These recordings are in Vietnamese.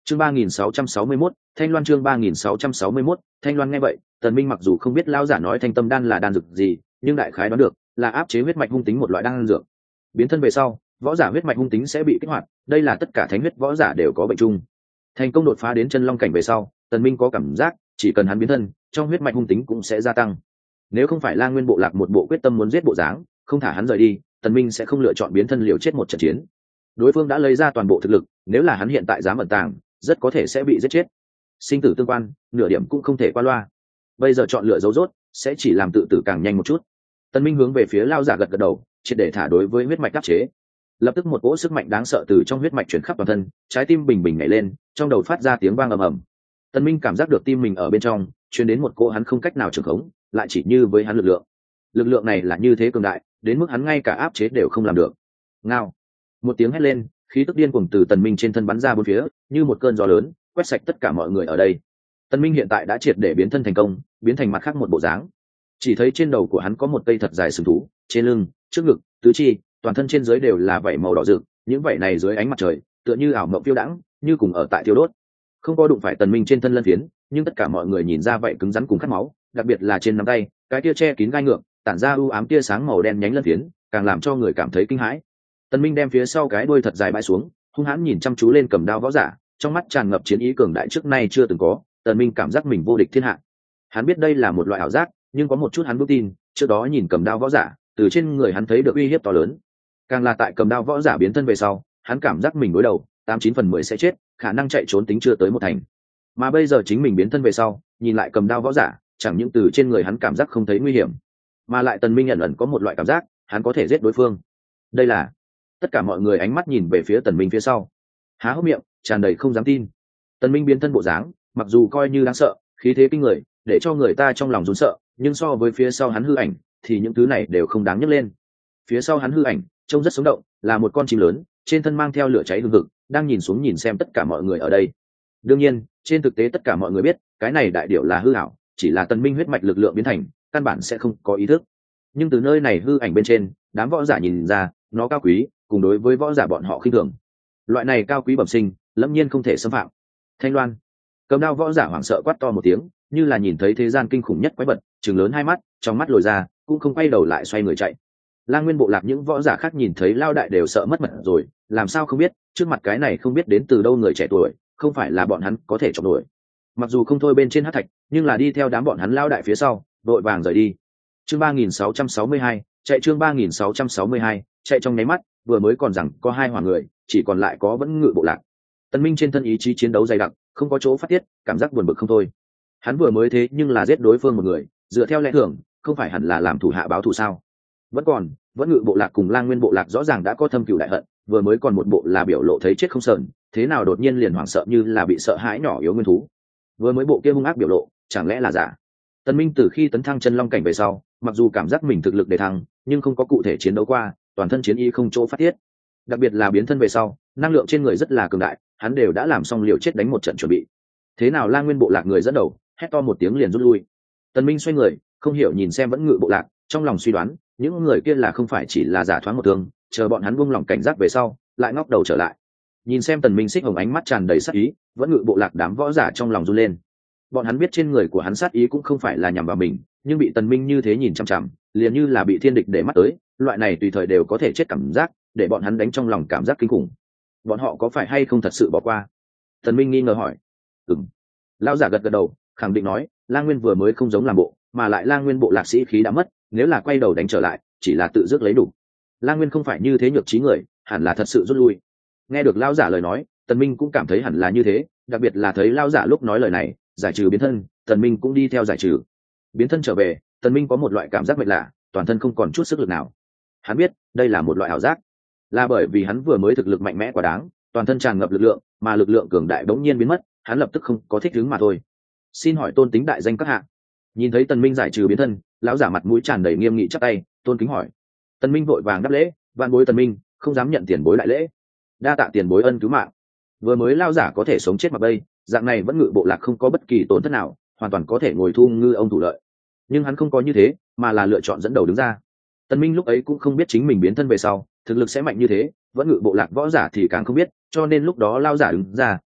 Chương 3661, Thanh Loan chương 3661, Thanh Loan nghe vậy, Tần Minh mặc dù không biết lão giả nói Thanh Tâm đan là đan dược gì, nhưng đại khái đoán được, là áp chế huyết mạch hung tính một loại đan dược. Biến thân về sau, võ giả huyết mạch hung tính sẽ bị kích hoạt, đây là tất cả thánh huyết võ giả đều có bệnh chung. Thành công đột phá đến chân long cảnh về sau, Tần Minh có cảm giác, chỉ cần hắn biến thân, trong huyết mạch hung tính cũng sẽ gia tăng. Nếu không phải Lang Nguyên bộ lạc một bộ quyết tâm muốn giết bộ dáng, không thả hắn rời đi, Tần Minh sẽ không lựa chọn biến thân liều chết một trận chiến. Đối phương đã lấy ra toàn bộ thực lực, nếu là hắn hiện tại dám ẩn tàng, rất có thể sẽ bị giết chết. Sinh tử tương quan, nửa điểm cũng không thể qua loa. Bây giờ chọn lựa dấu rốt, sẽ chỉ làm tự tử càng nhanh một chút. Tần Minh hướng về phía lao giả gật gật đầu, triệt để thả đối với huyết mạch áp chế. Lập tức một cỗ sức mạnh đáng sợ từ trong huyết mạch chuyển khắp toàn thân, trái tim bình bình nhảy lên, trong đầu phát ra tiếng vang ầm ầm. Tần Minh cảm giác được tim mình ở bên trong truyền đến một cỗ hắn không cách nào trưởng khống, lại chỉ như với hắn lực lượng. Lực lượng này là như thế cường đại, đến mức hắn ngay cả áp chế đều không làm được. Ngao! Một tiếng hét lên, khí tức điên cuồng từ Tần Minh trên thân bắn ra bốn phía, như một cơn gió lớn, quét sạch tất cả mọi người ở đây. Tần Minh hiện tại đã triệt để biến thân thành công, biến thành mặt khác một bộ dáng. Chỉ thấy trên đầu của hắn có một cây thật dài sừng thú, trên lưng, trước ngực, tứ chi, toàn thân trên dưới đều là vảy màu đỏ rực, những vảy này dưới ánh mặt trời, tựa như ảo mộng phiêu đãng, như cùng ở tại thiêu đốt. Không có đụng phải Tần Minh trên thân lân phiến, nhưng tất cả mọi người nhìn ra vậy cứng rắn cùng khát máu, đặc biệt là trên nắm tay, cái tia che kín gai ngược, tản ra u ám tia sáng màu đen nhánh lân phiến, càng làm cho người cảm thấy kinh hãi. Tần Minh đem phía sau cái đuôi thật dài bãi xuống, hung hãn nhìn chăm chú lên cầm đao võ giả, trong mắt tràn ngập chiến ý cường đại trước nay chưa từng có. Tần Minh cảm giác mình vô địch thiên hạ. Hắn biết đây là một loại ảo giác, nhưng có một chút hắn vững tin, trước đó nhìn cầm đao võ giả, từ trên người hắn thấy được uy hiếp to lớn. Càng là tại cầm đao võ giả biến thân về sau, hắn cảm giác mình đối đầu, 89/10 sẽ chết, khả năng chạy trốn tính chưa tới một thành. Mà bây giờ chính mình biến thân về sau, nhìn lại cầm đao võ giả, chẳng những từ trên người hắn cảm giác không thấy nguy hiểm, mà lại Tần Minh ẩn ẩn có một loại cảm giác, hắn có thể giết đối phương. Đây là tất cả mọi người ánh mắt nhìn về phía Tần Minh phía sau, há hốc miệng, tràn đầy không dám tin. Tần Minh biến thân bộ dáng, mặc dù coi như đáng sợ, khí thế kinh người, để cho người ta trong lòng run sợ, nhưng so với phía sau hắn hư ảnh, thì những thứ này đều không đáng nhắc lên. Phía sau hắn hư ảnh, trông rất sống động, là một con chim lớn, trên thân mang theo lửa cháy hừng hực, đang nhìn xuống nhìn xem tất cả mọi người ở đây. Đương nhiên, trên thực tế tất cả mọi người biết, cái này đại điểu là hư ảo, chỉ là Tần Minh huyết mạch lực lượng biến thành, căn bản sẽ không có ý thức. Nhưng từ nơi này hư ảnh bên trên, đám võ giả nhìn ra, nó cao quý, cùng đối với võ giả bọn họ khinh thường. Loại này cao quý bẩm sinh, lẫm nhiên không thể xâm phạm. Thanh Loan, cầm đao võ giả hoảng sợ quát to một tiếng, như là nhìn thấy thế gian kinh khủng nhất quái vật, trừng lớn hai mắt, trong mắt lồi ra, cũng không quay đầu lại xoay người chạy. Lang Nguyên bộ lạc những võ giả khác nhìn thấy lao đại đều sợ mất mật rồi, làm sao không biết, trước mặt cái này không biết đến từ đâu người trẻ tuổi, không phải là bọn hắn có thể chọc nổi. Mặc dù không thôi bên trên hắc thạch, nhưng là đi theo đám bọn hắn lao đại phía sau, đội vàng rời đi. Chương 3662, chạy chương 3662, chạy trong nháy mắt, vừa mới còn rằng có hai hoàng người, chỉ còn lại có Vẫn Ngự bộ lạc. Tần Minh trên thân ý chí chiến đấu dày đặc, không có chỗ phát tiết, cảm giác buồn bực không thôi. Hắn vừa mới thế nhưng là giết đối phương một người, dựa theo lẽ thường, không phải hẳn là làm thủ hạ báo thù sao? Vẫn Ngự bộ lạc cùng Lang Nguyên bộ lạc rõ ràng đã có thâm cừu đại hận, vừa mới còn một bộ là biểu lộ thấy chết không sờn, thế nào đột nhiên liền hoảng sợ như là bị sợ hãi nhỏ yếu nguyên thú. Vừa mới bộ kia hung ác biểu lộ, chẳng lẽ là giả? Tần Minh từ khi tấn thăng chân long cảnh về sau, mặc dù cảm giác mình thực lực để thăng, nhưng không có cụ thể chiến đấu qua, toàn thân chiến ý không chỗ phát tiết. Đặc biệt là biến thân về sau, năng lượng trên người rất là cường đại, hắn đều đã làm xong liều chết đánh một trận chuẩn bị. Thế nào Lang Nguyên bộ lạc người dẫn đầu, hét to một tiếng liền rút lui. Tần Minh xoay người, không hiểu nhìn xem Vẫn Ngự bộ lạc, trong lòng suy đoán, những người kia là không phải chỉ là giả thoáng một thương, chờ bọn hắn buông lòng cảnh giác về sau, lại ngóc đầu trở lại. Nhìn xem Tần Minh xích hồng ánh mắt tràn đầy sát ý, Vẫn Ngự bộ lạc đám võ giả trong lòng run lên. Bọn hắn biết trên người của hắn sát ý cũng không phải là nhằm vào mình, nhưng bị Tần Minh như thế nhìn chằm chằm, liền như là bị thiên địch để mắt tới, loại này tùy thời đều có thể chết cảm giác, để bọn hắn đánh trong lòng cảm giác kinh khủng. Bọn họ có phải hay không thật sự bỏ qua? Tần Minh nghi ngờ hỏi. Lão giả gật gật đầu, khẳng định nói, Lang Nguyên vừa mới không giống làm bộ, mà lại Lang Nguyên bộ lạc sĩ khí đã mất, nếu là quay đầu đánh trở lại, chỉ là tự dứt lấy đủ. Lang Nguyên không phải như thế nhược trí người, hẳn là thật sự rút lui. Nghe được lão giả lời nói, Tần Minh cũng cảm thấy hẳn là như thế, đặc biệt là thấy lão giả lúc nói lời này, giải trừ biến thân, Tần Minh cũng đi theo giải trừ. Biến thân trở về, Tần Minh có một loại cảm giác mệt lạ, toàn thân không còn chút sức lực nào. Hắn biết, đây là một loại ảo giác, là bởi vì hắn vừa mới thực lực mạnh mẽ quá đáng, toàn thân tràn ngập lực lượng, mà lực lượng cường đại bỗng nhiên biến mất, hắn lập tức không có thích ứng mà thôi. Xin hỏi tôn tính đại danh các hạ. Nhìn thấy Tần Minh giải trừ biến thân, lão giả mặt mũi tràn đầy nghiêm nghị chắp tay, tôn kính hỏi. Tần Minh vội vàng đáp lễ, vạn bối Tần Minh, không dám nhận tiền bối đại lễ. Đa tạ tiền bối ân cứu mạng. Vừa mới lão giả có thể sống chết mặc bay, dạng này Vẫn Ngự bộ lạc không có bất kỳ tổn thất nào, hoàn toàn có thể ngồi thu ngư ông thủ lợi. Nhưng hắn không có như thế, mà là lựa chọn dẫn đầu đứng ra. Tần Minh lúc ấy cũng không biết chính mình biến thân về sau, thực lực sẽ mạnh như thế, Vẫn Ngự bộ lạc võ giả thì càng không biết, cho nên lúc đó lão giả đứng ra,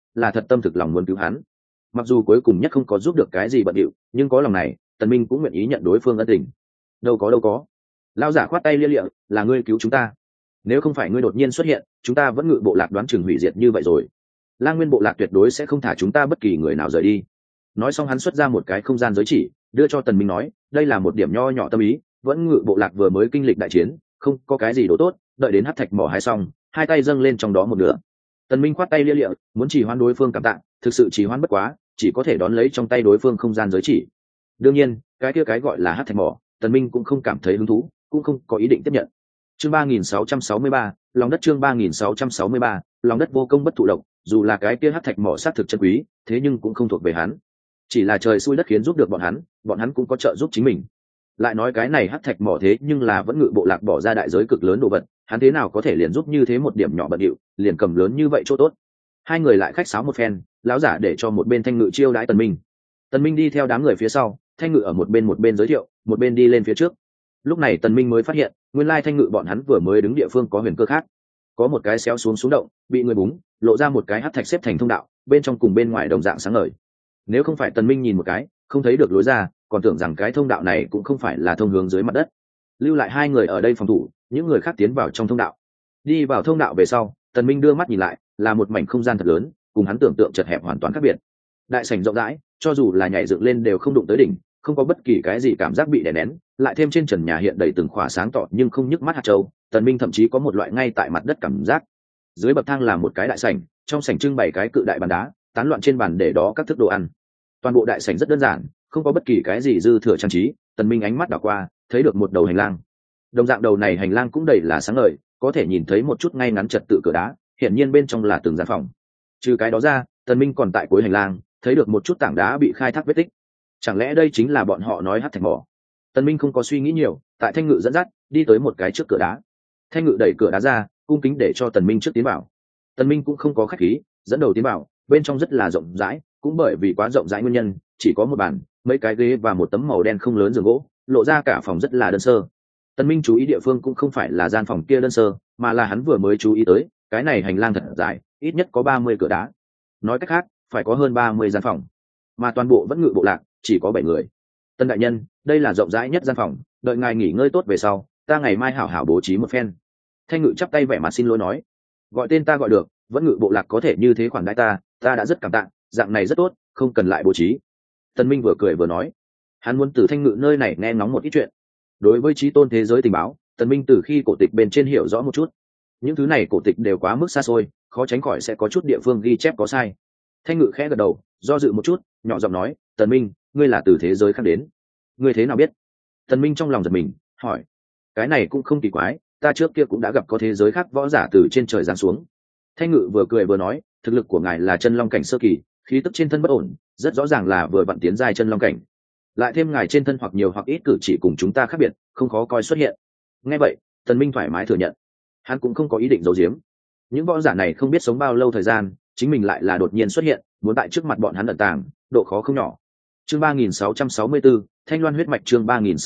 là thật tâm thực lòng muốn cứu hắn. Mặc dù cuối cùng nhất không có giúp được cái gì bận điệu, nhưng có lòng này tần minh cũng nguyện ý nhận đối phương ân tình. Đâu có lão giả khoát tay lia lịa, là ngươi cứu chúng ta, nếu không phải ngươi đột nhiên xuất hiện chúng ta vẫn ngự bộ lạc đoán chừng hủy diệt như vậy rồi. Lang Nguyên bộ lạc tuyệt đối sẽ không thả chúng ta bất kỳ người nào rời đi. Nói xong hắn xuất ra một cái không gian giới chỉ đưa cho tần minh, nói đây là một điểm nho nhỏ tâm ý, vẫn ngự bộ lạc vừa mới kinh lịch đại chiến, không có cái gì đồ tốt, đợi đến hắc thạch mỏ hái xong hai tay dâng lên trong đó một nửa. Tần minh khoát tay lia lịa, muốn chỉ hoan đối phương cảm tạ, thực sự chỉ hoan bất quá, chỉ có thể đón lấy trong tay đối phương không gian giới chỉ. Đương nhiên cái kia cái gọi là hắc thạch mỏ tần minh cũng không cảm thấy hứng thú, cũng không có ý định tiếp nhận. Chương 3663, lòng đất. Chương 3663, lòng đất vô công bất thụ lộc. Dù là cái kia hắc thạch mỏ sát thực chân quý, thế nhưng cũng không thuộc về hắn, chỉ là trời xui đất khiến giúp được bọn hắn cũng có trợ giúp chính mình. Lại nói cái này hắc thạch mỏ thế nhưng là vẫn ngự bộ lạc bỏ ra đại giới cực lớn đồ vật, hắn thế nào có thể liền giúp như thế một điểm nhỏ bận điệu liền cầm lớn như vậy chỗ tốt. Hai người lại khách sáo một phen, lão giả để cho một bên thanh ngự chiêu đãi tần minh. Tần minh đi theo đám người phía sau, thanh ngự ở một bên giới thiệu, một bên đi lên phía trước. Lúc này tần minh mới phát hiện nguyên lai thanh ngự bọn hắn vừa mới đứng địa phương có huyền cơ khác, có một cái xéo xuống động bị người búng, lộ ra một cái hắc thạch xếp thành thông đạo, bên trong cùng bên ngoài đồng dạng sáng ngời. Nếu không phải tần minh nhìn một cái không thấy được lối ra, còn tưởng rằng cái thông đạo này cũng không phải là thông hướng dưới mặt đất. Lưu lại hai người ở đây phòng thủ, những người khác tiến vào trong thông đạo. Đi vào thông đạo về sau, tần minh đưa mắt nhìn lại, là một mảnh không gian thật lớn, cùng hắn tưởng tượng chật hẹp hoàn toàn khác biệt. Đại sảnh rộng rãi, cho dù là nhảy dựng lên đều không đụng tới đỉnh, không có bất kỳ cái gì cảm giác bị đè nén, lại thêm trên trần nhà hiện đầy từng khỏa sáng tỏ nhưng không nhức mắt hạt châu, tần minh thậm chí có một loại ngay tại mặt đất cảm giác. Dưới bậc thang là một cái đại sảnh, trong sảnh trưng bày cái cự đại bàn đá, tán loạn trên bàn để đó các thức đồ ăn. Toàn bộ đại sảnh rất đơn giản, không có bất kỳ cái gì dư thừa trang trí. Tần minh ánh mắt đảo qua, thấy được một đầu hành lang. Đồng dạng đầu này hành lang cũng đầy là sáng ngời, có thể nhìn thấy một chút ngay ngắn trật tự cửa đá, hiển nhiên bên trong là từng gian phòng. Trừ cái đó ra, tần minh còn tại cuối hành lang thấy được một chút tảng đá bị khai thác vết tích. Chẳng lẽ đây chính là bọn họ nói hắc thạch mỏ? Tần minh không có suy nghĩ nhiều, tại thanh ngự dẫn dắt đi tới một cái trước cửa đá. Thanh ngự đẩy cửa đá ra, cung kính để cho tần minh trước tiến vào. Tần minh cũng không có khách khí, dẫn đầu tiến vào. Bên trong rất là rộng rãi, cũng bởi vì quá rộng rãi nguyên nhân, chỉ có một bàn, mấy cái ghế và một tấm màu đen không lớn giường gỗ, lộ ra cả phòng rất là đơn sơ. Tần minh chú ý địa phương cũng không phải là gian phòng kia đơn sơ, mà là hắn vừa mới chú ý tới cái này hành lang thật dài, ít nhất có 30 cửa đá. Nói cách khác, phải có hơn 30 gian phòng, mà toàn bộ vẫn ngự bộ lạc chỉ có 7 người. Tân đại nhân, đây là rộng rãi nhất gian phòng, đợi ngài nghỉ ngơi tốt về sau, ta ngày mai hảo hảo bố trí một phen. Thanh ngự chắp tay vẻ mặt xin lỗi nói, gọi tên ta gọi được, vẫn ngự bộ lạc có thể như thế khoản đãi ta đã rất cảm tạ, dạng này rất tốt, không cần lại bố trí. Tần minh vừa cười vừa nói, hắn muốn từ thanh ngự nơi này nghe ngóng một ít chuyện. Đối với trí tôn thế giới tình báo, tần minh từ khi cổ tịch bên trên hiểu rõ một chút. Những thứ này cổ tịch đều quá mức xa xôi, khó tránh khỏi sẽ có chút địa phương ghi chép có sai. Thanh ngự khẽ gật đầu, do dự một chút, nhỏ giọng nói, tần minh, ngươi là từ thế giới khác đến, ngươi thế nào biết? Tần minh trong lòng giật mình, hỏi, cái này cũng không kỳ quái, ta trước kia cũng đã gặp có thế giới khác võ giả từ trên trời giáng xuống. Thanh ngự vừa cười vừa nói, thực lực của ngài là chân long cảnh sơ kỳ, khí tức trên thân bất ổn, rất rõ ràng là vừa vặn tiến giai chân long cảnh. Lại thêm ngài trên thân hoặc nhiều hoặc ít cử chỉ cùng chúng ta khác biệt, không khó coi xuất hiện. Nghe vậy, tần minh thoải mái thừa nhận, hắn cũng không có ý định giấu giếm. Những võ giả này không biết sống bao lâu thời gian, chính mình lại là đột nhiên xuất hiện, muốn tại trước mặt bọn hắn ẩn tàng, độ khó không nhỏ. Chương 3664, Thanh Loan huyết mạch. Chương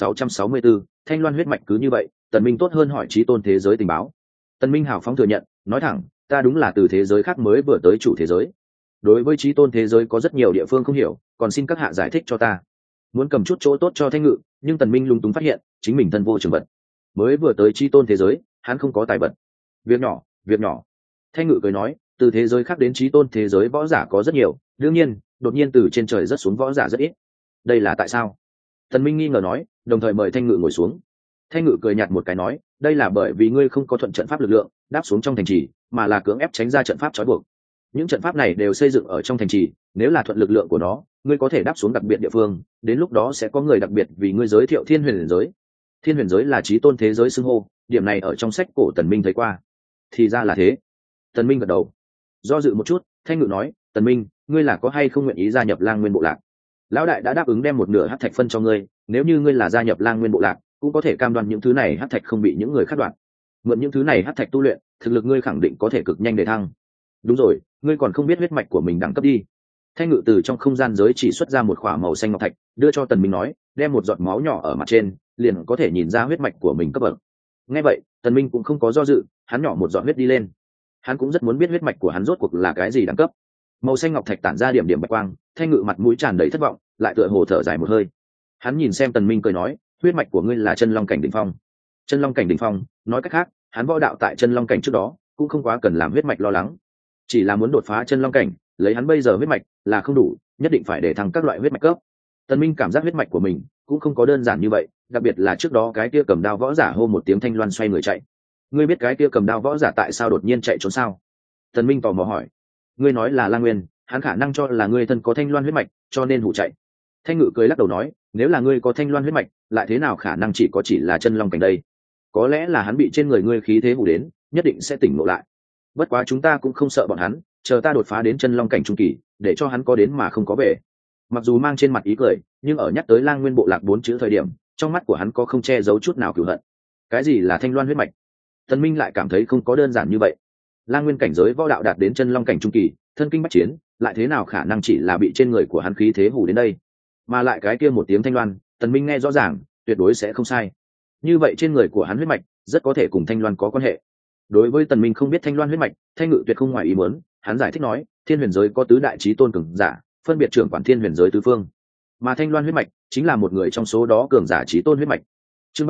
3664, Thanh Loan huyết mạch. Cứ như vậy, tần minh tốt hơn hỏi chí tôn thế giới tình báo. Tần minh hào phóng thừa nhận, nói thẳng, ta đúng là từ thế giới khác mới vừa tới chủ thế giới. Đối với chí tôn thế giới có rất nhiều địa phương không hiểu, còn xin các hạ giải thích cho ta. Muốn cầm chút chỗ tốt cho thanh ngự, nhưng tần minh lung túng phát hiện chính mình thân vô trường vật, mới vừa tới chí tôn thế giới, hắn không có tài vật. Việc nhỏ. Thanh ngự cười nói, từ thế giới khác đến chí tôn thế giới võ giả có rất nhiều, đương nhiên đột nhiên từ trên trời rớt xuống võ giả rất ít. Đây là tại sao? Tần minh nghi ngờ nói, đồng thời mời thanh ngự ngồi xuống. Thanh ngự cười nhạt một cái nói, đây là bởi vì ngươi không có thuận trận pháp lực lượng đáp xuống trong thành trì, mà là cưỡng ép tránh ra trận pháp trói buộc. Những trận pháp này đều xây dựng ở trong thành trì, nếu là thuận lực lượng của nó, ngươi có thể đáp xuống đặc biệt địa phương, đến lúc đó sẽ có người đặc biệt vì ngươi giới thiệu thiên huyền giới. Thiên huyền giới là chí tôn thế giới xưng hô, điểm này ở trong sách cổ tần minh thấy qua. Thì ra là thế. Tần minh gật đầu, do dự một chút, thanh ngự nói, tần minh, ngươi là có hay không nguyện ý gia nhập Lang Nguyên bộ lạc? Lão đại đã đáp ứng đem một nửa hắc thạch phân cho ngươi, nếu như ngươi là gia nhập Lang Nguyên bộ lạc, cũng có thể cam đoan những thứ này hắc thạch không bị những người khác đoạt. Mượn những thứ này hắc thạch tu luyện, thực lực ngươi khẳng định có thể cực nhanh để thăng. Đúng rồi, ngươi còn không biết huyết mạch của mình đẳng cấp đi. Thanh ngự từ trong không gian giới chỉ xuất ra một khỏa màu xanh ngọc thạch, đưa cho tần minh nói, đem một giọt máu nhỏ ở mặt trên, liền có thể nhìn ra huyết mạch của mình cấp bậc. Nghe vậy, tần minh cũng không có do dự, hắn nhỏ một giọt huyết đi lên. Hắn cũng rất muốn biết huyết mạch của hắn rốt cuộc là cái gì đẳng cấp. Màu xanh ngọc thạch tản ra điểm điểm bạch quang, Thanh Ngự mặt mũi tràn đầy thất vọng, lại tựa hồ thở dài một hơi. Hắn nhìn xem Tần Minh cười nói, huyết mạch của ngươi là chân long cảnh đỉnh phong. Chân long cảnh đỉnh phong, nói cách khác, hắn võ đạo tại chân long cảnh trước đó, cũng không quá cần làm huyết mạch lo lắng. Chỉ là muốn đột phá chân long cảnh, lấy hắn bây giờ huyết mạch là không đủ, nhất định phải để thăng các loại huyết mạch cấp. Tần Minh cảm giác huyết mạch của mình cũng không có đơn giản như vậy, đặc biệt là trước đó cái kia cầm đao võ giả hô một tiếng Thanh Loan xoay người chạy. Ngươi biết cái kia cầm đao võ giả tại sao đột nhiên chạy trốn sao? Tần Minh tò mò hỏi. Ngươi nói là La Nguyên, hắn khả năng cho là ngươi thân có Thanh Loan huyết mạch, cho nên hù chạy. Thanh Ngự cười lắc đầu nói, nếu là ngươi có Thanh Loan huyết mạch, lại thế nào khả năng chỉ là chân long cảnh đây? Có lẽ là hắn bị trên người ngươi khí thế hù đến, nhất định sẽ tỉnh ngộ lại. Bất quá chúng ta cũng không sợ bọn hắn, chờ ta đột phá đến chân long cảnh trung kỳ, để cho hắn có đến mà không có về. Mặc dù mang trên mặt ý cười, nhưng ở nhắc tới Lang Nguyên bộ lạc 4 chữ thời điểm, trong mắt của hắn có không che giấu chút nào cừu hận. Cái gì là Thanh Loan huyết mạch? Tần Minh lại cảm thấy không có đơn giản như vậy. Lang Nguyên cảnh giới võ đạo đạt đến chân long cảnh trung kỳ, thân kinh bách chiến, lại thế nào khả năng chỉ là bị trên người của hắn khí thế hù đến đây? Mà lại cái kia một tiếng Thanh Loan, Tần Minh nghe rõ ràng, tuyệt đối sẽ không sai. Như vậy trên người của hắn huyết mạch rất có thể cùng Thanh Loan có quan hệ. Đối với Tần Minh không biết Thanh Loan huyết mạch, Thanh Ngự tuyệt không ngoài ý muốn, hắn giải thích nói, Thiên Huyền giới có tứ đại chí tôn cường giả, phân biệt trưởng quản Thiên Huyền giới tứ phương, mà Thanh Loan huyết mạch chính là một người trong số đó cường giả chí tôn huyết mạch. Chương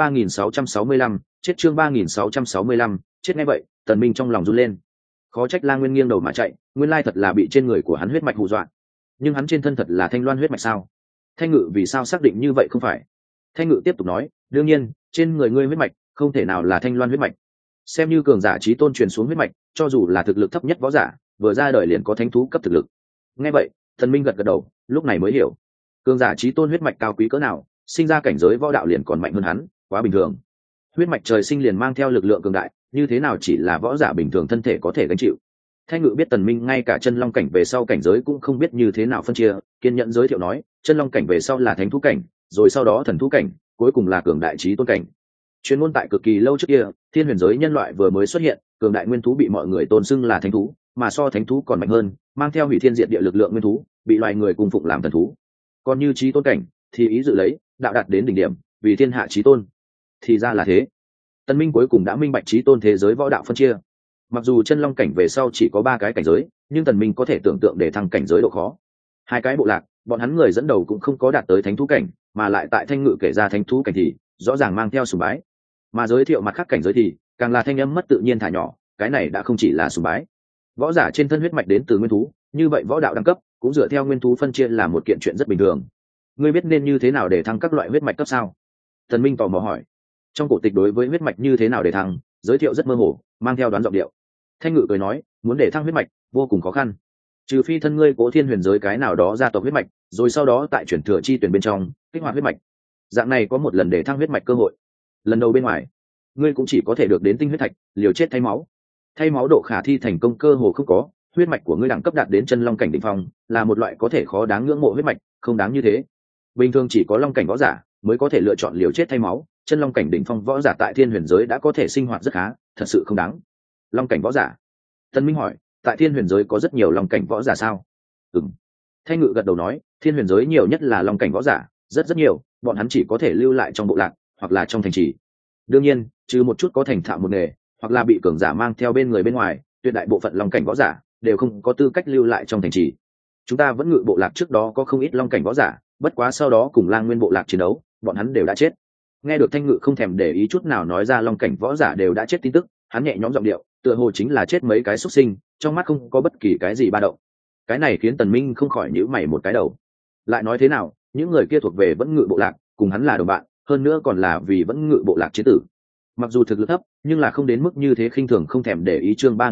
3665, chết chương 3665, chết nghe vậy, Tần Minh trong lòng run lên. Khó trách Lang Nguyên nghiêng đầu mà chạy, nguyên lai thật là bị trên người của hắn huyết mạch hù dọa. Nhưng hắn trên thân thật là Thanh Loan huyết mạch sao? Thanh Ngự vì sao xác định như vậy không phải? Thanh Ngự tiếp tục nói, đương nhiên, trên người ngươi huyết mạch không thể nào là Thanh Loan huyết mạch. Xem như cường giả chí tôn truyền xuống huyết mạch, cho dù là thực lực thấp nhất võ giả, vừa ra đời liền có thánh thú cấp thực lực. Nghe vậy, Thần Minh gật gật đầu, lúc này mới hiểu, cường giả chí tôn huyết mạch cao quý cỡ nào, sinh ra cảnh giới võ đạo liền còn mạnh hơn hắn, quá bình thường. Huyết mạch trời sinh liền mang theo lực lượng cường đại, như thế nào chỉ là võ giả bình thường thân thể có thể gánh chịu. Thanh Ngự biết Tần Minh ngay cả chân long cảnh về sau cảnh giới cũng không biết như thế nào phân chia, kiên nhẫn giới thiệu nói, chân long cảnh về sau là thánh thú cảnh, rồi sau đó thần thú cảnh, cuối cùng là cường đại chí tôn cảnh. Chuyên môn tại cực kỳ lâu trước kia, Thiên Huyền giới nhân loại vừa mới xuất hiện, cường đại nguyên thú bị mọi người tôn xưng là thánh thú, mà so thánh thú còn mạnh hơn, mang theo hủy thiên diệt địa lực lượng nguyên thú, bị loài người cung phụng làm thần thú. Còn như chí tôn cảnh, thì ý dự lấy đạo đạt đến đỉnh điểm, vì thiên hạ chí tôn. Thì ra là thế. Tần Minh cuối cùng đã minh bạch chí tôn thế giới võ đạo phân chia. Mặc dù chân long cảnh về sau chỉ có 3 cái cảnh giới, nhưng Tần Minh có thể tưởng tượng để thăng cảnh giới độ khó. 2 cái bộ lạc, bọn hắn người dẫn đầu cũng không có đạt tới thánh thú cảnh, mà lại tại Thanh Ngự kể ra thánh thú cảnh thì rõ ràng mang theo sùng bái, mà giới thiệu mặt khác cảnh giới thì càng là thanh âm mất tự nhiên thả nhỏ, cái này đã không chỉ là sùng bái. Võ giả trên thân huyết mạch đến từ nguyên thú, như vậy võ đạo đẳng cấp cũng dựa theo nguyên thú phân chia là một kiện chuyện rất bình thường. Ngươi biết nên như thế nào để thăng các loại huyết mạch cấp sao? Tần Minh tò mò hỏi. Trong cổ tịch đối với huyết mạch như thế nào để thăng, giới thiệu rất mơ hồ, mang theo đoán giọng điệu. Thanh Ngự cười nói, muốn để thăng huyết mạch vô cùng khó khăn, trừ phi thân ngươi Cố Thiên Huyền giới cái nào đó gia tộc huyết mạch, rồi sau đó tại chuyển thừa chi tuyển bên trong kích hoạt huyết mạch, dạng này có một lần để thăng huyết mạch cơ hội. Lần đầu bên ngoài, ngươi cũng chỉ có thể được đến tinh huyết thạch, liều chết thay máu độ khả thi thành công cơ hồ không có. Huyết mạch của ngươi đẳng cấp đạt đến chân long cảnh đỉnh phong, là một loại có thể khó đáng ngưỡng mộ huyết mạch, không đáng như thế. Bình thường chỉ có long cảnh võ giả mới có thể lựa chọn liều chết thay máu, chân long cảnh đỉnh phong võ giả tại Thiên Huyền giới đã có thể sinh hoạt rất khá, thật sự không đáng. Long cảnh võ giả? Tân Minh hỏi, tại Thiên Huyền giới có rất nhiều long cảnh võ giả sao? Ừm. Thanh Ngự gật đầu nói, Thiên Huyền giới nhiều nhất là long cảnh võ giả, rất nhiều, bọn hắn chỉ có thể lưu lại trong bộ lạc hoặc là trong thành trì. Đương nhiên, trừ một chút có thành thạo một nghề, hoặc là bị cường giả mang theo bên người bên ngoài, tuyệt đại bộ phận long cảnh võ giả đều không có tư cách lưu lại trong thành trì. Chúng ta vẫn Ngự bộ lạc trước đó có không ít long cảnh võ giả, bất quá sau đó cùng Lang Nguyên bộ lạc chiến đấu, bọn hắn đều đã chết. Nghe được Thanh Ngự không thèm để ý chút nào nói ra long cảnh võ giả đều đã chết tin tức, hắn nhẹ nhõm giọng điệu, tựa hồ chính là chết mấy cái xuất sinh, trong mắt không có bất kỳ cái gì ba động. Cái này khiến Tần Minh không khỏi nhíu mày một cái đầu. Lại nói thế nào, những người kia thuộc về vẫn Ngự bộ lạc, cùng hắn là đồng bạn, hơn nữa còn là vì vẫn Ngự bộ lạc chiến tử. Mặc dù thực lực thấp, nhưng là không đến mức như thế khinh thường không thèm để ý. Chương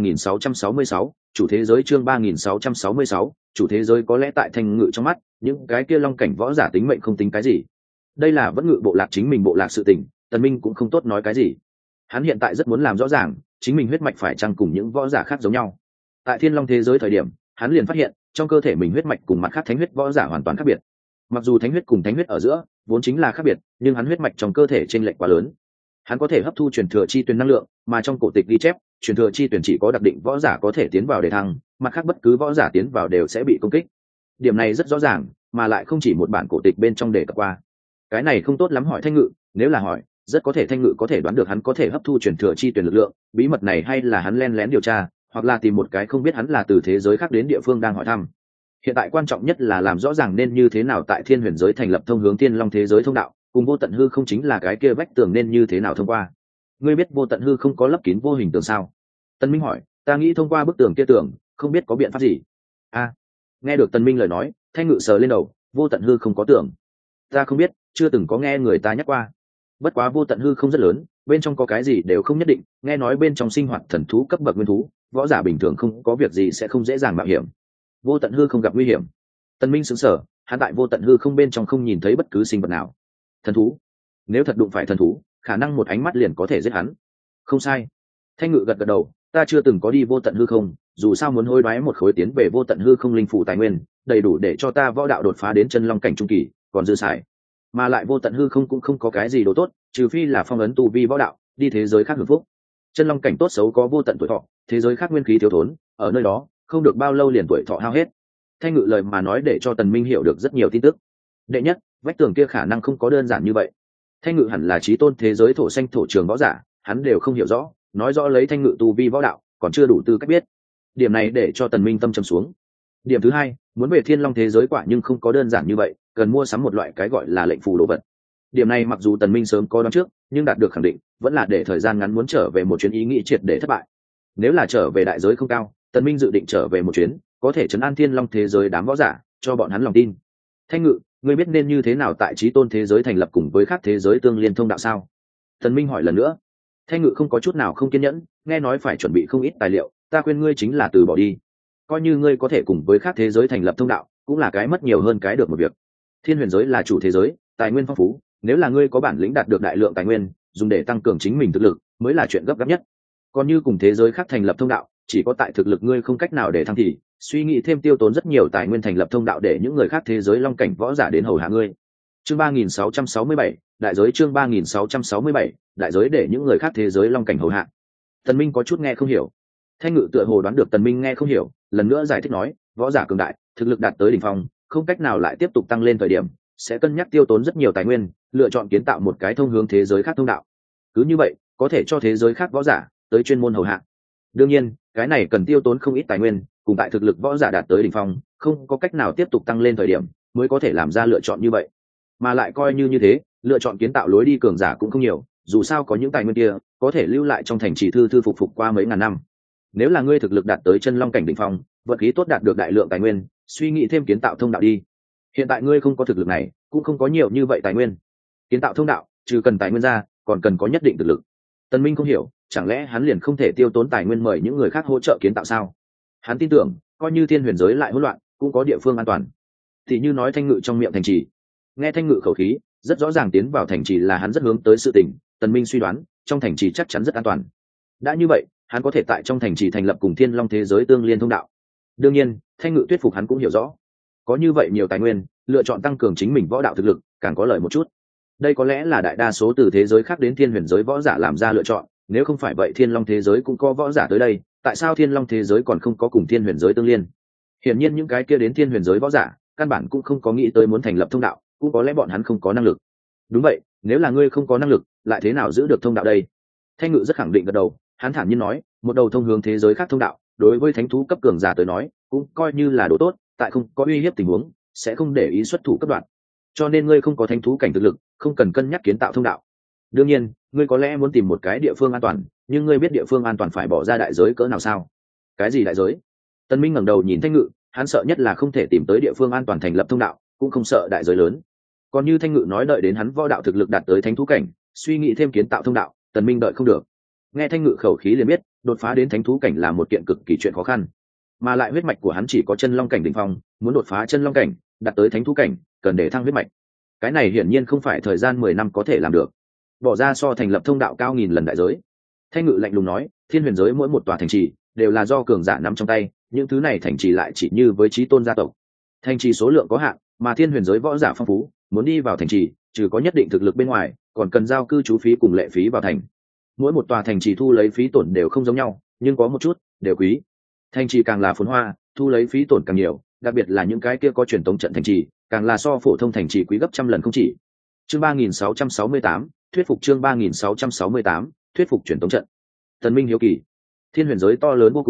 3666, chủ thế giới. Chương 3666, chủ thế giới. Có lẽ tại Thanh Ngự trong mắt, những cái kia long cảnh võ giả tính mệnh không tính cái gì. Đây là vẫn Ngự bộ lạc chính mình bộ lạc sự tình, Tần Minh cũng không tốt nói cái gì. Hắn hiện tại rất muốn làm rõ ràng, chính mình huyết mạch phải chăng cùng những võ giả khác giống nhau. Tại Thiên Long thế giới thời điểm, hắn liền phát hiện, trong cơ thể mình huyết mạch cùng mặt khác thánh huyết võ giả hoàn toàn khác biệt. Mặc dù thánh huyết cùng thánh huyết ở giữa vốn chính là khác biệt, nhưng hắn huyết mạch trong cơ thể chênh lệch quá lớn. Hắn có thể hấp thu truyền thừa chi tuyển năng lượng, mà trong cổ tịch ghi chép, truyền thừa chi tuyển chỉ có đặc định võ giả có thể tiến vào để thăng, mặt khác bất cứ võ giả tiến vào đều sẽ bị công kích. Điểm này rất rõ ràng, mà lại không chỉ một bản cổ tịch bên trong đề cập qua. Cái này không tốt lắm hỏi Thanh Ngự, nếu là hỏi, rất có thể Thanh Ngự có thể đoán được hắn có thể hấp thu truyền thừa chi tuyển lực lượng, bí mật này hay là hắn lén lén điều tra, hoặc là tìm một cái không biết hắn là từ thế giới khác đến địa phương đang hỏi thăm. Hiện tại quan trọng nhất là làm rõ ràng nên như thế nào tại thiên huyền giới thành lập thông hướng thiên long thế giới thông đạo, cùng vô tận hư không chính là cái kia vách tường nên như thế nào thông qua. Ngươi biết vô tận hư không có lấp kín vô hình tường sao? Tân Minh hỏi. Ta nghĩ thông qua bức tường kia tường, không biết có biện pháp gì. Nghe được Tân Minh lời nói, Thanh Ngự sờ lên đầu. Vô tận hư không có tường? Ta không biết, chưa từng có nghe người ta nhắc qua. Bất quá vô tận hư không rất lớn, bên trong có cái gì đều không nhất định. Nghe nói bên trong sinh hoạt thần thú cấp bậc nguyên thú, võ giả bình thường không có việc gì sẽ không dễ dàng mạo hiểm. Vô tận hư không gặp nguy hiểm? Tân Minh sững sờ, hắn tại vô tận hư không bên trong không nhìn thấy bất cứ sinh vật nào. Thần thú? Nếu thật đụng phải thần thú, khả năng một ánh mắt liền có thể giết hắn. Không sai. Thanh Ngự gật gật đầu. Ta chưa từng có đi vô tận hư không, dù sao muốn hối đoái một khối tiến về vô tận hư không linh phủ tài nguyên, đầy đủ để cho ta võ đạo đột phá đến chân long cảnh trung kỳ, còn dư xài. Mà lại vô tận hư không cũng không có cái gì đồ tốt, trừ phi là phong ấn tu vi võ đạo, đi thế giới khác hưởng phúc. Chân long cảnh tốt xấu có vô tận tuổi thọ, thế giới khác nguyên khí thiếu thốn, ở nơi đó không được bao lâu liền tuổi thọ hao hết. Thanh Ngự lời mà nói để cho Tần Minh hiểu được rất nhiều tin tức. Đệ nhất, vách tường kia khả năng không có đơn giản như vậy. Thanh Ngự hẳn là chí tôn thế giới thổ xanh thổ trường võ giả, hắn đều không hiểu rõ, nói rõ lấy Thanh Ngự tu vi võ đạo, còn chưa đủ tư cách biết. Điểm này để cho Tần Minh tâm trầm xuống. Điểm thứ hai, muốn về Thiên Long thế giới quả nhưng không có đơn giản như vậy, cần mua sắm một loại cái gọi là lệnh phù đồ vật. Điểm này mặc dù Tần Minh sớm có đoán trước, nhưng đạt được khẳng định, vẫn là để thời gian ngắn muốn trở về một chuyến ý nghĩ triệt để thất bại. Nếu là trở về đại giới không cao, Tần Minh dự định trở về một chuyến, có thể trấn an Thiên Long thế giới đám võ giả, cho bọn hắn lòng tin. Thanh Ngự, ngươi biết nên như thế nào tại chí tôn thế giới thành lập cùng với các thế giới tương liên thông đạo sao? Tần Minh hỏi lần nữa. Thanh Ngự không có chút nào không kiên nhẫn, nghe nói phải chuẩn bị không ít tài liệu, ta khuyên ngươi chính là từ bỏ đi. Coi như ngươi có thể cùng với các thế giới thành lập thông đạo, cũng là cái mất nhiều hơn cái được một việc. Thiên huyền giới là chủ thế giới, tài nguyên phong phú, nếu là ngươi có bản lĩnh đạt được đại lượng tài nguyên, dùng để tăng cường chính mình thực lực, mới là chuyện gấp gáp nhất. Còn như cùng thế giới khác thành lập thông đạo, chỉ có tại thực lực ngươi không cách nào để thăng thì suy nghĩ thêm tiêu tốn rất nhiều tài nguyên thành lập thông đạo để những người khác thế giới long cảnh võ giả đến hầu hạ ngươi. Chương 3667, đại giới chương 3667, đại giới để những người khác thế giới long cảnh hầu hạ. Tần Minh có chút nghe không hiểu. Thanh Ngự tựa hồ đoán được Tần Minh nghe không hiểu, lần nữa giải thích nói, võ giả cường đại, thực lực đạt tới đỉnh phong, không cách nào lại tiếp tục tăng lên thời điểm, sẽ cân nhắc tiêu tốn rất nhiều tài nguyên, lựa chọn kiến tạo một cái thông hướng thế giới khác thông đạo. Cứ như vậy, có thể cho thế giới khác võ giả tới chuyên môn hầu hạ. Đương nhiên, cái này cần tiêu tốn không ít tài nguyên, cùng tại thực lực võ giả đạt tới đỉnh phong, không có cách nào tiếp tục tăng lên thời điểm, mới có thể làm ra lựa chọn như vậy. Mà lại coi như thế, lựa chọn kiến tạo lối đi cường giả cũng không nhiều, dù sao có những tài nguyên kia, có thể lưu lại trong thành trì thư thư phục phục qua mấy ngàn năm. Nếu là ngươi thực lực đạt tới chân long cảnh đỉnh phong, vận khí tốt đạt được đại lượng tài nguyên, suy nghĩ thêm kiến tạo thông đạo đi. Hiện tại ngươi không có thực lực này, cũng không có nhiều như vậy tài nguyên. Kiến tạo thông đạo, trừ cần tài nguyên ra, còn cần có nhất định thực lực. Tần Minh không hiểu, chẳng lẽ hắn liền không thể tiêu tốn tài nguyên mời những người khác hỗ trợ kiến tạo sao? Hắn tin tưởng, coi như thiên huyền giới lại hỗn loạn, cũng có địa phương an toàn. Thì như nói Thanh Ngự trong miệng thành trì, nghe Thanh Ngự khẩu khí, rất rõ ràng tiến vào thành trì là hắn rất hướng tới sự tình. Tần Minh suy đoán, trong thành trì chắc chắn rất an toàn. Đã như vậy, hắn có thể tại trong thành trì thành lập cùng Thiên Long thế giới tương liên thông đạo. Đương nhiên, Thanh Ngự thuyết phục hắn cũng hiểu rõ, có như vậy nhiều tài nguyên, lựa chọn tăng cường chính mình võ đạo thực lực, càng có lợi một chút. Đây có lẽ là đại đa số từ thế giới khác đến thiên huyền giới võ giả làm ra lựa chọn, nếu không phải vậy Thiên Long thế giới cũng có võ giả tới đây, tại sao Thiên Long thế giới còn không có cùng thiên huyền giới tương liên? Hiển nhiên những cái kia đến thiên huyền giới võ giả, căn bản cũng không có nghĩ tới muốn thành lập thông đạo, cũng có lẽ bọn hắn không có năng lực. Đúng vậy, nếu là ngươi không có năng lực, lại thế nào giữ được thông đạo đây? Thanh Ngự rất khẳng định gật đầu, hắn thản nhiên nói, một đầu thông hướng thế giới khác thông đạo, đối với thánh thú cấp cường giả tới nói, cũng coi như là đồ tốt, tại không có uy hiếp tình huống, sẽ không để ý xuất thủ cấp đoạn. Cho nên ngươi không có thánh thú cảnh thực lực, không cần cân nhắc kiến tạo thông đạo. Đương nhiên, ngươi có lẽ muốn tìm một cái địa phương an toàn, nhưng ngươi biết địa phương an toàn phải bỏ ra đại giới cỡ nào sao? Cái gì đại giới? Tân Minh ngẩng đầu nhìn Thanh Ngự, hắn sợ nhất là không thể tìm tới địa phương an toàn thành lập thông đạo, cũng không sợ đại giới lớn. Còn như Thanh Ngự nói đợi đến hắn võ đạo thực lực đạt tới thánh thú cảnh, suy nghĩ thêm kiến tạo thông đạo, Tần Minh đợi không được. Nghe Thanh Ngự khẩu khí liền biết, đột phá đến thánh thú cảnh là một kiện cực kỳ chuyện khó khăn, mà lại huyết mạch của hắn chỉ có chân long cảnh đỉnh phong, muốn đột phá chân long cảnh, đạt tới thánh thú cảnh, cần để thăng huyết mạch. Cái này hiển nhiên không phải thời gian 10 năm có thể làm được, bỏ ra so thành lập thông đạo cao nghìn lần đại giới. Thanh Ngự lạnh lùng nói, thiên huyền giới mỗi một tòa thành trì đều là do cường giả nắm trong tay, những thứ này thành trì lại chỉ như với chí tôn gia tộc, thành trì số lượng có hạn, mà thiên huyền giới võ giả phong phú, muốn đi vào thành trì, trừ có nhất định thực lực bên ngoài, còn cần giao cư trú phí cùng lệ phí vào thành. Mỗi một tòa thành trì thu lấy phí tổn đều không giống nhau, nhưng có một chút đều quý. Thành trì càng là phồn hoa, thu lấy phí tổn càng nhiều, đặc biệt là những cái kia có truyền thống trận thành trì, càng là so phổ thông thành trì quý gấp trăm lần không chỉ. Chương 3668, thuyết phục chương 3668, thuyết phục truyền thống trận. Tần Minh hiếu kỳ, thiên huyền giới to lớn vô cùng,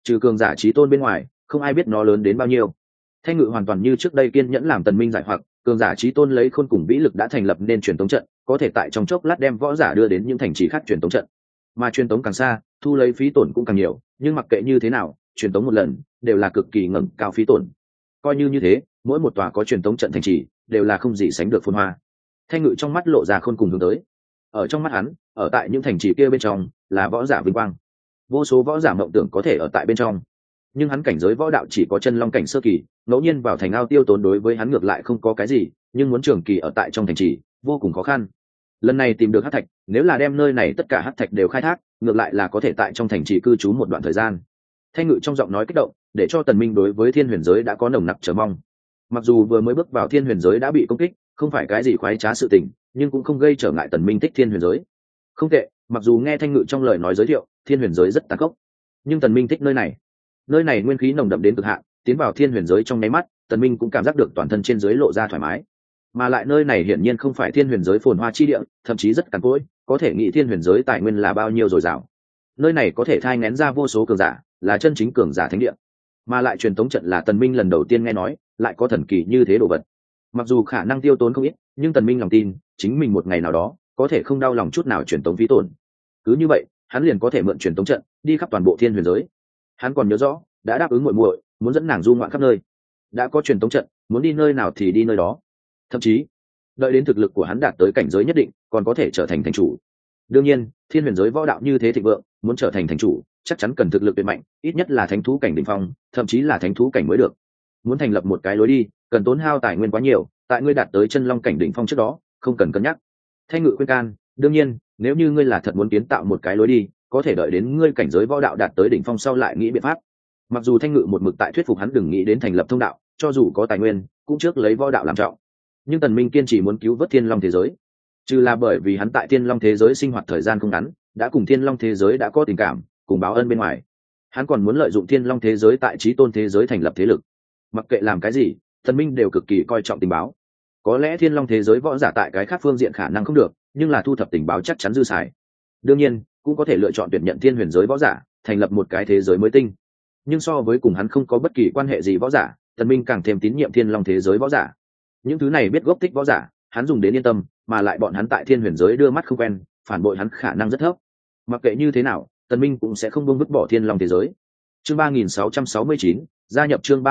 trừ cường giả trí tôn bên ngoài không ai biết nó lớn đến bao nhiêu. Thanh Ngự hoàn toàn như trước đây kiên nhẫn làm Tần Minh giải hoặc, cường giả trí tôn lấy khôn cùng vĩ lực đã thành lập nên truyền tống trận, có thể tại trong chốc lát đem võ giả đưa đến những thành trì khác truyền tống trận. Mà truyền tống càng xa, thu lấy phí tổn cũng càng nhiều, nhưng mặc kệ như thế nào, truyền tống một lần đều là cực kỳ ngẩng cao phí tổn. Coi như thế, mỗi một tòa có truyền tống trận thành trì đều là không gì sánh được phồn hoa. Thanh Ngự trong mắt lộ ra khôn cùng hướng tới. Ở trong mắt hắn, ở tại những thành trì kia bên trong là võ giả vinh quang. Vô số võ giả mộng tưởng có thể ở tại bên trong, nhưng hắn cảnh giới võ đạo chỉ có chân long cảnh sơ kỳ, ngẫu nhiên vào thành ao tiêu tốn đối với hắn ngược lại không có cái gì, nhưng muốn trường kỳ ở tại trong thành trì vô cùng khó khăn. Lần này tìm được hắc thạch, nếu là đem nơi này tất cả hắc thạch đều khai thác, ngược lại là có thể tại trong thành trì cư trú một đoạn thời gian. Thanh Ngự trong giọng nói kích động, để cho Tần Minh đối với Thiên Huyền giới đã có nồng nặc chờ mong. Mặc dù vừa mới bước vào Thiên Huyền giới đã bị công kích, không phải cái gì khoái trá sự tình, nhưng cũng không gây trở ngại Tần Minh thích Thiên Huyền giới. Không tệ, mặc dù nghe Thanh Ngự trong lời nói giới thiệu, Thiên Huyền giới rất tàn khốc, nhưng Tần Minh thích nơi này. Nơi này nguyên khí nồng đậm đến cực hạn, tiến vào Thiên Huyền giới trong nháy mắt, Tần Minh cũng cảm giác được toàn thân trên dưới lộ ra thoải mái. Mà lại nơi này hiển nhiên không phải Thiên Huyền giới phồn hoa chi địa, thậm chí rất cằn cỗi, có thể nghĩ Thiên Huyền giới tài nguyên là bao nhiêu dồi dào. Nơi này có thể thai nghén ra vô số cường giả, là chân chính cường giả thánh địa. Mà lại truyền tống trận là Tần Minh lần đầu tiên nghe nói, lại có thần kỳ như thế đồ vật. Mặc dù khả năng tiêu tốn không ít, nhưng Tần Minh lòng tin, chính mình một ngày nào đó có thể không đau lòng chút nào truyền tống phí tổn. Cứ như vậy, hắn liền có thể mượn truyền tống trận, đi khắp toàn bộ Thiên Huyền giới. Hắn còn nhớ rõ, đã đáp ứng muội muội, muốn dẫn nàng du ngoạn khắp nơi. Đã có truyền tống trận, muốn đi nơi nào thì đi nơi đó. Thậm chí, đợi đến thực lực của hắn đạt tới cảnh giới nhất định, còn có thể trở thành thành chủ. Đương nhiên, Thiên Huyền giới võ đạo như thế thịnh vượng, muốn trở thành thành chủ, chắc chắn cần thực lực tuyệt mạnh, ít nhất là thánh thú cảnh đỉnh phong, thậm chí là thánh thú cảnh mới được. Muốn thành lập một cái lối đi, cần tốn hao tài nguyên quá nhiều, tại ngươi đạt tới chân long cảnh đỉnh phong trước đó, không cần cân nhắc. Thanh Ngự khuyên can, đương nhiên, nếu như ngươi là thật muốn kiến tạo một cái lối đi, có thể đợi đến ngươi cảnh giới võ đạo đạt tới đỉnh phong sau lại nghĩ biện pháp. Mặc dù Thanh Ngự một mực tại thuyết phục hắn đừng nghĩ đến thành lập thông đạo, cho dù có tài nguyên, cũng trước lấy võ đạo làm trọng. Nhưng Tần Minh kiên trì muốn cứu vớt Thiên Long thế giới, trừ là bởi vì hắn tại Thiên Long thế giới sinh hoạt thời gian không ngắn, đã cùng Thiên Long thế giới đã có tình cảm, cùng báo ân bên ngoài, hắn còn muốn lợi dụng Thiên Long thế giới tại Chí Tôn thế giới thành lập thế lực. Mặc kệ làm cái gì, Tần Minh đều cực kỳ coi trọng tình báo. Có lẽ Thiên Long thế giới võ giả tại cái khác phương diện khả năng không được, nhưng là thu thập tình báo chắc chắn dư xài. Đương nhiên, cũng có thể lựa chọn tuyển nhận Thiên Huyền giới võ giả, thành lập một cái thế giới mới tinh. Nhưng so với cùng hắn không có bất kỳ quan hệ gì võ giả, Tần Minh càng thêm tín nhiệm Thiên Long thế giới võ giả. Những thứ này biết gốc tích võ giả, hắn dùng đến yên tâm, mà lại bọn hắn tại Thiên Huyền giới đưa mắt không quen, phản bội hắn khả năng rất thấp. Mặc kệ như thế nào, Tần Minh cũng sẽ không buông vứt bỏ Thiên Long thế giới. Chương 3669, gia nhập chương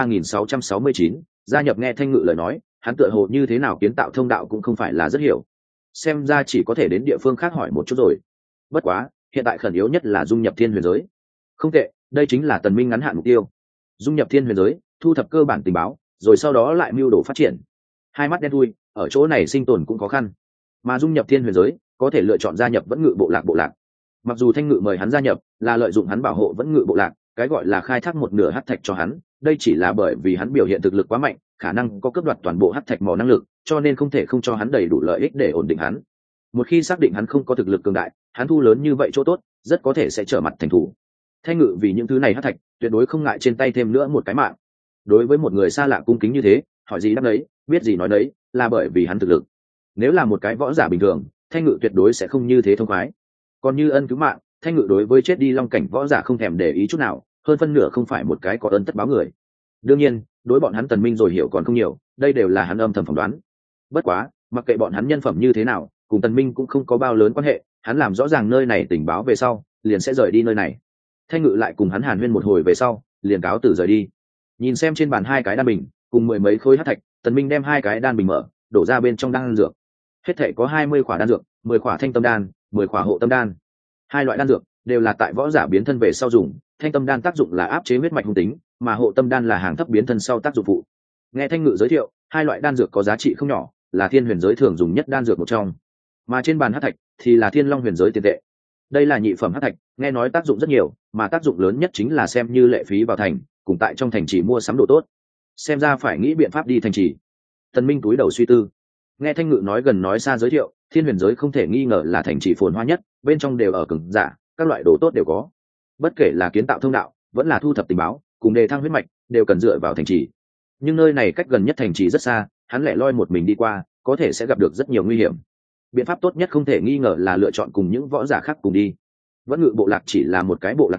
3669, gia nhập. Nghe Thanh Ngự lời nói, hắn tựa hồ như thế nào kiến tạo thông đạo cũng không phải là rất hiểu. Xem ra chỉ có thể đến địa phương khác hỏi một chút rồi. Bất quá, hiện tại khẩn yếu nhất là dung nhập Thiên Huyền giới. Không tệ, đây chính là Tần Minh ngắn hạn mục tiêu. Dung nhập Thiên Huyền giới, thu thập cơ bản tình báo, rồi sau đó lại mưu đồ phát triển. Hai mắt đen thui, ở chỗ này sinh tồn cũng khó khăn. Mà dung nhập Thiên Huyền giới, có thể lựa chọn gia nhập Vẫn Ngự bộ lạc. Mặc dù Thanh Ngự mời hắn gia nhập, là lợi dụng hắn bảo hộ Vẫn Ngự bộ lạc, cái gọi là khai thác một nửa hắc thạch cho hắn, đây chỉ là bởi vì hắn biểu hiện thực lực quá mạnh, khả năng có cướp đoạt toàn bộ hắc thạch mỏ năng lực, cho nên không thể không cho hắn đầy đủ lợi ích để ổn định hắn. Một khi xác định hắn không có thực lực cường đại, hắn thu lớn như vậy chỗ tốt, rất có thể sẽ trở mặt thành thủ. Thanh Ngự vì những thứ này hắc thạch, tuyệt đối không ngại trên tay thêm nữa một cái mạng. Đối với một người xa lạ cung kính như thế, hỏi gì đáp đấy, biết gì nói đấy, là bởi vì hắn thực lực. Nếu là một cái võ giả bình thường, Thanh Ngự tuyệt đối sẽ không như thế thông khoái. Còn như ân cứu mạng, Thanh Ngự đối với chết đi long cảnh võ giả không thèm để ý chút nào, hơn phân nửa không phải một cái có ơn tất báo người. Đương nhiên, đối bọn hắn Tần Minh rồi hiểu còn không nhiều, đây đều là hắn âm thầm phỏng đoán. Bất quá, mặc kệ bọn hắn nhân phẩm như thế nào, cùng Tần Minh cũng không có bao lớn quan hệ, hắn làm rõ ràng nơi này tình báo về sau, liền sẽ rời đi nơi này. Thanh Ngự lại cùng hắn hàn huyên một hồi về sau, liền cáo từ rời đi. Nhìn xem trên bàn hai cái đan bình, cùng mười mấy khối hắc thạch, Tần Minh đem hai cái đan bình mở, đổ ra bên trong đan dược. Hết thảy có 20 khỏa đan dược, 10 khỏa thanh tâm đan, 10 khỏa hộ tâm đan. Hai loại đan dược đều là tại võ giả biến thân về sau dùng, thanh tâm đan tác dụng là áp chế huyết mạch hung tính, mà hộ tâm đan là hàng thấp biến thân sau tác dụng phụ. Nghe Thanh Ngự giới thiệu, hai loại đan dược có giá trị không nhỏ, là Thiên Huyền giới thường dùng nhất đan dược một trong. Mà trên bàn hắc thạch thì là Thiên Long Huyền giới tiền tệ. Đây là nhị phẩm hắc thạch, nghe nói tác dụng rất nhiều, mà tác dụng lớn nhất chính là xem như lệ phí vào thành, cùng tại trong thành trì mua sắm đồ tốt. Xem ra phải nghĩ biện pháp đi thành trì. Tần Minh túi đầu suy tư. Nghe Thanh Ngự nói gần nói xa giới thiệu, Thiên Huyền giới không thể nghi ngờ là thành trì phồn hoa nhất, bên trong đều ở cường giả, các loại đồ tốt đều có. Bất kể là kiến tạo thông đạo, vẫn là thu thập tình báo, cùng đề thăng huyết mạch, đều cần dựa vào thành trì. Nhưng nơi này cách gần nhất thành trì rất xa, hắn lẻ loi một mình đi qua, có thể sẽ gặp được rất nhiều nguy hiểm. Biện pháp tốt nhất không thể nghi ngờ là lựa chọn cùng những võ giả khác cùng đi. Vẫn Ngự bộ lạc chỉ là một cái bộ lạc nhỏ,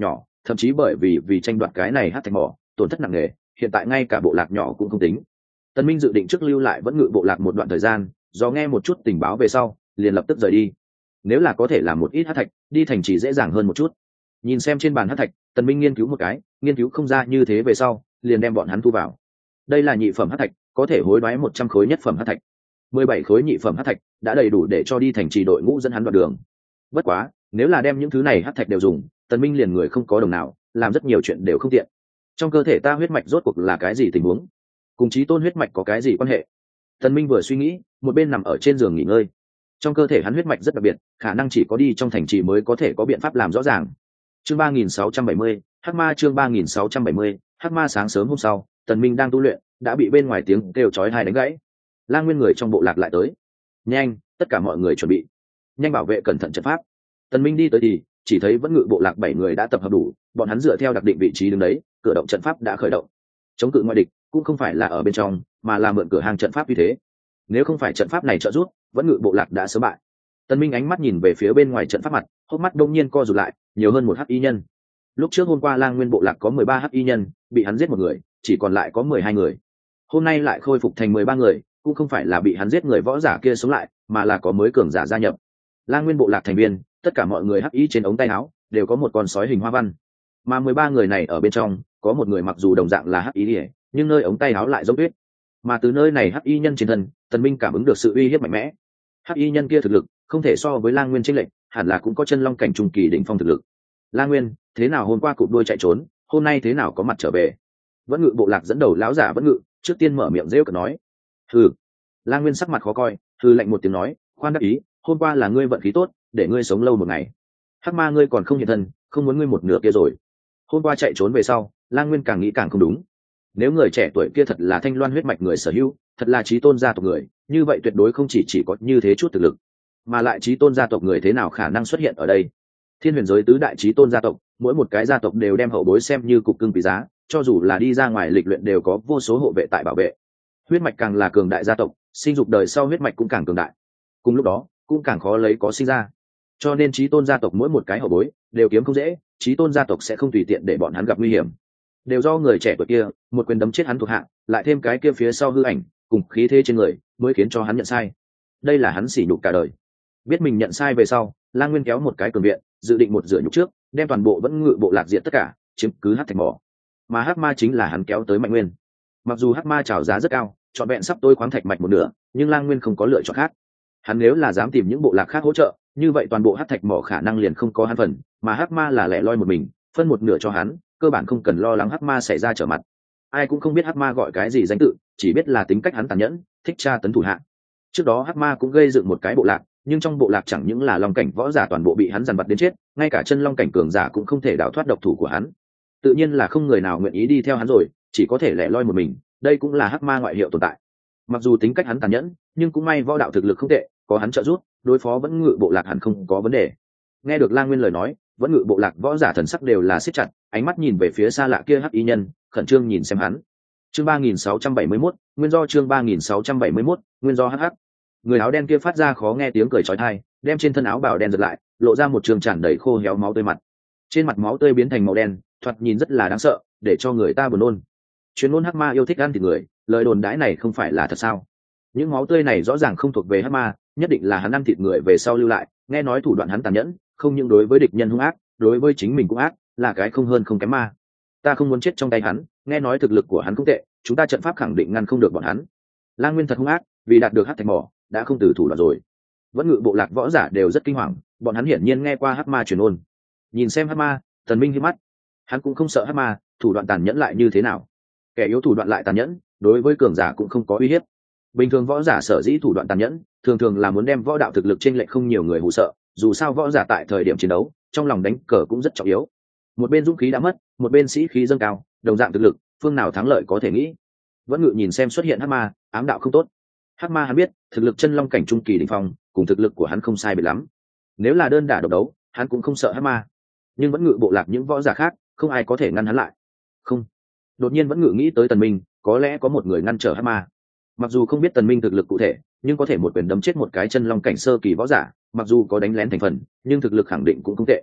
thậm chí bởi vì tranh đoạt cái này hắc thạch mỏ tổn thất nặng nề, hiện tại ngay cả bộ lạc nhỏ cũng không tính. Tần Minh dự định trước lưu lại vẫn ngự bộ lạc một đoạn thời gian, do nghe một chút tình báo về sau liền lập tức rời đi. Nếu là có thể làm một ít hắc thạch đi thành trì dễ dàng hơn một chút. Nhìn xem trên bàn hắc thạch, Tần Minh nghiên cứu một cái, nghiên cứu không ra như thế về sau liền đem bọn hắn thu vào. Đây là nhị phẩm hắc thạch, có thể hối đoái 100 khối nhất phẩm hắc thạch. 17 khối nhị phẩm hắc thạch đã đầy đủ để cho đi thành trì đội ngũ dẫn hắn đoạn đường. Bất quá nếu là đem những thứ này hắc thạch đều dùng, Tần Minh liền người không có đồng nào, làm rất nhiều chuyện đều không tiện. Trong cơ thể ta huyết mạch rốt cuộc là cái gì tình huống, cùng chí tôn huyết mạch có cái gì quan hệ? Tần Minh vừa suy nghĩ, một bên nằm ở trên giường nghỉ ngơi. Trong cơ thể hắn huyết mạch rất đặc biệt, khả năng chỉ có đi trong thành trì mới có thể có biện pháp làm rõ ràng. Chương 3670, Hắc Ma. Chương 3670, Hắc Ma. Sáng sớm hôm sau, Tần Minh đang tu luyện, đã bị bên ngoài tiếng kêu chói tai đánh gãy. Lang Nguyên người trong bộ lạc lại tới. Nhanh, tất cả mọi người chuẩn bị, nhanh bảo vệ cẩn thận trận pháp. Tần Minh đi tới thì chỉ thấy vẫn ngự bộ lạc 7 người đã tập hợp đủ, bọn hắn dựa theo đặc định vị trí đứng đấy, cửa động trận pháp đã khởi động. Chống cự ngoại địch cũng không phải là ở bên trong, mà là mượn cửa hàng trận pháp như thế. Nếu không phải trận pháp này trợ giúp, vẫn ngự bộ lạc đã sớm bại. Tần Minh ánh mắt nhìn về phía bên ngoài trận pháp mặt, hốc mắt đông nhiên co rụt lại, nhiều hơn một hắc y nhân. Lúc trước hôm qua Lang Nguyên bộ lạc có 13 hắc y nhân, bị hắn giết một người, chỉ còn lại có 12 người. Hôm nay lại khôi phục thành 13 người, cũng không phải là bị hắn giết người võ giả kia sống lại, mà là có mới cường giả gia nhập. Lang Nguyên bộ lạc thành viên, tất cả mọi người hắc y trên ống tay áo đều có một con sói hình hoa văn, mà 13 người này ở bên trong có một người mặc dù đồng dạng là hắc y, nhưng nơi ống tay áo lại giống tuyết. Mà từ nơi này hắc y nhân trên thân, Tần Minh cảm ứng được sự uy hiếp mạnh mẽ. Hắc y nhân kia thực lực không thể so với Lang Nguyên chênh lệch, hẳn là cũng có chân long cảnh trung kỳ đỉnh phong thực lực. Lang Nguyên, thế nào hôm qua cụp đuôi chạy trốn, hôm nay thế nào có mặt trở về? Vẫn ngự bộ lạc dẫn đầu lão giả vẫn ngự, trước tiên mở miệng rêu cợt nói. Hừ. Lang Nguyên sắc mặt khó coi, hừ lạnh một tiếng nói, khoan đắc ý, hôm qua là ngươi vận khí tốt, để ngươi sống lâu một ngày. Hắc Ma ngươi còn không hiện thân, không muốn ngươi một nửa kia rồi. Hôm qua chạy trốn về sau, Lang Nguyên càng nghĩ càng không đúng. Nếu người trẻ tuổi kia thật là Thanh Loan huyết mạch người sở hữu, thật là chí tôn gia tộc người, như vậy tuyệt đối không chỉ có như thế chút thực lực, mà lại chí tôn gia tộc người thế nào khả năng xuất hiện ở đây? Thiên huyền giới tứ đại chí tôn gia tộc, mỗi một cái gia tộc đều đem hậu bối xem như cục cưng quý giá, cho dù là đi ra ngoài lịch luyện đều có vô số hộ vệ tại bảo vệ. Huyết mạch càng là cường đại gia tộc, sinh dục đời sau huyết mạch cũng càng cường đại, cùng lúc đó cũng càng khó lấy có sinh ra. Cho nên chí tôn gia tộc mỗi một cái hậu bối đều kiếm không dễ, chí tôn gia tộc sẽ không tùy tiện để bọn hắn gặp nguy hiểm. Đều do người trẻ tuổi kia một quyền đấm chết hắn thuộc hạ, lại thêm cái kia phía sau hư ảnh cùng khí thế trên người, mới khiến cho hắn nhận sai. Đây là hắn sỉ nhục cả đời. Biết mình nhận sai về sau, Lang Nguyên kéo một cái cường viện, dự định một rửa nhục trước, đem toàn bộ vẫn ngự bộ lạc diện tất cả, chiếm cứ hắc thạch mỏ. Mà hắc ma chính là hắn kéo tới Mạnh Nguyên. Mặc dù hắc ma chào giá rất cao, trọn vẹn sắp tôi khoáng thạch mạch một nửa, nhưng Lang Nguyên không có lựa chọn khác. Hắn nếu là dám tìm những bộ lạc khác hỗ trợ, như vậy toàn bộ hắc thạch mỏ khả năng liền không có hắn phần, mà hắc ma là lẻ loi một mình, phân một nửa cho hắn, cơ bản không cần lo lắng hắc ma xảy ra trở mặt. Ai cũng không biết hắc ma gọi cái gì danh tự, chỉ biết là tính cách hắn tàn nhẫn, thích tra tấn thủ hạ. Trước đó hắc ma cũng gây dựng một cái bộ lạc, nhưng trong bộ lạc chẳng những là long cảnh võ giả toàn bộ bị hắn dằn vặt đến chết, ngay cả chân long cảnh cường giả cũng không thể đào thoát độc thủ của hắn. Tự nhiên là không người nào nguyện ý đi theo hắn rồi, chỉ có thể lẻ loi một mình, đây cũng là hắc ma ngoại hiệu tồn tại. Mặc dù tính cách hắn tàn nhẫn, nhưng cũng may võ đạo thực lực không tệ, có hắn trợ giúp, đối phó vẫn ngự bộ lạc hẳn không có vấn đề. Nghe được Lang Nguyên lời nói, vẫn ngự bộ lạc võ giả thần sắc đều là siết chặt, ánh mắt nhìn về phía xa lạ kia hắc y nhân, khẩn trương nhìn xem hắn. Chương 3671, nguyên do. Chương 3671, nguyên do hắc. Người áo đen kia phát ra khó nghe tiếng cười chói tai, đem trên thân áo bào đen giật lại, lộ ra một trường tràn đầy khô héo máu tươi mặt. Trên mặt máu tươi biến thành màu đen, thoạt nhìn rất là đáng sợ, để cho người ta buồn nôn. Chuyên môn hắc ma yêu thích ăn thịt người, lời đồn đãi này không phải là thật sao? Những máu tươi này rõ ràng không thuộc về hắc ma, nhất định là hắn ăn thịt người về sau lưu lại. Nghe nói thủ đoạn hắn tàn nhẫn, không những đối với địch nhân hung ác, đối với chính mình cũng ác, là cái không hơn không kém ma. Ta không muốn chết trong tay hắn, nghe nói thực lực của hắn cũng tệ, chúng ta trận pháp khẳng định ngăn không được bọn hắn. Lang Nguyên thật hung ác, vì đạt được hắc thạch mỏ, đã không từ thủ đoạn rồi. Vẫn ngự bộ lạc võ giả đều rất kinh hoàng, bọn hắn hiển nhiên nghe qua hắc ma truyền ôn. Nhìn xem hắc ma, Tần Minh hí mắt, hắn cũng không sợ hắc ma, thủ đoạn tàn nhẫn lại như thế nào? Kẻ yếu thủ đoạn lại tàn nhẫn, đối với cường giả cũng không có uy hiếp. Bình thường võ giả sở dĩ thủ đoạn tàn nhẫn, thường là muốn đem võ đạo thực lực trên lệch không nhiều người hù sợ, dù sao võ giả tại thời điểm chiến đấu, trong lòng đánh cờ cũng rất trọng yếu. Một bên dũng khí đã mất, một bên sĩ khí dâng cao, đồng dạng thực lực, phương nào thắng lợi có thể nghĩ. Vẫn ngự nhìn xem xuất hiện hắc ma, ám đạo không tốt. Hắc ma hắn biết, thực lực chân long cảnh trung kỳ đỉnh phong, cùng thực lực của hắn không sai biệt lắm. Nếu là đơn đả độc đấu, hắn cũng không sợ hắc ma. Nhưng vẫn ngự bộ lạc những võ giả khác, không ai có thể ngăn hắn lại. Không. Đột nhiên vẫn ngự nghĩ tới Tần Minh, có lẽ có một người ngăn trở hắc ma. Mặc dù không biết Tần Minh thực lực cụ thể, nhưng có thể một quyền đấm chết một cái chân long cảnh sơ kỳ võ giả, mặc dù có đánh lén thành phần, nhưng thực lực khẳng định cũng không tệ.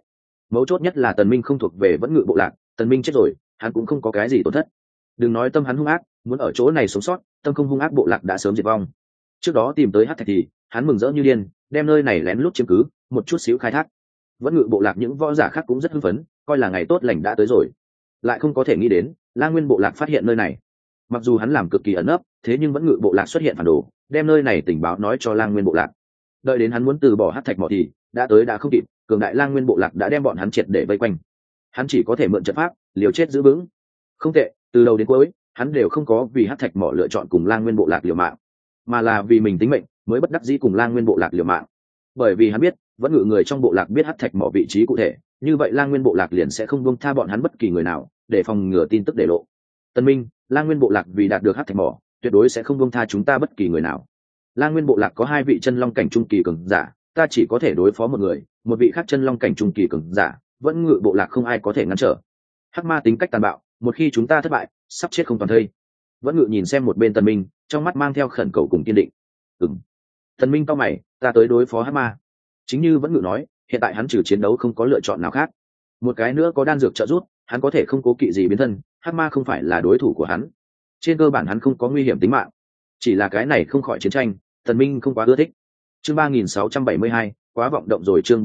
mấu chốt nhất là tần minh không thuộc về vẫn ngự bộ lạc, tần minh chết rồi hắn cũng không có cái gì tổn thất. Đừng nói tâm hắn hung ác, muốn ở chỗ này sống sót, tâm không hung ác bộ lạc đã sớm diệt vong. Trước đó tìm tới hắc thạch thì hắn mừng rỡ như điên, đem nơi này lén lút chiếm cứ, một chút xíu khai thác. Vẫn ngự bộ lạc những võ giả khác cũng rất hưng phấn, coi là ngày tốt lành đã tới rồi. Lại không có thể nghĩ đến Lang Nguyên bộ lạc phát hiện nơi này. Mặc dù hắn làm cực kỳ ẩn nấp, thế nhưng vẫn ngự bộ lạc xuất hiện phản đồ, đem nơi này tình báo nói cho Lang Nguyên bộ lạc. Đợi đến hắn muốn từ bỏ hắc thạch mỏ thì đã tới đã không kịp, cường đại Lang Nguyên bộ lạc đã đem bọn hắn triệt để vây quanh. Hắn chỉ có thể mượn trận pháp liều chết giữ vững. Không tệ, từ đầu đến cuối hắn đều không có vì hắc thạch mỏ lựa chọn cùng Lang Nguyên bộ lạc liều mạng, mà là vì mình tính mệnh mới bất đắc dĩ cùng Lang Nguyên bộ lạc liều mạng. Bởi vì hắn biết vẫn ngự người trong bộ lạc biết hắc thạch mỏ vị trí cụ thể, như vậy Lang Nguyên bộ lạc liền sẽ không buông tha bọn hắn bất kỳ người nào, để phòng ngừa tin tức để lộ. Tân Minh, Lang Nguyên bộ lạc vì đạt được hắc thạch mỏ tuyệt đối sẽ không buông tha chúng ta bất kỳ người nào. Lang Nguyên bộ lạc có 2 vị chân long cảnh trung kỳ cường giả, ta chỉ có thể đối phó một người, một vị khác chân long cảnh trung kỳ cường giả, vẫn ngự bộ lạc không ai có thể ngăn trở. Hắc ma tính cách tàn bạo, một khi chúng ta thất bại sắp chết không toàn thây. Vẫn ngự nhìn xem một bên Tần Minh, trong mắt mang theo khẩn cầu cùng kiên định. Tần Minh cau mày, ta tới đối phó hắc ma. Chính như vẫn ngự nói, hiện tại hắn trừ chiến đấu không có lựa chọn nào khác. Một cái nữa có đan dược trợ giúp, hắn có thể không cố kỵ gì biến thân, hắc ma không phải là đối thủ của hắn. Trên cơ bản hắn không có nguy hiểm tính mạng, chỉ là cái này không khỏi chiến tranh, Tần Minh không quá ưa thích. Chương 3672, quá vọng động rồi. Chương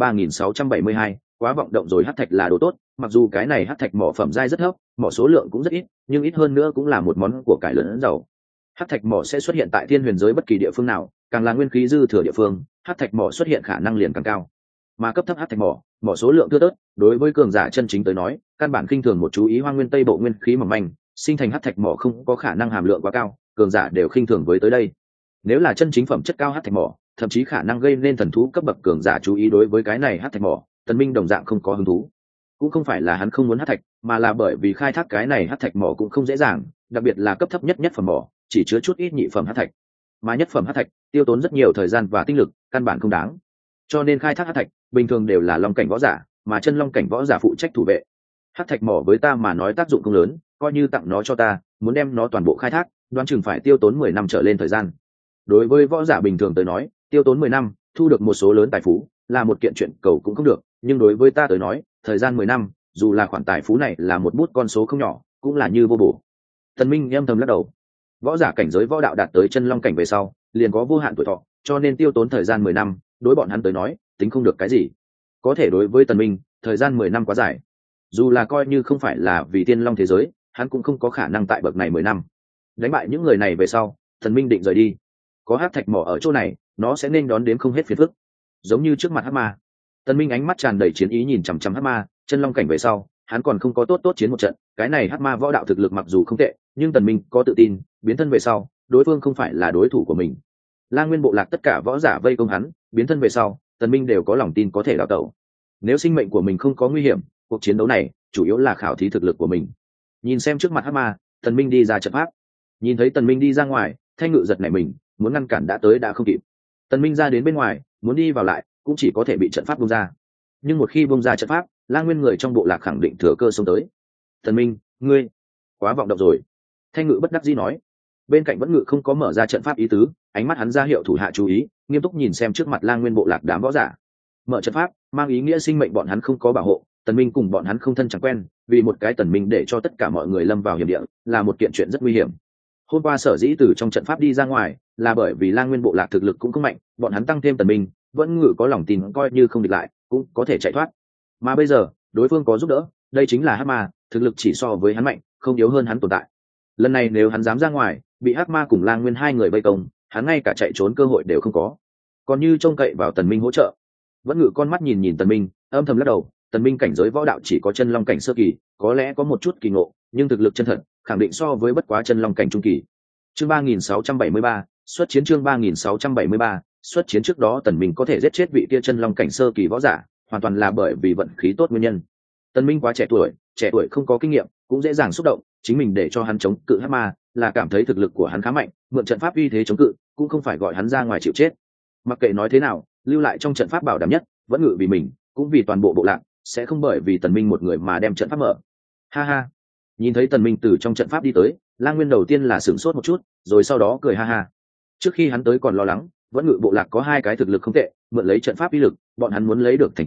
3672, quá vọng động rồi. Hắc thạch là đồ tốt, mặc dù cái này hắc thạch mỏ phẩm giai rất thấp, mỏ số lượng cũng rất ít, nhưng ít hơn nữa cũng là một món của cải lớn giàu. Hắc thạch mỏ sẽ xuất hiện tại thiên huyền giới bất kỳ địa phương nào, càng là nguyên khí dư thừa địa phương, hắc thạch mỏ xuất hiện khả năng liền càng cao. Mà cấp thấp hắc thạch mỏ số lượng thưa thớt, đối với cường giả chân chính tới nói, căn bản khinh thường một chú ý hoang nguyên tây bộ nguyên khí mỏng manh, sinh thành hắc thạch mỏ không có khả năng hàm lượng quá cao, cường giả đều khinh thường với tới đây. Nếu là chân chính phẩm chất cao hắc thạch mỏ, thậm chí khả năng gây nên thần thú cấp bậc cường giả chú ý đối với cái này hắc thạch mỏ, Tần Minh đồng dạng không có hứng thú. Cũng không phải là hắn không muốn hắc thạch, mà là bởi vì khai thác cái này hắc thạch mỏ cũng không dễ dàng, đặc biệt là cấp thấp nhất phẩm mỏ, chỉ chứa chút ít nhị phẩm hắc thạch. Mà nhất phẩm hắc thạch tiêu tốn rất nhiều thời gian và tinh lực, căn bản không đáng. Cho nên khai thác hắc thạch bình thường đều là long cảnh võ giả, mà chân long cảnh võ giả phụ trách thủ vệ. Hắc thạch mỏ với ta mà nói tác dụng không lớn, coi như tặng nó cho ta, muốn đem nó toàn bộ khai thác, đoán chừng phải tiêu tốn 10 năm trở lên thời gian. Đối với võ giả bình thường tới nói, tiêu tốn 10 năm thu được một số lớn tài phú là một kiện chuyện cầu cũng không được, nhưng đối với ta tới nói, thời gian 10 năm, dù là khoản tài phú này là một bút con số không nhỏ, cũng là như vô bổ. Tần Minh âm thầm lắc đầu. Võ giả cảnh giới võ đạo đạt tới chân long cảnh về sau, liền có vô hạn tuổi thọ, cho nên tiêu tốn thời gian 10 năm, đối bọn hắn tới nói, tính không được cái gì. Có thể đối với Tần Minh, thời gian 10 năm quá dài. Dù là coi như không phải là vì tiên long thế giới, hắn cũng không có khả năng tại bậc này 10 năm. Đánh bại những người này về sau, Tần Minh định rời đi. Có hắc thạch mỏ ở chỗ này, nó sẽ nên đón đến không hết phiền phức. Giống như trước mặt hắc ma. Tần Minh ánh mắt tràn đầy chiến ý nhìn chằm chằm hắc ma, chân long cảnh về sau, hắn còn không có tốt chiến một trận, cái này hắc ma võ đạo thực lực mặc dù không tệ, nhưng Tần Minh có tự tin, biến thân về sau, đối phương không phải là đối thủ của mình. Lang Nguyên bộ lạc tất cả võ giả vây công hắn, biến thân về sau, Tần Minh đều có lòng tin có thể đào tẩu. Nếu sinh mệnh của mình không có nguy hiểm, cuộc chiến đấu này chủ yếu là khảo thí thực lực của mình. Nhìn xem trước mặt hắc ma, Tần Minh đi ra trận pháp. Nhìn thấy Tần Minh đi ra ngoài, Thanh Ngự giật nảy mình, muốn ngăn cản đã tới đã không kịp. Tần Minh ra đến bên ngoài, muốn đi vào lại, cũng chỉ có thể bị trận pháp bung ra. Nhưng một khi bung ra trận pháp, Lang Nguyên người trong bộ lạc khẳng định thừa cơ xông tới. Tần Minh, ngươi quá vọng động rồi. Thanh Ngự bất đắc dĩ nói. Bên cạnh Vẫn Ngự không có mở ra trận pháp ý tứ, ánh mắt hắn ra hiệu thủ hạ chú ý, nghiêm túc nhìn xem trước mặt Lang Nguyên bộ lạc đám võ giả. Mở trận pháp mang ý nghĩa sinh mệnh bọn hắn không có bảo hộ, Tần Minh cùng bọn hắn không thân chẳng quen, vì một cái Tần Minh để cho tất cả mọi người lâm vào hiểm địa, là một kiện chuyện rất nguy hiểm. Hôm qua sở dĩ từ trong trận pháp đi ra ngoài, là bởi vì Lang Nguyên bộ lạc thực lực cũng không mạnh, bọn hắn tăng thêm Tần Minh, Vẫn Ngự có lòng tin coi như không địch lại, cũng có thể chạy thoát. Mà bây giờ, đối phương có giúp đỡ, đây chính là Hắc Ma, thực lực chỉ so với hắn mạnh, không yếu hơn hắn tồn tại. Lần này nếu hắn dám ra ngoài, bị Hắc Ma cùng Lang Nguyên hai người vây công, hắn ngay cả chạy trốn cơ hội đều không có. Còn như trông cậy vào Tần Minh hỗ trợ. Vẫn Ngự con mắt nhìn Tần Minh, âm thầm lắc đầu, Tần Minh cảnh giới võ đạo chỉ có chân long cảnh sơ kỳ, có lẽ có một chút kỳ ngộ, nhưng thực lực chân thật, khẳng định so với bất quá chân long cảnh trung kỳ. Chương 3673, xuất chiến. Chương 3673, xuất chiến. Trước đó Tần Minh có thể giết chết vị kia chân long cảnh sơ kỳ võ giả, hoàn toàn là bởi vì vận khí tốt nguyên nhân. Tần Minh quá trẻ tuổi không có kinh nghiệm, cũng dễ dàng xúc động, chính mình để cho hắn chống cự Hắc Ma, là cảm thấy thực lực của hắn khá mạnh, mượn trận pháp uy thế chống cự, cũng không phải gọi hắn ra ngoài chịu chết. Mặc kệ nói thế nào, lưu lại trong trận pháp bảo đảm nhất, Vẫn Ngự vì mình, cũng vì toàn bộ bộ lạc, sẽ không bởi vì Tần Minh một người mà đem trận pháp mở. Ha ha. Nhìn thấy Tần Minh từ trong trận pháp đi tới, Lang Nguyên đầu tiên là sửng sốt một chút, rồi sau đó cười ha ha. Trước khi hắn tới còn lo lắng, Vẫn Ngự bộ lạc có hai cái thực lực không tệ, mượn lấy trận pháp uy lực, bọn hắn muốn lấy được thành quả,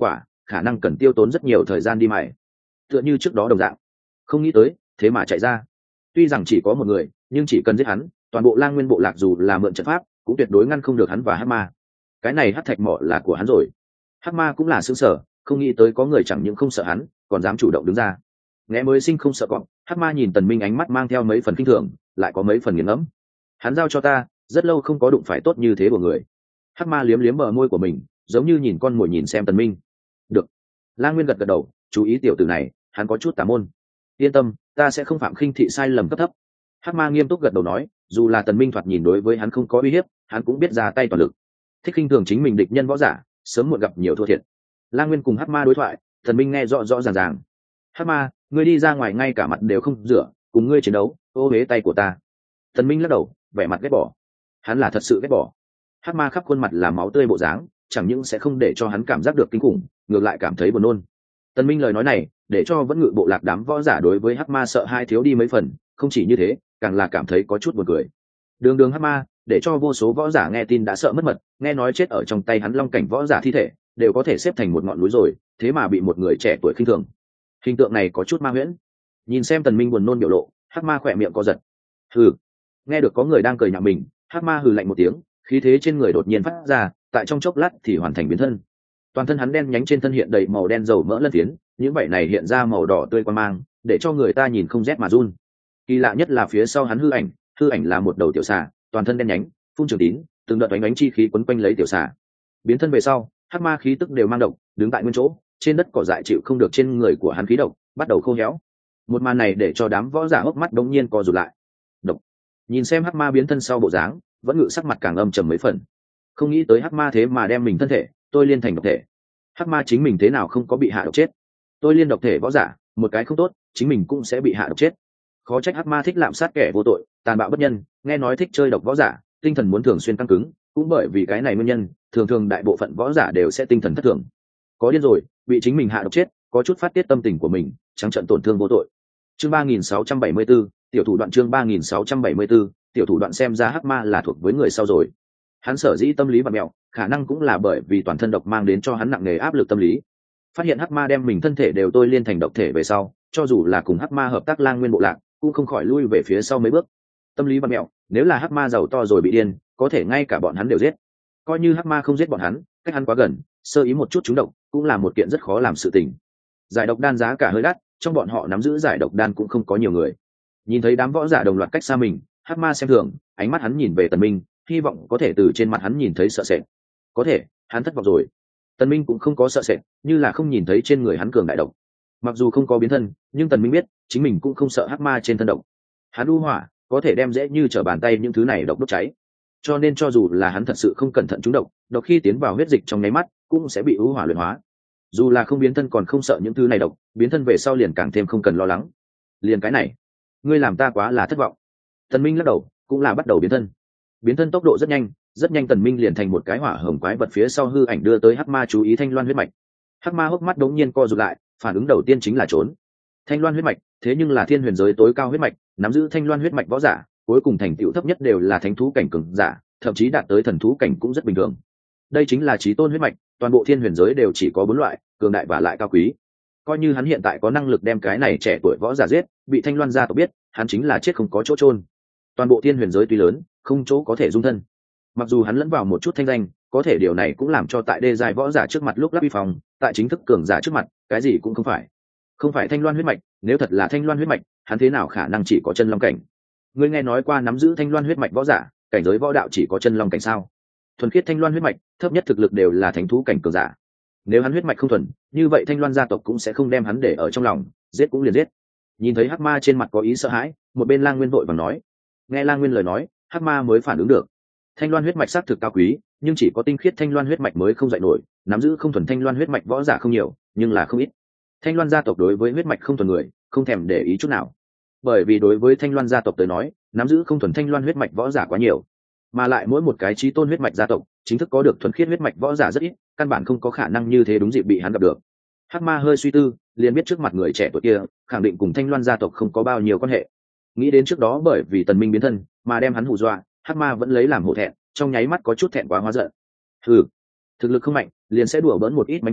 khả năng cần tiêu tốn rất nhiều thời gian đi mày, tựa như trước đó đồng dạng. Không nghĩ tới thế mà chạy ra. Tuy rằng chỉ có một người, nhưng chỉ cần giết hắn, toàn bộ Lang Nguyên bộ lạc dù là mượn trận pháp cũng tuyệt đối ngăn không được hắn và Hắc Ma. Cái này hắc thạch mỏ là của hắn rồi. Hắc Ma cũng là sững sờ, không nghĩ tới có người chẳng những không sợ hắn, còn dám chủ động đứng ra. Nghe mới sinh không sợ cọp. Hắc Ma nhìn Tần Minh ánh mắt mang theo mấy phần kinh thường, lại có mấy phần nghiền ngẫm. Hắn giao cho ta, rất lâu không có đụng phải tốt như thế của người. Hắc Ma liếm liếm bờ môi của mình, giống như nhìn con mồi nhìn xem Tần Minh. Được. Lang Nguyên gật gật đầu, chú ý tiểu tử này, hắn có chút tà môn. Yên tâm, ta sẽ không phạm khinh thị sai lầm cấp thấp. Hắc Ma nghiêm túc gật đầu nói, dù là Tần Minh thoạt nhìn đối với hắn không có uy hiếp, hắn cũng biết ra tay toàn lực. Thích khinh thường chính mình địch nhân võ giả, sớm muộn gặp nhiều thua thiệt. Lang Nguyên cùng Hắc Ma đối thoại, Tần Minh nghe rõ rõ ràng ràng. Hắc Ma, ngươi đi ra ngoài ngay cả mặt đều không rửa, cùng ngươi chiến đấu, ô hế tay của ta. Tần Minh lắc đầu, vẻ mặt ghét bỏ. Hắn là thật sự ghét bỏ. Hắc Ma khắp khuôn mặt là máu tươi bộ dáng, chẳng những sẽ không để cho hắn cảm giác được kinh khủng, ngược lại cảm thấy buồn nôn. Tần Minh lời nói này, để cho vẫn ngự bộ lạc đám võ giả đối với Hắc Ma sợ hai thiếu đi mấy phần, không chỉ như thế, càng là cảm thấy có chút buồn cười. Đường đường Hắc Ma, để cho vô số võ giả nghe tin đã sợ mất mật, nghe nói chết ở trong tay hắn long cảnh võ giả thi thể, đều có thể xếp thành một ngọn núi rồi, thế mà bị một người trẻ tuổi khinh thường. Hình tượng này có chút ma huyễn. Nhìn xem Tần Minh buồn nôn biểu lộ, Hắc Ma khỏe miệng co giật. Hừ. Nghe được có người đang cười nhạo mình, Hắc Ma hừ lạnh một tiếng, khí thế trên người đột nhiên phát ra, tại trong chốc lát thì hoàn thành biến thân. Toàn thân hắn đen nhánh trên thân hiện đầy màu đen dầu mỡ lân phiến, những vảy này hiện ra màu đỏ tươi quan mang, để cho người ta nhìn không rét mà run. Kỳ lạ nhất là phía sau hắn hư ảnh là một đầu tiểu xà, toàn thân đen nhánh, phun trường tín, từng đợt ánh chi khí quấn quanh lấy tiểu xà. Biến thân về sau, Hắc Ma khí tức đều mang độc, đứng tại nguyên chỗ, trên đất cỏ dại chịu không được trên người của hắn khí độc, bắt đầu khô héo. Một màn này để cho đám võ giả hốc mắt đống nhiên co rụt lại. Độc. Nhìn xem Hắc Ma biến thân sau bộ dáng, vẫn ngự sắc mặt càng âm trầm mấy phần. Không nghĩ tới Hắc Ma thế mà đem mình thân thể tôi liên thành độc thể. Hắc Ma chính mình thế nào không có bị hạ độc chết? Tôi liên độc thể võ giả, một cái không tốt, chính mình cũng sẽ bị hạ độc chết. Khó trách Hắc Ma thích lạm sát kẻ vô tội, tàn bạo bất nhân, nghe nói thích chơi độc võ giả, tinh thần muốn thường xuyên tăng cứng, cũng bởi vì cái này nguyên nhân, thường thường đại bộ phận võ giả đều sẽ tinh thần thất thường. Có điên rồi, bị chính mình hạ độc chết, có chút phát tiết tâm tình của mình, trắng trợn tổn thương vô tội. Chương 3674, tiểu thủ đoạn chương 3674, tiểu thủ đoạn xem ra Hắc Ma là thuộc với người sau rồi. Hắn sở dĩ tâm lý bặm mẹo, khả năng cũng là bởi vì toàn thân độc mang đến cho hắn nặng nề áp lực tâm lý. Phát hiện Hắc Ma đem mình thân thể đều tôi liên thành độc thể về sau, cho dù là cùng Hắc Ma hợp tác Lang Nguyên bộ lạc, cũng không khỏi lui về phía sau mấy bước. Tâm lý bặm mẹo, nếu là Hắc Ma giàu to rồi bị điên, có thể ngay cả bọn hắn đều giết. Coi như Hắc Ma không giết bọn hắn, cách hắn quá gần, sơ ý một chút trúng độc, cũng là một kiện rất khó làm sự tình. Giải độc đan giá cả hơi đắt, trong bọn họ nắm giữ giải độc đan cũng không có nhiều người. Nhìn thấy đám võ giả đồng loạt cách xa mình, Hắc Ma xem thường, ánh mắt hắn nhìn về Tần Minh, hy vọng có thể từ trên mặt hắn nhìn thấy sợ sệt. Có thể, hắn thất vọng rồi. Tần Minh cũng không có sợ sệt, như là không nhìn thấy trên người hắn cường đại độc. Mặc dù không có biến thân, nhưng Tần Minh biết, chính mình cũng không sợ Hắc Ma trên thân độc. Hắn u hỏa, có thể đem dễ như trở bàn tay những thứ này độc đốt cháy. Cho nên cho dù là hắn thật sự không cẩn thận trúng độc, độc khi tiến vào huyết dịch trong nháy mắt, cũng sẽ bị u hỏa luyện hóa. Dù là không biến thân còn không sợ những thứ này độc, biến thân về sau liền càng thêm không cần lo lắng. Liền cái này, ngươi làm ta quá là thất vọng. Tần Minh lắc đầu, cũng là bắt đầu biến thân. Biến thân tốc độ rất nhanh Tần Minh liền thành một cái hỏa hồng quái vật phía sau hư ảnh đưa tới Hắc Ma chú ý Thanh Loan huyết mạch. Hắc Ma hốc mắt đống nhiên co rụt lại, phản ứng đầu tiên chính là trốn. Thanh Loan huyết mạch, thế nhưng là thiên huyền giới tối cao huyết mạch, nắm giữ Thanh Loan huyết mạch võ giả, cuối cùng thành tựu thấp nhất đều là thánh thú cảnh cường giả, thậm chí đạt tới thần thú cảnh cũng rất bình thường. Đây chính là chí tôn huyết mạch, toàn bộ thiên huyền giới đều chỉ có 4 loại, cường đại và lại cao quý. Coi như hắn hiện tại có năng lực đem cái này trẻ tuổi võ giả giết, bị Thanh Loan gia tộc biết, hắn chính là chết không có chỗ chôn. Toàn bộ thiên huyền giới tuy lớn, không chỗ có thể dung thân. Mặc dù hắn lẫn vào một chút thanh danh, có thể điều này cũng làm cho tại đê giai võ giả trước mặt lúc lắp uy phong, tại chính thức cường giả trước mặt, cái gì cũng không phải. Không phải Thanh Loan huyết mạch, nếu thật là Thanh Loan huyết mạch, hắn thế nào khả năng chỉ có chân long cảnh? Ngươi nghe nói qua nắm giữ Thanh Loan huyết mạch võ giả, cảnh giới võ đạo chỉ có chân long cảnh sao? Thuần khiết Thanh Loan huyết mạch, thấp nhất thực lực đều là thánh thú cảnh cường giả. Nếu hắn huyết mạch không thuần, như vậy Thanh Loan gia tộc cũng sẽ không đem hắn để ở trong lòng, giết cũng liền giết. Nhìn thấy Hắc Ma trên mặt có ý sợ hãi, một bên Lang Nguyên vội vàng nói. Nghe Lang Nguyên lời nói, Hắc Ma mới phản ứng được. Thanh Loan huyết mạch xác thực cao quý, nhưng chỉ có tinh khiết Thanh Loan huyết mạch mới không dậy nổi, nắm giữ không thuần Thanh Loan huyết mạch võ giả không nhiều, nhưng là không ít. Thanh Loan gia tộc đối với huyết mạch không thuần người, không thèm để ý chút nào. Bởi vì đối với Thanh Loan gia tộc tới nói, nắm giữ không thuần Thanh Loan huyết mạch võ giả quá nhiều, mà lại mỗi một cái chí tôn huyết mạch gia tộc, chính thức có được thuần khiết huyết mạch võ giả rất ít, căn bản không có khả năng như thế đúng dịp bị hắn gặp được. Hắc Ma hơi suy tư, liền biết trước mặt người trẻ tuổi kia, khẳng định cùng Thanh Loan gia tộc không có bao nhiêu quan hệ. Nghĩ đến trước đó bởi vì Tần Minh biến thân, mà đem hắn hù dọa, Hắc Ma vẫn lấy làm hổ thẹn, trong nháy mắt có chút thẹn quá hóa giận. Thực lực không mạnh, liền sẽ đùa bỡn một ít mánh khóe,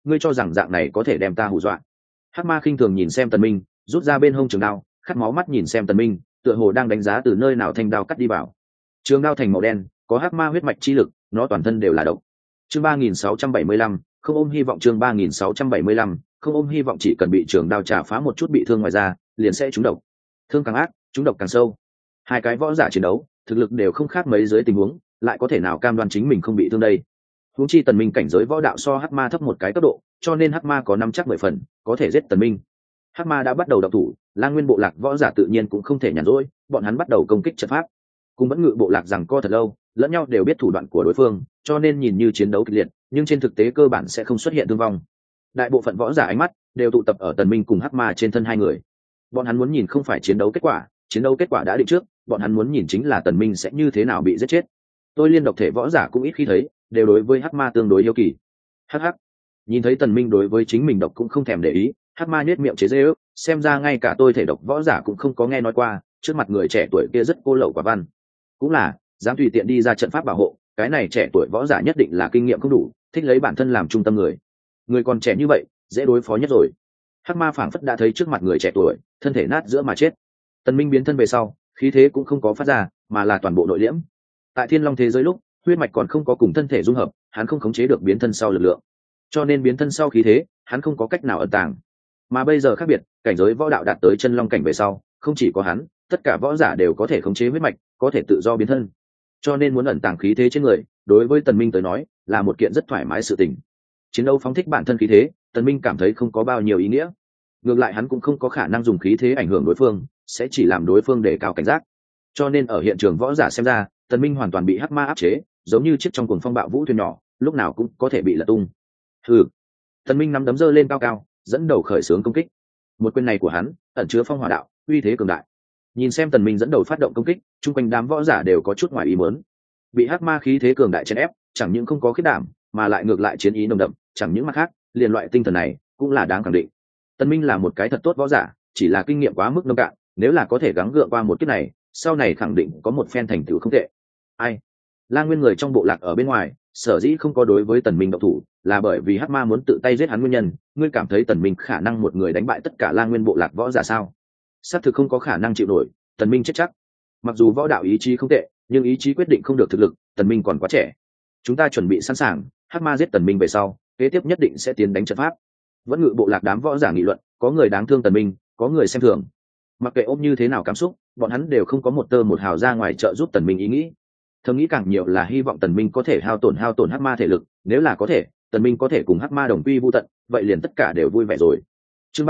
ngươi cho rằng dạng này có thể đem ta hù dọa? Hắc ma khinh thường nhìn xem tần minh, rút ra bên hông trường đao, khát máu mắt nhìn xem tần minh, tựa hồ đang đánh giá từ nơi nào thanh đao cắt đi vào. Trường đao thành màu đen, có hắc ma huyết mạch chi lực, nó toàn thân đều là độc. Chương 3675, không ôm hy vọng. Chương 3675, không ôm hy vọng. Chỉ cần bị trường đao chà phá một chút bị thương ngoài da, liền sẽ trúng độc. Thương càng ác, trúng độc càng sâu. Hai cái võ giả chiến đấu, thực lực đều không khác mấy dưới tình huống, lại có thể nào cam đoan chính mình không bị thương đây? Huống chi tần minh cảnh giới võ đạo so hắc ma thấp một cái cấp độ, cho nên hắc ma có năm chắc 10 phần có thể giết tần minh. Hắc ma đã bắt đầu động thủ, Lang Nguyên bộ lạc võ giả tự nhiên cũng không thể nhàn rỗi, bọn hắn bắt đầu công kích trận pháp. Cùng vẫn ngự bộ lạc rằng co thật lâu, lẫn nhau đều biết thủ đoạn của đối phương, cho nên nhìn như chiến đấu kịch liệt, nhưng trên thực tế cơ bản sẽ không xuất hiện thương vong. Đại bộ phận võ giả ánh mắt đều tụ tập ở tần minh cùng hắc ma trên thân hai người. Bọn hắn muốn nhìn không phải chiến đấu kết quả, chiến đấu kết quả đã định trước, bọn hắn muốn nhìn chính là tần minh sẽ như thế nào bị giết chết. Tôi liên độc thể võ giả cũng ít khi thấy, đều đối với hắc ma tương đối yêu kỳ. Hắc hắc, nhìn thấy tần minh đối với chính mình độc cũng không thèm để ý, hắc ma nhếch miệng chế giễu, xem ra ngay cả tôi thể độc võ giả cũng không có nghe nói qua, trước mặt người trẻ tuổi kia rất cô lậu quả văn. Cũng là dám tùy tiện đi ra trận pháp bảo hộ, cái này trẻ tuổi võ giả nhất định là kinh nghiệm không đủ, thích lấy bản thân làm trung tâm người còn trẻ như vậy dễ đối phó nhất rồi. Hắc ma phảng phất đã thấy trước mặt người trẻ tuổi, thân thể nát giữa mà chết. Tần minh biến thân về sau, khí thế cũng không có phát ra, mà là toàn bộ nội liễm. Tại thiên long thế giới lúc huyết mạch còn không có cùng thân thể dung hợp, hắn không khống chế được biến thân sau lực lượng, cho nên biến thân sau khí thế hắn không có cách nào ẩn tàng. Mà bây giờ khác biệt, cảnh giới võ đạo đạt tới chân long cảnh về sau, không chỉ có hắn, tất cả võ giả đều có thể khống chế huyết mạch, có thể tự do biến thân, cho nên muốn ẩn tàng khí thế trên người, đối với tần minh tới nói là một kiện rất thoải mái sự tình. Chiến đấu phóng thích bản thân khí thế, tần minh cảm thấy không có bao nhiêu ý nghĩa. Ngược lại hắn cũng không có khả năng dùng khí thế ảnh hưởng đối phương, sẽ chỉ làm đối phương đề cao cảnh giác. Cho nên ở hiện trường võ giả xem ra, tần minh hoàn toàn bị hắc ma áp chế, giống như chiếc trong cuồng phong bạo vũ thuyền nhỏ, lúc nào cũng có thể bị lật tung. Hừ. Tần minh nắm đấm giơ lên cao cao, dẫn đầu khởi xướng công kích. Một quyền này của hắn ẩn chứa phong hỏa đạo, uy thế cường đại. Nhìn xem tần minh dẫn đầu phát động công kích, chung quanh đám võ giả đều có chút ngoài ý muốn. Bị hắc ma khí thế cường đại chèn ép, chẳng những không có khiết đảm, mà lại ngược lại chiến ý nồng đậm, chẳng những mặt khác, liền loại tinh thần này cũng là đáng khẳng định. Tần minh là một cái thật tốt võ giả, chỉ là kinh nghiệm quá mức nông cạn, nếu là có thể gắng gượng qua một kiếp này, sau này khẳng định có một phen thành tựu không tệ. Ai? Lang Nguyên người trong bộ lạc ở bên ngoài, sở dĩ không có đối với tần minh động thủ, là bởi vì hắc ma muốn tự tay giết hắn nguyên nhân. Ngươi cảm thấy tần minh khả năng một người đánh bại tất cả Lang Nguyên bộ lạc võ giả sao? Xác thực không có khả năng chịu nổi, tần minh chết chắc. Mặc dù võ đạo ý chí không tệ, nhưng ý chí quyết định không được thực lực, tần minh còn quá trẻ. Chúng ta chuẩn bị sẵn sàng, hắc ma giết tần minh về sau, kế tiếp nhất định sẽ tiến đánh trận pháp. Vẫn ngự bộ lạc đám võ giả nghị luận, có người đáng thương tần minh, có người xem thường. Mặc kệ ôm như thế nào cảm xúc, bọn hắn đều không có một tơ một hào ra ngoài trợ giúp tần minh ý nghĩ. Thầm nghĩ càng nhiều là hy vọng tần minh có thể hao tổn hắc ma thể lực, nếu là có thể, tần minh có thể cùng hắc ma đồng quy vu tận, vậy liền tất cả đều vui vẻ rồi. Chương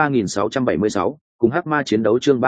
3676, cùng hắc ma chiến đấu. Chương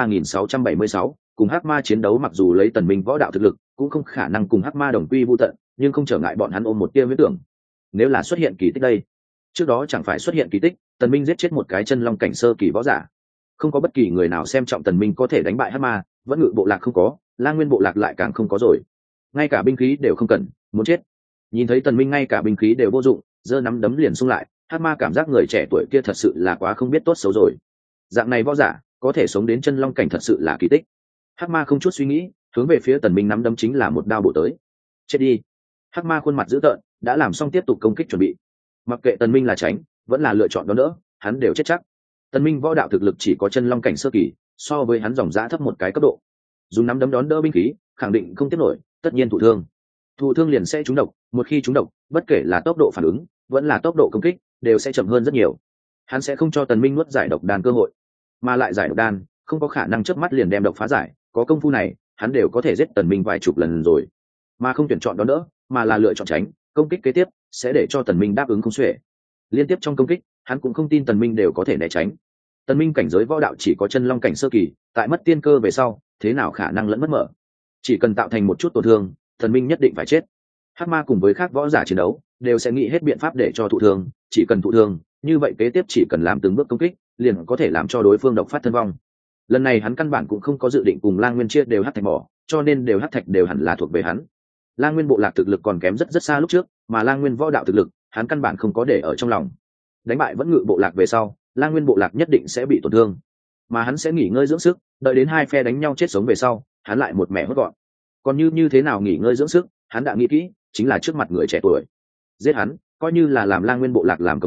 3676, cùng hắc ma chiến đấu. Mặc dù lấy tần minh võ đạo thực lực, cũng không khả năng cùng hắc ma đồng quy vu tận, nhưng không trở ngại bọn hắn ôm một tia huyết tưởng. Nếu là xuất hiện kỳ tích đây, trước đó chẳng phải xuất hiện kỳ tích, tần minh giết chết một cái chân long cảnh sơ kỳ võ giả, không có bất kỳ người nào xem trọng tần minh có thể đánh bại hắc ma, vẫn ngự bộ lạc không có, Lang Nguyên bộ lạc lại càng không có rồi, ngay cả binh khí đều không cần, muốn chết. Nhìn thấy tần minh ngay cả binh khí đều vô dụng, giơ nắm đấm liền xung lại, hắc ma cảm giác người trẻ tuổi kia thật sự là quá không biết tốt xấu rồi. Dạng này võ giả có thể sống đến chân long cảnh thật sự là kỳ tích. Hắc ma không chút suy nghĩ, hướng về phía tần minh nắm đấm chính là một đao bổ tới. Chết đi. Hắc ma khuôn mặt dữ tợn, đã làm xong tiếp tục công kích chuẩn bị. Mặc kệ tần minh là tránh vẫn là lựa chọn đón đỡ, hắn đều chết chắc. Tần minh võ đạo thực lực chỉ có chân long cảnh sơ kỳ, so với hắn dòng dã thấp một cái cấp độ. Dùng nắm đấm đón đỡ binh khí, khẳng định không tiếp nổi, tất nhiên thụ thương liền sẽ trúng độc. Một khi trúng độc, bất kể là tốc độ phản ứng vẫn là tốc độ công kích đều sẽ chậm hơn rất nhiều. Hắn sẽ không cho tần minh nuốt giải độc đan cơ hội, mà lại giải độc đan không có khả năng chớp mắt liền đem độc phá giải. Có công phu này, hắn đều có thể giết tần minh vài chục lần rồi, mà không tuyển chọn đón đỡ, mà là lựa chọn tránh. Công kích kế tiếp sẽ để cho tần minh đáp ứng không xuể. Liên tiếp trong công kích, hắn cũng không tin tần minh đều có thể né tránh. Tần minh cảnh giới võ đạo chỉ có chân long cảnh sơ kỳ, tại mất tiên cơ về sau, thế nào khả năng lẫn mất mở. Chỉ cần tạo thành một chút tổn thương, tần minh nhất định phải chết. Hắc ma cùng với các võ giả chiến đấu đều sẽ nghĩ hết biện pháp để cho thụ thương, chỉ cần thụ thương, như vậy kế tiếp chỉ cần làm từng bước công kích, liền có thể làm cho đối phương độc phát thân vong. Lần này hắn căn bản cũng không có dự định cùng Lang Nguyên chia đều hắc thạch mỏ, cho nên đều hắc thạch đều hẳn là thuộc về hắn. Lang Nguyên bộ lạc thực lực còn kém rất xa lúc trước, mà Lang Nguyên võ đạo thực lực, hắn căn bản không có để ở trong lòng. Đánh bại vẫn ngự bộ lạc về sau, Lang Nguyên bộ lạc nhất định sẽ bị tổn thương, mà hắn sẽ nghỉ ngơi dưỡng sức, đợi đến hai phe đánh nhau chết sống về sau, hắn lại một mẻ hốt gọn. Còn như thế nào nghỉ ngơi dưỡng sức, hắn đã nghĩ kỹ, chính là trước mặt người trẻ tuổi. Giết hắn, coi như là làm Lang Nguyên bộ lạc làm công hiến,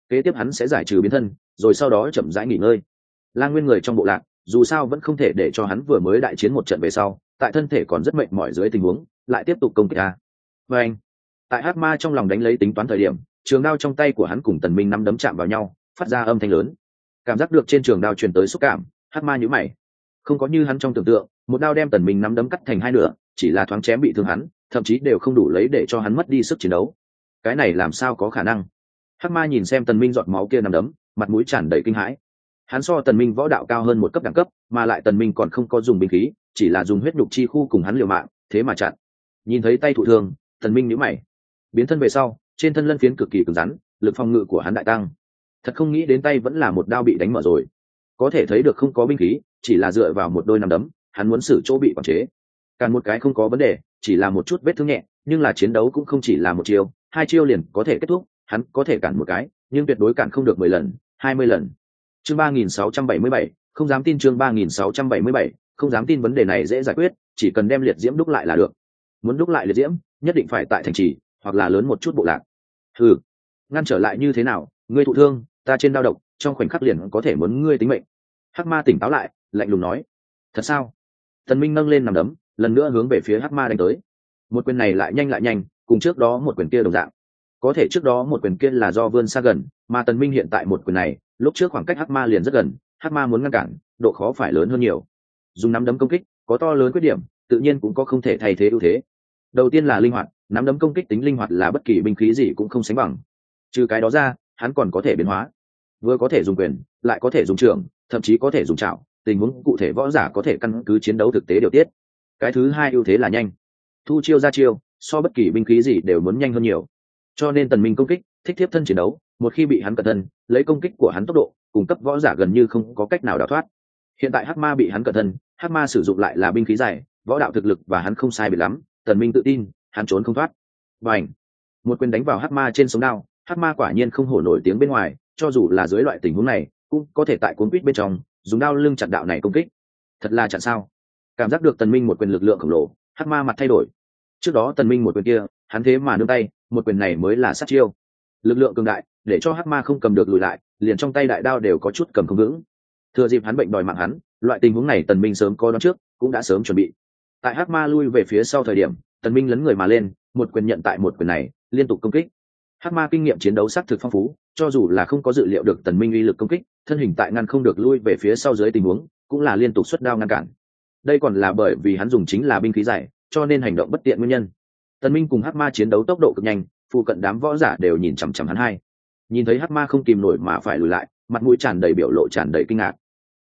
kế tiếp hắn sẽ giải trừ biến thân rồi sau đó chậm rãi nghỉ ngơi. Lang Nguyên người trong bộ lạc dù sao vẫn không thể để cho hắn vừa mới đại chiến một trận về sau tại thân thể còn rất mệt mỏi dưới tình huống lại tiếp tục công kích a. Và anh, tại Hắc Ma trong lòng đánh lấy tính toán thời điểm, trường đao trong tay của hắn cùng Tần Minh nắm đấm chạm vào nhau, phát ra âm thanh lớn. Cảm giác được trên trường đao truyền tới xúc cảm, Hắc Ma nhíu mày. Không có như hắn trong tưởng tượng, một đao đem Tần Minh nắm đấm cắt thành hai nửa, chỉ là thoáng chém bị thương hắn, thậm chí đều không đủ lấy để cho hắn mất đi sức chiến đấu. Cái này làm sao có khả năng? Hắc Ma nhìn xem Tần Minh giọt máu kia nắm đấm, mặt mũi tràn đầy kinh hãi. Hắn so Tần Minh võ đạo cao hơn một cấp đẳng cấp, mà lại Tần Minh còn không có dùng binh khí, chỉ là dùng huyết nhục chi khu cùng hắn liều mạng, thế mà chặn. Nhìn thấy tay thụ thương, Tần Minh nhíu mày. Biến thân về sau, trên thân lân phiến cực kỳ cứng rắn, lực phòng ngự của hắn đại tăng. Thật không nghĩ đến tay vẫn là một đao bị đánh mở rồi. Có thể thấy được không có binh khí, chỉ là dựa vào một đôi nắm đấm, hắn muốn xử chỗ bị quản chế. Càn một cái không có vấn đề, chỉ là một chút vết thương nhẹ, nhưng là chiến đấu cũng không chỉ là một chiêu, hai chiêu liền có thể kết thúc, hắn có thể cản một cái, nhưng tuyệt đối cản không được 10 lần, 20 lần. Chương 3677, không dám tin. Chương 3677, không dám tin. Vấn đề này dễ giải quyết, chỉ cần đem liệt diễm đúc lại là được. Muốn đúc lại liệt diễm, nhất định phải tại thành trì hoặc là lớn một chút bộ lạc. Ngăn trở lại như thế nào, ngươi thụ thương, ta trên đao độc, trong khoảnh khắc liền có thể muốn ngươi tính mệnh. Hắc Ma tỉnh táo lại, lạnh lùng nói. Thật sao? Tần Minh nâng lên nằm đấm, lần nữa hướng về phía Hắc Ma đánh tới. Một quyền này lại nhanh, cùng trước đó một quyền kia đồng dạng. Có thể trước đó một quyền kia là do vươn xa gần, mà Tần Minh hiện tại một quyền này, lúc trước khoảng cách Hắc Ma liền rất gần, Hắc Ma muốn ngăn cản, độ khó phải lớn hơn nhiều. Dùng nắm đấm công kích, có to lớn khuyết điểm, tự nhiên cũng có không thể thay thế ưu thế. Đầu tiên là linh hoạt, nắm đấm công kích tính linh hoạt là bất kỳ binh khí gì cũng không sánh bằng. Trừ cái đó ra, hắn còn có thể biến hóa, vừa có thể dùng quyền, lại có thể dùng trường, thậm chí có thể dùng chảo, tình huống cụ thể võ giả có thể căn cứ chiến đấu thực tế điều tiết. Cái thứ hai ưu thế là nhanh, thu chiêu ra chiêu, so bất kỳ binh khí gì đều muốn nhanh hơn nhiều. Cho nên Tần Minh công kích, thích tiếp thân chiến đấu, một khi bị hắn cẩn thân, lấy công kích của hắn tốc độ, cung cấp võ giả gần như không có cách nào đào thoát. Hiện tại Hắc Ma bị hắn cẩn thân, Hắc Ma sử dụng lại là binh khí dài, võ đạo thực lực và hắn không sai biệt lắm, Tần Minh tự tin, hắn trốn không thoát. Bành! Một quyền đánh vào Hắc Ma trên sống đao, Hắc Ma quả nhiên không hổ nổi tiếng bên ngoài, cho dù là dưới loại tình huống này, cũng có thể tại cuốn quýt bên trong, dùng đao lưng chặn đạo này công kích. Thật là chặn sao? Cảm giác được Tần Minh một quyền lực lượng khổng lồ, Hắc Ma mặt thay đổi. Trước đó Tần Minh một quyền kia, hắn thế mà nương tay, một quyền này mới là sát chiêu. Lực lượng cường đại, để cho Hắc Ma không cầm được lùi lại, liền trong tay đại đao đều có chút cầm không vững. Thừa dịp hắn bệnh đòi mạng hắn, loại tình huống này Tần Minh sớm có đoán trước, cũng đã sớm chuẩn bị. Tại Hắc Ma lui về phía sau thời điểm, Tần Minh lấn người mà lên, một quyền nhận tại một quyền này, liên tục công kích. Hắc Ma kinh nghiệm chiến đấu xác thực phong phú, cho dù là không có dự liệu được Tần Minh uy lực công kích, thân hình tại ngăn không được lui về phía sau dưới tình huống, cũng là liên tục xuất đao ngăn cản. Đây còn là bởi vì hắn dùng chính là binh khí dài, cho nên hành động bất tiện nguyên nhân. Tần Minh cùng Hắc Ma chiến đấu tốc độ cực nhanh, phụ cận đám võ giả đều nhìn chằm chằm hắn hai. Nhìn thấy Hắc Ma không kìm nổi mà phải lùi lại, mặt mũi tràn đầy biểu lộ tràn đầy kinh ngạc.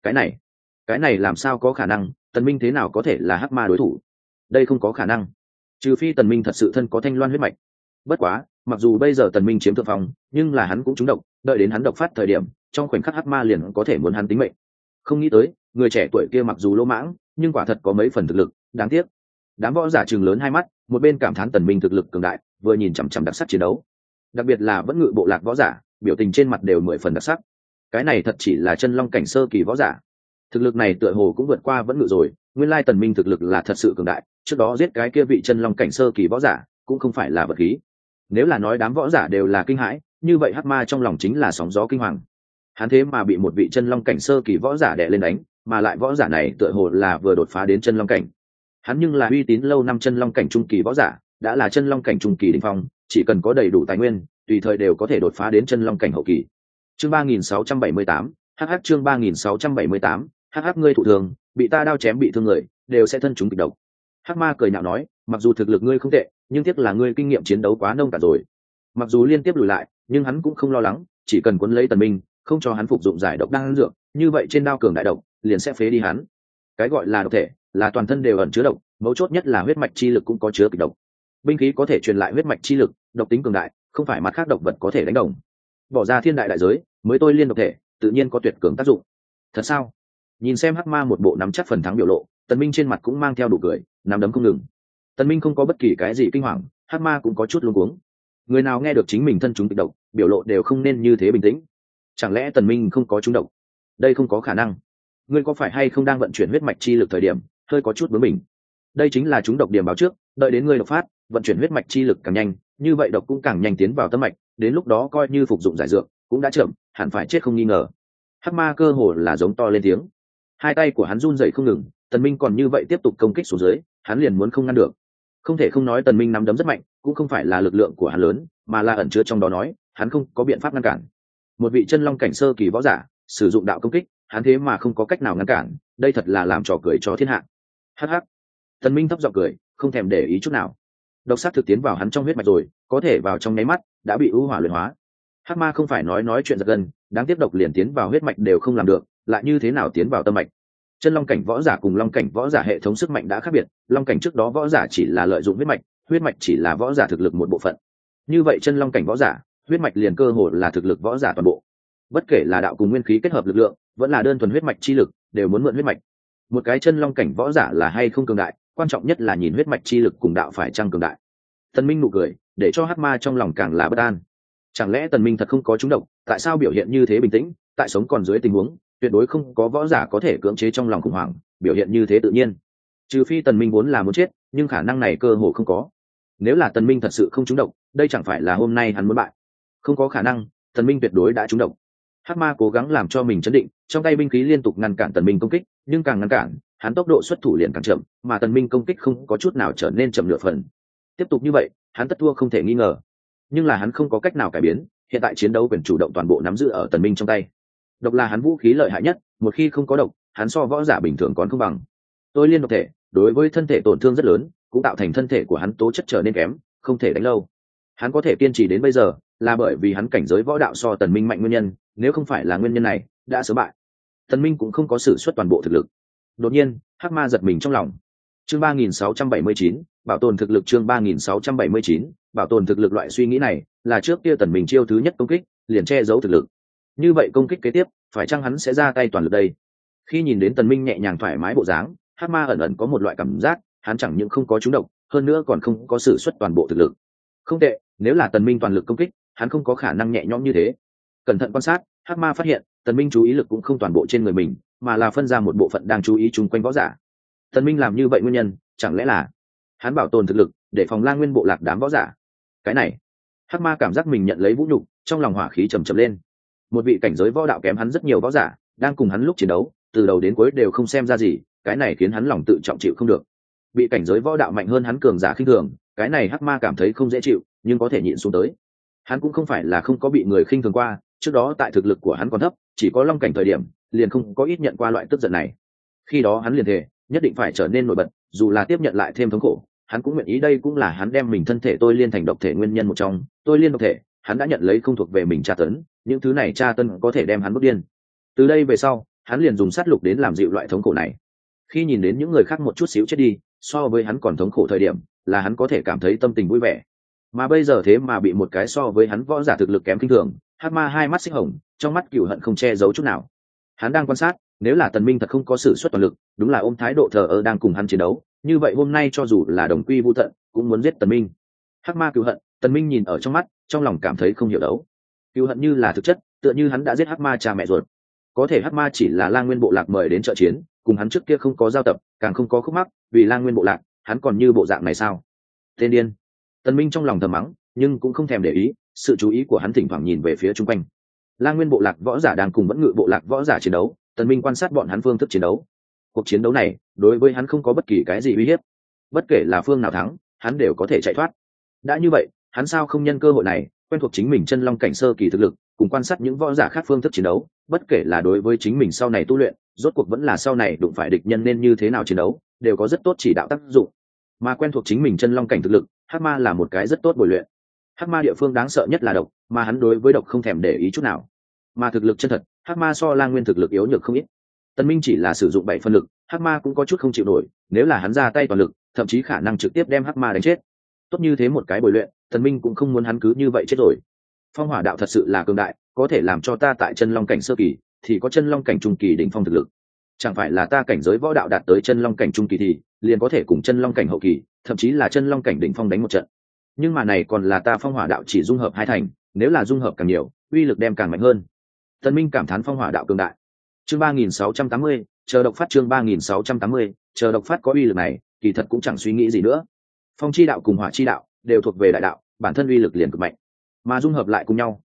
Cái này làm sao có khả năng, Tần Minh thế nào có thể là Hắc Ma đối thủ? Đây không có khả năng. Trừ phi Tần Minh thật sự thân có thanh loan huyết mạch. Bất quá, mặc dù bây giờ Tần Minh chiếm thượng phong, nhưng là hắn cũng trúng độc, đợi đến hắn độc phát thời điểm, trong khoảnh khắc Hắc Ma liền có thể muốn hắn tính mệnh. Không nghĩ tới, người trẻ tuổi kia mặc dù lỗ mãng, nhưng quả thật có mấy phần thực lực, đáng tiếc. Đám võ giả trừng lớn hai mắt, một bên cảm thán Tần Minh thực lực cường đại, vừa nhìn chằm chằm đặc sắc chiến đấu. Đặc biệt là vẫn ngự bộ lạc võ giả, biểu tình trên mặt đều 10 phần đặc sắc. Cái này thật chỉ là chân long cảnh sơ kỳ võ giả. Thực lực này tựa hồ cũng vượt qua vẫn ngự rồi, nguyên lai Tần Minh thực lực là thật sự cường đại, trước đó giết cái kia vị chân long cảnh sơ kỳ võ giả, cũng không phải là vật khí. Nếu là nói đám võ giả đều là kinh hãi, như vậy Hắc Ma trong lòng chính là sóng gió kinh hoàng. Hắn thế mà bị một vị chân long cảnh sơ kỳ võ giả đè lên đánh, mà lại võ giả này tựa hồ là vừa đột phá đến chân long cảnh. Hắn nhưng là uy tín lâu năm chân long cảnh trung kỳ võ giả, đã là chân long cảnh trung kỳ đỉnh phong, chỉ cần có đầy đủ tài nguyên, tùy thời đều có thể đột phá đến chân long cảnh hậu kỳ. Chương 3678, hắc chương 3678, hắc ngươi thụ thường, bị ta đao chém bị thương người, đều sẽ thân chúng kịch độc. Hắc Ma cười nhạo nói, mặc dù thực lực ngươi không tệ, nhưng tiếc là ngươi kinh nghiệm chiến đấu quá nông cạn rồi. Mặc dù liên tiếp lùi lại, nhưng hắn cũng không lo lắng, chỉ cần cuốn lấy Tần Minh, không cho hắn phục dụng giải độc đan dược, như vậy trên đao cường đại độc liền sẽ phế đi hắn. Cái gọi là độc thể, là toàn thân đều ẩn chứa độc, mấu chốt nhất là huyết mạch chi lực cũng có chứa kịch độc. Binh khí có thể truyền lại huyết mạch chi lực, độc tính cường đại, không phải mặt khác độc vật có thể đánh đồng. Bỏ ra thiên đại đại giới, mới tôi liên độc thể, tự nhiên có tuyệt cường tác dụng. Thật sao? Nhìn xem Hắc Ma một bộ nắm chắc phần thắng biểu lộ, Tần Minh trên mặt cũng mang theo đủ cười, nắm đấm không ngừng. Tần Minh không có bất kỳ cái gì kinh hoàng, Hắc Ma cũng có chút luống cuống. Người nào nghe được chính mình thân chúng kịch độc, biểu lộ đều không nên như thế bình tĩnh. Chẳng lẽ Tần Minh không có trúng độc? Đây không có khả năng. Ngươi có phải hay không đang vận chuyển huyết mạch chi lực thời điểm, hơi có chút bướng bỉnh. Đây chính là trúng độc điểm báo trước, đợi đến ngươi độc phát, vận chuyển huyết mạch chi lực càng nhanh, như vậy độc cũng càng nhanh tiến vào tâm mạch, đến lúc đó coi như phục dụng giải dược, cũng đã chậm, hẳn phải chết không nghi ngờ. Hắc ma cơ hồ là giống to lên tiếng, hai tay của hắn run rẩy không ngừng. Tần Minh còn như vậy tiếp tục công kích xuống dưới, hắn liền muốn không ngăn được. Không thể không nói Tần Minh nắm đấm rất mạnh, cũng không phải là lực lượng của hắn lớn, mà là ẩn chứa trong đó nói, hắn không có biện pháp ngăn cản. Một vị chân long cảnh sơ kỳ võ giả sử dụng đạo công kích, hắn thế mà không có cách nào ngăn cản, đây thật là làm trò cười cho thiên hạ. Hắc hắc. Tần Minh thấp giọng cười, không thèm để ý chút nào. Độc sát thực tiến vào hắn trong huyết mạch rồi, có thể vào trong nháy mắt đã bị ưu hỏa luyện hóa. Hắc ma không phải nói chuyện giật gân, đáng tiếc độc liền tiến vào huyết mạch đều không làm được, lại như thế nào tiến vào tâm mạch. Chân long cảnh võ giả cùng long cảnh võ giả hệ thống sức mạnh đã khác biệt, long cảnh trước đó võ giả chỉ là lợi dụng huyết mạch chỉ là võ giả thực lực một bộ phận. Như vậy chân long cảnh võ giả, huyết mạch liền cơ hồ là thực lực võ giả toàn bộ. Bất kể là đạo cùng nguyên khí kết hợp lực lượng, vẫn là đơn thuần huyết mạch chi lực, đều muốn mượn huyết mạch. Một cái chân long cảnh võ giả là hay không cường đại, quan trọng nhất là nhìn huyết mạch chi lực cùng đạo phải chăng cường đại. Tần Minh nụ cười, để cho Hắc ma trong lòng càng là bất an. Chẳng lẽ Tần Minh thật không có trúng độc, tại sao biểu hiện như thế bình tĩnh, tại sống còn dưới tình huống tuyệt đối không có võ giả có thể cưỡng chế trong lòng khủng hoảng, biểu hiện như thế tự nhiên. Trừ phi Tần Minh vốn là muốn chết, nhưng khả năng này cơ hồ không có. Nếu là Tần Minh thật sự không trúng độc, đây chẳng phải là hôm nay hắn muốn bại. Không có khả năng, Tần Minh tuyệt đối đã trúng độc. Hắc ma cố gắng làm cho mình chấn định, trong tay binh khí liên tục ngăn cản Tần Minh công kích, nhưng càng ngăn cản, hắn tốc độ xuất thủ liền càng chậm, mà Tần Minh công kích không có chút nào trở nên chậm nửa phần. Tiếp tục như vậy, hắn tất thua không thể nghi ngờ. Nhưng là hắn không có cách nào cải biến, hiện tại chiến đấu quyền chủ động toàn bộ nắm giữ ở Tần Minh trong tay. Độc là hắn vũ khí lợi hại nhất, một khi không có độc, hắn so võ giả bình thường còn không bằng. Tôi liên độc thể, đối với thân thể tổn thương rất lớn, cũng tạo thành thân thể của hắn tố chất trở nên kém, không thể đánh lâu. Hắn có thể kiên trì đến bây giờ, là bởi vì hắn cảnh giới võ đạo so Tần Minh mạnh nguyên nhân, nếu không phải là nguyên nhân này, đã sớm bại. Tần Minh cũng không có sử xuất toàn bộ thực lực. Đột nhiên, Hắc ma giật mình trong lòng. Chương 3679, bảo tồn thực lực. Chương 3679, bảo tồn thực lực. Loại suy nghĩ này là trước kia Tần Minh chiêu thứ nhất công kích, liền che giấu thực lực. Như vậy công kích kế tiếp, phải chăng hắn sẽ ra tay toàn lực đây? Khi nhìn đến Tần Minh nhẹ nhàng thoải mái bộ dáng, Hắc ma ẩn ẩn có một loại cảm giác, hắn chẳng những không có trúng độc, hơn nữa còn không có sử xuất toàn bộ thực lực. Không tệ, nếu là Tần Minh toàn lực công kích, hắn không có khả năng nhẹ nhõm như thế. Cẩn thận quan sát, Hắc ma phát hiện, Tần Minh chú ý lực cũng không toàn bộ trên người mình, mà là phân ra một bộ phận đang chú ý chung quanh võ giả. Tần Minh làm như vậy nguyên nhân, chẳng lẽ là hắn bảo tồn thực lực để phòng Lang Nguyên bộ lạc đám võ giả? Cái này, Hắc ma cảm giác mình nhận lấy vũ nhục, trong lòng hỏa khí trầm trầm lên. Một vị cảnh giới võ đạo kém hắn rất nhiều võ giả, đang cùng hắn lúc chiến đấu, từ đầu đến cuối đều không xem ra gì, cái này khiến hắn lòng tự trọng chịu không được. Bị cảnh giới võ đạo mạnh hơn hắn cường giả khinh thường, cái này Hắc ma cảm thấy không dễ chịu, nhưng có thể nhịn xuống tới. Hắn cũng không phải là không có bị người khinh thường qua, trước đó tại thực lực của hắn còn thấp, chỉ có long cảnh thời điểm, liền không có ít nhận qua loại tức giận này. Khi đó hắn liền thề, nhất định phải trở nên nổi bật, dù là tiếp nhận lại thêm thống khổ, hắn cũng nguyện ý. Đây cũng là hắn đem mình thân thể tôi liên thành độc thể nguyên nhân một trong. Tôi liên độc thể, hắn đã nhận lấy không thuộc về mình tra tấn, những thứ này tra tấn có thể đem hắn bức điên. Từ đây về sau, hắn liền dùng sát lục đến làm dịu loại thống khổ này. Khi nhìn đến những người khác một chút xíu chết đi, so với hắn còn thống khổ thời điểm, là hắn có thể cảm thấy tâm tình vui vẻ. Mà bây giờ thế mà bị một cái so với hắn võ giả thực lực kém kinh thường, Hắc ma hai mắt xích hồng, trong mắt cừu hận không che giấu chút nào. Hắn đang quan sát, nếu là Tần Minh thật không có sự xuất toàn lực, đúng là ôm thái độ thờ ơ đang cùng hắn chiến đấu, như vậy hôm nay cho dù là đồng quy vu tận, cũng muốn giết Tần Minh. Hắc ma cừu hận, Tần Minh nhìn ở trong mắt, trong lòng cảm thấy không hiểu đấu. Cừu hận như là thực chất, tựa như hắn đã giết Hắc ma cha mẹ ruột. Có thể Hắc ma chỉ là Lang Nguyên bộ lạc mời đến trợ chiến, cùng hắn trước kia không có giao tập, càng không có khúc mắc, vì Lang Nguyên bộ lạc, hắn còn như bộ dạng này sao? Tên điên. Tần Minh trong lòng thầm mắng, nhưng cũng không thèm để ý, sự chú ý của hắn thỉnh thoảng nhìn về phía chung quanh. Lang Nguyên bộ lạc võ giả đang cùng Vẫn Ngự bộ lạc võ giả chiến đấu, Tần Minh quan sát bọn hắn phương thức chiến đấu. Cuộc chiến đấu này, đối với hắn không có bất kỳ cái gì uy hiếp. Bất kể là phương nào thắng, hắn đều có thể chạy thoát. Đã như vậy, hắn sao không nhân cơ hội này, quen thuộc chính mình chân long cảnh sơ kỳ thực lực, cùng quan sát những võ giả khác phương thức chiến đấu, bất kể là đối với chính mình sau này tu luyện, rốt cuộc vẫn là sau này đụng phải địch nhân nên như thế nào chiến đấu, đều có rất tốt chỉ đạo tác dụng. Mà quen thuộc chính mình chân long cảnh thực lực, Hắc ma là một cái rất tốt bồi luyện. Hắc ma địa phương đáng sợ nhất là độc, mà hắn đối với độc không thèm để ý chút nào. Mà thực lực chân thật, Hắc ma so Lang Nguyên thực lực yếu nhược không ít. Tần Minh chỉ là sử dụng 7 phân lực, Hắc ma cũng có chút không chịu nổi, nếu là hắn ra tay toàn lực, thậm chí khả năng trực tiếp đem Hắc ma đánh chết. Tốt như thế một cái bồi luyện, Tần Minh cũng không muốn hắn cứ như vậy chết rồi. Phong hỏa đạo thật sự là cường đại, có thể làm cho ta tại chân long cảnh sơ kỳ thì có chân long cảnh trung kỳ đỉnh phong thực lực. Chẳng phải là ta cảnh giới võ đạo đạt tới chân long cảnh trung kỳ thì liền có thể cùng chân long cảnh hậu kỳ, thậm chí là chân long cảnh đỉnh phong đánh một trận. Nhưng mà này còn là ta phong hỏa đạo chỉ dung hợp 2 thành, nếu là dung hợp càng nhiều, uy lực đem càng mạnh hơn. Tần Minh cảm thán phong hỏa đạo cường đại. Chương 3680, chờ độc phát. Chương 3680, chờ độc phát có uy lực này, kỳ thật cũng chẳng suy nghĩ gì nữa. Phong chi đạo cùng hỏa chi đạo đều thuộc về đại đạo, bản thân uy lực liền cực mạnh, mà dung hợp lại cùng nhau,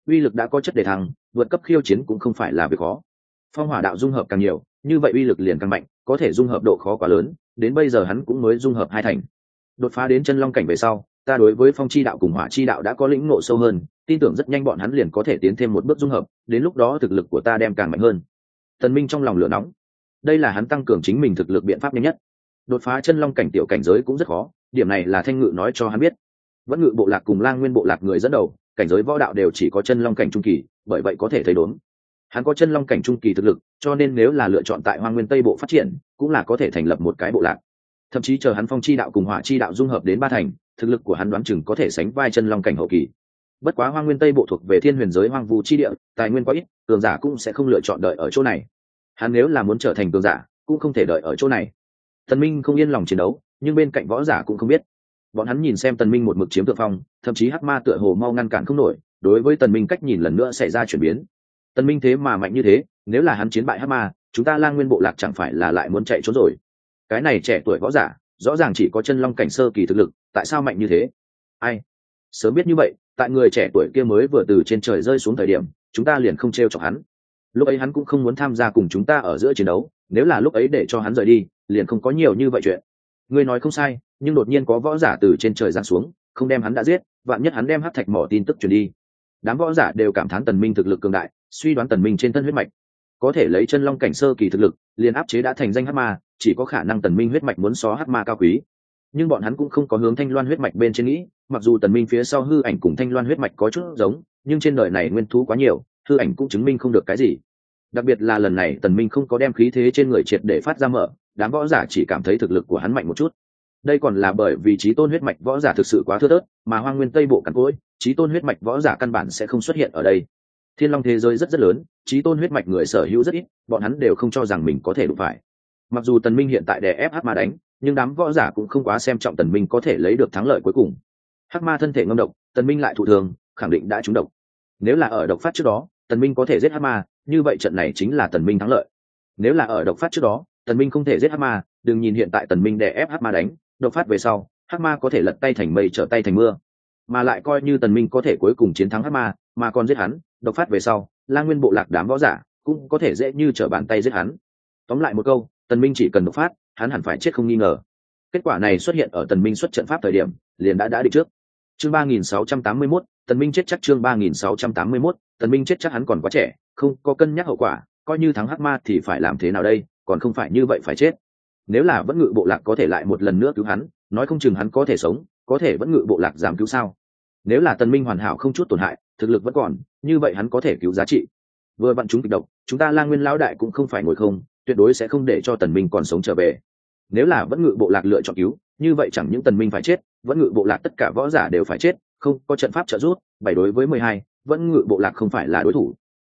uy lực đã có chất đề thăng, vượt cấp khiêu chiến cũng không phải là việc khó. Phong hỏa đạo dung hợp càng nhiều, như vậy uy lực liền càng mạnh, có thể dung hợp độ khó quá lớn, đến bây giờ hắn cũng mới dung hợp 2 thành. Đột phá đến chân long cảnh về sau, ta đối với phong chi đạo cùng hỏa chi đạo đã có lĩnh ngộ sâu hơn, tin tưởng rất nhanh bọn hắn liền có thể tiến thêm một bước dung hợp, đến lúc đó thực lực của ta đem càng mạnh hơn. Tần Minh trong lòng lửa nóng, đây là hắn tăng cường chính mình thực lực biện pháp nhanh nhất. Đột phá chân long cảnh tiểu cảnh giới cũng rất khó, điểm này là Thanh Ngự nói cho hắn biết. Vẫn Ngự bộ lạc cùng Lang Nguyên bộ lạc người dẫn đầu, cảnh giới võ đạo đều chỉ có chân long cảnh trung kỳ, bởi vậy có thể thấy đốn. Hắn có chân long cảnh trung kỳ thực lực, cho nên nếu là lựa chọn tại Hoang Nguyên Tây bộ phát triển, cũng là có thể thành lập một cái bộ lạc. Thậm chí chờ hắn phong chi đạo cùng hỏa chi đạo dung hợp đến 3 thành, thực lực của hắn đoán chừng có thể sánh vai chân long cảnh hậu kỳ. Bất quá Hoang Nguyên Tây bộ thuộc về thiên huyền giới hoang vu chi địa, tài nguyên quá ít, cường giả cũng sẽ không lựa chọn đợi ở chỗ này. Hắn nếu là muốn trở thành cường giả, cũng không thể đợi ở chỗ này. Tần Minh không yên lòng chiến đấu, nhưng bên cạnh võ giả cũng không biết. Bọn hắn nhìn xem Tần Minh một mực chiếm thượng phong, thậm chí Hắc Ma tựa hồ mau ngăn cản không nổi, đối với Tần Minh cách nhìn lần nữa xảy ra chuyển biến. Tần Minh thế mà mạnh như thế, nếu là hắn chiến bại Hắc Ma, chúng ta Lang Nguyên bộ lạc chẳng phải là lại muốn chạy trốn rồi. Cái này trẻ tuổi võ giả, rõ ràng chỉ có chân long cảnh sơ kỳ thực lực, tại sao mạnh như thế? Ai? Sớm biết như vậy, tại người trẻ tuổi kia mới vừa từ trên trời rơi xuống thời điểm, chúng ta liền không trêu chọc hắn. Lúc ấy hắn cũng không muốn tham gia cùng chúng ta ở giữa chiến đấu, nếu là lúc ấy để cho hắn rời đi, liền không có nhiều như vậy chuyện. Ngươi nói không sai, nhưng đột nhiên có võ giả từ trên trời giáng xuống, không đem hắn đã giết, vạn nhất hắn đem hắc thạch mỏ tin tức truyền đi. Đám võ giả đều cảm thán Tần Minh thực lực cường đại, suy đoán Tần Minh trên thân huyết mạch có thể lấy chân long cảnh sơ kỳ thực lực, liền áp chế đã thành danh hắc ma, chỉ có khả năng Tần Minh huyết mạch muốn xó hắc ma cao quý. Nhưng bọn hắn cũng không có hướng Thanh Loan huyết mạch bên trên nghĩ, mặc dù Tần Minh phía sau hư ảnh cùng Thanh Loan huyết mạch có chút giống, nhưng trên đời này nguyên thú quá nhiều, hư ảnh cũng chứng minh không được cái gì. Đặc biệt là lần này Tần Minh không có đem khí thế trên người triệt để phát ra mở, đám võ giả chỉ cảm thấy thực lực của hắn mạnh một chút. Đây còn là bởi vì chí tôn huyết mạch võ giả thực sự quá thưa thớt, mà Hoang Nguyên Tây bộ cằn cỗi, chí tôn huyết mạch võ giả căn bản sẽ không xuất hiện ở đây. Thiên Long thế giới rất rất lớn, chí tôn huyết mạch người sở hữu rất ít, bọn hắn đều không cho rằng mình có thể đụng phải. Mặc dù Tần Minh hiện tại đè ép Hắc Ma đánh, nhưng đám võ giả cũng không quá xem trọng Tần Minh có thể lấy được thắng lợi cuối cùng. Hắc Ma thân thể ngâm độc, Tần Minh lại thụ thương, khẳng định đã trúng độc. Nếu là ở độc phát trước đó, Tần Minh có thể giết Hắc Ma, như vậy trận này chính là Tần Minh thắng lợi. Nếu là ở độc phát trước đó, Tần Minh không thể giết Hắc Ma, đừng nhìn hiện tại Tần Minh đè ép Hắc Ma đánh, độc phát về sau, Hắc Ma có thể lật tay thành mây trở tay thành mưa. Mà lại coi như Tần Minh có thể cuối cùng chiến thắng Hắc Ma, mà còn giết hắn, độc phát về sau, Lang Nguyên bộ lạc đám võ giả cũng có thể dễ như trở bàn tay giết hắn. Tóm lại một câu, Tần Minh chỉ cần độc phát, hắn hẳn phải chết không nghi ngờ. Kết quả này xuất hiện ở Tần Minh xuất trận pháp thời điểm, liền đã định trước. Chương 3681, Tần Minh chết chắc. Chương 3681, Tần Minh chết chắc. Hắn còn quá trẻ, không có cân nhắc hậu quả, coi như thắng Hắc Ma thì phải làm thế nào đây, còn không phải như vậy phải chết. Nếu là Vẫn Ngự bộ lạc có thể lại một lần nữa cứu hắn, nói không chừng hắn có thể sống, có thể Vẫn Ngự bộ lạc dám cứu sao? Nếu là Tần Minh hoàn hảo không chút tổn hại, thực lực vẫn còn, như vậy hắn có thể cứu giá trị. Vừa vặn chúng kịch độc, chúng ta Lang Nguyên lão đại cũng không phải ngồi không, tuyệt đối sẽ không để cho Tần Minh còn sống trở về. Nếu là Vẫn Ngự bộ lạc lựa chọn cứu, như vậy chẳng những Tần Minh phải chết, Vẫn Ngự bộ lạc tất cả võ giả đều phải chết, không có trận pháp trợ giúp, 7 đối với 12, Vẫn Ngự bộ lạc không phải là đối thủ.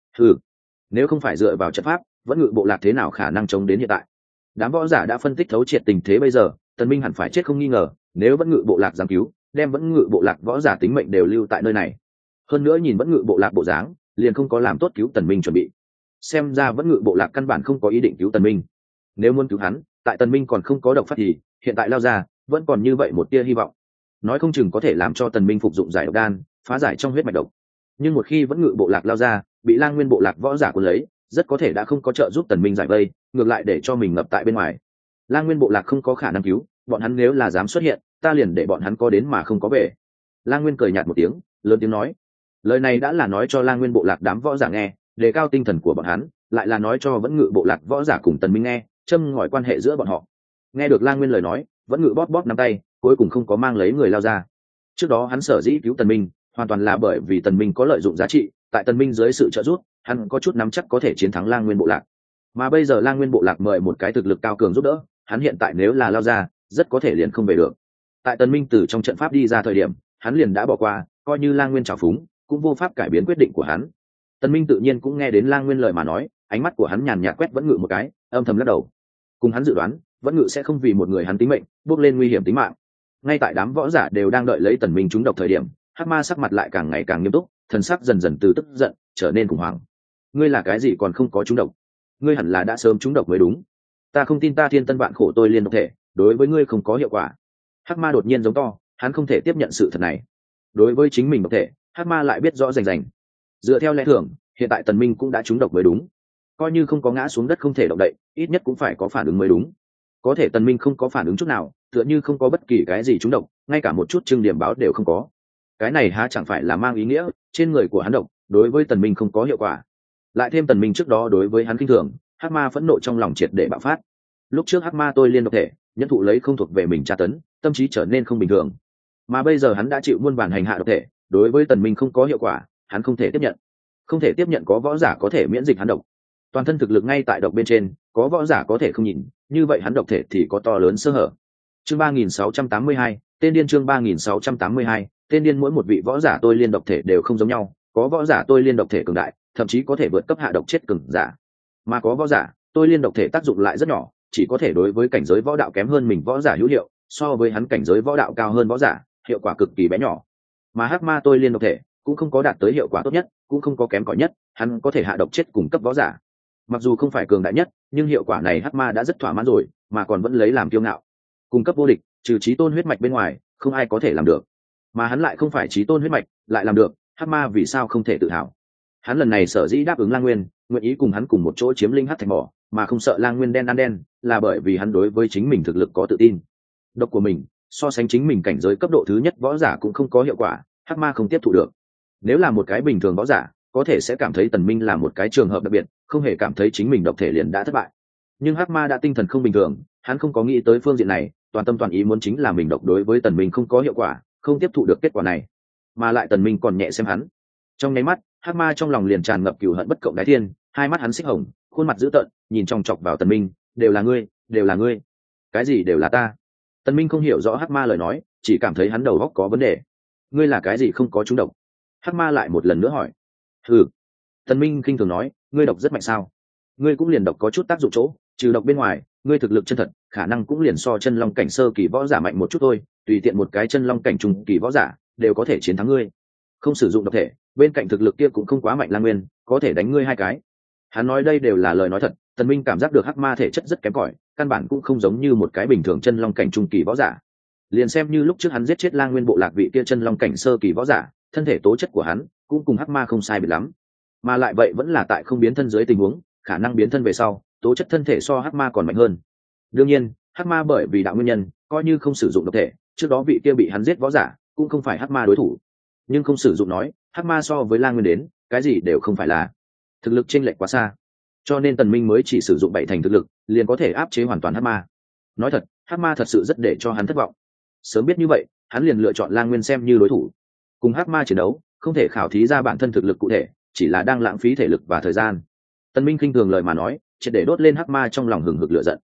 Nếu không phải dựa vào trận pháp, Vẫn Ngự bộ lạc thế nào khả năng chống đến hiện tại? Đám võ giả đã phân tích thấu triệt tình thế bây giờ, Tần Minh hẳn phải chết không nghi ngờ, nếu Vẫn Ngự bộ lạc dám cứu, đem Vẫn Ngự bộ lạc võ giả tính mệnh đều lưu tại nơi này. Hơn nữa nhìn Vẫn Ngự bộ lạc bộ dáng, liền không có làm tốt cứu Tần Minh chuẩn bị. Xem ra Vẫn Ngự bộ lạc căn bản không có ý định cứu Tần Minh. Nếu muốn cứu hắn, tại Tần Minh còn không có độc phát thì hiện tại lao ra, vẫn còn như vậy một tia hy vọng. Nói không chừng có thể làm cho Tần Minh phục dụng giải độc đan, phá giải trong huyết mạch độc. Nhưng một khi Vẫn Ngự bộ lạc lao ra, bị Lang Nguyên bộ lạc võ giả cuốn lấy, rất có thể đã không có trợ giúp Tần Minh giải vây, ngược lại để cho mình ngập tại bên ngoài. Lang Nguyên bộ lạc không có khả năng cứu, bọn hắn nếu là dám xuất hiện, ta liền để bọn hắn có đến mà không có về. Lang Nguyên cười nhạt một tiếng, lớn tiếng nói. Lời này đã là nói cho Lang Nguyên bộ lạc đám võ giả nghe, đề cao tinh thần của bọn hắn, lại là nói cho Vẫn Ngự bộ lạc võ giả cùng Tần Minh nghe, châm ngòi quan hệ giữa bọn họ. Nghe được Lang Nguyên lời nói, Vẫn Ngự bóp bóp nắm tay, cuối cùng không có mang lấy người lao ra. Trước đó hắn sở dĩ cứu Tần Minh, hoàn toàn là bởi vì Tần Minh có lợi dụng giá trị, tại Tần Minh dưới sự trợ giúp, hắn có chút nắm chắc có thể chiến thắng Lang Nguyên bộ lạc. Mà bây giờ Lang Nguyên bộ lạc mời một cái thực lực cao cường giúp đỡ, hắn hiện tại nếu là lao ra, rất có thể liền không về được. Tại Tần Minh từ trong trận pháp đi ra thời điểm, hắn liền đã bỏ qua, coi như Lang Nguyên trào phúng, cũng vô pháp cải biến quyết định của hắn. Tần Minh tự nhiên cũng nghe đến Lang Nguyên lời mà nói, ánh mắt của hắn nhàn nhạt quét Vẫn Ngự một cái, âm thầm lắc đầu. Cùng hắn dự đoán, Vẫn Ngự sẽ không vì một người hắn tính mệnh, bước lên nguy hiểm tính mạng. Ngay tại đám võ giả đều đang đợi lấy Tần Minh trúng độc thời điểm, Hắc Ma sắc mặt lại càng ngày càng nghiêm túc, thần sắc dần dần từ tức giận trở nên khủng hoảng. Ngươi là cái gì còn không có trúng độc? Ngươi hẳn là đã sớm trúng độc mới đúng. Ta không tin ta Thiên Tân Vạn Khổ tôi liên độc thể, đối với ngươi không có hiệu quả. Hắc Ma đột nhiên giống to, hắn không thể tiếp nhận sự thật này. Đối với chính mình độc thể, Hắc Ma lại biết rõ rành rành. Dựa theo lẽ thường hiện tại tần minh cũng đã trúng độc mới đúng, coi như không có ngã xuống đất không thể động đậy, ít nhất cũng phải có phản ứng mới đúng. Có thể tần minh không có phản ứng chút nào, tựa như không có bất kỳ cái gì trúng độc, ngay cả một chút trưng điểm báo đều không có. Cái này há chẳng phải là mang ý nghĩa trên người của hắn độc đối với tần minh không có hiệu quả. Lại thêm tần minh trước đó đối với hắn kinh thường, hắc ma phẫn nộ trong lòng triệt để bạo phát. Lúc trước hắc ma tôi liên độc thể nhận thụ lấy không thuộc về mình tra tấn, tâm trí trở nên không bình thường, mà bây giờ hắn đã chịu muôn vàn hành hạ độc thể, đối với tần minh không có hiệu quả, hắn không thể tiếp nhận. Không thể tiếp nhận có võ giả có thể miễn dịch hắn độc, toàn thân thực lực ngay tại độc bên trên, có võ giả có thể không nhìn, như vậy hắn độc thể thì có to lớn sơ hở. Chương 3682, tên điên. Chương 3682, tên điên. Mỗi một vị võ giả tôi liên độc thể đều không giống nhau, có võ giả tôi liên độc thể cường đại, thậm chí có thể vượt cấp hạ độc chết cường giả, mà có võ giả tôi liên độc thể tác dụng lại rất nhỏ, chỉ có thể đối với cảnh giới võ đạo kém hơn mình võ giả hữu hiệu, so với hắn cảnh giới võ đạo cao hơn võ giả, hiệu quả cực kỳ bé nhỏ. Mà hắc ma tôi liên độc thể cũng không có đạt tới hiệu quả tốt nhất, cũng không có kém cỏi nhất, hắn có thể hạ độc chết cùng cấp võ giả. Mặc dù không phải cường đại nhất, nhưng hiệu quả này hắc ma đã rất thỏa mãn rồi, mà còn vẫn lấy làm kiêu ngạo. Cung cấp vô địch, trừ chí tôn huyết mạch bên ngoài, không ai có thể làm được. Mà hắn lại không phải chí tôn huyết mạch, lại làm được, hắc ma vì sao không thể tự hào? Hắn lần này sở dĩ đáp ứng Lang Nguyên, nguyện ý cùng hắn cùng một chỗ chiếm linh hắc thạch mỏ, mà không sợ Lang Nguyên đen ăn đen, là bởi vì hắn đối với chính mình thực lực có tự tin. Độc của mình, so sánh chính mình cảnh giới cấp độ thứ nhất võ giả cũng không có hiệu quả, hắc ma không tiếp thụ được. Nếu là một cái bình thường võ giả, có thể sẽ cảm thấy tần minh là một cái trường hợp đặc biệt, không hề cảm thấy chính mình độc thể liền đã thất bại. Nhưng hắc ma đã tinh thần không bình thường, hắn không có nghĩ tới phương diện này, toàn tâm toàn ý muốn chính là mình độc đối với tần minh không có hiệu quả, không tiếp thụ được kết quả này, mà lại tần minh còn nhẹ xem hắn. Trong nháy mắt hắc ma trong lòng liền tràn ngập cừu hận bất cộng đái thiên, hai mắt hắn xích hồng, khuôn mặt dữ tợn, nhìn chòng chọc vào tần minh. Đều là ngươi, đều là ngươi. Cái gì đều là ta? Tần minh không hiểu rõ hắc ma lời nói, chỉ cảm thấy hắn đầu óc có vấn đề. Ngươi là cái gì không có trúng độc? Hắc ma lại một lần nữa hỏi. Hừ. Tần minh khinh thường nói, ngươi độc rất mạnh sao? Ngươi cũng liền độc có chút tác dụng chỗ, trừ độc bên ngoài, ngươi thực lực chân thật khả năng cũng liền so chân long cảnh sơ kỳ võ giả mạnh một chút thôi, tùy tiện một cái chân long cảnh trung kỳ võ giả đều có thể chiến thắng ngươi. Không sử dụng độc thể, bên cạnh thực lực kia cũng không quá mạnh Lang Nguyên, có thể đánh ngươi hai cái. Hắn nói đây đều là lời nói thật, tần minh cảm giác được hắc ma thể chất rất kém cỏi, căn bản cũng không giống như một cái bình thường chân long cảnh trung kỳ võ giả. Liền xem như lúc trước hắn giết chết Lang Nguyên bộ lạc vị kia chân long cảnh sơ kỳ võ giả, thân thể tố chất của hắn cũng cùng hắc ma không sai biệt lắm, mà lại vậy vẫn là tại không biến thân dưới tình huống, khả năng biến thân về sau tố chất thân thể so hắc ma còn mạnh hơn. Đương nhiên hắc ma bởi vì đạo nguyên nhân, coi như không sử dụng độc thể, trước đó vị kia bị hắn giết võ giả cũng không phải hắc ma đối thủ. Nhưng không sử dụng nói, hắc ma so với Lang Nguyên đến cái gì đều không phải là, thực lực chênh lệch quá xa, cho nên tần minh mới chỉ sử dụng 7 thành thực lực liền có thể áp chế hoàn toàn hắc ma. Nói thật, hắc ma thật sự rất để cho hắn thất vọng. Sớm biết như vậy, hắn liền lựa chọn Lang Nguyên xem như đối thủ. Cùng hắc ma chiến đấu không thể khảo thí ra bản thân thực lực cụ thể, chỉ là đang lãng phí thể lực và thời gian. Tần minh khinh thường lời mà nói, triệt để đốt lên hắc ma trong lòng hừng hực lửa giận.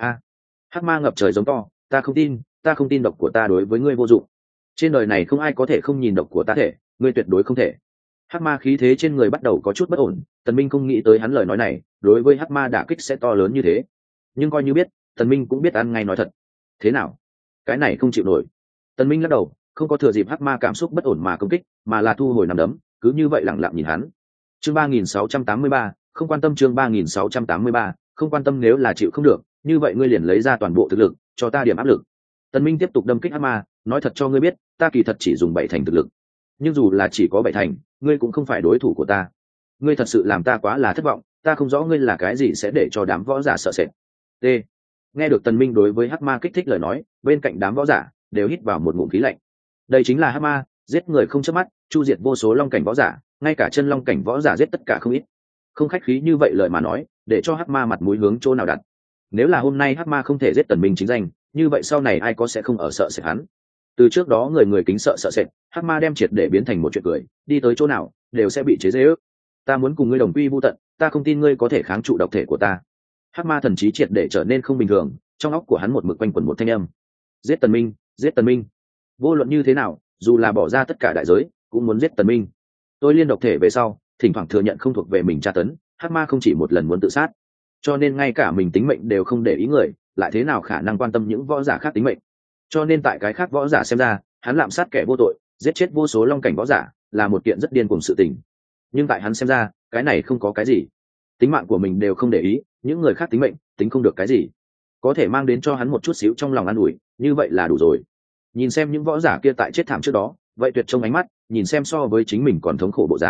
Hắc ma ngập trời giống to, ta không tin độc của ta đối với ngươi vô dụng. Trên đời này không ai có thể không nhìn độc của ta thể, ngươi tuyệt đối không thể. Hắc ma khí thế trên người bắt đầu có chút bất ổn, tần minh không nghĩ tới hắn lời nói này đối với hắc ma đả kích sẽ to lớn như thế. Nhưng coi như biết, tần minh cũng biết ăn ngay nói thật. Thế nào? Cái này không chịu nổi. Tần minh lắc đầu, không có thừa dịp hắc ma cảm xúc bất ổn mà công kích, mà là thu hồi nắm đấm, cứ như vậy lặng lặng nhìn hắn. Chương 3683, không quan tâm. Chương 3683, không quan tâm. Nếu là chịu không được, như vậy ngươi liền lấy ra toàn bộ thực lực, cho ta điểm áp lực. Tần minh tiếp tục đâm kích hắc ma, nói thật cho ngươi biết, ta kỳ thật chỉ dùng 7 thành thực lực, nhưng dù là chỉ có 7 thành, ngươi cũng không phải đối thủ của ta. Ngươi thật sự làm ta quá là thất vọng, ta không rõ ngươi là cái gì sẽ để cho đám võ giả sợ sệt. T. Nghe được tần minh đối với hắc ma kích thích lời nói, bên cạnh đám võ giả đều hít vào một ngụm khí lạnh. Đây chính là hắc ma, giết người không chớp mắt, chu diệt vô số long cảnh võ giả, ngay cả chân long cảnh võ giả giết tất cả không ít. Không khách khí như vậy lời mà nói, để cho hắc ma mặt mũi hướng chỗ nào đặt. Nếu là hôm nay hắc ma không thể giết tần minh chính danh, như vậy sau này ai có sẽ không ở sợ sệt hắn. Từ trước đó người kính sợ sệt, hắc ma đem triệt để biến thành một chuyện cười, đi tới chỗ nào đều sẽ bị chế giễu. Ta muốn cùng ngươi đồng quy vu tận, ta không tin ngươi có thể kháng trụ độc thể của ta. Hắc ma thần trí triệt để trở nên không bình thường, trong óc của hắn một mực quanh quẩn một thanh âm: giết tần minh, giết tần minh. Vô luận như thế nào, dù là bỏ ra tất cả đại giới cũng muốn giết tần minh. Tôi liên độc thể về sau thỉnh thoảng thừa nhận không thuộc về mình tra tấn, hắc ma không chỉ một lần muốn tự sát, cho nên ngay cả mình tính mệnh đều không để ý người, lại thế nào khả năng quan tâm những võ giả khác tính mệnh. Cho nên tại cái khác võ giả xem ra, hắn lạm sát kẻ vô tội, giết chết vô số long cảnh võ giả là một kiện rất điên cuồng sự tình. Nhưng tại hắn xem ra, cái này không có cái gì. Tính mạng của mình đều không để ý, những người khác tính mệnh tính không được cái gì. Có thể mang đến cho hắn một chút xíu trong lòng an ủi, như vậy là đủ rồi. Nhìn xem những võ giả kia tại chết thảm trước đó, vậy tuyệt trong ánh mắt, nhìn xem so với chính mình còn thống khổ bộ dáng,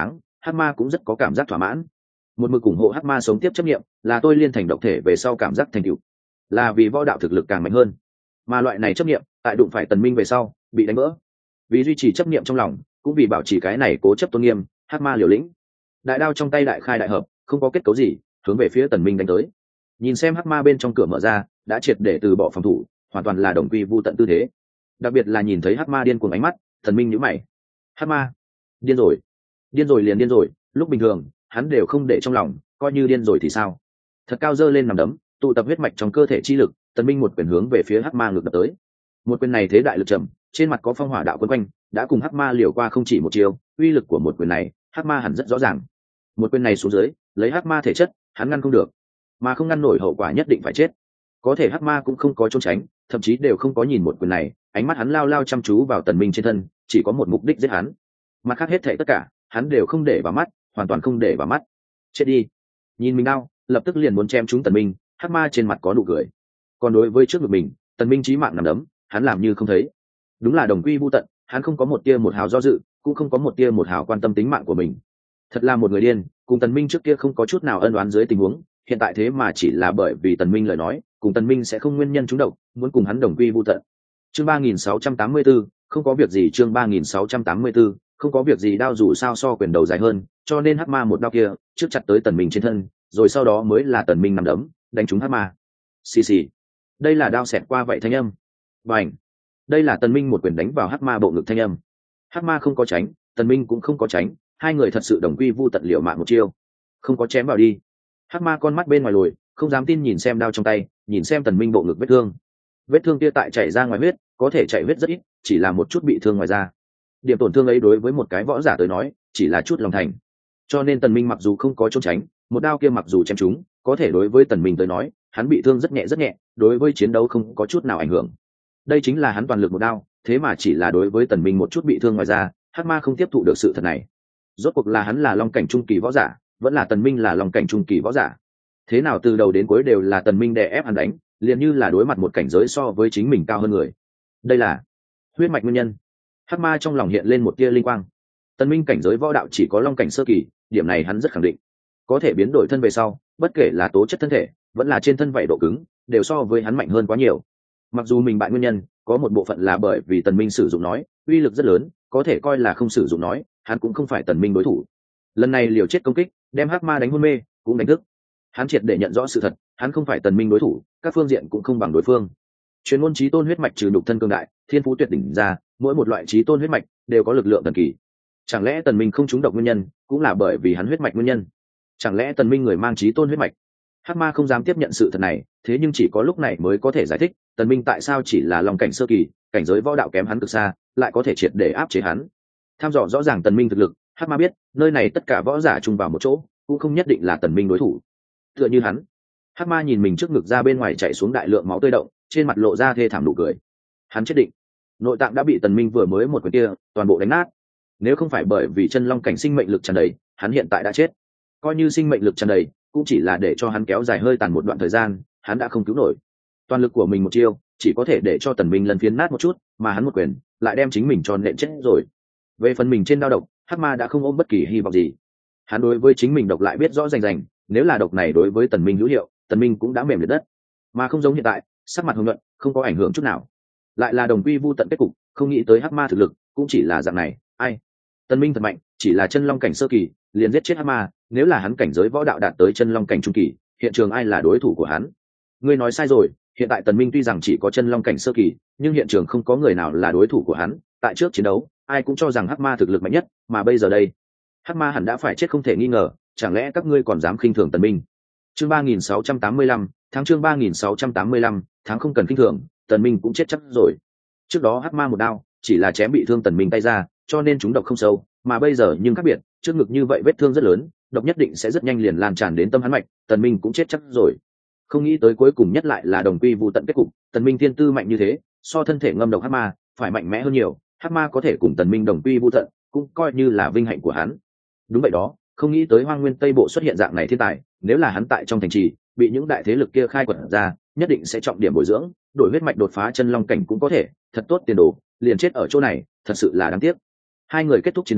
hắc ma cũng rất có cảm giác thỏa mãn. Một mực ủng hộ hắc ma sống tiếp chấp nghiệm là tôi liên thành độc thể về sau cảm giác thành tựu, là vì võ đạo thực lực càng mạnh hơn. Mà loại này chấp nghiệm tại đụng phải tần minh về sau bị đánh vỡ. Vì duy trì chấp nghiệm trong lòng, cũng vì bảo trì cái này cố chấp tôn nghiêm, hắc ma liều lĩnh, đại đao trong tay đại khai đại hợp, không có kết cấu gì, hướng về phía tần minh đánh tới. Nhìn xem hắc ma bên trong cửa mở ra, đã triệt để từ bỏ phòng thủ, hoàn toàn là đồng quy vu tận tư thế. Đặc biệt là nhìn thấy hắc ma điên cuồng ánh mắt, tần minh nhíu mày. Hắc ma điên rồi, điên rồi liền điên rồi, lúc bình thường hắn đều không để trong lòng, coi như điên rồi thì sao. Thật cao dơ lên nằm đấm, tụ tập huyết mạch trong cơ thể chi lực, tần minh một quyền hướng về phía hắc ma ngược đập tới. Một quyền này thế đại lực trầm, trên mặt có phong hỏa đạo quấn quanh, đã cùng hắc ma liều qua không chỉ một chiêu, uy lực của một quyền này hắc ma hẳn rất rõ ràng. Một quyền này xuống dưới, lấy hắc ma thể chất, hắn ngăn không được, mà không ngăn nổi hậu quả nhất định phải chết. Có thể hắc ma cũng không có trốn tránh, thậm chí đều không có nhìn một quyền này, ánh mắt hắn lao lao chăm chú vào tần minh trên thân, chỉ có một mục đích giết hắn. Mặt khác hết thảy tất cả hắn đều không để vào mắt, hoàn toàn không để vào mắt. Chết đi. Nhìn mình đau, lập tức liền muốn chém trúng tần minh, hắc ma trên mặt có nụ cười. Còn đối với trước ngực mình, tần minh chí mạng nằm đấm, hắn làm như không thấy. Đúng là đồng quy vu tận, hắn không có một tia một hào do dự, cũng không có một tia một hào quan tâm tính mạng của mình. Thật là một người điên, cùng tần minh trước kia không có chút nào ân oán dưới tình huống, hiện tại thế mà chỉ là bởi vì tần minh lời nói, cùng tần minh sẽ không nguyên nhân trúng độc, muốn cùng hắn đồng quy vu tận. Chương 3684, không có việc gì. Chương 3684, không có việc gì. Đao dù sao so quyền đầu dài hơn, cho nên hắc ma một đao kia trước chặt tới tần minh trên thân, rồi sau đó mới là tần minh nằm đấm đánh trúng hắc ma. Xì xì, đây là đao xẹt qua vậy thanh âm. Bành, đây là tần minh một quyền đánh vào hắc ma bộ ngực thanh âm. Hắc ma không có tránh, tần minh cũng không có tránh, hai người thật sự đồng quy vu tận liều mạng một chiêu. Không có chém vào đi. Hắc ma con mắt bên ngoài lồi, không dám tin nhìn xem đao trong tay, nhìn xem tần minh bộ ngực vết thương kia tại chảy ra ngoài huyết, có thể chảy huyết rất ít, chỉ là một chút bị thương ngoài da. Điểm tổn thương ấy đối với một cái võ giả tới nói chỉ là chút lòng thành, cho nên tần minh mặc dù không có trốn tránh, một đao kia mặc dù chém trúng, có thể đối với tần minh tới nói hắn bị thương rất nhẹ, đối với chiến đấu không có chút nào ảnh hưởng. Đây chính là hắn toàn lực một đao, thế mà chỉ là đối với tần minh một chút bị thương ngoài da. Hắc ma không tiếp thụ được sự thật này. Rốt cuộc là hắn là long cảnh trung kỳ võ giả, vẫn là tần minh là long cảnh trung kỳ võ giả? Thế nào từ đầu đến cuối đều là tần minh đè ép hắn đánh, liền như là đối mặt một cảnh giới so với chính mình cao hơn người. Đây là huyết mạch nguyên nhân. Hắc ma trong lòng hiện lên một tia linh quang. Tần minh cảnh giới võ đạo chỉ có long cảnh sơ kỳ, điểm này hắn rất khẳng định. Có thể biến đổi thân về sau, bất kể là tố chất thân thể vẫn là trên thân vảy độ cứng, đều so với hắn mạnh hơn quá nhiều. Mặc dù mình bại nguyên nhân có một bộ phận là bởi vì tần minh sử dụng nói uy lực rất lớn, có thể coi là không sử dụng nói hắn cũng không phải tần minh đối thủ. Lần này liều chết công kích, đem hắc ma đánh hôn mê, cũng đánh thức. Hắn triệt để nhận rõ sự thật, hắn không phải tần minh đối thủ, các phương diện cũng không bằng đối phương. Chuyên môn chí tôn huyết mạch trừ nhục thân cường đại, thiên phú tuyệt đỉnh ra, mỗi một loại chí tôn huyết mạch đều có lực lượng thần kỳ. Chẳng lẽ tần minh không trúng độc nguyên nhân cũng là bởi vì hắn huyết mạch nguyên nhân? Chẳng lẽ tần minh người mang chí tôn huyết mạch? Hắc ma không dám tiếp nhận sự thật này, thế nhưng chỉ có lúc này mới có thể giải thích tần minh tại sao chỉ là long cảnh sơ kỳ, cảnh giới võ đạo kém hắn cực xa, lại có thể triệt để áp chế hắn. Tham dò rõ ràng tần minh thực lực, Hắc ma biết nơi này tất cả võ giả chung vào một chỗ cũng không nhất định là tần minh đối thủ. Tựa như hắn. Hắc ma nhìn mình trước ngực ra bên ngoài chảy xuống đại lượng máu tươi động, trên mặt lộ ra thê thảm nụ cười. Hắn chết định, nội tạng đã bị tần minh vừa mới một quyền kia toàn bộ đánh nát. Nếu không phải bởi vì chân long cảnh sinh mệnh lực tràn đầy, hắn hiện tại đã chết. Coi như sinh mệnh lực tràn đầy, cũng chỉ là để cho hắn kéo dài hơi tàn một đoạn thời gian, hắn đã không cứu nổi. Toàn lực của mình một chiêu chỉ có thể để cho tần minh lần phiến nát một chút, mà hắn một quyền lại đem chính mình cho nện chết rồi. Về phần mình trên đao độc, Hắc ma đã không ôm bất kỳ hy vọng gì. Hắn đối với chính mình độc lại biết rõ rành rành, nếu là độc này đối với tần minh hữu hiệu, tần minh cũng đã mềm liệt đất. Mà không giống hiện tại, sắc mặt hồng nhuận, không có ảnh hưởng chút nào. Lại là đồng quy vu tận kết cục, không nghĩ tới Hắc ma thực lực cũng chỉ là dạng này. Ai? Tần minh thật mạnh, chỉ là chân long cảnh sơ kỳ liền giết chết Hắc ma, nếu là hắn cảnh giới võ đạo đạt tới chân long cảnh trung kỳ, hiện trường ai là đối thủ của hắn? Ngươi nói sai rồi, hiện tại tần minh tuy rằng chỉ có chân long cảnh sơ kỳ, nhưng hiện trường không có người nào là đối thủ của hắn. Tại trước chiến đấu, ai cũng cho rằng Hắc ma thực lực mạnh nhất, mà bây giờ đây, Hắc ma hẳn đã phải chết không thể nghi ngờ, chẳng lẽ các ngươi còn dám khinh thường tần minh? Chương 3685, tháng chương 3685, tháng không cần khinh thường, tần minh cũng chết chắc rồi. Trước đó Hắc ma một đao chỉ là chém bị thương tần minh tay ra, cho nên chúng độc không sâu, mà bây giờ nhưng khác biệt, trước ngực như vậy vết thương rất lớn, độc nhất định sẽ rất nhanh liền lan tràn đến tâm hắn mạch, tần minh cũng chết chắc rồi. Không nghĩ tới cuối cùng nhất lại là đồng quy vu tận kết cục, tần minh thiên tư mạnh như thế, so thân thể ngâm độc Hắc ma phải mạnh mẽ hơn nhiều, Hắc ma có thể cùng tần minh đồng quy vu tận, cũng coi như là vinh hạnh của hắn. Đúng vậy đó, không nghĩ tới Hoang Nguyên Tây Bộ xuất hiện dạng này thiên tài, nếu là hắn tại trong thành trì bị những đại thế lực kia khai quật ra, nhất định sẽ trọng điểm bồi dưỡng, đổi huyết mạch đột phá chân long cảnh cũng có thể, thật tốt tiền đồ, liền chết ở chỗ này, thật sự là đáng tiếc. Hai người kết thúc chiến đấu,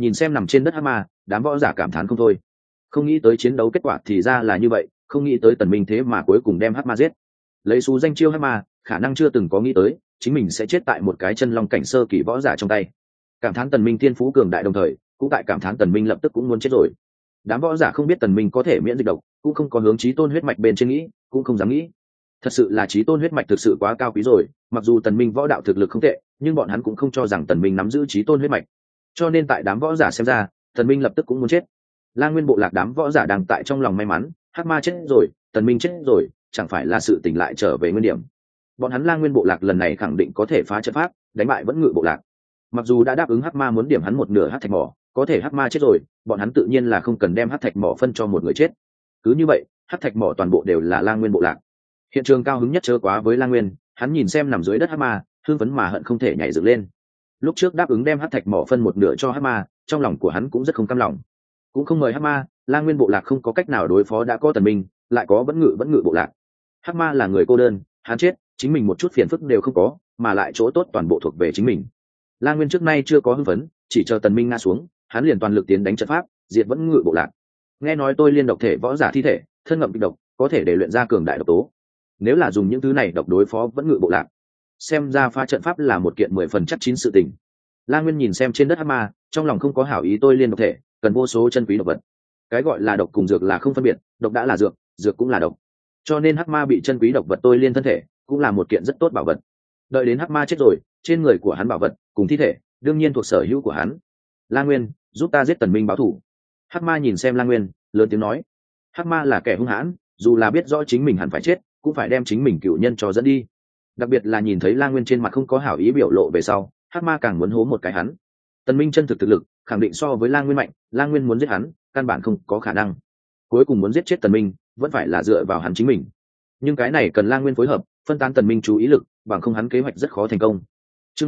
nhìn xem nằm trên đất hắc ma, đám võ giả cảm thán không thôi. Không nghĩ tới chiến đấu kết quả thì ra là như vậy, không nghĩ tới tần minh thế mà cuối cùng đem hắc ma giết. Lấy xú danh chiêu hắc ma, khả năng chưa từng có nghĩ tới chính mình sẽ chết tại một cái chân long cảnh sơ kỳ võ giả trong tay. Cảm thán tần minh thiên phú cường đại, đồng thời cũng tại cảm thán tần minh lập tức cũng muốn chết rồi. Đám võ giả không biết tần minh có thể miễn dịch độc, cũng không có hướng chí tôn huyết mạch bên trên nghĩ, cũng không dám nghĩ. Thật sự là chí tôn huyết mạch thực sự quá cao quý rồi, mặc dù tần minh võ đạo thực lực không tệ, nhưng bọn hắn cũng không cho rằng tần minh nắm giữ chí tôn huyết mạch. Cho nên tại đám võ giả xem ra, tần minh lập tức cũng muốn chết. Lang Nguyên bộ lạc đám võ giả đang tại trong lòng may mắn, hắc ma chết rồi, tần minh chết rồi, chẳng phải là sự tỉnh lại trở về nguyên điểm. Bọn hắn Lang Nguyên bộ lạc lần này khẳng định có thể phá trận pháp, đánh bại Vẫn Ngự bộ lạc. Mặc dù đã đáp ứng hắc ma muốn điểm hắn một nửa hắc thạch mỏ, có thể hắc ma chết rồi, bọn hắn tự nhiên là không cần đem hắc thạch mỏ phân cho một người chết. Cứ như vậy, hắc thạch mỏ toàn bộ đều là Lang Nguyên bộ lạc. Hiện trường cao hứng nhất chớ quá với Lang Nguyên, hắn nhìn xem nằm dưới đất hắc ma, hưng phấn mà hận không thể nhảy dựng lên. Lúc trước đáp ứng đem hắc thạch mỏ phân một nửa cho hắc ma, trong lòng của hắn cũng rất không cam lòng. Cũng không mời hắc ma, Lang Nguyên bộ lạc không có cách nào đối phó, đã có tần minh, lại có Vẫn Ngự bộ lạc. Hắc ma là người cô đơn, hắn chết, chính mình một chút phiền phức đều không có, mà lại chỗ tốt toàn bộ thuộc về chính mình. Lang Nguyên trước nay chưa có hưng phấn, chỉ chờ tần minh ngã xuống, hắn liền toàn lực tiến đánh trận pháp, diệt Vẫn Ngự bộ lạc. Nghe nói tôi liên độc thể võ giả thi thể, thân ngậm kịch độc, có thể để luyện ra cường đại độc tố. Nếu là dùng những thứ này độc đối phó Vẫn Ngự bộ lạc, xem ra phá trận pháp là một kiện 10 phần chắc chín sự tình. Lang Nguyên nhìn xem trên đất hắc ma, trong lòng không có hảo ý, tôi liên độc thể cần vô số chân quý độc vật. Cái gọi là độc cùng dược là không phân biệt, độc đã là dược, dược cũng là độc. Cho nên hắc ma bị chân quý độc vật tôi liên thân thể, cũng là một kiện rất tốt bảo vật. Đợi đến hắc ma chết rồi, trên người của hắn bảo vật cùng thi thể đương nhiên thuộc sở hữu của hắn. Lang Nguyên, giúp ta giết tần minh báo thù. Hắc ma nhìn xem Lang Nguyên, lớn tiếng nói. Hắc ma là kẻ hung hãn, dù là biết rõ chính mình hẳn phải chết, cũng phải đem chính mình cựu nhân cho dẫn đi. Đặc biệt là nhìn thấy Lang Nguyên trên mặt không có hảo ý biểu lộ về sau, hắc ma càng muốn hố một cái hắn. Tần minh chân thực thực lực khẳng định so với Lang Nguyên mạnh, Lang Nguyên muốn giết hắn căn bản không có khả năng. Cuối cùng muốn giết chết tần minh vẫn phải là dựa vào hắn chính mình, nhưng cái này cần Lang Nguyên phối hợp, phân tán tần minh chú ý lực, bằng không hắn kế hoạch rất khó thành công. Chương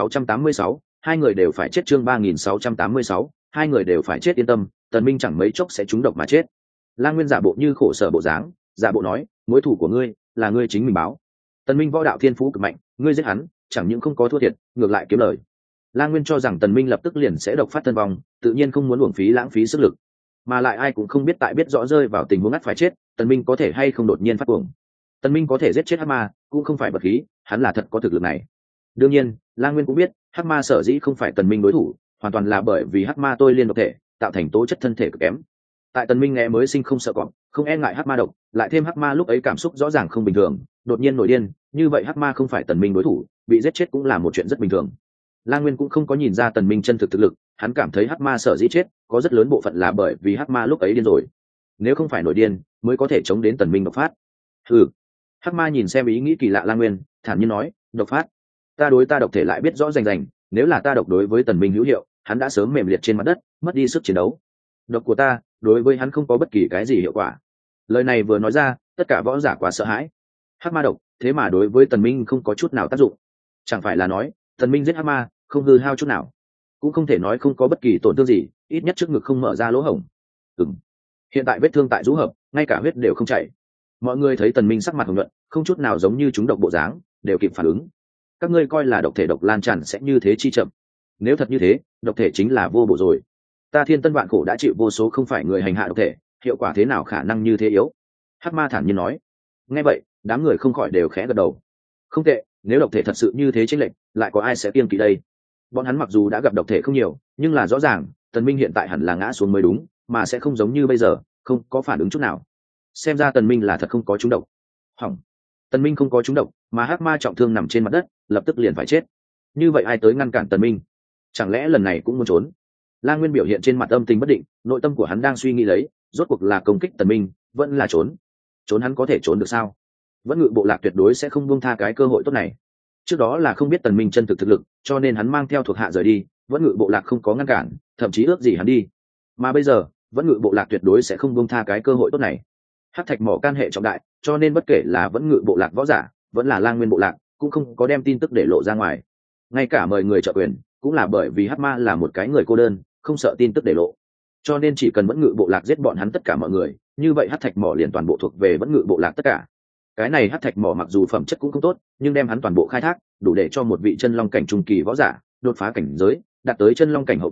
3686, hai người đều phải chết. Chương 3686, hai người đều phải chết. Yên tâm, tần minh chẳng mấy chốc sẽ trúng độc mà chết. Lang Nguyên giả bộ như khổ sở bộ dáng, giả bộ nói, mối thù của ngươi là ngươi chính mình báo. Tần minh võ đạo thiên phú cực mạnh, ngươi giết hắn chẳng những không có thua thiệt, ngược lại kiếm lời. Lang Nguyên cho rằng tần minh lập tức liền sẽ độc phát thân vong, tự nhiên không muốn uổng phí lãng phí sức lực, mà lại ai cũng không biết tại biết rõ rơi vào tình huống ngắt phải chết, tần minh có thể hay không đột nhiên phát cuồng. Tần minh có thể giết chết hắc ma cũng không phải vật khí, hắn là thật có thực lực này. Đương nhiên Lang Nguyên cũng biết hắc ma sở dĩ không phải tần minh đối thủ, hoàn toàn là bởi vì hắc ma tôi liên độc thể tạo thành tố chất thân thể cực kém. Tại tần minh nghe mới sinh không sợ cọp, không e ngại hắc ma độc, lại thêm hắc ma lúc ấy cảm xúc rõ ràng không bình thường, đột nhiên nổi điên, như vậy hắc ma không phải tần minh đối thủ, bị giết chết cũng là một chuyện rất bình thường. Lang Nguyên cũng không có nhìn ra tần minh chân thực thực lực, hắn cảm thấy hắc ma sở dĩ chết có rất lớn bộ phận là bởi vì hắc ma lúc ấy điên rồi, nếu không phải nổi điên mới có thể chống đến tần minh độc phát. Hắc ma nhìn xem ý nghĩ kỳ lạ Lang Nguyên, thản nhiên nói, độc phát, ta đối ta độc thể lại biết rõ rành rành, nếu là ta độc đối với tần minh hữu hiệu, hắn đã sớm mềm liệt trên mặt đất, mất đi sức chiến đấu. Độc của ta đối với hắn không có bất kỳ cái gì hiệu quả. Lời này vừa nói ra, tất cả võ giả quá sợ hãi. Hắc ma độc thế mà đối với tần minh không có chút nào tác dụng, chẳng phải là nói tần minh giết hắc ma không hư hao chút nào, cũng không thể nói không có bất kỳ tổn thương gì, ít nhất trước ngực không mở ra lỗ hổng. Hiện tại vết thương tại rũ hợp, ngay cả huyết đều không chảy. Mọi người thấy tần minh sắc mặt hồng nhuận, không chút nào giống như chúng độc bộ dáng, đều kịp phản ứng. Các ngươi coi là độc thể độc lan tràn sẽ như thế chi chậm? Nếu thật như thế, độc thể chính là vô bổ rồi. Ta thiên tân vạn khổ đã chịu vô số không phải người hành hạ độc thể, hiệu quả thế nào khả năng như thế yếu? Hắc ma thản nhiên nói. Nghe vậy đám người không khỏi đều khẽ gật đầu. Không tệ, nếu độc thể thật sự như thế chênh lệch, lại có ai sẽ kiêng kỵ đây? Bọn hắn mặc dù đã gặp độc thể không nhiều, nhưng là rõ ràng tần minh hiện tại hẳn là ngã xuống mới đúng, mà sẽ không giống như bây giờ không có phản ứng chút nào. Xem ra tần minh là thật không có trúng độc. Hỏng, tần minh không có trúng độc, mà hắc ma trọng thương nằm trên mặt đất, lập tức liền phải chết. Như vậy ai tới ngăn cản tần minh? Chẳng lẽ lần này cũng muốn trốn? Lang Nguyên biểu hiện trên mặt âm tình bất định, nội tâm của hắn đang suy nghĩ lấy, rốt cuộc là công kích tần minh vẫn là trốn. Trốn hắn có thể trốn được sao? Vẫn Ngự bộ lạc tuyệt đối sẽ không buông tha cái cơ hội tốt này. Trước đó là không biết tần minh chân thực thực lực, cho nên hắn mang theo thuộc hạ rời đi, Vẫn Ngự bộ lạc không có ngăn cản, thậm chí ước gì hắn đi. Mà bây giờ Vẫn Ngự bộ lạc tuyệt đối sẽ không buông tha cái cơ hội tốt này. Hắc thạch mỏ can hệ trọng đại, cho nên bất kể là Vẫn Ngự bộ lạc võ giả vẫn là Lang Nguyên bộ lạc cũng không có đem tin tức để lộ ra ngoài. Ngay cả mời người trợ quyền cũng là bởi vì hắc ma là một cái người cô đơn, không sợ tin tức để lộ, cho nên chỉ cần Vẫn Ngự bộ lạc giết bọn hắn tất cả mọi người, như vậy hắc thạch mỏ liền toàn bộ thuộc về Vẫn Ngự bộ lạc tất cả. Cái này hắc thạch mỏ mặc dù phẩm chất cũng không tốt, nhưng đem hắn toàn bộ khai thác đủ để cho một vị chân long cảnh trung kỳ võ giả đột phá cảnh giới đạt tới chân long cảnh hậu kỳ,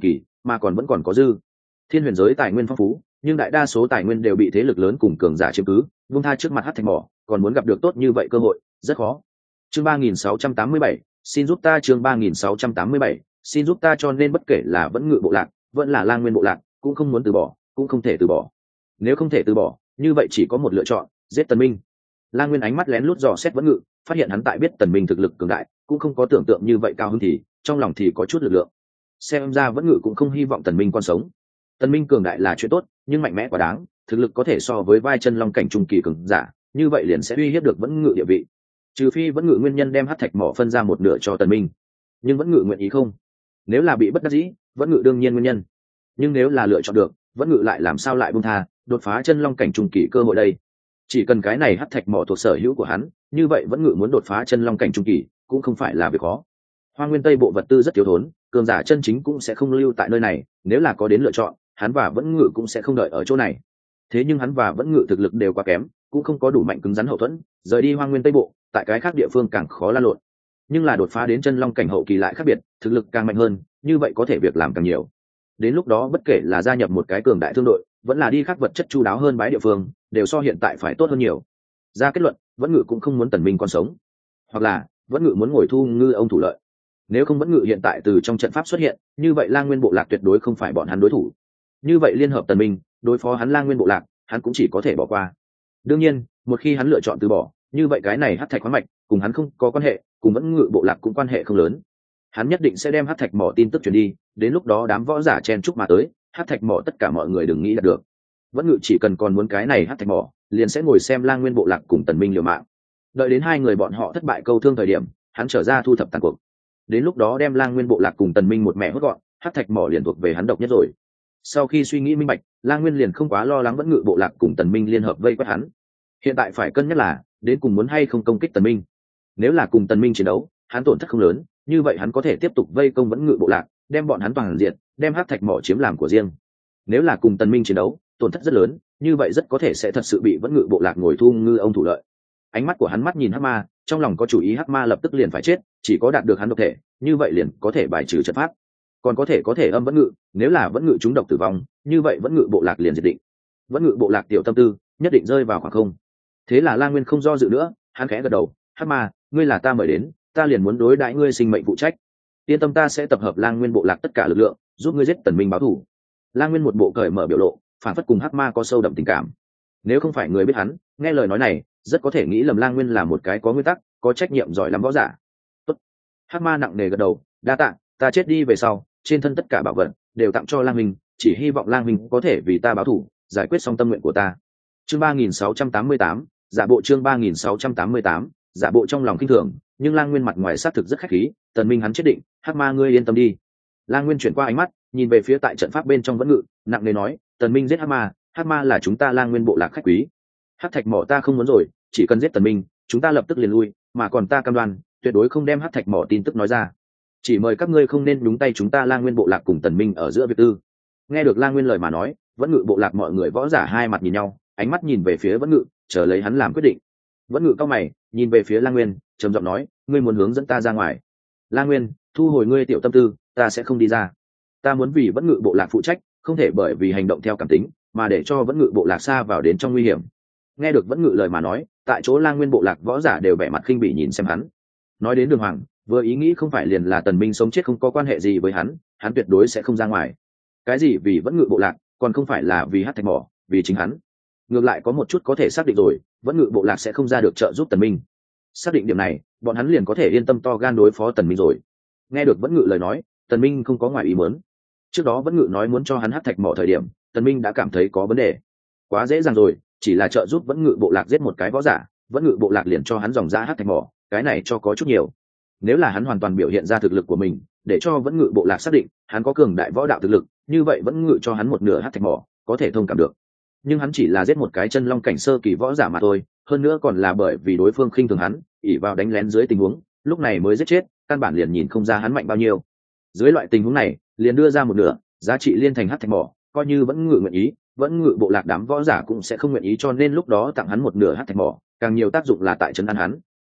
mà còn vẫn còn có dư. Thiên huyền giới tài nguyên phong phú, nhưng đại đa số tài nguyên đều bị thế lực lớn cùng cường giả chiếm cứ, vung tha trước mặt hắc thạch mỏ, còn muốn gặp được tốt như vậy cơ hội rất khó. Chương 3687, xin giúp ta. Chương 3687, xin giúp ta. Cho nên bất kể là vẫn ngự bộ lạc vẫn là lang nguyên bộ lạc cũng không muốn từ bỏ, cũng không thể từ bỏ. Nếu không thể từ bỏ, như vậy chỉ có một lựa chọn, giết Tần Minh. Lang nguyên ánh mắt lén lút dò xét vẫn ngự, phát hiện hắn tại biết Tần Minh thực lực cường đại, cũng không có tưởng tượng như vậy cao hứng thì trong lòng thì có chút lực lượng. Xem ra vẫn ngự cũng không hy vọng Tần Minh còn sống. Tần Minh cường đại là chuyện tốt, nhưng mạnh mẽ quá đáng, thực lực có thể so với vai chân long cảnh trung kỳ cường giả, như vậy liền sẽ uy hiếp được vẫn ngự địa vị. Trừ phi vẫn ngự nguyên nhân đem hắc thạch mỏ phân ra một nửa cho Tần Minh, nhưng vẫn ngự nguyện ý không? Nếu là bị bất đắc dĩ, vẫn ngự đương nhiên nguyên nhân. Nhưng nếu là lựa chọn được, vẫn ngự lại làm sao lại buông tha đột phá chân long cảnh trung kỳ cơ hội đây? Chỉ cần cái này hắc thạch mỏ thuộc sở hữu của hắn, như vậy vẫn ngự muốn đột phá chân long cảnh trung kỳ cũng không phải là việc khó. Hoang Nguyên Tây bộ vật tư rất thiếu thốn, cường giả chân chính cũng sẽ không lưu tại nơi này, nếu là có đến lựa chọn, hắn và vẫn ngự cũng sẽ không đợi ở chỗ này. Thế nhưng hắn và vẫn ngự thực lực đều quá kém, cũng không có đủ mạnh cứng rắn hậu thuẫn, rời đi Hoang Nguyên Tây bộ, tại cái khác địa phương càng khó lan lộn. Nhưng là đột phá đến chân long cảnh hậu kỳ lại khác biệt, thực lực càng mạnh hơn, như vậy có thể việc làm càng nhiều. Đến lúc đó bất kể là gia nhập một cái cường đại thương đội, vẫn là đi khác vật chất chu đáo hơn bái địa phương, đều so hiện tại phải tốt hơn nhiều. Ra kết luận, vẫn ngự cũng không muốn Tần Minh còn sống, hoặc là vẫn ngự muốn ngồi thu ngư ông thủ lợi. Nếu không vẫn ngự hiện tại từ trong trận pháp xuất hiện, như vậy Lang Nguyên bộ lạc tuyệt đối không phải bọn hắn đối thủ. Như vậy liên hợp Tần Minh đối phó hắn Lang Nguyên bộ lạc, hắn cũng chỉ có thể bỏ qua. Đương nhiên, một khi hắn lựa chọn từ bỏ, như vậy cái này hắc thạch khoáng mạch cùng hắn không có quan hệ, cùng vẫn ngự bộ lạc cũng quan hệ không lớn. Hắn nhất định sẽ đem hắc thạch mỏ tin tức truyền đi, đến lúc đó đám võ giả chen chúc mà tới, hắc thạch mỏ tất cả mọi người đừng nghĩ là được. Vẫn ngự chỉ cần còn muốn cái này hắc thạch mỏ, liền sẽ ngồi xem Lang Nguyên bộ lạc cùng Tần Minh liều mạng. Đợi đến hai người bọn họ thất bại câu thương thời điểm, hắn trở ra thu thập tàn cuộc. Đến lúc đó đem Lang Nguyên bộ lạc cùng Tần Minh một mẹ hốt gọn, hắc thạch mỏ liền thuộc về hắn độc nhất rồi. Sau khi suy nghĩ minh bạch, Lang Nguyên liền không quá lo lắng vẫn ngự bộ lạc cùng Tần Minh liên hợp vây quét hắn. Hiện tại phải cân nhắc là đến cùng muốn hay không công kích Tần Minh. Nếu là cùng Tần Minh chiến đấu, hắn tổn thất không lớn, như vậy hắn có thể tiếp tục vây công vẫn ngự bộ lạc, đem bọn hắn toàn diện, đem hắc thạch mỏ chiếm làm của riêng. Nếu là cùng Tần Minh chiến đấu, tổn thất rất lớn, như vậy rất có thể sẽ thật sự bị vẫn ngự bộ lạc ngồi thu ngư ông thủ lợi. Ánh mắt của hắn mắt nhìn hắc ma, trong lòng có chủ ý hắc ma lập tức liền phải chết, chỉ có đạt được hắn độc thể, như vậy liền có thể bài trừ trận pháp. Còn có thể âm vẫn ngự, nếu là vẫn ngự trúng độc tử vong, như vậy vẫn ngự bộ lạc liền diệt định. Vẫn ngự bộ lạc tiểu tâm tư nhất định rơi vào khoảng không. Thế là Lang Nguyên không do dự nữa, hắn khẽ gật đầu, hắc ma, ngươi là ta mời đến, ta liền muốn đối đãi ngươi sinh mệnh phụ trách. Yên tâm, ta sẽ tập hợp Lang Nguyên bộ lạc tất cả lực lượng, giúp ngươi giết Tần Minh báo thù. Lang Nguyên một bộ cởi mở biểu lộ, phản phất cùng hắc ma có sâu đậm tình cảm. Nếu không phải người biết hắn, nghe lời nói này, rất có thể nghĩ lầm Lang Nguyên là một cái có nguyên tắc, có trách nhiệm giỏi lắm võ giả. Tốt. Hắc ma nặng nề gật đầu, đa tạ, ta chết đi về sau, trên thân tất cả bảo vật đều tặng cho Lang Minh, chỉ hy vọng Lang Minh có thể vì ta báo thù, giải quyết xong tâm nguyện của ta. Chương 3688, giả bộ. Chương 3688, giả bộ trong lòng kinh thường, nhưng Lang Nguyên mặt ngoài xác thực rất khách khí, Tần Minh hắn chết định, hắc ma ngươi yên tâm đi. Lang Nguyên chuyển qua ánh mắt, nhìn về phía tại trận pháp bên trong vẫn ngự, nặng nề nói, Tần Minh giết hắc ma là chúng ta Lang Nguyên bộ lạc khách quý. Hắc thạch mỏ ta không muốn rồi, chỉ cần giết Tần Minh, chúng ta lập tức liền lui, mà còn ta cam đoan, tuyệt đối không đem hắc thạch mỏ tin tức nói ra. Chỉ mời các ngươi không nên nhúng tay chúng ta Lang Nguyên bộ lạc cùng Tần Minh ở giữa việc tư. Nghe được Lang Nguyên lời mà nói, vẫn ngự bộ lạc mọi người võ giả hai mặt nhìn nhau, ánh mắt nhìn về phía vẫn ngự, chờ lấy hắn làm quyết định. Vẫn ngự cao mày, nhìn về phía Lang Nguyên, trầm giọng nói, ngươi muốn hướng dẫn ta ra ngoài. Lang Nguyên, thu hồi ngươi tiểu tâm tư, ta sẽ không đi ra. Ta muốn vì vẫn ngự bộ lạc phụ trách, không thể bởi vì hành động theo cảm tính mà để cho vẫn ngự bộ lạc xa vào đến trong nguy hiểm. Nghe được vẫn ngự lời mà nói, tại chỗ Lang Nguyên bộ lạc võ giả đều vẻ mặt khinh bỉ nhìn xem hắn. Nói đến Đường Hoàng, vừa ý nghĩ không phải liền là Tần Minh sống chết không có quan hệ gì với hắn, hắn tuyệt đối sẽ không ra ngoài. Cái gì vì vẫn ngự bộ lạc, còn không phải là vì hắc thạch mỏ, vì chính hắn. Ngược lại có một chút có thể xác định rồi, vẫn ngự bộ lạc sẽ không ra được trợ giúp Tần Minh. Xác định điểm này, bọn hắn liền có thể yên tâm to gan đối phó Tần Minh rồi. Nghe được vẫn ngự lời nói, Tần Minh không có ngoài ý muốn. Trước đó vẫn ngự nói muốn cho hắn hắc thạch mỏ thời điểm, Tần Minh đã cảm thấy có vấn đề. Quá dễ dàng rồi, chỉ là trợ giúp vẫn ngự bộ lạc giết một cái võ giả, vẫn ngự bộ lạc liền cho hắn dòng ra hắc thạch mỏ, cái này cho có chút nhiều. Nếu là hắn hoàn toàn biểu hiện ra thực lực của mình, để cho vẫn ngự bộ lạc xác định hắn có cường đại võ đạo thực lực, như vậy vẫn ngự cho hắn một nửa hắc thạch mỏ, có thể thông cảm được. Nhưng hắn chỉ là giết một cái chân long cảnh sơ kỳ võ giả mà thôi, hơn nữa còn là bởi vì đối phương khinh thường hắn, ỷ vào đánh lén dưới tình huống, lúc này mới giết chết, căn bản liền nhìn không ra hắn mạnh bao nhiêu. Dưới loại tình huống này, liền đưa ra một nửa, giá trị liên thành hắc thạch mỏ, coi như vẫn ngự nguyện ý, vẫn ngự bộ lạc đám võ giả cũng sẽ không nguyện ý, cho nên lúc đó tặng hắn một nửa hắc thạch mỏ, càng nhiều tác dụng là tại trấn an hắn.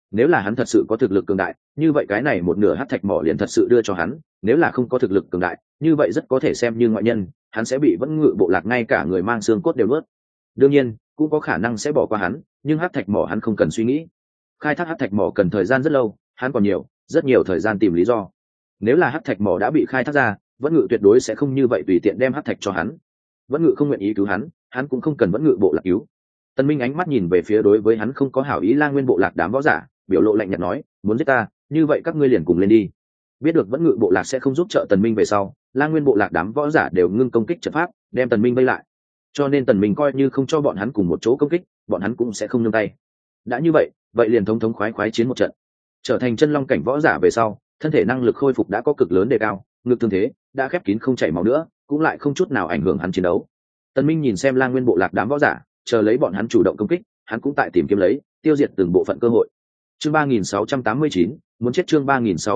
Nếu là hắn thật sự có thực lực cường đại, như vậy cái này một nửa hắc thạch mỏ liền thật sự đưa cho hắn, nếu là không có thực lực cường đại, như vậy rất có thể xem như ngoại nhân, hắn sẽ bị Vẫn Ngự bộ lạc ngay cả người mang xương cốt đều nuốt. Đương nhiên cũng có khả năng sẽ bỏ qua hắn, nhưng hắc thạch mỏ hắn không cần suy nghĩ. Khai thác hắc thạch mỏ cần thời gian rất lâu, hắn còn rất nhiều thời gian tìm lý do. Nếu là hắc thạch mỏ đã bị khai thác ra, Vẫn Ngự tuyệt đối sẽ không như vậy tùy tiện đem hắc thạch cho hắn. Vẫn Ngự không nguyện ý cứu hắn cũng không cần Vẫn Ngự bộ lạc cứu. Tần Minh ánh mắt nhìn về phía đối với hắn không có hảo ý Lang Nguyên bộ lạc đám võ giả, biểu lộ lạnh nhạt nói, muốn giết ta, như vậy các ngươi liền cùng lên đi. Biết được Vẫn Ngự bộ lạc sẽ không giúp trợ Tần Minh về sau, Lang Nguyên bộ lạc đám võ giả đều ngưng công kích trận pháp, đem Tần Minh vây lại. Cho nên Tần Minh coi như không cho bọn hắn cùng một chỗ công kích, bọn hắn cũng sẽ không nương tay. Đã như vậy, vậy liền thống thống khoái khoái chiến một trận. Trở thành chân long cảnh võ giả về sau, thân thể năng lực khôi phục đã có cực lớn đề cao, ngực thương thế đã khép kín không chảy máu nữa, cũng lại không chút nào ảnh hưởng hắn chiến đấu. Tần Minh nhìn xem Lang Nguyên bộ lạc đám võ giả, chờ lấy bọn hắn chủ động công kích, hắn cũng tại tìm kiếm lấy, tiêu diệt từng bộ phận cơ hội. Chương 3689, muốn chết chương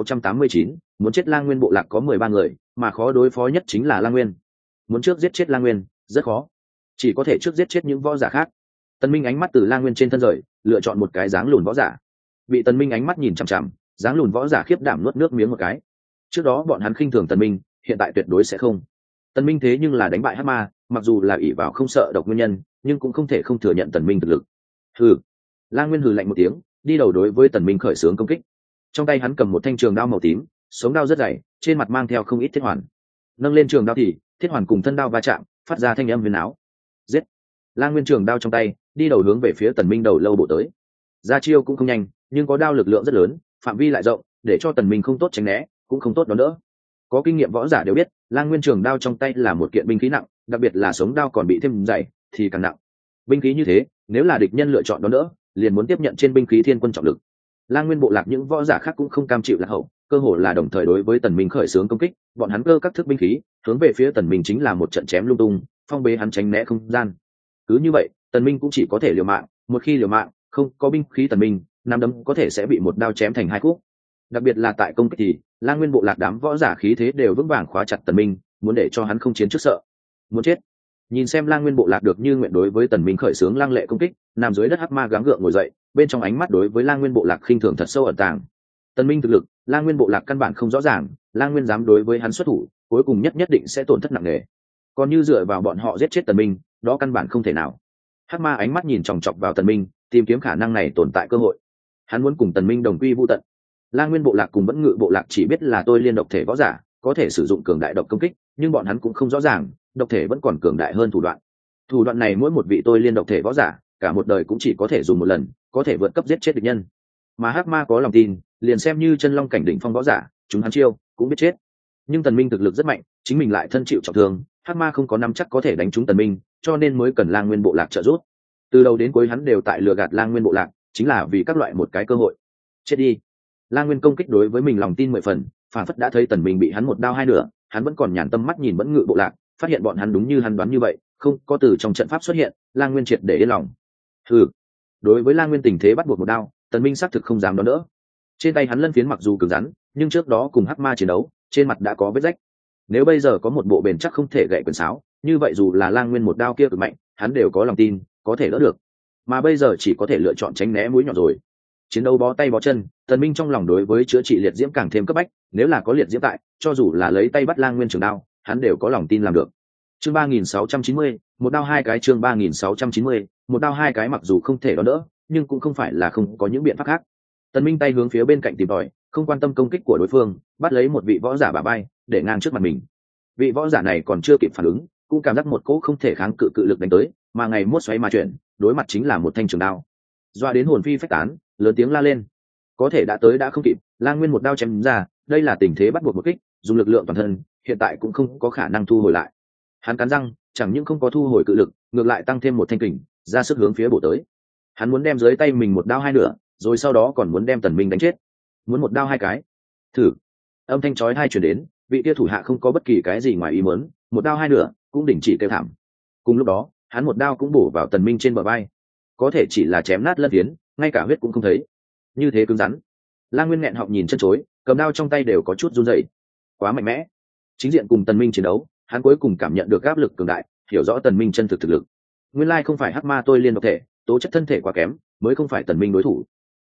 3689, muốn chết. Lang Nguyên bộ lạc có 13 người, mà khó đối phó nhất chính là Lang Nguyên. Muốn trước giết chết Lang Nguyên, rất khó. Chỉ có thể trước giết chết những võ giả khác. Tần Minh ánh mắt từ Lang Nguyên trên thân rời, lựa chọn một cái dáng lùn võ giả. Bị Tần Minh ánh mắt nhìn chằm chằm, dáng lùn võ giả khiếp đảm nuốt nước miếng một cái. Trước đó bọn hắn khinh thường Tần Minh, hiện tại tuyệt đối sẽ không. Tần Minh thế nhưng là đánh bại Hắc Ma, mặc dù là ỷ vào không sợ độc nguyên nhân, nhưng cũng không thể không thừa nhận Tần Minh thực lực. Hừ. Lang Nguyên hừ lạnh một tiếng, đi đầu đối với Tần Minh khởi xướng công kích. Trong tay hắn cầm một thanh trường đao màu tím, sống đao rất dày, trên mặt mang theo không ít thiết hoàn. Nâng lên trường đao thì thiết hoàn cùng thân đao va chạm, phát ra thanh âm huyền áo. Giết! Lang Nguyên trường đao trong tay, đi đầu hướng về phía Tần Minh đầu lâu bộ tới. Ra chiêu cũng không nhanh, nhưng có đao lực lượng rất lớn, phạm vi lại rộng, để cho Tần Minh không tốt tránh né, cũng không tốt đón đỡ. Có kinh nghiệm võ giả đều biết, Lang Nguyên trường đao trong tay là một kiện binh khí nặng, đặc biệt là sống đao còn bị thêm dày, thì càng nặng. Binh khí như thế, nếu là địch nhân lựa chọn đón đỡ, liền muốn tiếp nhận trên binh khí thiên quân trọng lực. Lang Nguyên bộ lạc những võ giả khác cũng không cam chịu lạc hậu, cơ hồ là đồng thời đối với Tần Minh khởi xướng công kích, bọn hắn cơ các thức binh khí, hướng về phía Tần Minh chính là một trận chém lung tung, phong bế hắn tránh né không gian. Cứ như vậy, Tần Minh cũng chỉ có thể liều mạng, một khi liều mạng, không có binh khí Tần Minh, nắm đấm có thể sẽ bị một đao chém thành hai khúc. Đặc biệt là tại công kích thì, Lang Nguyên bộ lạc đám võ giả khí thế đều vững vàng khóa chặt Tần Minh, muốn để cho hắn không chiến trước sợ. Muốn chết. Nhìn xem Lang Nguyên bộ lạc được như nguyện đối với Tần Minh khởi xướng lăng lệ công kích, nằm dưới đất Hắc Ma gắng gượng ngồi dậy, bên trong ánh mắt đối với Lang Nguyên bộ lạc khinh thường thật sâu ẩn tàng. Tần Minh thực lực, Lang Nguyên bộ lạc căn bản không rõ ràng, Lang Nguyên dám đối với hắn xuất thủ, cuối cùng nhất định sẽ tổn thất nặng nề. Còn như dựa vào bọn họ giết chết Tần Minh, đó căn bản không thể nào. Hắc Ma ánh mắt nhìn chòng chọc vào Tần Minh, tìm kiếm khả năng này tồn tại cơ hội. Hắn muốn cùng Tần Minh đồng quy vu tận. Lang Nguyên bộ lạc cùng Vẫn Ngự bộ lạc chỉ biết là tôi liên độc thể võ giả, có thể sử dụng cường đại độc công kích, nhưng bọn hắn cũng không rõ ràng, độc thể vẫn còn cường đại hơn thủ đoạn. Thủ đoạn này mỗi một vị tôi liên độc thể võ giả, cả một đời cũng chỉ có thể dùng một lần, có thể vượt cấp giết chết địch nhân. Mà Hắc Ma có lòng tin, liền xem như chân long cảnh đỉnh phong võ giả, chúng hắn chiêu cũng biết chết. Nhưng Tần Minh thực lực rất mạnh, chính mình lại thân chịu trọng thương, Hắc Ma không có nắm chắc có thể đánh trúng Tần Minh, cho nên mới cần Lang Nguyên bộ lạc trợ giúp. Từ đầu đến cuối hắn đều tại lừa gạt Lang Nguyên bộ lạc, chính là vì các loại một cái cơ hội. Chết đi. Lang Nguyên công kích đối với mình lòng tin 10 phần, phản phất đã thấy Tần Minh bị hắn một đao hai nửa, hắn vẫn còn nhàn tâm mắt nhìn Vẫn Ngự bộ lạc, phát hiện bọn hắn đúng như hắn đoán như vậy, không có từ trong trận pháp xuất hiện, Lang Nguyên triệt để yên lòng. Hừ. Đối với Lang Nguyên tình thế bắt buộc một đao, Tần Minh xác thực không dám đón đỡ. Trên tay hắn lân phiến mặc dù cứng rắn, nhưng trước đó cùng Hắc Ma chiến đấu, trên mặt đã có vết rách. Nếu bây giờ có một bộ bền chắc không thể gãy quyền sáo, như vậy dù là Lang Nguyên một đao kia cực mạnh, hắn đều có lòng tin có thể đỡ được. Mà bây giờ chỉ có thể lựa chọn tránh né mũi nhọn rồi. Chiến đấu bó tay bó chân, Tần Minh trong lòng đối với chữa trị liệt diễm càng thêm cấp bách, nếu là có liệt diễm tại, cho dù là lấy tay bắt Lang Nguyên trường đao, hắn đều có lòng tin làm được. Chương 3690, một đao hai cái chương 3690, một đao hai cái mặc dù không thể đón đỡ, nhưng cũng không phải là không có những biện pháp khác. Tần Minh tay hướng phía bên cạnh tìm tòi, không quan tâm công kích của đối phương, bắt lấy một vị võ giả bả vai, để ngang trước mặt mình. Vị võ giả này còn chưa kịp phản ứng, cũng cảm giác một cỗ không thể kháng cự cự lực đánh tới, mà ngày muốt xoáy mà chuyển, đối mặt chính là một thanh trường đao. Doa đến hồn phi phách tán, lớn tiếng la lên. Có thể đã tới đã không kịp, Lang Nguyên một đao chém ra, đây là tình thế bắt buộc một kích, dùng lực lượng toàn thân, hiện tại cũng không có khả năng thu hồi lại. Hắn cắn răng, chẳng những không có thu hồi cự lực, ngược lại tăng thêm một thanh kình, ra sức hướng phía bổ tới. Hắn muốn đem dưới tay mình một đao hai nửa, rồi sau đó còn muốn đem Tần Minh đánh chết. Muốn một đao hai cái. Thử. Âm thanh chói tai truyền đến, vị kia thủ hạ không có bất kỳ cái gì ngoài ý muốn, một đao hai nửa, cũng đình chỉ kêu thảm. Cùng lúc đó, hắn một đao cũng bổ vào Tần Minh trên bờ vai. Có thể chỉ là chém nát lân phiến, ngay cả huyết cũng không thấy. Như thế cứng rắn. Lang Nguyên nghẹn họng nhìn chân chối, cầm đao trong tay đều có chút run rẩy. Quá mạnh mẽ. Chính diện cùng Tần Minh chiến đấu, hắn cuối cùng cảm nhận được áp lực cường đại, hiểu rõ Tần Minh chân thực thực lực. Nguyên lai không phải Hắc Ma tôi liên độc thể, tố chất thân thể quá kém, mới không phải Tần Minh đối thủ.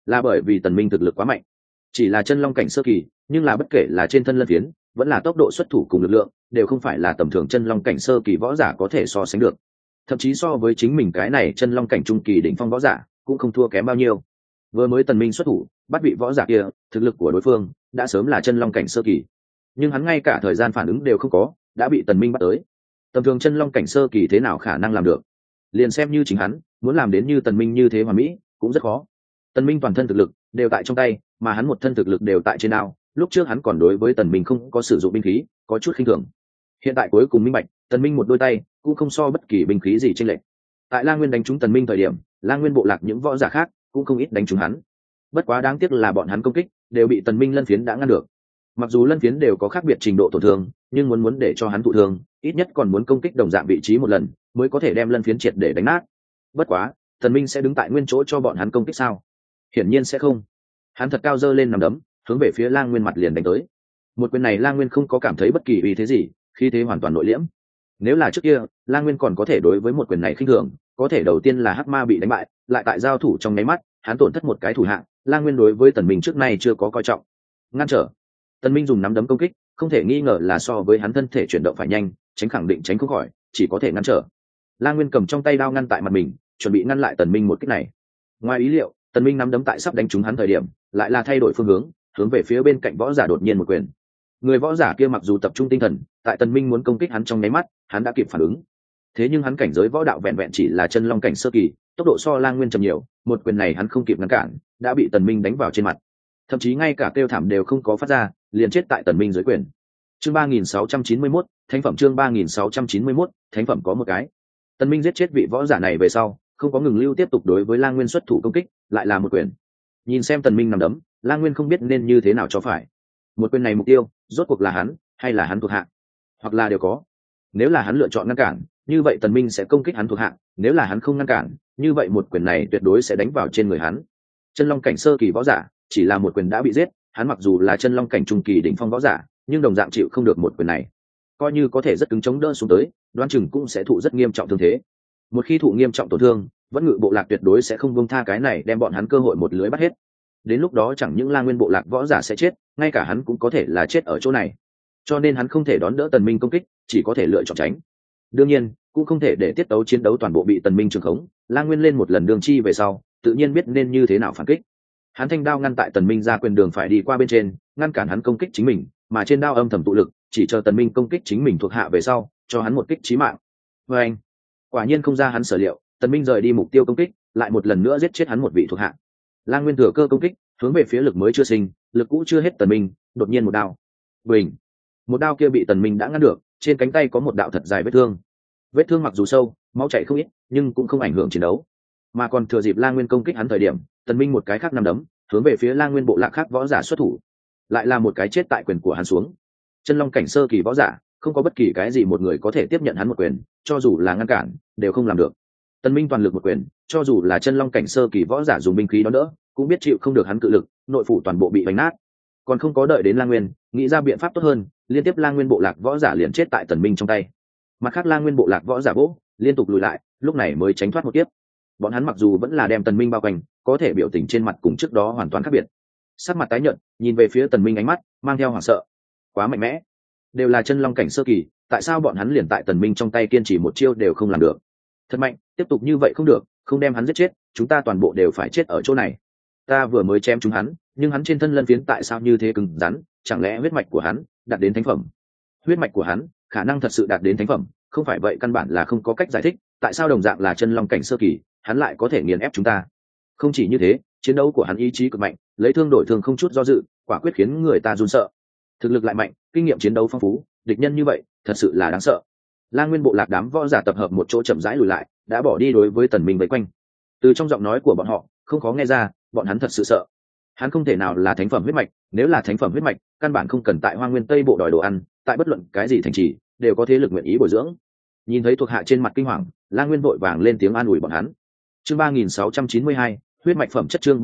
là bởi vì tần minh thực lực quá mạnh, chỉ là chân long cảnh sơ kỳ, nhưng là bất kể là trên thân lân phiến vẫn là tốc độ xuất thủ cùng lực lượng đều không phải là tầm thường chân long cảnh sơ kỳ võ giả có thể so sánh được, thậm chí so với chính mình cái này chân long cảnh trung kỳ đỉnh phong võ giả cũng không thua kém bao nhiêu. Vừa mới tần minh xuất thủ bắt vị võ giả kia, thực lực của đối phương đã sớm là chân long cảnh sơ kỳ, nhưng hắn ngay cả thời gian phản ứng đều không có, đã bị tần minh bắt tới. Tầm thường chân long cảnh sơ kỳ thế nào khả năng làm được, liền xem như chính hắn muốn làm đến như tần minh như thế hoàn mỹ cũng rất khó. Tần minh toàn thân thực lực đều tại trong tay, mà hắn một thân thực lực đều tại trên đao. Lúc trước hắn còn đối với tần minh không có sử dụng binh khí có chút khinh thường, hiện tại cuối cùng minh bạch tần minh một đôi tay cũng không so bất kỳ binh khí gì trên lệnh. Tại La Nguyên đánh trúng tần minh thời điểm, La Nguyên bộ lạc những võ giả khác cũng không ít đánh trúng hắn, bất quá đáng tiếc là bọn hắn công kích đều bị tần minh lân phiến đã ngăn được. Mặc dù lân phiến đều có khác biệt trình độ tổn thương, nhưng muốn để cho hắn thụ thương ít nhất còn muốn công kích đồng dạng vị trí một lần mới có thể đem lân phiến triệt để đánh nát. Bất quá tần minh sẽ đứng tại nguyên chỗ cho bọn hắn công kích sao? Hiển nhiên sẽ không. Hắn thật cao giơ lên nằm đấm hướng về phía La Nguyên mặt liền đánh tới. Một quyền này La Nguyên không có cảm thấy bất kỳ uy thế gì, khí thế hoàn toàn nội liễm. Nếu là trước kia La Nguyên còn có thể đối với một quyền này khinh thường, có thể đầu tiên là Hắc Ma bị đánh bại, lại tại giao thủ trong nháy mắt hắn tổn thất một cái thủ hạng, La Nguyên đối với tần minh trước nay chưa có coi trọng. Ngăn trở. Tần minh dùng nắm đấm công kích không thể nghi ngờ là so với hắn thân thể chuyển động phải nhanh, tránh khẳng định tránh không khỏi, chỉ có thể ngăn trở. La Nguyên cầm trong tay đao ngăn tại mặt mình, chuẩn bị ngăn lại tần minh một kích này. Ngoài ý liệu, tần minh nắm đấm tại sắp đánh trúng hắn thời điểm lại là thay đổi phương hướng, hướng về phía bên cạnh võ giả đột nhiên một quyền. Người võ giả kia mặc dù tập trung tinh thần, tại tần minh muốn công kích hắn trong nháy mắt hắn đã kịp phản ứng, thế nhưng hắn cảnh giới võ đạo vẹn vẹn chỉ là chân long cảnh sơ kỳ, tốc độ so La Nguyên chậm nhiều, một quyền này hắn không kịp ngăn cản đã bị tần minh đánh vào trên mặt, thậm chí ngay cả kêu thảm đều không có phát ra, liền chết tại tần minh dưới quyền. Chương 3691, thánh phẩm. Chương 3691, thánh phẩm có một cái. Tần minh giết chết vị võ giả này về sau không có ngừng lưu tiếp tục đối với La Nguyên xuất thủ công kích, lại là một quyền. Nhìn xem tần minh nằm đấm, La Nguyên không biết nên như thế nào cho phải. Một quyền này mục tiêu rốt cuộc là hắn hay là hắn thuộc hạ, hoặc là đều có. Nếu là hắn lựa chọn ngăn cản, như vậy tần minh sẽ công kích hắn thuộc hạ, nếu là hắn không ngăn cản, như vậy một quyền này tuyệt đối sẽ đánh vào trên người hắn. Chân long cảnh sơ kỳ võ giả chỉ là một quyền đã bị giết, hắn mặc dù là chân long cảnh trung kỳ đỉnh phong võ giả nhưng đồng dạng chịu không được một quyền này, coi như có thể rất cứng chống đỡ xuống tới, đoán chừng cũng sẽ thụ rất nghiêm trọng thương thế. Một khi thụ nghiêm trọng tổn thương, vẫn ngự bộ lạc tuyệt đối sẽ không buông tha cái này, đem bọn hắn cơ hội một lưới bắt hết. Đến lúc đó chẳng những La Nguyên bộ lạc võ giả sẽ chết, ngay cả hắn cũng có thể là chết ở chỗ này. Cho nên hắn không thể đón đỡ tần minh công kích, chỉ có thể lựa chọn tránh. Đương nhiên cũng không thể để tiết tấu chiến đấu toàn bộ bị tần minh trường khống. La Nguyên lên một lần đường chi về sau tự nhiên biết nên như thế nào phản kích. Hắn thanh đao ngăn tại tần minh ra quyền đường phải đi qua bên trên, ngăn cản hắn công kích chính mình, mà trên đao âm thầm tụ lực, chỉ chờ tần minh công kích chính mình thuộc hạ về sau cho hắn một kích chí mạng. Và anh, quả nhiên không ra hắn sở liệu, tần minh rời đi mục tiêu công kích, lại một lần nữa giết chết hắn một vị thuộc hạ. La Nguyên thừa cơ công kích, hướng về phía lực mới chưa sinh, lực cũ chưa hết tần minh, đột nhiên một đao. Bình, một đao kia bị tần minh đã ngăn được, trên cánh tay có một đạo thật dài vết thương. Vết thương mặc dù sâu, máu chảy không ít, nhưng cũng không ảnh hưởng chiến đấu. Mà còn thừa dịp La Nguyên công kích hắn thời điểm, tần minh một cái khác nằm đấm, hướng về phía La Nguyên bộ lạc khác võ giả xuất thủ, lại là một cái chết tại quyền của hắn xuống. Chân long cảnh sơ kỳ võ giả, không có bất kỳ cái gì một người có thể tiếp nhận hắn một quyền, cho dù là ngăn cản đều không làm được. Tần minh toàn lực một quyền, cho dù là chân long cảnh sơ kỳ võ giả dùng binh khí đó đỡ cũng biết chịu không được hắn cự lực, nội phủ toàn bộ bị đánh nát. Còn không có đợi đến La Nguyên nghĩ ra biện pháp tốt hơn, liên tiếp La Nguyên bộ lạc võ giả liền chết tại tần minh trong tay. Mặt khác La Nguyên bộ lạc võ giả vỗ liên tục lùi lại, lúc này mới tránh thoát một kiếp. Bọn hắn mặc dù vẫn là đem tần minh bao quanh, có thể biểu tình trên mặt cùng trước đó hoàn toàn khác biệt. Sắc mặt tái nhợt, nhìn về phía tần minh ánh mắt mang theo hoảng sợ. Quá mạnh mẽ, đều là chân long cảnh sơ kỳ, tại sao bọn hắn liền tại tần minh trong tay kiên trì một chiêu đều không làm được? Thật mạnh, tiếp tục như vậy không được, không đem hắn giết chết, chúng ta toàn bộ đều phải chết ở chỗ này. Ta vừa mới chém chúng hắn, nhưng hắn trên thân lân phiến tại sao như thế cứng rắn? Chẳng lẽ huyết mạch của hắn đạt đến thánh phẩm? Huyết mạch của hắn khả năng thật sự đạt đến thánh phẩm, không phải vậy căn bản là không có cách giải thích, tại sao đồng dạng là chân long cảnh sơ kỳ, hắn lại có thể nghiền ép chúng ta? Không chỉ như thế, chiến đấu của hắn ý chí cực mạnh, lấy thương đổi thương không chút do dự, quả quyết khiến người ta run sợ. Thực lực lại mạnh, kinh nghiệm chiến đấu phong phú, địch nhân như vậy thật sự là đáng sợ. La Nguyên bộ lạc đám võ giả tập hợp một chỗ chậm rãi lùi lại, đã bỏ đi đối với tần minh vây quanh. Từ trong giọng nói của bọn họ không khó nghe ra, bọn hắn thật sự sợ. Hắn không thể nào là thánh phẩm huyết mạch, nếu là thánh phẩm huyết mạch, căn bản không cần tại Hoa Nguyên Tây bộ đòi đồ ăn, tại bất luận cái gì thành trì đều có thế lực nguyện ý bồi dưỡng. Nhìn thấy thuộc hạ trên mặt kinh hoàng, La Nguyên vội vàng lên tiếng an ủi bọn hắn. Chương 3692, huyết mạch phẩm chất. Chương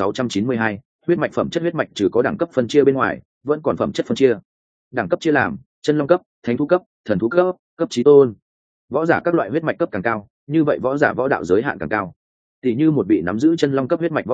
3692, huyết mạch phẩm chất. Huyết mạch trừ có đẳng cấp phân chia bên ngoài, vẫn còn phẩm chất phân chia. Đẳng cấp chia làm chân long cấp, thánh thú cấp, thần thú cấp, cấp chí tôn. Võ giả các loại huyết mạch cấp càng cao, như vậy võ giả võ đạo giới hạn càng cao. Tỷ như một vị nắm giữ chân long cấp huyết mạch võ giả,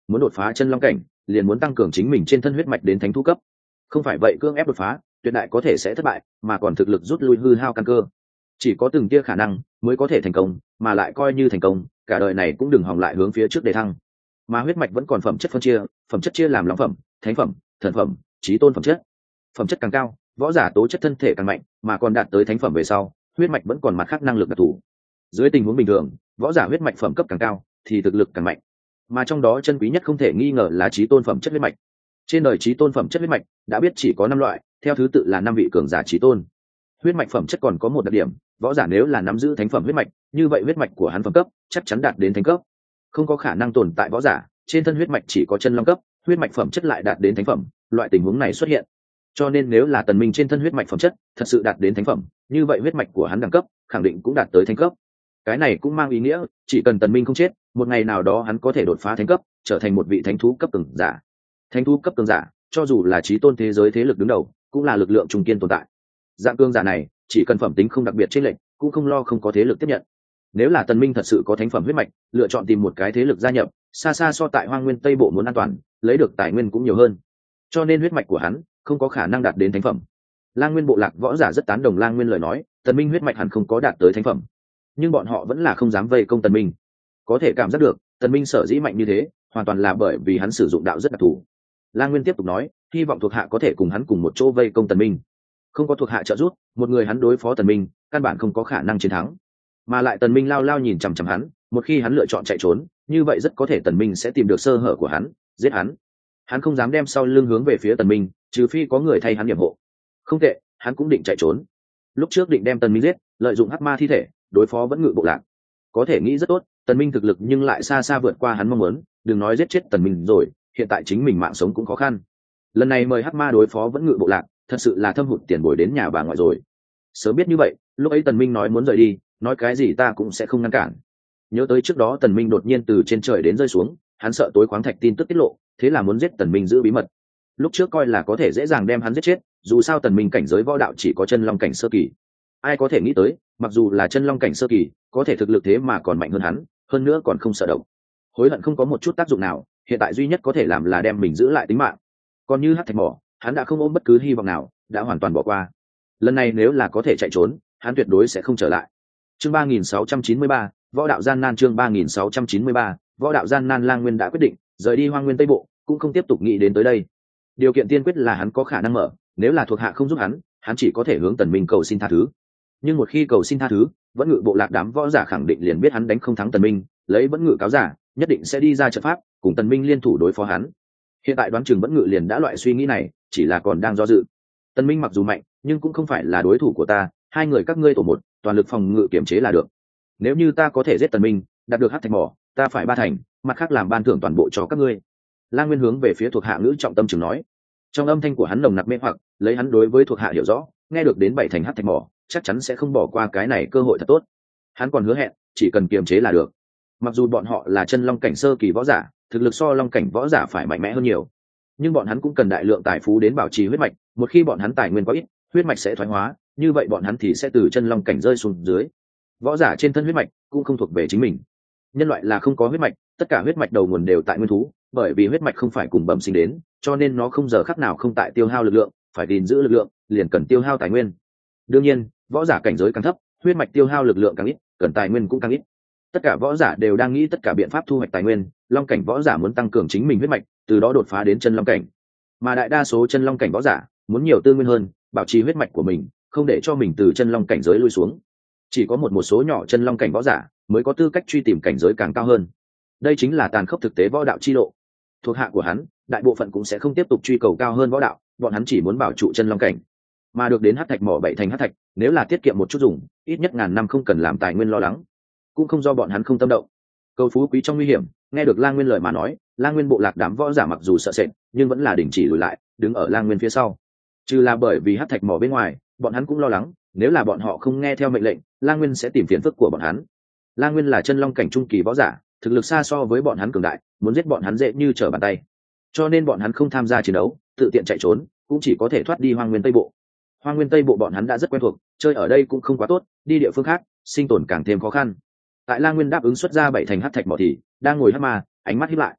muốn đột phá chân long cảnh liền muốn tăng cường chính mình trên thân huyết mạch đến thánh thú cấp, không phải vậy cưỡng ép đột phá tuyệt đại có thể sẽ thất bại, mà còn thực lực rút lui hư hao căn cơ. Chỉ có từng tia khả năng mới có thể thành công, mà lại coi như thành công cả đời này cũng đừng hòng lại hướng phía trước để thăng. Mà huyết mạch vẫn còn phẩm chất phân chia, phẩm chất chia làm long phẩm, thánh phẩm, thần phẩm, chí tôn phẩm chất. Phẩm chất càng cao võ giả tố chất thân thể càng mạnh, mà còn đạt tới thánh phẩm về sau huyết mạch vẫn còn mặt khác năng lực đặc thù. Dưới tình huống bình thường võ giả huyết mạch phẩm cấp càng cao thì thực lực càng mạnh, mà trong đó chân quý nhất không thể nghi ngờ là chí tôn phẩm chất huyết mạch. Trên đời chí tôn phẩm chất huyết mạch đã biết chỉ có 5 loại, theo thứ tự là 5 vị cường giả chí tôn. Huyết mạch phẩm chất còn có một đặc điểm, võ giả nếu là nắm giữ thánh phẩm huyết mạch, như vậy huyết mạch của hắn phẩm cấp chắc chắn đạt đến thánh cấp. Không có khả năng tồn tại võ giả trên thân huyết mạch chỉ có chân long cấp, huyết mạch phẩm chất lại đạt đến thánh phẩm, loại tình huống này xuất hiện. Cho nên nếu là Tần Minh trên thân huyết mạch phẩm chất thật sự đạt đến thánh phẩm, như vậy huyết mạch của hắn đẳng cấp khẳng định cũng đạt tới thánh cấp. Cái này cũng mang ý nghĩa, chỉ cần Tần Minh không chết, một ngày nào đó hắn có thể đột phá thánh cấp, trở thành một vị thánh thú cấp cường giả. Thánh thú cấp cường giả, cho dù là chí tôn thế giới thế lực đứng đầu, cũng là lực lượng trung kiên tồn tại. Dạng cường giả này, chỉ cần phẩm tính không đặc biệt chênh lệch, cũng không lo không có thế lực tiếp nhận. Nếu là Tần Minh thật sự có thánh phẩm huyết mạch, lựa chọn tìm một cái thế lực gia nhập, xa xa so tại Hoang Nguyên Tây Bộ muốn an toàn, lấy được tài nguyên cũng nhiều hơn. Cho nên huyết mạch của hắn không có khả năng đạt đến thánh phẩm. Lang Nguyên bộ lạc võ giả rất tán đồng Lang Nguyên lời nói, Tần Minh huyết mạch hẳn không có đạt tới thánh phẩm, nhưng bọn họ vẫn là không dám vây công Tần Minh. Có thể cảm giác được, Tần Minh sở dĩ mạnh như thế, hoàn toàn là bởi vì hắn sử dụng đạo rất đặc thù. Lang Nguyên tiếp tục nói, hy vọng thuộc hạ có thể cùng hắn cùng một chỗ vây công Tần Minh. Không có thuộc hạ trợ giúp, một người hắn đối phó Tần Minh, căn bản không có khả năng chiến thắng. Mà lại Tần Minh lao lao nhìn chằm chằm hắn, một khi hắn lựa chọn chạy trốn, như vậy rất có thể Tần Minh sẽ tìm được sơ hở của hắn, giết hắn. Hắn không dám đem sau lưng hướng về phía Tần Minh, trừ phi có người thay hắn nhiệm hộ. Không tệ, hắn cũng định chạy trốn. Lúc trước định đem Tần Minh giết, lợi dụng hắc ma thi thể đối phó vẫn ngự bộ lạc. Có thể nghĩ rất tốt, Tần Minh thực lực nhưng lại xa xa vượt qua hắn mong muốn, đừng nói giết chết Tần Minh rồi, hiện tại chính mình mạng sống cũng khó khăn. Lần này mời hắc ma đối phó vẫn ngự bộ lạc, thật sự là thâm hụt tiền bồi đến nhà bà ngoại rồi. Sớm biết như vậy, lúc ấy Tần Minh nói muốn rời đi, nói cái gì ta cũng sẽ không ngăn cản. Nhớ tới trước đó Tần Minh đột nhiên từ trên trời đến rơi xuống, hắn sợ tối khoáng thạch tin tức tiết lộ, thế là muốn giết Tần Minh giữ bí mật. Lúc trước coi là có thể dễ dàng đem hắn giết chết, dù sao Tần Minh cảnh giới võ đạo chỉ có chân long cảnh sơ kỳ. Ai có thể nghĩ tới, mặc dù là chân long cảnh sơ kỳ, có thể thực lực thế mà còn mạnh hơn hắn, hơn nữa còn không sợ động. Hối hận không có một chút tác dụng nào, hiện tại duy nhất có thể làm là đem mình giữ lại tính mạng. Còn như hắc thạch mỏ, hắn đã không ôm bất cứ hy vọng nào, đã hoàn toàn bỏ qua. Lần này nếu là có thể chạy trốn, hắn tuyệt đối sẽ không trở lại. Chương 3693, võ đạo gian nan. Chương 3693, võ đạo gian nan. Lang Nguyên đã quyết định rời đi Hoang Nguyên Tây Bộ, cũng không tiếp tục nghĩ đến tới đây. Điều kiện tiên quyết là hắn có khả năng mở, nếu là thuộc hạ không giúp hắn chỉ có thể hướng Tần Minh cầu xin tha thứ. Nhưng một khi cầu xin tha thứ, vẫn ngự bộ lạc đám võ giả khẳng định liền biết hắn đánh không thắng Tần Minh, lấy vẫn ngự cáo giả, nhất định sẽ đi ra trận pháp, cùng Tần Minh liên thủ đối phó hắn. Hiện tại đoán chừng vẫn ngự liền đã loại suy nghĩ này, chỉ là còn đang do dự. Tần Minh mặc dù mạnh, nhưng cũng không phải là đối thủ của ta, hai người các ngươi tổ một, toàn lực phòng ngự kiểm chế là được. Nếu như ta có thể giết Tần Minh, đạt được hắc thạch mỏ, ta phải 3 thành, mặt khác làm ban thưởng toàn bộ cho các ngươi. Lang Nguyên hướng về phía thuộc hạ ngữ trọng tâm trường nói. Trong âm thanh của hắn nồng nặc mê hoặc, lấy hắn đối với thuộc hạ hiểu rõ, nghe được đến 7 thành hắc thạch mỏ, chắc chắn sẽ không bỏ qua cái này cơ hội thật tốt. Hắn còn hứa hẹn, chỉ cần kiềm chế là được. Mặc dù bọn họ là chân long cảnh sơ kỳ võ giả, thực lực so long cảnh võ giả phải mạnh mẽ hơn nhiều, nhưng bọn hắn cũng cần đại lượng tài phú đến bảo trì huyết mạch. Một khi bọn hắn tài nguyên quá ít, huyết mạch sẽ thoái hóa, như vậy bọn hắn thì sẽ từ chân long cảnh rơi xuống dưới. Võ giả trên thân huyết mạch cũng không thuộc về chính mình. Nhân loại là không có huyết mạch, tất cả huyết mạch đầu nguồn đều tại nguyên thú, bởi vì huyết mạch không phải cùng bẩm sinh đến, cho nên nó không giờ khắc nào không tại tiêu hao lực lượng, phải gìn giữ lực lượng, liền cần tiêu hao tài nguyên. Đương nhiên, võ giả cảnh giới càng thấp, huyết mạch tiêu hao lực lượng càng ít, cần tài nguyên cũng càng ít. Tất cả võ giả đều đang nghĩ tất cả biện pháp thu hoạch tài nguyên, long cảnh võ giả muốn tăng cường chính mình huyết mạch, từ đó đột phá đến chân long cảnh. Mà đại đa số chân long cảnh võ giả muốn nhiều tư nguyên hơn, bảo trì huyết mạch của mình, không để cho mình từ chân long cảnh giới lui xuống. Chỉ có một số nhỏ chân long cảnh võ giả mới có tư cách truy tìm cảnh giới càng cao hơn. Đây chính là tàn khốc thực tế võ đạo chi lộ. Thuộc hạ của hắn, đại bộ phận cũng sẽ không tiếp tục truy cầu cao hơn võ đạo, bọn hắn chỉ muốn bảo trụ chân long cảnh. Mà được đến hắc thạch mỏ 7 thành hắc thạch, nếu là tiết kiệm một chút dùng, ít nhất ngàn năm không cần làm tài nguyên lo lắng, cũng không do bọn hắn không tâm động. Cầu phú quý trong nguy hiểm, nghe được Lang Nguyên lời mà nói, Lang Nguyên bộ lạc đám võ giả mặc dù sợ sệt, nhưng vẫn là đình chỉ lùi lại, đứng ở Lang Nguyên phía sau. Trừ là bởi vì hắc thạch mỏ bên ngoài, bọn hắn cũng lo lắng, nếu là bọn họ không nghe theo mệnh lệnh, Lang Nguyên sẽ tìm phiền phức của bọn hắn. Lang Nguyên là chân long cảnh trung kỳ võ giả, thực lực xa so với bọn hắn cường đại, muốn giết bọn hắn dễ như trở bàn tay. Cho nên bọn hắn không tham gia chiến đấu, tự tiện chạy trốn, cũng chỉ có thể thoát đi Hoang Nguyên Tây Bộ. Hoang Nguyên Tây Bộ bọn hắn đã rất quen thuộc, chơi ở đây cũng không quá tốt, đi địa phương khác, sinh tồn càng thêm khó khăn. Tại Lang Nguyên đáp ứng xuất ra 7 thành hắc thạch mỏ thì đang ngồi hắc ma, ánh mắt híp lại.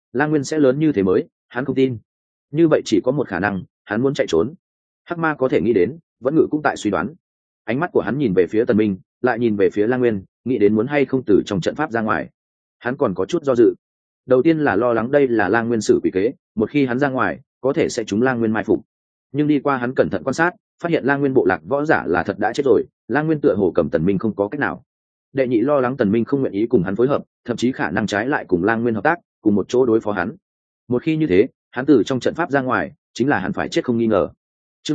Lang Nguyên sẽ lớn như thế mới, hắn không tin. Như vậy chỉ có một khả năng, hắn muốn chạy trốn. Hắc Ma có thể nghĩ đến, Vẫn Ngự cũng tại suy đoán. Ánh mắt của hắn nhìn về phía Tần Minh, lại nhìn về phía Lang Nguyên, nghĩ đến muốn hay không từ trong trận pháp ra ngoài. Hắn còn có chút do dự. Đầu tiên là lo lắng đây là Lang Nguyên sử quỷ kế, một khi hắn ra ngoài, có thể sẽ trúng Lang Nguyên mai phục. Nhưng đi qua hắn cẩn thận quan sát, phát hiện Lang Nguyên bộ lạc võ giả là thật đã chết rồi, Lang Nguyên tựa hồ cầm Tần Minh không có cách nào. Đệ nhị lo lắng Tần Minh không nguyện ý cùng hắn phối hợp, thậm chí khả năng trái lại cùng Lang Nguyên hợp tác, cùng một chỗ đối phó hắn. Một khi như thế, hắn từ trong trận pháp ra ngoài, chính là hắn phải chết không nghi ngờ. Chương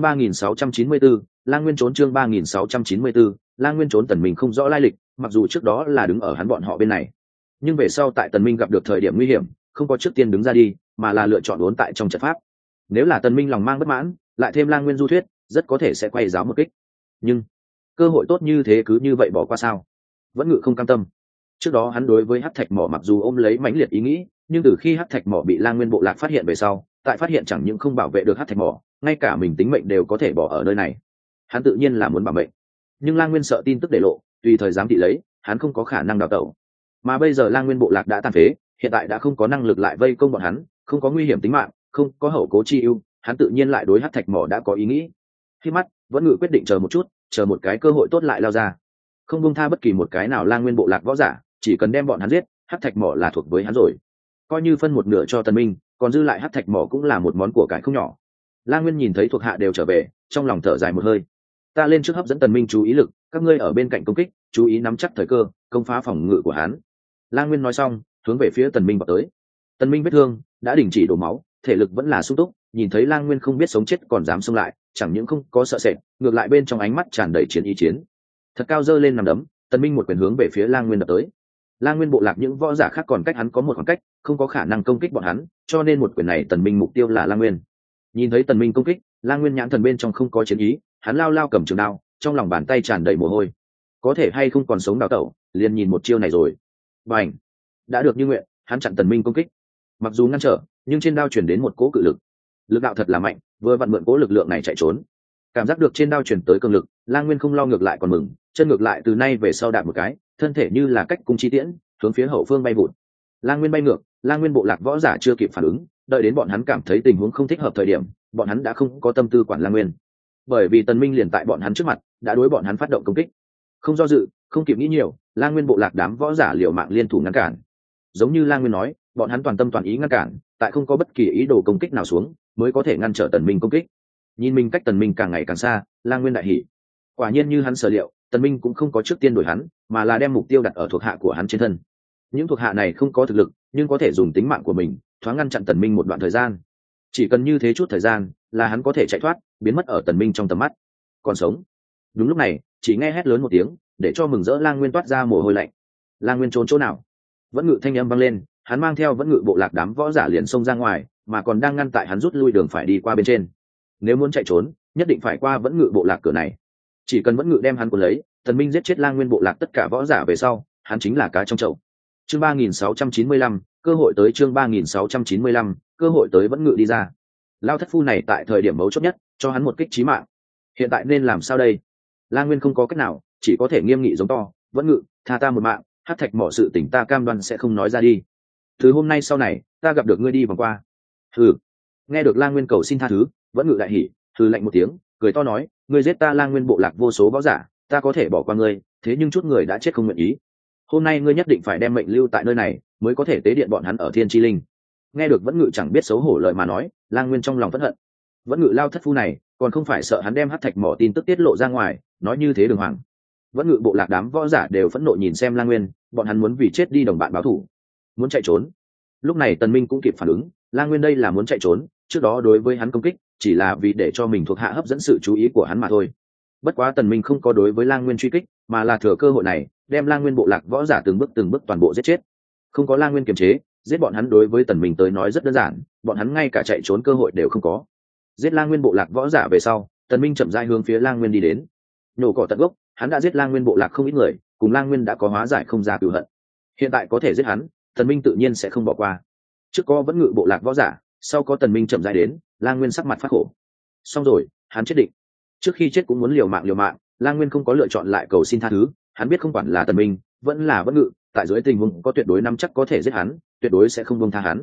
3694, Lang Nguyên trốn. Chương 3694, Lang Nguyên trốn. Tần Minh không rõ lai lịch, mặc dù trước đó là đứng ở hắn bọn họ bên này, nhưng về sau tại Tần Minh gặp được thời điểm nguy hiểm, không có trước tiên đứng ra đi, mà là lựa chọn uốn tại trong trận pháp. Nếu là Tần Minh lòng mang bất mãn, lại thêm Lang Nguyên du thuyết, rất có thể sẽ quay giáo một kích. Nhưng cơ hội tốt như thế cứ như vậy bỏ qua sao? Vẫn Ngự không cam tâm. Trước đó hắn đối với hắc thạch mỏ mặc dù ôm lấy mãnh liệt ý nghĩ, nhưng từ khi hắc thạch mỏ bị Lang Nguyên bộ lạc phát hiện về sau, tại phát hiện chẳng những không bảo vệ được hắc thạch mỏ, ngay cả mình tính mệnh đều có thể bỏ ở nơi này, hắn tự nhiên là muốn bảo mệnh. Nhưng Lang Nguyên sợ tin tức để lộ, tùy thời giám thị lấy, hắn không có khả năng đào tẩu. Mà bây giờ Lang Nguyên bộ lạc đã tàn phế, hiện tại đã không có năng lực lại vây công bọn hắn, không có nguy hiểm tính mạng, không có hậu cố chi ưu, hắn tự nhiên lại đối hắc thạch mỏ đã có ý nghĩ. Khi mắt, Vẫn Ngự quyết định chờ một chút, chờ một cái cơ hội tốt lại lao ra, không buông tha bất kỳ một cái nào Lang Nguyên bộ lạc võ giả, chỉ cần đem bọn hắn giết, hắc thạch mỏ là thuộc với hắn rồi. Coi như phân một nửa cho Tần Minh, còn dư lại hắc thạch mỏ cũng là một món của cải không nhỏ. Lang Nguyên nhìn thấy thuộc hạ đều trở về, trong lòng thở dài một hơi. Ta lên trước hấp dẫn Tần Minh chú ý lực, các ngươi ở bên cạnh công kích, chú ý nắm chắc thời cơ, công phá phòng ngự của hắn. Lang Nguyên nói xong, hướng về phía Tần Minh vào tới. Tần Minh vết thương đã đình chỉ đổ máu, thể lực vẫn là sung túc, nhìn thấy Lang Nguyên không biết sống chết còn dám xông lại, chẳng những không có sợ sệt, ngược lại bên trong ánh mắt tràn đầy chiến ý chiến. Thật cao giơ lên nằm đấm, Tần Minh một quyền hướng về phía Lang Nguyên đập tới. Lang Nguyên bộ lạc những võ giả khác còn cách hắn có một khoảng cách, không có khả năng công kích bọn hắn, cho nên một quyền này Tần Minh mục tiêu là Lang Nguyên. Nhìn thấy Tần Minh công kích, Lang Nguyên nhãn thần bên trong không có chiến ý, hắn lao lao cầm trường đao, trong lòng bàn tay tràn đầy mồ hôi. Có thể hay không còn sống đào tẩu, liền nhìn một chiêu này rồi. Bành! Đã được như nguyện, hắn chặn Tần Minh công kích. Mặc dù ngăn trở, nhưng trên đao truyền đến một cỗ cự lực. Lực đạo thật là mạnh, vừa vặn mượn cỗ lực lượng này chạy trốn. Cảm giác được trên đao truyền tới cường lực, Lang Nguyên không lo ngược lại còn mừng, chân ngược lại từ nay về sau đạp một cái, thân thể như là cách cung chi tiễn, hướng phía hậu phương bay vụt. Lang Nguyên bay ngược, Lang Nguyên bộ lạc võ giả chưa kịp phản ứng, đợi đến bọn hắn cảm thấy tình huống không thích hợp thời điểm, bọn hắn đã không có tâm tư quản Lang Nguyên, bởi vì Tần Minh liền tại bọn hắn trước mặt, đã đối bọn hắn phát động công kích. Không do dự, không kịp nghĩ nhiều, Lang Nguyên bộ lạc đám võ giả liều mạng liên thủ ngăn cản. Giống như Lang Nguyên nói, bọn hắn toàn tâm toàn ý ngăn cản, tại không có bất kỳ ý đồ công kích nào xuống, mới có thể ngăn trở Tần Minh công kích. Nhìn mình cách Tần Minh càng ngày càng xa, Lang Nguyên đại hỉ. Quả nhiên như hắn sở liệu, Tần Minh cũng không có trước tiên đuổi hắn, mà là đem mục tiêu đặt ở thuộc hạ của hắn trên thân. Những thuộc hạ này không có thực lực, nhưng có thể dùng tính mạng của mình thoáng ngăn chặn Tần Minh một đoạn thời gian. Chỉ cần như thế chút thời gian, là hắn có thể chạy thoát, biến mất ở Tần Minh trong tầm mắt. Còn sống. Đúng lúc này, chỉ nghe hét lớn một tiếng, để cho mừng rỡ Lang Nguyên toát ra mồ hôi lạnh. Lang Nguyên trốn chỗ nào? Vẫn Ngự thanh âm vang lên, hắn mang theo Vẫn Ngự bộ lạc đám võ giả liền xông ra ngoài, mà còn đang ngăn tại hắn rút lui đường phải đi qua bên trên. Nếu muốn chạy trốn, nhất định phải qua Vẫn Ngự bộ lạc cửa này. Chỉ cần Vẫn Ngự đem hắn cuốn lấy, Tần Minh giết chết Lang Nguyên bộ lạc tất cả võ giả về sau, hắn chính là cá trong chậu. Chương 3695, cơ hội tới. Chương 3695, cơ hội tới. Vẫn Ngự đi ra. Lao thất phu này tại thời điểm mấu chốt nhất, cho hắn một kích chí mạng. Hiện tại nên làm sao đây? Lang Nguyên không có cách nào, chỉ có thể nghiêm nghị giống to, Vẫn Ngự, tha ta một mạng, hắc thạch mỏ sự tình ta cam đoan sẽ không nói ra đi. Từ hôm nay sau này, ta gặp được ngươi đi vòng qua. Hừ. Nghe được Lang Nguyên cầu xin tha thứ, Vẫn Ngự đại hỉ, hừ lạnh một tiếng, cười to nói, ngươi giết ta Lang Nguyên bộ lạc vô số võ giả, ta có thể bỏ qua ngươi, thế nhưng chút người đã chết không nguyện ý. Hôm nay ngươi nhất định phải đem mệnh lưu tại nơi này, mới có thể tế điện bọn hắn ở Thiên Chi Linh. Nghe được Vẫn Ngự chẳng biết xấu hổ lời mà nói, Lang Nguyên trong lòng phẫn hận. Vẫn Ngự lao thất phu này, còn không phải sợ hắn đem hắc thạch mỏ tin tức tiết lộ ra ngoài, nói như thế đường hoàng. Vẫn Ngự bộ lạc đám võ giả đều phẫn nộ nhìn xem Lang Nguyên, bọn hắn muốn vì chết đi đồng bạn báo thù, muốn chạy trốn. Lúc này Tần Minh cũng kịp phản ứng, Lang Nguyên đây là muốn chạy trốn, trước đó đối với hắn công kích, chỉ là vì để cho mình thuộc hạ hấp dẫn sự chú ý của hắn mà thôi. Bất quá Tần Minh không có đối với Lang Nguyên truy kích, mà là thừa cơ hội này, đem Lang Nguyên bộ lạc võ giả từng bước toàn bộ giết chết. Không có Lang Nguyên kiềm chế, giết bọn hắn đối với Tần Minh tới nói rất đơn giản, bọn hắn ngay cả chạy trốn cơ hội đều không có. Giết Lang Nguyên bộ lạc võ giả về sau, Tần Minh chậm rãi hướng phía Lang Nguyên đi đến. Nhổ cỏ tận gốc, hắn đã giết Lang Nguyên bộ lạc không ít người, cùng Lang Nguyên đã có hóa giải không ra cừu hận. Hiện tại có thể giết hắn, Tần Minh tự nhiên sẽ không bỏ qua. Trước có Vẫn Ngự bộ lạc võ giả, sau có Tần Minh chậm rãi đến, Lang Nguyên sắc mặt phát khổ. Xong rồi, hắn chết định. Trước khi chết cũng muốn liều mạng, Lang Nguyên không có lựa chọn lại cầu xin tha thứ, hắn biết không quản là Tần Minh, vẫn là Vẫn Ngự, tại dưới tình huống có tuyệt đối nắm chắc có thể giết hắn, tuyệt đối sẽ không buông tha hắn.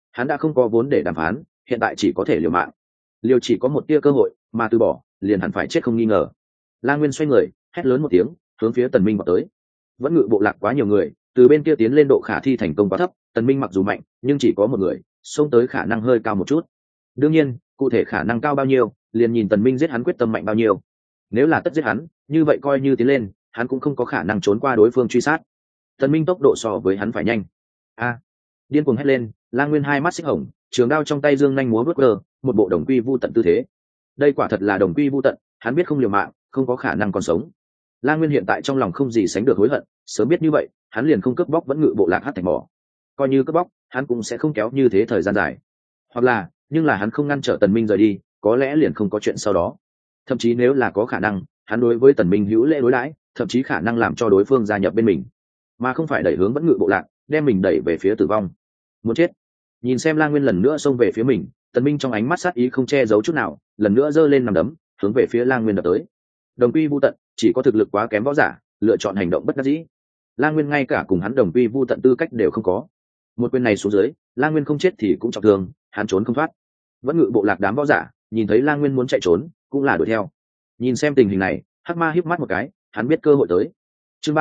Hắn đã không có vốn để đàm phán, hiện tại chỉ có thể liều mạng. Liều chỉ có một tia cơ hội, mà từ bỏ liền hẳn phải chết không nghi ngờ. La Nguyên xoay người, hét lớn một tiếng, hướng phía Tần Minh vào tới. Vẫn ngự bộ lạc quá nhiều người, từ bên kia tiến lên độ khả thi thành công quá thấp. Tần Minh mặc dù mạnh, nhưng chỉ có một người, xông tới khả năng hơi cao một chút. Đương nhiên, cụ thể khả năng cao bao nhiêu, liền nhìn Tần Minh giết hắn quyết tâm mạnh bao nhiêu. Nếu là tất giết hắn, như vậy coi như tiến lên, hắn cũng không có khả năng trốn qua đối phương truy sát. Tần Minh tốc độ so với hắn phải nhanh. Điên cuồng hét lên, La Nguyên hai mắt xích hồng, trường đao trong tay dương nhanh múa vút vơ, một bộ đồng quy vu tận tư thế. Đây quả thật là đồng quy vu tận, hắn biết không liều mạng, không có khả năng còn sống. La Nguyên hiện tại trong lòng không gì sánh được hối hận, sớm biết như vậy, hắn liền không cướp bóc vẫn ngự bộ lạc hắc thành mỏ. Coi như cướp bóc, hắn cũng sẽ không kéo như thế thời gian dài. Hoặc là, nhưng là hắn không ngăn trở Tần Minh rời đi, có lẽ liền không có chuyện sau đó. Thậm chí nếu là có khả năng, hắn đối với Tần Minh hữu lễ đối đãi, thậm chí khả năng làm cho đối phương gia nhập bên mình, mà không phải đẩy hướng vẫn ngự bộ lạc, đem mình đẩy về phía tử vong. Muốn chết. Nhìn xem La Nguyên lần nữa xông về phía mình, Tần Minh trong ánh mắt sát ý không che giấu chút nào, lần nữa giơ lên nằm đấm, hướng về phía La Nguyên đập tới. Đồng quy vu tận, chỉ có thực lực quá kém võ giả, lựa chọn hành động bất đắc dĩ. La Nguyên ngay cả cùng hắn đồng quy vu tận tư cách đều không có. Một quyền này xuống dưới, La Nguyên không chết thì cũng trọng thương, hắn trốn không thoát. Vẫn ngự bộ lạc đám võ giả, nhìn thấy La Nguyên muốn chạy trốn, cũng là đuổi theo. Nhìn xem tình hình này, Hắc Ma híp mắt một cái, hắn biết cơ hội tới. Chương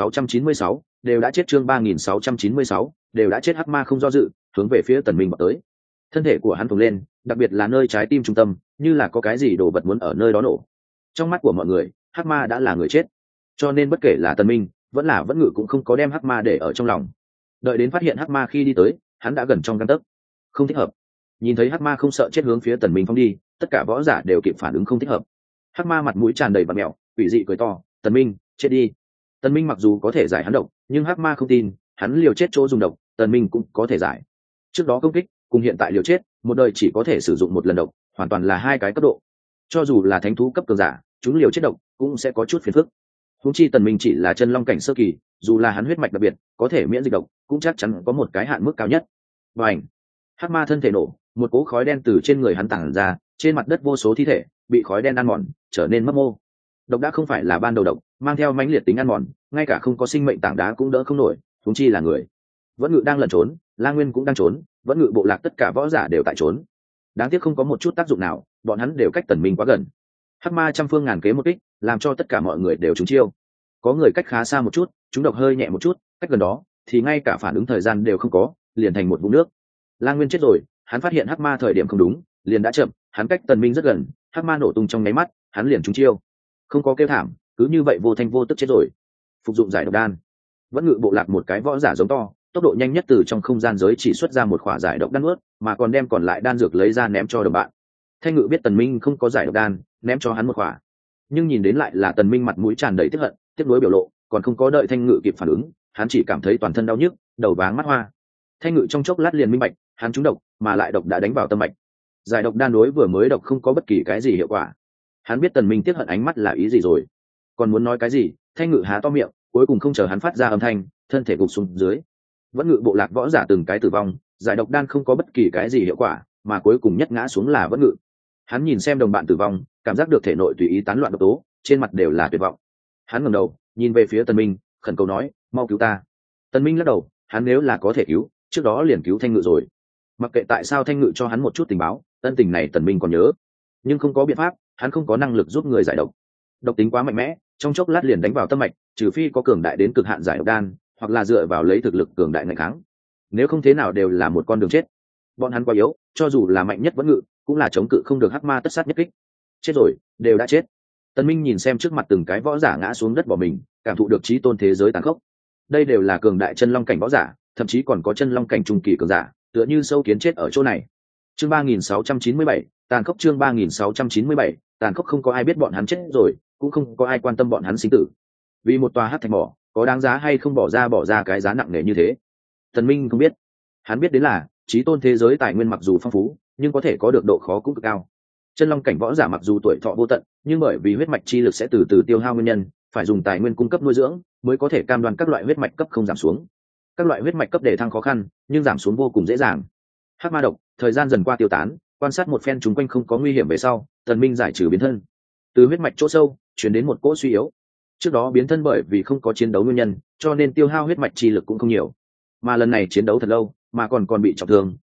3696, đều đã chết. Chương 3696, đều đã chết. Hắc Ma không do dự, hướng về phía Tần Minh vọt tới. Thân thể của hắn phồng lên, đặc biệt là nơi trái tim trung tâm, như là có cái gì đồ vật muốn ở nơi đó nổ. Trong mắt của mọi người, Hắc Ma đã là người chết, cho nên bất kể là Tần Minh vẫn là vẫn ngự cũng không có đem Hắc Ma để ở trong lòng. Đợi đến phát hiện Hắc Ma khi đi tới, hắn đã gần trong gang tấc. Không thích hợp. Nhìn thấy Hắc Ma không sợ chết hướng phía Tần Minh phóng đi, tất cả võ giả đều kịp phản ứng không thích hợp. Hắc Ma mặt mũi tràn đầy vặn mèo, quỷ dị cười to, "Tần Minh, chết đi." Tần Minh mặc dù có thể giải hắn độc, nhưng Hắc Ma không tin, hắn liều chết chỗ dùng độc, Tần Minh cũng có thể giải. Trước đó công kích, cùng hiện tại liều chết, một đời chỉ có thể sử dụng một lần độc, hoàn toàn là hai cái cấp độ. Cho dù là thánh thú cấp cường giả, chúng liều chết độc cũng sẽ có chút phiền phức. Huống chi Tần Minh chỉ là chân long cảnh sơ kỳ, dù là hắn huyết mạch đặc biệt, có thể miễn dịch độc, cũng chắc chắn có một cái hạn mức cao nhất. Bành! Hắc Ma thân thể nổ, một cỗ khói đen từ trên người hắn tản ra, trên mặt đất vô số thi thể bị khói đen ăn mòn, trở nên mấp mô. Độc đã không phải là ban đầu độc, mang theo mãnh liệt tính ăn mòn, ngay cả không có sinh mệnh tảng đá cũng đỡ không nổi, huống chi là người. Vẫn ngự đang lẩn trốn, La Nguyên cũng đang trốn, vẫn ngự bộ lạc tất cả võ giả đều tại trốn. Đáng tiếc không có một chút tác dụng nào, bọn hắn đều cách Tần Minh quá gần. Hắc Ma trăm phương ngàn kế một kích, làm cho tất cả mọi người đều trúng chiêu. Có người cách khá xa một chút, chúng độc hơi nhẹ một chút, cách gần đó thì ngay cả phản ứng thời gian đều không có, liền thành một vũng nước. La Nguyên chết rồi, hắn phát hiện Hắc Ma thời điểm không đúng, liền đã chậm, hắn cách Tần Minh rất gần, Hắc Ma nổ tung trong nháy mắt, hắn liền trúng chiêu. Không có kêu thảm, cứ như vậy vô thanh vô tức chết rồi. Phục dụng giải độc đan. Vẫn ngự bộ lạc một cái võ giả giống to, tốc độ nhanh nhất từ trong không gian giới chỉ xuất ra một khỏa giải độc đan nuốt, mà còn đem còn lại đan dược lấy ra ném cho đồng bạn. Thanh ngự biết Tần Minh không có giải độc đan, ném cho hắn một khỏa, nhưng nhìn đến lại là Tần Minh mặt mũi tràn đầy tức hận, tiếc nuối biểu lộ, còn không có đợi Thanh ngự kịp phản ứng, hắn chỉ cảm thấy toàn thân đau nhức, đầu váng mắt hoa. Thanh ngự trong chốc lát liền minh bạch, hắn trúng độc, mà lại độc đã đánh vào tâm mạch. Giải độc đan đối vừa mới độc không có bất kỳ cái gì hiệu quả. Hắn biết Tần Minh tiếc hận ánh mắt là ý gì rồi, còn muốn nói cái gì, Thanh ngự há to miệng, cuối cùng không chờ hắn phát ra âm thanh, thân thể gục xuống dưới. Vẫn ngự bộ lạc võ giả từng cái tử vong, giải độc đan không có bất kỳ cái gì hiệu quả, mà cuối cùng nhất ngã xuống là Vẫn ngự. Hắn nhìn xem đồng bạn tử vong, cảm giác được thể nội tùy ý tán loạn độc tố, trên mặt đều là tuyệt vọng. Hắn ngẩng đầu, nhìn về phía Tần Minh, khẩn cầu nói, "Mau cứu ta." Tần Minh lắc đầu, hắn nếu là có thể cứu, trước đó liền cứu Thanh ngự rồi. Mặc kệ tại sao Thanh ngự cho hắn một chút tình báo, ân tình này Tần Minh còn nhớ, nhưng không có biện pháp, hắn không có năng lực giúp người giải độc. Độc tính quá mạnh mẽ, trong chốc lát liền đánh vào tâm mạch, trừ phi có cường đại đến cực hạn giải độc đan, hoặc là dựa vào lấy thực lực cường đại nghênh kháng. Nếu không thế nào đều là một con đường chết. Bọn hắn quá yếu, cho dù là mạnh nhất Vẫn ngự, cũng là chống cự không được Hắc Ma tất sát nhất kích. Chết rồi, đều đã chết. Tần Minh nhìn xem trước mặt từng cái võ giả ngã xuống đất bỏ mình, cảm thụ được chí tôn thế giới tàn khốc. Đây đều là cường đại chân long cảnh võ giả, thậm chí còn có chân long cảnh trung kỳ cường giả, tựa như sâu kiến chết ở chỗ này. Chương 3697, tàn khốc. Chương 3697, tàn khốc. Không có ai biết bọn hắn chết rồi, cũng không có ai quan tâm bọn hắn sinh tử. Vì một tòa hắc thạch mỏ, có đáng giá hay không bỏ ra cái giá nặng nề như thế. Tần Minh không biết, hắn biết đến là chí tôn thế giới tài nguyên mặc dù phong phú, nhưng có thể có được độ khó cũng cực cao. Chân long cảnh võ giả mặc dù tuổi thọ vô tận, nhưng bởi vì huyết mạch chi lực sẽ từ từ tiêu hao nguyên nhân, phải dùng tài nguyên cung cấp nuôi dưỡng mới có thể cam đoan các loại huyết mạch cấp không giảm xuống. Các loại huyết mạch cấp để thăng khó khăn, nhưng giảm xuống vô cùng dễ dàng. Hắc ma độc, thời gian dần qua tiêu tán, quan sát một phen chúng quanh không có nguy hiểm về sau, Tần Minh giải trừ biến thân. Từ huyết mạch chỗ sâu truyền đến một cỗ suy yếu. Trước đó biến thân bởi vì không có chiến đấu nguyên nhân, cho nên tiêu hao huyết mạch chi lực cũng không nhiều. Mà lần này chiến đấu thật lâu, mà còn bị trọng thương,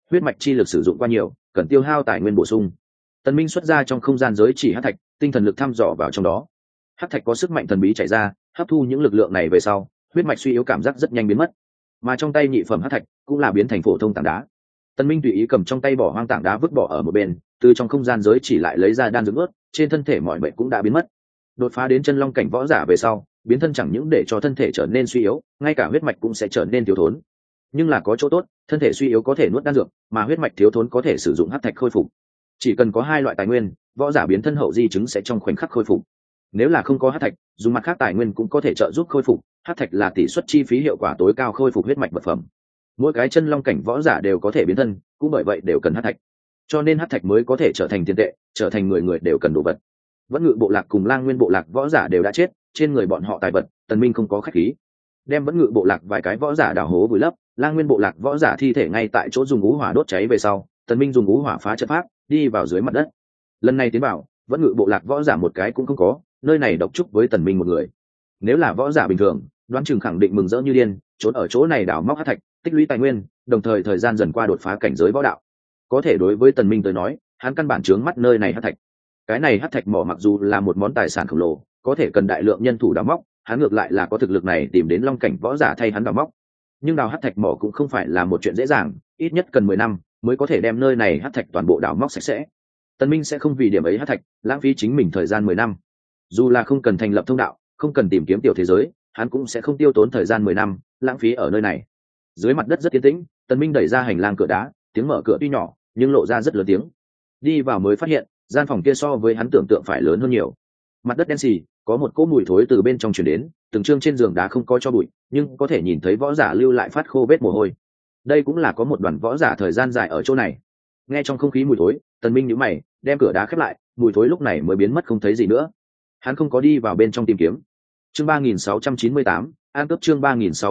huyết mạch chi lực sử dụng qua nhiều, cần tiêu hao tài nguyên bổ sung. Tần Minh xuất ra trong không gian giới chỉ hắc thạch, tinh thần lực thăm dò vào trong đó. Hắc thạch có sức mạnh thần bí chảy ra, hấp thu những lực lượng này về sau, huyết mạch suy yếu cảm giác rất nhanh biến mất. Mà trong tay nhị phẩm hắc thạch cũng là biến thành phổ thông tảng đá. Tần Minh tùy ý cầm trong tay bỏ hoang tảng đá vứt bỏ ở một bên, từ trong không gian giới chỉ lại lấy ra đan dưỡng ướt, trên thân thể mọi bệnh cũng đã biến mất. Đột phá đến chân long cảnh võ giả về sau, biến thân chẳng những để cho thân thể trở nên suy yếu, ngay cả huyết mạch cũng sẽ trở nên thiếu thốn. Nhưng là có chỗ tốt, thân thể suy yếu có thể nuốt đan dược, mà huyết mạch thiếu thốn có thể sử dụng hắc thạch khôi phục. Chỉ cần có hai loại tài nguyên, võ giả biến thân hậu di chứng sẽ trong khoảnh khắc khôi phục. Nếu là không có hắc thạch, dùng mặt khác tài nguyên cũng có thể trợ giúp khôi phục. Hắc thạch là tỷ suất chi phí hiệu quả tối cao khôi phục huyết mạch vật phẩm. Mỗi cái chân long cảnh võ giả đều có thể biến thân, cũng bởi vậy đều cần hắc thạch. Cho nên hắc thạch mới có thể trở thành tiền tệ, trở thành người người đều cần đồ vật. Vẫn Ngự bộ lạc cùng Lang Nguyên bộ lạc võ giả đều đã chết, trên người bọn họ tài vật, Tần Minh không có khách khí, đem Vẫn Ngự bộ lạc vài cái võ giả đào hố vùi lấp, Lang Nguyên bộ lạc võ giả thi thể ngay tại chỗ dùng ngũ hỏa đốt cháy về sau, Tần Minh dùng ngũ hỏa phá trận pháp, đi vào dưới mặt đất. Lần này tiến vào, Vẫn Ngự bộ lạc võ giả một cái cũng không có, nơi này độc chúc với Tần Minh một người. Nếu là võ giả bình thường, đoán chừng khẳng định mừng rỡ như điên, trốn ở chỗ này đào móc hắc thạch, tích lũy tài nguyên, đồng thời thời gian dần qua đột phá cảnh giới võ đạo. Có thể đối với Tần Minh tới nói, hắn căn bản chướng mắt nơi này hắc thạch. Cái này hắc thạch mỏ mặc dù là một món tài sản khổng lồ, có thể cần đại lượng nhân thủ đào móc, hắn ngược lại là có thực lực này tìm đến long cảnh võ giả thay hắn đào móc. Nhưng đào hắc thạch mỏ cũng không phải là một chuyện dễ dàng, ít nhất cần 10 năm mới có thể đem nơi này hắc thạch toàn bộ đào móc sạch sẽ. Tần Minh sẽ không vì điểm ấy hắc thạch lãng phí chính mình thời gian 10 năm. Dù là không cần thành lập thông đạo, không cần tìm kiếm tiểu thế giới, hắn cũng sẽ không tiêu tốn thời gian 10 năm lãng phí ở nơi này. Dưới mặt đất rất yên tĩnh, Tần Minh đẩy ra hành lang cửa đá, tiếng mở cửa tuy nhỏ, nhưng lộ ra rất lớn tiếng. Đi vào mới phát hiện, gian phòng kia so với hắn tưởng tượng phải lớn hơn nhiều. Mặt đất đen xì, có một cỗ mùi thối từ bên trong truyền đến, từng trương trên giường đá không có cho bụi, nhưng có thể nhìn thấy võ giả lưu lại phát khô vết mồ hôi. Đây cũng là có một đoàn võ giả thời gian dài ở chỗ này. Nghe trong không khí mùi thối, Tần Minh nhíu mày, đem cửa đá khép lại, mùi thối lúc này mới biến mất không thấy gì nữa. Hắn không có đi vào bên trong tìm kiếm. Chương 3698, an cướp chương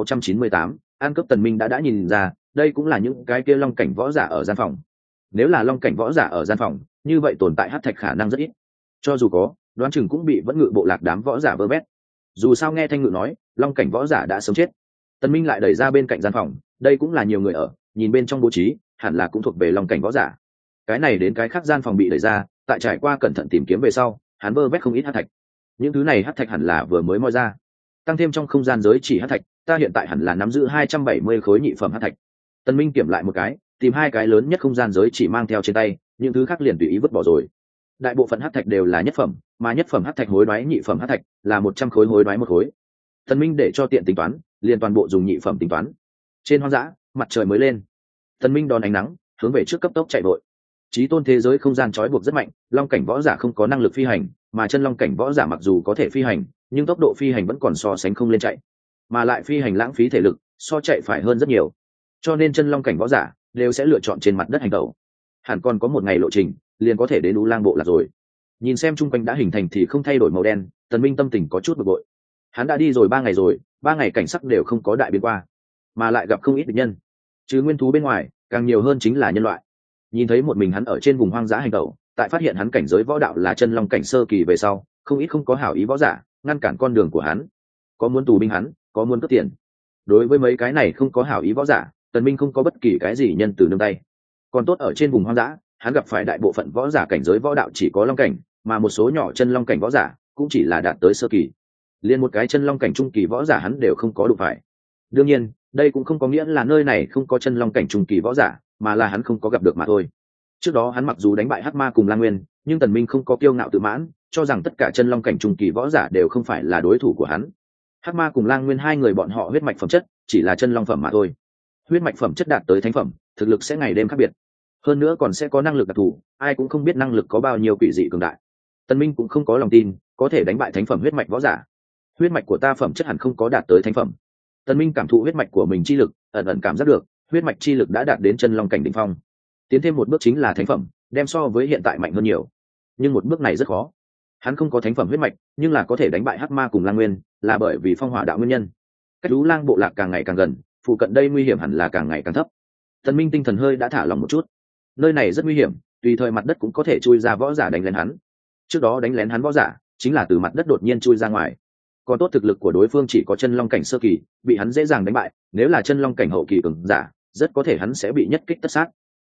3698, an cướp. Tần Minh đã nhìn ra, đây cũng là những cái kia long cảnh võ giả ở gian phòng. Nếu là long cảnh võ giả ở gian phòng, như vậy tồn tại hắc thạch khả năng rất ít. Cho dù có, đoán chừng cũng bị Vẫn Ngự bộ lạc đám võ giả vơ vét. Dù sao nghe Thanh Ngự nói, long cảnh võ giả đã sớm chết. Tần Minh lại đẩy ra bên cạnh gian phòng, đây cũng là nhiều người ở, nhìn bên trong bố trí, hẳn là cũng thuộc về long cảnh võ giả. Cái này đến cái khác gian phòng bị đẩy ra, tại trải qua cẩn thận tìm kiếm về sau, hắn vơ vét không ít hắc thạch. Những thứ này hắc thạch hẳn là vừa mới moi ra. Tăng thêm trong không gian giới chỉ hắc thạch, ta hiện tại hẳn là nắm giữ 270 khối nhị phẩm hắc thạch. Tần Minh kiểm lại một cái, tìm hai cái lớn nhất không gian giới chỉ mang theo trên tay, những thứ khác liền tùy ý vứt bỏ rồi. Đại bộ phận hắc thạch đều là nhất phẩm, mà nhất phẩm hắc thạch hối đoái nhị phẩm hắc thạch là 100 khối hối đoái một khối. Tần Minh để cho tiện tính toán, liền toàn bộ dùng nhị phẩm tính toán. Trên hoang dã, mặt trời mới lên. Tần Minh đón ánh nắng, hướng về trước cấp tốc chạy vội. Chí tôn thế giới không gian trói buộc rất mạnh, long cảnh võ giả không có năng lực phi hành, mà chân long cảnh võ giả mặc dù có thể phi hành, nhưng tốc độ phi hành vẫn còn so sánh không lên chạy, mà lại phi hành lãng phí thể lực, so chạy phải hơn rất nhiều. Cho nên chân long cảnh võ giả đều sẽ lựa chọn trên mặt đất hành tẩu. Hẳn còn có một ngày lộ trình, liền có thể đến U Lang bộ lạc rồi. Nhìn xem chung quanh đã hình thành thì không thay đổi màu đen, Tần Minh tâm tình có chút bực bội. Hắn đã đi rồi 3 ngày rồi, 3 ngày cảnh sắc đều không có đại biến qua, mà lại gặp không ít địch nhân. Chứ nguyên thú bên ngoài, càng nhiều hơn chính là nhân loại. Nhìn thấy một mình hắn ở trên vùng hoang dã hành tẩu, tại phát hiện hắn cảnh giới võ đạo là chân long cảnh sơ kỳ về sau, không ít không có hảo ý võ giả ngăn cản con đường của hắn, có muốn tù binh hắn, có muốn cướp tiền. Đối với mấy cái này không có hảo ý võ giả, Tần Minh không có bất kỳ cái gì nhân từ nương tay. Còn tốt ở trên vùng hoang dã, hắn gặp phải đại bộ phận võ giả cảnh giới võ đạo chỉ có long cảnh, mà một số nhỏ chân long cảnh võ giả cũng chỉ là đạt tới sơ kỳ. Liên một cái chân long cảnh trung kỳ võ giả hắn đều không có đụng phải. Đương nhiên, đây cũng không có nghĩa là nơi này không có chân long cảnh trung kỳ võ giả, mà là hắn không có gặp được mà thôi. Trước đó hắn mặc dù đánh bại Hắc Ma cùng Lang Nguyên, nhưng Tần Minh không có kiêu ngạo tự mãn, cho rằng tất cả chân long cảnh trung kỳ võ giả đều không phải là đối thủ của hắn. Hắc Ma cùng Lang Nguyên hai người bọn họ huyết mạch phẩm chất chỉ là chân long phẩm mà thôi. Huyết mạch phẩm chất đạt tới thánh phẩm, thực lực sẽ ngày đêm khác biệt. Hơn nữa còn sẽ có năng lực đặc thù, ai cũng không biết năng lực có bao nhiêu quỷ dị cường đại. Tần Minh cũng không có lòng tin có thể đánh bại thánh phẩm huyết mạch võ giả. Huyết mạch của ta phẩm chất hẳn không có đạt tới thánh phẩm. Tần Minh cảm thụ huyết mạch của mình chi lực, ẩn ẩn cảm giác được huyết mạch chi lực đã đạt đến chân long cảnh đỉnh phong. Tiến thêm một bước chính là thánh phẩm, đem so với hiện tại mạnh hơn nhiều. Nhưng một bước này rất khó. Hắn không có thánh phẩm huyết mạch, nhưng là có thể đánh bại Hắc Ma cùng Lang Nguyên, là bởi vì phong hỏa đạo nguyên nhân. Cách U Lang bộ lạc càng ngày càng gần, phụ cận đây nguy hiểm hẳn là càng ngày càng thấp. Tần Minh tinh thần hơi đã thả lỏng một chút. Nơi này rất nguy hiểm, tùy thời mặt đất cũng có thể chui ra võ giả đánh lén hắn. Trước đó đánh lén hắn võ giả, chính là từ mặt đất đột nhiên chui ra ngoài. Còn tốt thực lực của đối phương chỉ có chân long cảnh sơ kỳ, bị hắn dễ dàng đánh bại, nếu là chân long cảnh hậu kỳ cường giả, rất có thể hắn sẽ bị nhất kích tất sát.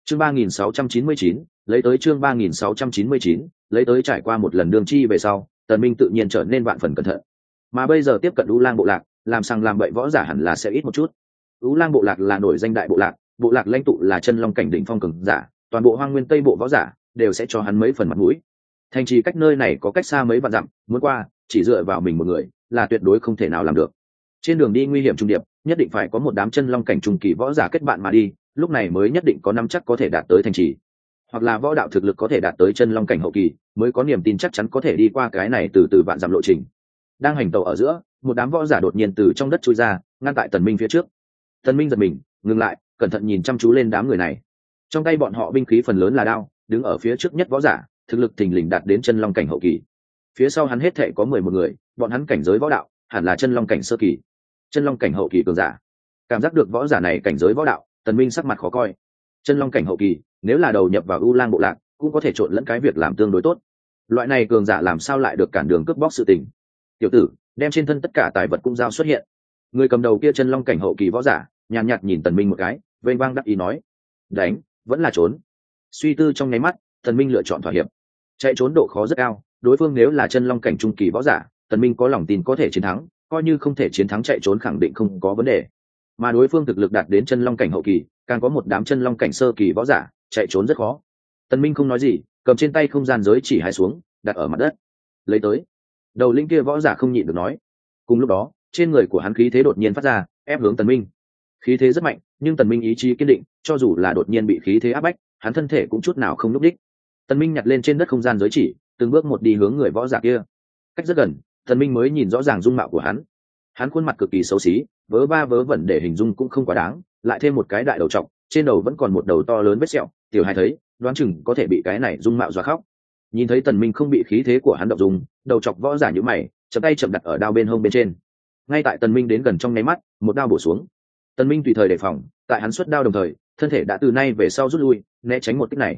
chương 3699, lấy tới chương 3699, lấy tới. Trải qua một lần đường chi về sau, Tần Minh tự nhiên trở nên vạn phần cẩn thận, mà bây giờ tiếp cận U Lang bộ lạc, làm sằng làm bậy võ giả hẳn là sẽ ít một chút. U Lang bộ lạc là nổi danh đại bộ lạc lãnh tụ là chân long cảnh đỉnh phong cường giả, toàn bộ hoang nguyên tây bộ võ giả đều sẽ cho hắn mấy phần mặt mũi. Thành trì cách nơi này có cách xa mấy vạn dặm, muốn qua chỉ dựa vào mình một người là tuyệt đối không thể nào làm được. Trên đường đi nguy hiểm trùng điệp, nhất định phải có một đám chân long cảnh trung kỳ võ giả kết bạn mà đi, lúc này mới nhất định có năm chắc có thể đạt tới thành trì, hoặc là võ đạo thực lực có thể đạt tới chân long cảnh hậu kỳ mới có niềm tin chắc chắn có thể đi qua cái này từ vạn dặm lộ trình. Đang hành tàu ở giữa, một đám võ giả đột nhiên từ trong đất chui ra, ngăn tại Tần Minh phía trước. Tần Minh giật mình, ngừng lại, cẩn thận nhìn chăm chú lên đám người này. Trong tay bọn họ binh khí phần lớn là đao, đứng ở phía trước nhất võ giả, thực lực thình lình đạt đến chân long cảnh hậu kỳ. Phía sau hắn hết thảy có 11 người, bọn hắn cảnh giới võ đạo hẳn là chân long cảnh sơ kỳ, chân long cảnh hậu kỳ cường giả. Cảm giác được võ giả này cảnh giới võ đạo, Tần Minh sắc mặt khó coi. Chân long cảnh hậu kỳ, nếu là đầu nhập vào U Lang bộ lạc, cũng có thể trộn lẫn cái việc làm tương đối tốt. Loại này cường giả làm sao lại được cản đường cướp bóc sự tình? Tiểu tử, đem trên thân tất cả tài vật cũng giao xuất hiện. Người cầm đầu kia chân long cảnh hậu kỳ võ giả nhàn nhạt nhìn Tần Minh một cái, vênh vang đắc ý nói: đánh, vẫn là trốn. Suy tư trong nháy mắt, Tần Minh lựa chọn thỏa hiệp. Chạy trốn độ khó rất cao, đối phương nếu là chân long cảnh trung kỳ võ giả, Tần Minh có lòng tin có thể chiến thắng, coi như không thể chiến thắng chạy trốn khẳng định không có vấn đề. Mà đối phương thực lực đạt đến chân long cảnh hậu kỳ, càng có một đám chân long cảnh sơ kỳ võ giả, chạy trốn rất khó. Tần Minh không nói gì, cầm trên tay không gian giới chỉ hai xuống, đặt ở mặt đất. Lấy tới. Đầu linh kia võ giả không nhịn được nói. Cùng lúc đó, trên người của hắn khí thế đột nhiên phát ra, ép hướng Tần Minh. Khí thế rất mạnh, nhưng Tần Minh ý chí kiên định, cho dù là đột nhiên bị khí thế áp bách, hắn thân thể cũng chút nào không lúc đích. Tần Minh nhặt lên trên đất không gian giới chỉ, từng bước một đi hướng người võ giả kia. Cách rất gần, Tần Minh mới nhìn rõ ràng dung mạo của hắn. Hắn khuôn mặt cực kỳ xấu xí, vớ va vớ vẩn để hình dung cũng không quá đáng, lại thêm một cái đại đầu trọc, trên đầu vẫn còn một đầu to lớn vết sẹo, tiểu hài thấy, đoán chừng có thể bị cái này dung mạo dọa khóc. Nhìn thấy Tần Minh không bị khí thế của hắn động dung, đầu trọc võ giả nhíu mày, chậm tay chậm đặt ở đao bên hông bên trên. Ngay tại Tần Minh đến gần trong nháy mắt, một đao bổ xuống. Tần Minh tùy thời đề phòng, tại hắn xuất đao đồng thời, thân thể đã từ nay về sau rút lui, né tránh một kích này.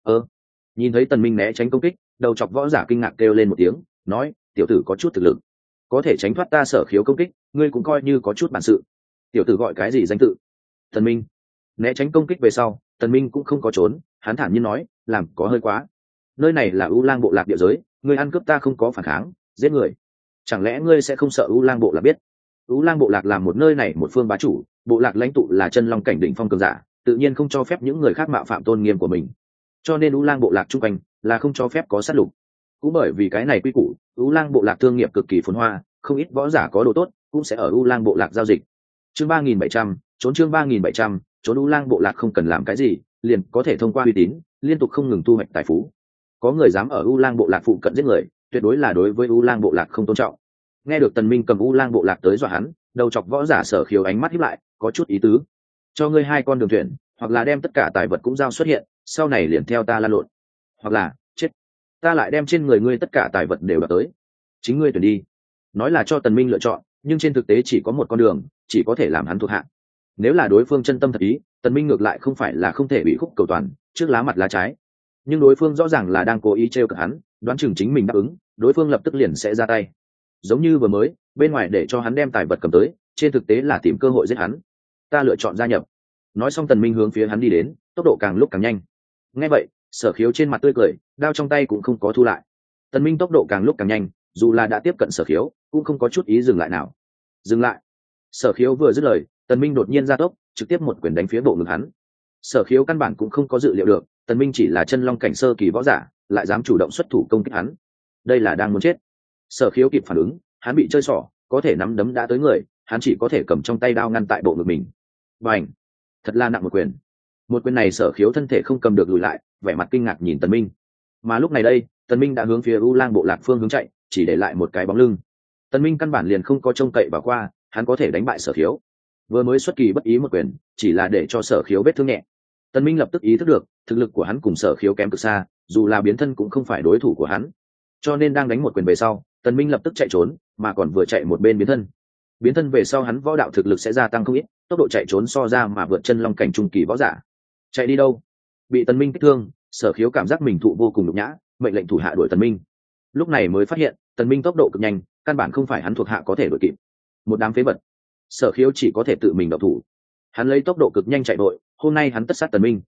Nhìn thấy Tần Minh né tránh công kích, đầu chọc võ giả kinh ngạc kêu lên một tiếng, nói: tiểu tử có chút thực lực, có thể tránh thoát ta sở khiếu công kích, ngươi cũng coi như có chút bản sự. Tiểu tử gọi cái gì danh tự? Tần Minh. Né tránh công kích về sau, Tần Minh cũng không có trốn, hắn thản nhiên nói: làm có hơi quá. Nơi này là U Lang bộ lạc địa giới, ngươi ăn cướp ta không có phản kháng, giết người. Chẳng lẽ ngươi sẽ không sợ U Lang bộ lạc biết? U Lang bộ lạc là một nơi này một phương bá chủ, bộ lạc lãnh tụ là chân long cảnh đỉnh phong cường giả, tự nhiên không cho phép những người khác mạo phạm tôn nghiêm của mình. Cho nên U Lang bộ lạc trung quanh là không cho phép có sát lục. Cũng bởi vì cái này quy củ, U Lang bộ lạc thương nghiệp cực kỳ phồn hoa, không ít võ giả có đồ tốt cũng sẽ ở U Lang bộ lạc giao dịch. Chương 3700, trốn chương 3700, trốn. U Lang bộ lạc không cần làm cái gì, liền có thể thông qua uy tín, liên tục không ngừng thu hoạch tài phú. Có người dám ở U Lang bộ lạc phụ cận giết người, tuyệt đối là đối với U Lang bộ lạc không tôn trọng. Nghe được Tần Minh cầm U Lang bộ lạc tới dọa hắn, đầu chọc võ giả Sở Khiếu ánh mắt híp lại, có chút ý tứ. Cho ngươi hai con đường tuyển, hoặc là đem tất cả tài vật cũng giao xuất hiện, sau này liền theo ta lan lộn, hoặc là chết, ta lại đem trên người ngươi tất cả tài vật đều đoạt tới, chính ngươi tuyển đi. Nói là cho Tần Minh lựa chọn, nhưng trên thực tế chỉ có một con đường, chỉ có thể làm hắn thuộc hạ. Nếu là đối phương chân tâm thật ý, Tần Minh ngược lại không phải là không thể bị khúc cầu toàn, trước lá mặt lá trái. Nhưng đối phương rõ ràng là đang cố ý trêu cợt hắn, đoán chừng chính mình đáp ứng, đối phương lập tức liền sẽ ra tay. Giống như vừa mới, bên ngoài để cho hắn đem tài vật cầm tới, trên thực tế là tìm cơ hội giết hắn. Ta lựa chọn gia nhập. Nói xong Tần Minh hướng phía hắn đi đến, tốc độ càng lúc càng nhanh. Nghe vậy, Sở Khiếu trên mặt tươi cười, đao trong tay cũng không có thu lại. Tần Minh tốc độ càng lúc càng nhanh, dù là đã tiếp cận Sở Khiếu, cũng không có chút ý dừng lại nào. Dừng lại. Sở Khiếu vừa dứt lời, Tần Minh đột nhiên ra tốc, trực tiếp một quyền đánh phía bộ ngực hắn. Sở Khiếu căn bản cũng không có dự liệu được, Tần Minh chỉ là chân long cảnh sơ kỳ võ giả, lại dám chủ động xuất thủ công kích hắn. Đây là đang muốn chết. Sở Khiếu kịp phản ứng, hắn bị chơi xỏ, có thể nắm đấm đã tới người, hắn chỉ có thể cầm trong tay đao ngăn tại bộ ngực mình. Bành! Thật là nặng một quyền. Một quyền này Sở Khiếu thân thể không cầm được lùi lại, vẻ mặt kinh ngạc nhìn Tần Minh. Mà lúc này đây, Tần Minh đã hướng phía U Lang bộ lạc phương hướng chạy, chỉ để lại một cái bóng lưng. Tần Minh căn bản liền không có trông cậy vào qua, hắn có thể đánh bại Sở Khiếu. Vừa mới xuất kỳ bất ý một quyền, chỉ là để cho Sở Khiếu vết thương nhẹ. Tần Minh lập tức ý thức được, thực lực của hắn cùng Sở Khiếu kém cực xa, dù là biến thân cũng không phải đối thủ của hắn. Cho nên đang đánh một quyền về sau, Tần Minh lập tức chạy trốn, mà còn vừa chạy một bên biến thân. Biến thân về sau hắn võ đạo thực lực sẽ gia tăng không ít, tốc độ chạy trốn so ra mà vượt chân long cảnh trung kỳ võ giả. Chạy đi đâu? Bị Tần Minh kích thương, Sở Khiếu cảm giác mình thụ vô cùng nhục nhã, mệnh lệnh thủ hạ đuổi Tần Minh. Lúc này mới phát hiện, Tần Minh tốc độ cực nhanh, căn bản không phải hắn thuộc hạ có thể đuổi kịp. Một đám phế vật. Sở Khiếu chỉ có thể tự mình động thủ. Hắn lấy tốc độ cực nhanh chạy vội, hôm nay hắn tất sát Tần Minh.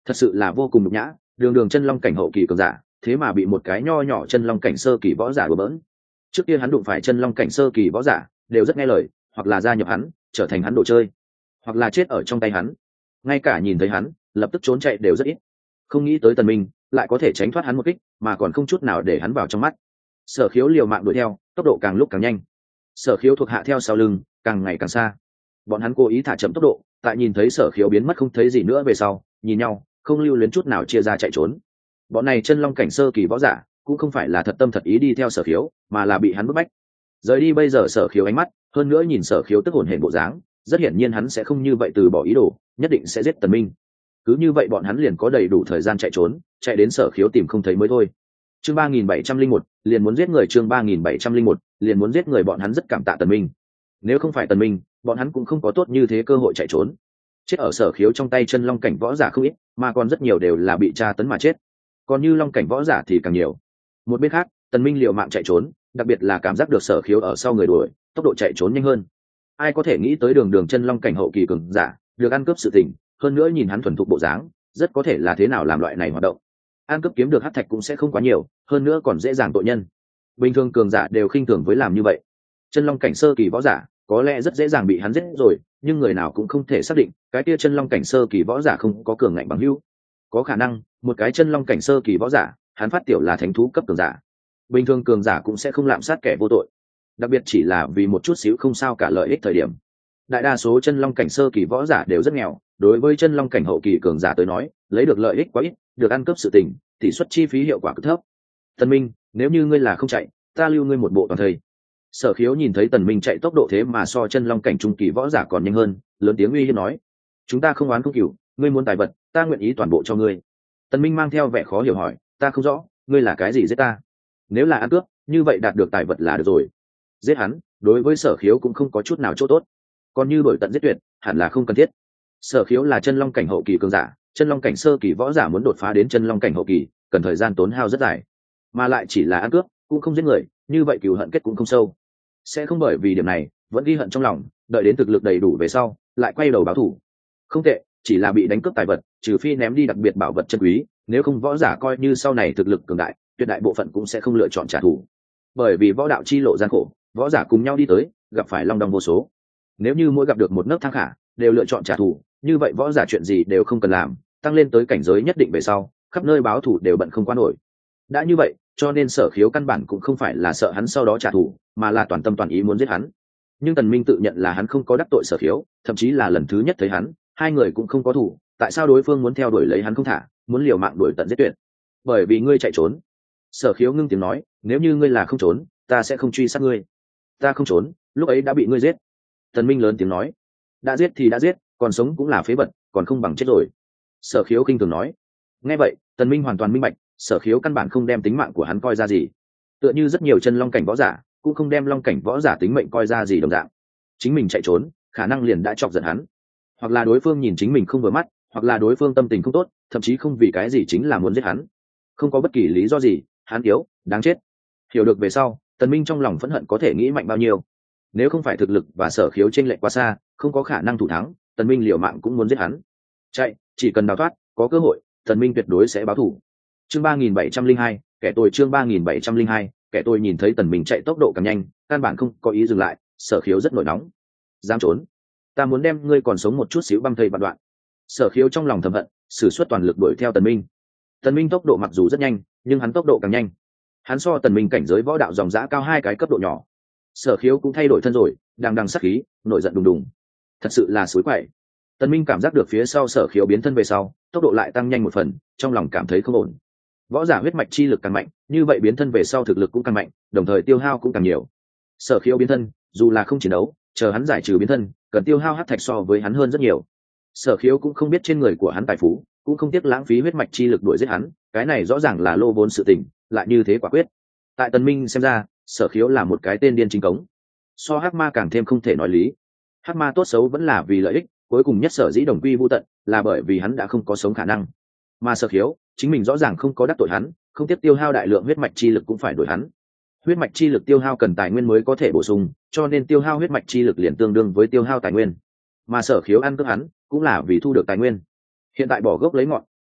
thật sự là vô cùng nhục nhã. Đường đường chân long cảnh hậu kỳ cường giả, thế mà bị một cái nho nhỏ chân long cảnh sơ kỳ võ giả đùa bỡn. Trước kia hắn đụng phải chân long cảnh sơ kỳ võ giả đều rất nghe lời, hoặc là gia nhập hắn trở thành hắn đồ chơi, hoặc là chết ở trong tay hắn. Ngay cả nhìn thấy hắn lập tức trốn chạy đều rất ít. Không nghĩ tới Tần Minh lại có thể tránh thoát hắn một kích, mà còn không chút nào để hắn vào trong mắt. Sở Khiếu liều mạng đuổi theo, tốc độ càng lúc càng nhanh. Sở Khiếu thuộc hạ theo sau lưng càng ngày càng xa. Bọn hắn cố ý thả chậm tốc độ, tại nhìn thấy Sở Khiếu biến mất không thấy gì nữa về sau, nhìn nhau không lưu luyến chút nào chia ra chạy trốn. Bọn này chân long cảnh sơ kỳ võ giả cũng không phải là thật tâm thật ý đi theo Sở Khiếu, mà là bị hắn bức bách. Rời đi bây giờ Sở Khiếu ánh mắt, hơn nữa nhìn Sở Khiếu tức hồn hển bộ dáng, rất hiển nhiên hắn sẽ không như vậy từ bỏ ý đồ, nhất định sẽ giết Tần Minh. Cứ như vậy bọn hắn liền có đầy đủ thời gian chạy trốn, chạy đến Sở Khiếu tìm không thấy mới thôi. Chương 3701, liền muốn giết người. Chương 3701, liền muốn giết người. Bọn hắn rất cảm tạ Tần Minh. Nếu không phải Tần Minh, bọn hắn cũng không có tốt như thế cơ hội chạy trốn. Chết ở Sở Khiếu trong tay chân long cảnh võ giả không ít, mà còn rất nhiều đều là bị tra tấn mà chết. Còn như long cảnh võ giả thì càng nhiều. Một bên khác, Tần Minh liều mạng chạy trốn, đặc biệt là cảm giác được Sở Khiếu ở sau người đuổi, tốc độ chạy trốn nhanh hơn. Ai có thể nghĩ tới đường đường chân long cảnh hậu kỳ cường giả, được ăn cướp sự tình, hơn nữa nhìn hắn thuần thục bộ dáng, rất có thể là thế nào làm loại này hoạt động. Ăn cướp kiếm được hắc thạch cũng sẽ không quá nhiều, hơn nữa còn dễ dàng tội nhân. Bình thường cường giả đều khinh thường với làm như vậy. Chân long cảnh sơ kỳ võ giả có lẽ rất dễ dàng bị hắn giết rồi, nhưng người nào cũng không thể xác định cái kia chân long cảnh sơ kỳ võ giả không có cường ngạnh bằng hữu. Có khả năng một cái chân long cảnh sơ kỳ võ giả, hắn phát tiểu là thánh thú cấp cường giả. Bình thường cường giả cũng sẽ không lạm sát kẻ vô tội, đặc biệt chỉ là vì một chút xíu không sao cả lợi ích thời điểm. Đại đa số chân long cảnh sơ kỳ võ giả đều rất nghèo, đối với chân long cảnh hậu kỳ cường giả tới nói, lấy được lợi ích quá ít, được ăn cướp sự tình, tỷ suất chi phí hiệu quả cực thấp. Tần Minh, nếu như ngươi là không chạy, ta lưu ngươi một bộ toàn thây. Sở Khiếu nhìn thấy Tần Minh chạy tốc độ thế mà so chân long cảnh trung kỳ võ giả còn nhanh hơn, lớn tiếng uy hiếp nói: chúng ta không oán không cừu, ngươi muốn tài vật, ta nguyện ý toàn bộ cho ngươi. Tần Minh mang theo vẻ khó hiểu hỏi: ta không rõ, ngươi là cái gì giết ta? Nếu là ăn cướp, như vậy đạt được tài vật là được rồi. Giết hắn, đối với Sở Khiếu cũng không có chút nào chỗ tốt. Còn như đổi tận giết tuyệt, hẳn là không cần thiết. Sở Khiếu là chân long cảnh hậu kỳ cường giả, chân long cảnh sơ kỳ võ giả muốn đột phá đến chân long cảnh hậu kỳ, cần thời gian tốn hao rất dài, mà lại chỉ là ăn cướp, cũng không giết người, như vậy cừu hận kết cũng không sâu. Sẽ không bởi vì điểm này vẫn ghi hận trong lòng, đợi đến thực lực đầy đủ về sau, lại quay đầu báo thù. Không tệ, chỉ là bị đánh cướp tài vật, trừ phi ném đi đặc biệt bảo vật chân quý, nếu không võ giả coi như sau này thực lực cường đại, tuyệt đại bộ phận cũng sẽ không lựa chọn trả thù. Bởi vì võ đạo chi lộ gian khổ, võ giả cùng nhau đi tới, gặp phải long đong vô số. Nếu như mỗi gặp được một nấc thang khả, đều lựa chọn trả thù, như vậy võ giả chuyện gì đều không cần làm, tăng lên tới cảnh giới nhất định về sau, khắp nơi báo thù đều bận không qua nổi. Đã như vậy, cho nên Sở Khiếu căn bản cũng không phải là sợ hắn sau đó trả thù, mà là toàn tâm toàn ý muốn giết hắn. Nhưng Tần Minh tự nhận là hắn không có đắc tội Sở Khiếu, thậm chí là lần thứ nhất thấy hắn, hai người cũng không có thù, tại sao đối phương muốn theo đuổi lấy hắn không thả, muốn liều mạng đuổi tận giết tuyệt? Bởi vì ngươi chạy trốn. Sở Khiếu ngưng tiếng nói: nếu như ngươi là không trốn, ta sẽ không truy sát ngươi. Ta không trốn, lúc ấy đã bị ngươi giết. Tần Minh lớn tiếng nói: đã giết thì đã giết, còn sống cũng là phế vật, còn không bằng chết rồi. Sở Khiếu khinh thường nói. Nghe vậy, Tần Minh hoàn toàn minh bạch, Sở Khiếu căn bản không đem tính mạng của hắn coi ra gì, tựa như rất nhiều chân long cảnh võ giả cũng không đem long cảnh võ giả tính mệnh coi ra gì đồng dạng. Chính mình chạy trốn, khả năng liền đã chọc giận hắn, hoặc là đối phương nhìn chính mình không vừa mắt, hoặc là đối phương tâm tình không tốt, thậm chí không vì cái gì chính là muốn giết hắn. Không có bất kỳ lý do gì, hắn yếu, đáng chết. Hiểu được về sau, Tần Minh trong lòng phẫn hận có thể nghĩ mạnh bao nhiêu. Nếu không phải thực lực và Sở Khiếu chênh lệch quá xa, không có khả năng thủ thắng, Tần Minh liều mạng cũng muốn giết hắn. Chạy, chỉ cần đào thoát, có cơ hội, Tần Minh tuyệt đối sẽ báo thù. Chương 3702, kẻ tôi. Chương 3702, kẻ tôi. Nhìn thấy Tần Minh chạy tốc độ càng nhanh, căn bản không có ý dừng lại, Sở Khiếu rất nổi nóng. Dám trốn, ta muốn đem ngươi còn sống một chút xíu băm thây vạn đoạn. Sở Khiếu trong lòng thầm hận, sử xuất toàn lực đuổi theo Tần Minh. Tần Minh tốc độ mặc dù rất nhanh, nhưng hắn tốc độ càng nhanh. Hắn so Tần Minh cảnh giới võ đạo dòng dã cao hai cái cấp độ nhỏ. Sở Khiếu cũng thay đổi thân rồi, đang đằng sát khí, nổi giận đùng đùng. Thật sự là suối quậy. Tần Minh cảm giác được phía sau Sở Khiếu biến thân về sau, tốc độ lại tăng nhanh một phần, trong lòng cảm thấy không ổn. Võ giả huyết mạch chi lực càng mạnh, như vậy biến thân về sau thực lực cũng càng mạnh, đồng thời tiêu hao cũng càng nhiều. Sở Khiếu biến thân, dù là không chiến đấu, chờ hắn giải trừ biến thân, cần tiêu hao hắc thạch so với hắn hơn rất nhiều. Sở Khiếu cũng không biết trên người của hắn tài phú, cũng không tiếc lãng phí huyết mạch chi lực đuổi giết hắn, cái này rõ ràng là lô vốn sự tình, lại như thế quả quyết. Tại Tần Minh xem ra, Sở Khiếu là một cái tên điên chính cống, so hắc ma càng thêm không thể nói lý. Hắc ma tốt xấu vẫn là vì lợi ích, cuối cùng nhất sở dĩ đồng quy vu tận, là bởi vì hắn đã không có sống khả năng. Mà Sở Khiếu, chính mình rõ ràng không có đắc tội hắn, không tiếp tiêu hao đại lượng huyết mạch chi lực cũng phải đổi hắn. Huyết mạch chi lực tiêu hao cần tài nguyên mới có thể bổ sung, cho nên tiêu hao huyết mạch chi lực liền tương đương với tiêu hao tài nguyên. Mà Sở Khiếu ăn cướp hắn, cũng là vì thu được tài nguyên. Hiện tại bỏ gốc lấy ngọn,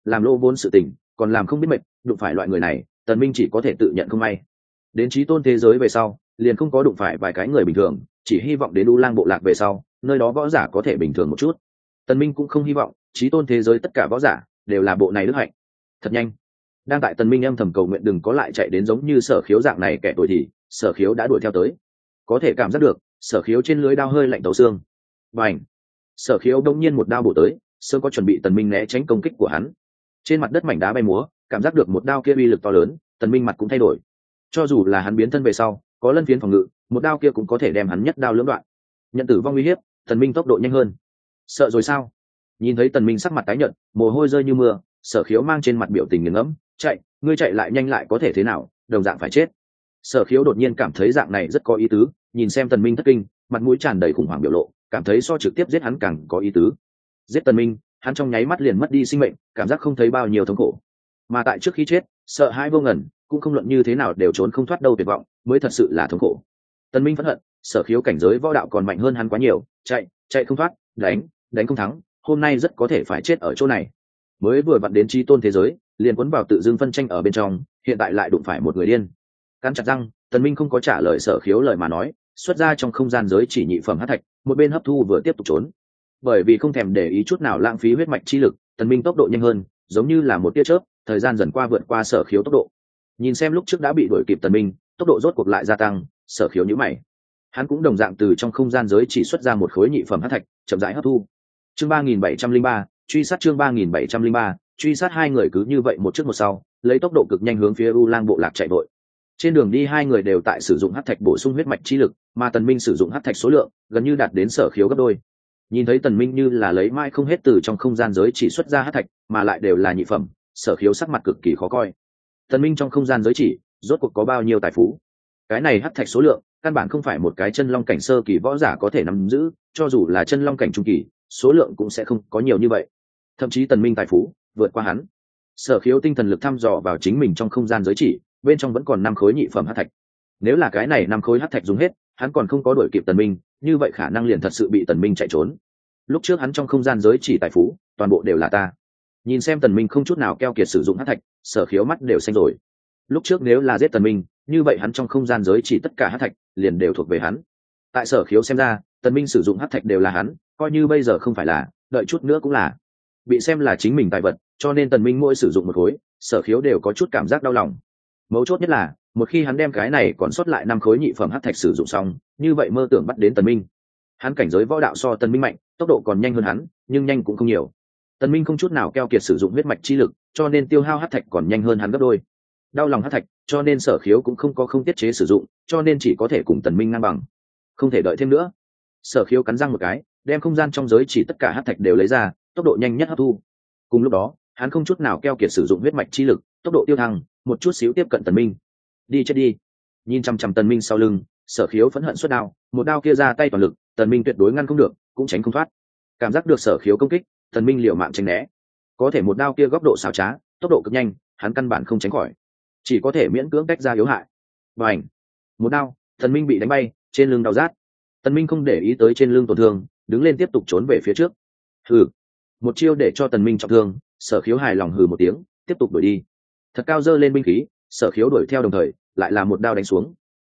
làm lỗ vốn sự tình còn làm không biết mệt, đụng phải loại người này tần minh chỉ có thể tự nhận không may. Đến chí tôn thế giới về sau liền không có đụng phải vài cái người bình thường, chỉ hy vọng đến U Lang bộ lạc về sau nơi đó võ giả có thể bình thường một chút. Tần minh cũng không hy vọng chí tôn thế giới tất cả võ giả đều là bộ này đức hạnh. Thật nhanh, đang tại tần minh âm thầm cầu nguyện đừng có lại chạy đến giống như Sở Khiếu dạng này kẻ tuổi thì Sở Khiếu đã đuổi theo tới. Có thể cảm giác được Sở Khiếu trên lưới đao hơi lạnh tấu xương. Bành! Sở Khiếu đông nhiên một đao bổ tới, sớm có chuẩn bị tần minh né tránh công kích của hắn. Trên mặt đất mảnh đá bay múa, cảm giác được một đao kia uy lực to lớn, tần minh mặt cũng thay đổi. Cho dù là hắn biến thân về sau có lân phiến phòng ngự, một đao kia cũng có thể đem hắn nhất đao lưỡng đoạn. Nhận tử vong uy hiếp, tần minh tốc độ nhanh hơn. Sợ rồi sao? Nhìn thấy tần minh sắc mặt tái nhợt, mồ hôi rơi như mưa, Sở Khiếu mang trên mặt biểu tình nghiền ngẫm. Chạy, ngươi chạy lại nhanh lại có thể thế nào, đồng dạng phải chết. Sở Khiếu đột nhiên cảm thấy dạng này rất có ý tứ, nhìn xem tần minh thất kinh, mặt mũi tràn đầy khủng hoảng biểu lộ, cảm thấy so trực tiếp giết hắn càng có ý tứ. Giết tần minh, hắn trong nháy mắt liền mất đi sinh mệnh, cảm giác không thấy bao nhiêu thống khổ. Mà tại trước khi chết, sợ hãi vô ngần, cũng không luận như thế nào đều trốn không thoát đâu, tuyệt vọng mới thật sự là thống khổ. Tần minh phẫn hận, Sở Khiếu cảnh giới võ đạo còn mạnh hơn hắn quá nhiều, chạy không thoát, đánh không thắng, hôm nay rất có thể phải chết ở chỗ này. Mới vừa vặn đến chi tôn thế giới, liền cuốn vào tự dưng phân tranh ở bên trong, hiện tại lại đụng phải một người điên. Cắn chặt răng, tần minh không có trả lời Sở Khiếu lời mà nói, xuất ra trong không gian giới chỉ nhị phẩm hắc thạch, một bên hấp thu vừa tiếp tục trốn. Bởi vì không thèm để ý chút nào lãng phí huyết mạch chi lực, tần minh tốc độ nhanh hơn, giống như là một tia chớp, thời gian dần qua vượt qua Sở Khiếu tốc độ. Nhìn xem lúc trước đã bị đuổi kịp tần minh, tốc độ rốt cuộc lại gia tăng, Sở Khiếu nhíu mày. Hắn cũng đồng dạng từ trong không gian giới chỉ xuất ra một khối nhị phẩm hắc thạch, chậm rãi hấp thu. Chương 3703, truy sát chương 3703, truy sát. Hai người cứ như vậy một trước một sau, lấy tốc độ cực nhanh hướng phía U Lang bộ lạc chạy vội. Trên đường đi hai người đều tại sử dụng hắc thạch bổ sung huyết mạch chi lực, mà tần minh sử dụng hắc thạch số lượng gần như đạt đến Sở Khiếu gấp đôi. Nhìn thấy tần minh như là lấy mãi không hết từ trong không gian giới chỉ xuất ra hắc thạch, mà lại đều là nhị phẩm, Sở Khiếu sắc mặt cực kỳ khó coi. Tần minh trong không gian giới chỉ rốt cuộc có bao nhiêu tài phú? Cái này hắc thạch số lượng căn bản không phải một cái chân long cảnh sơ kỳ võ giả có thể nắm giữ, cho dù là chân long cảnh trung kỳ, số lượng cũng sẽ không có nhiều như vậy. Thậm chí tần minh tài phú vượt qua hắn. Sở Khiếu tinh thần lực thăm dò vào chính mình trong không gian giới chỉ, bên trong vẫn còn 5 khối nhị phẩm hắc thạch. Nếu là cái này 5 khối hắc thạch dùng hết, hắn còn không có đuổi kịp tần minh, như vậy khả năng liền thật sự bị tần minh chạy trốn. Lúc trước hắn trong không gian giới chỉ tài phú toàn bộ đều là ta. Nhìn xem tần minh không chút nào keo kiệt sử dụng hắc thạch, Sở Khiếu mắt đều xanh rồi. Lúc trước nếu là giết tần minh, như vậy hắn trong không gian giới chỉ tất cả hắc thạch liền đều thuộc về hắn. Tại Sở Khiếu xem ra, tần minh sử dụng hắc thạch đều là hắn, coi như bây giờ không phải là, đợi chút nữa cũng là. Bị xem là chính mình tài vật, cho nên tần minh mỗi sử dụng một khối, Sở Khiếu đều có chút cảm giác đau lòng. Mấu chốt nhất là, một khi hắn đem cái này còn sót lại 5 khối nhị phẩm hắc thạch sử dụng xong, như vậy mơ tưởng bắt đến tần minh. Hắn cảnh giới võ đạo so tần minh mạnh, tốc độ còn nhanh hơn hắn, nhưng nhanh cũng không nhiều. Tần minh không chút nào keo kiệt sử dụng huyết mạch chi lực, cho nên tiêu hao hắc thạch còn nhanh hơn hắn gấp đôi. Đau lòng hắc thạch, cho nên Sở Khiếu cũng không có không tiết chế sử dụng, cho nên chỉ có thể cùng tần minh ngang bằng. Không thể đợi thêm nữa. Sở Khiếu cắn răng một cái, đem không gian trong giới chỉ tất cả hắc thạch đều lấy ra, tốc độ nhanh nhất hấp thu. Cùng lúc đó, hắn không chút nào keo kiệt sử dụng huyết mạch chi lực, tốc độ tiêu thăng, một chút xíu tiếp cận tần minh. Đi chết đi. Nhìn chăm chăm tần minh sau lưng, Sở Khiếu phẫn hận xuất đao, một đao kia ra tay toàn lực, tần minh tuyệt đối ngăn không được, cũng tránh không thoát. Cảm giác được Sở Khiếu công kích, tần minh liều mạng tránh né. Có thể một đao kia góc độ xảo trá, tốc độ cực nhanh, hắn căn bản không tránh khỏi, chỉ có thể miễn cưỡng tách ra yếu hại. Bành! Một đao, tần minh bị đánh bay, trên lưng đau rát. Tần minh không để ý tới trên lưng tổn thương, đứng lên tiếp tục trốn về phía trước. Hừ! Một chiêu để cho tần minh trọng thương, Sở Khiếu hài lòng hừ một tiếng, tiếp tục đuổi đi. Thật cao giơ lên binh khí, Sở Khiếu đuổi theo đồng thời, lại là một đao đánh xuống.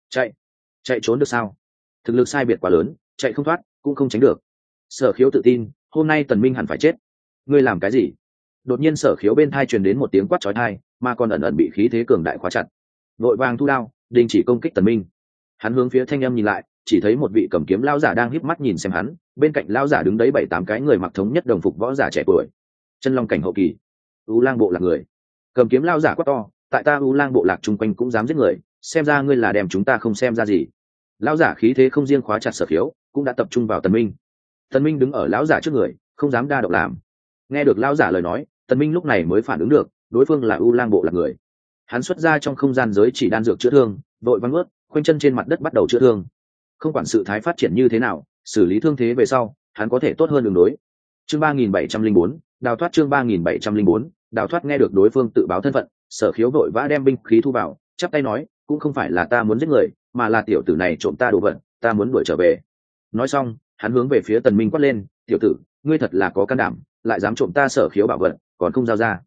Chạy trốn được sao? Thực lực sai biệt quá lớn, chạy không thoát, cũng không tránh được. Sở Khiếu tự tin, hôm nay tần minh hẳn phải chết. Ngươi làm cái gì? Đột nhiên Sở Khiếu bên tai truyền đến một tiếng quát chói tai, mà còn ẩn ẩn bị khí thế cường đại khóa chặt. Vội vàng thu đao, đình chỉ công kích tần minh. Hắn hướng phía thanh âm nhìn lại, chỉ thấy một vị cầm kiếm lão giả đang híp mắt nhìn xem hắn, bên cạnh lão giả đứng đấy 7-8 cái người mặc thống nhất đồng phục võ giả trẻ tuổi. Chân long cảnh hậu kỳ, U Lang bộ lạc người. Cầm kiếm lão giả quát to, tại ta U Lang bộ lạc chung quanh cũng dám giết người, xem ra ngươi là đem chúng ta không xem ra gì. Lão giả khí thế không riêng khóa chặt Sở Khiếu, cũng đã tập trung vào tần minh. Tần minh đứng ở lão giả trước người, không dám đa động làm. Nghe được lão giả lời nói, tần minh lúc này mới phản ứng được, đối phương là U Lang bộ lạc người. Hắn xuất ra trong không gian giới chỉ đan dược chữa thương, vội văng ướt, khoanh chân trên mặt đất bắt đầu chữa thương. Không quản sự thái phát triển như thế nào, xử lý thương thế về sau, hắn có thể tốt hơn đường đối. Chương 3704, đào thoát chương 3704, đào thoát. Nghe được đối phương tự báo thân phận, Sở Khiếu vội vã đem binh khí thu vào, chắp tay nói, cũng không phải là ta muốn giết người, mà là tiểu tử này trộm ta đồ vật, ta muốn đuổi trở về. Nói xong, hắn hướng về phía tần minh quát lên, tiểu tử, ngươi thật là có can đảm, lại dám trộm ta Sở Khiếu bảo vật, còn không giao ra.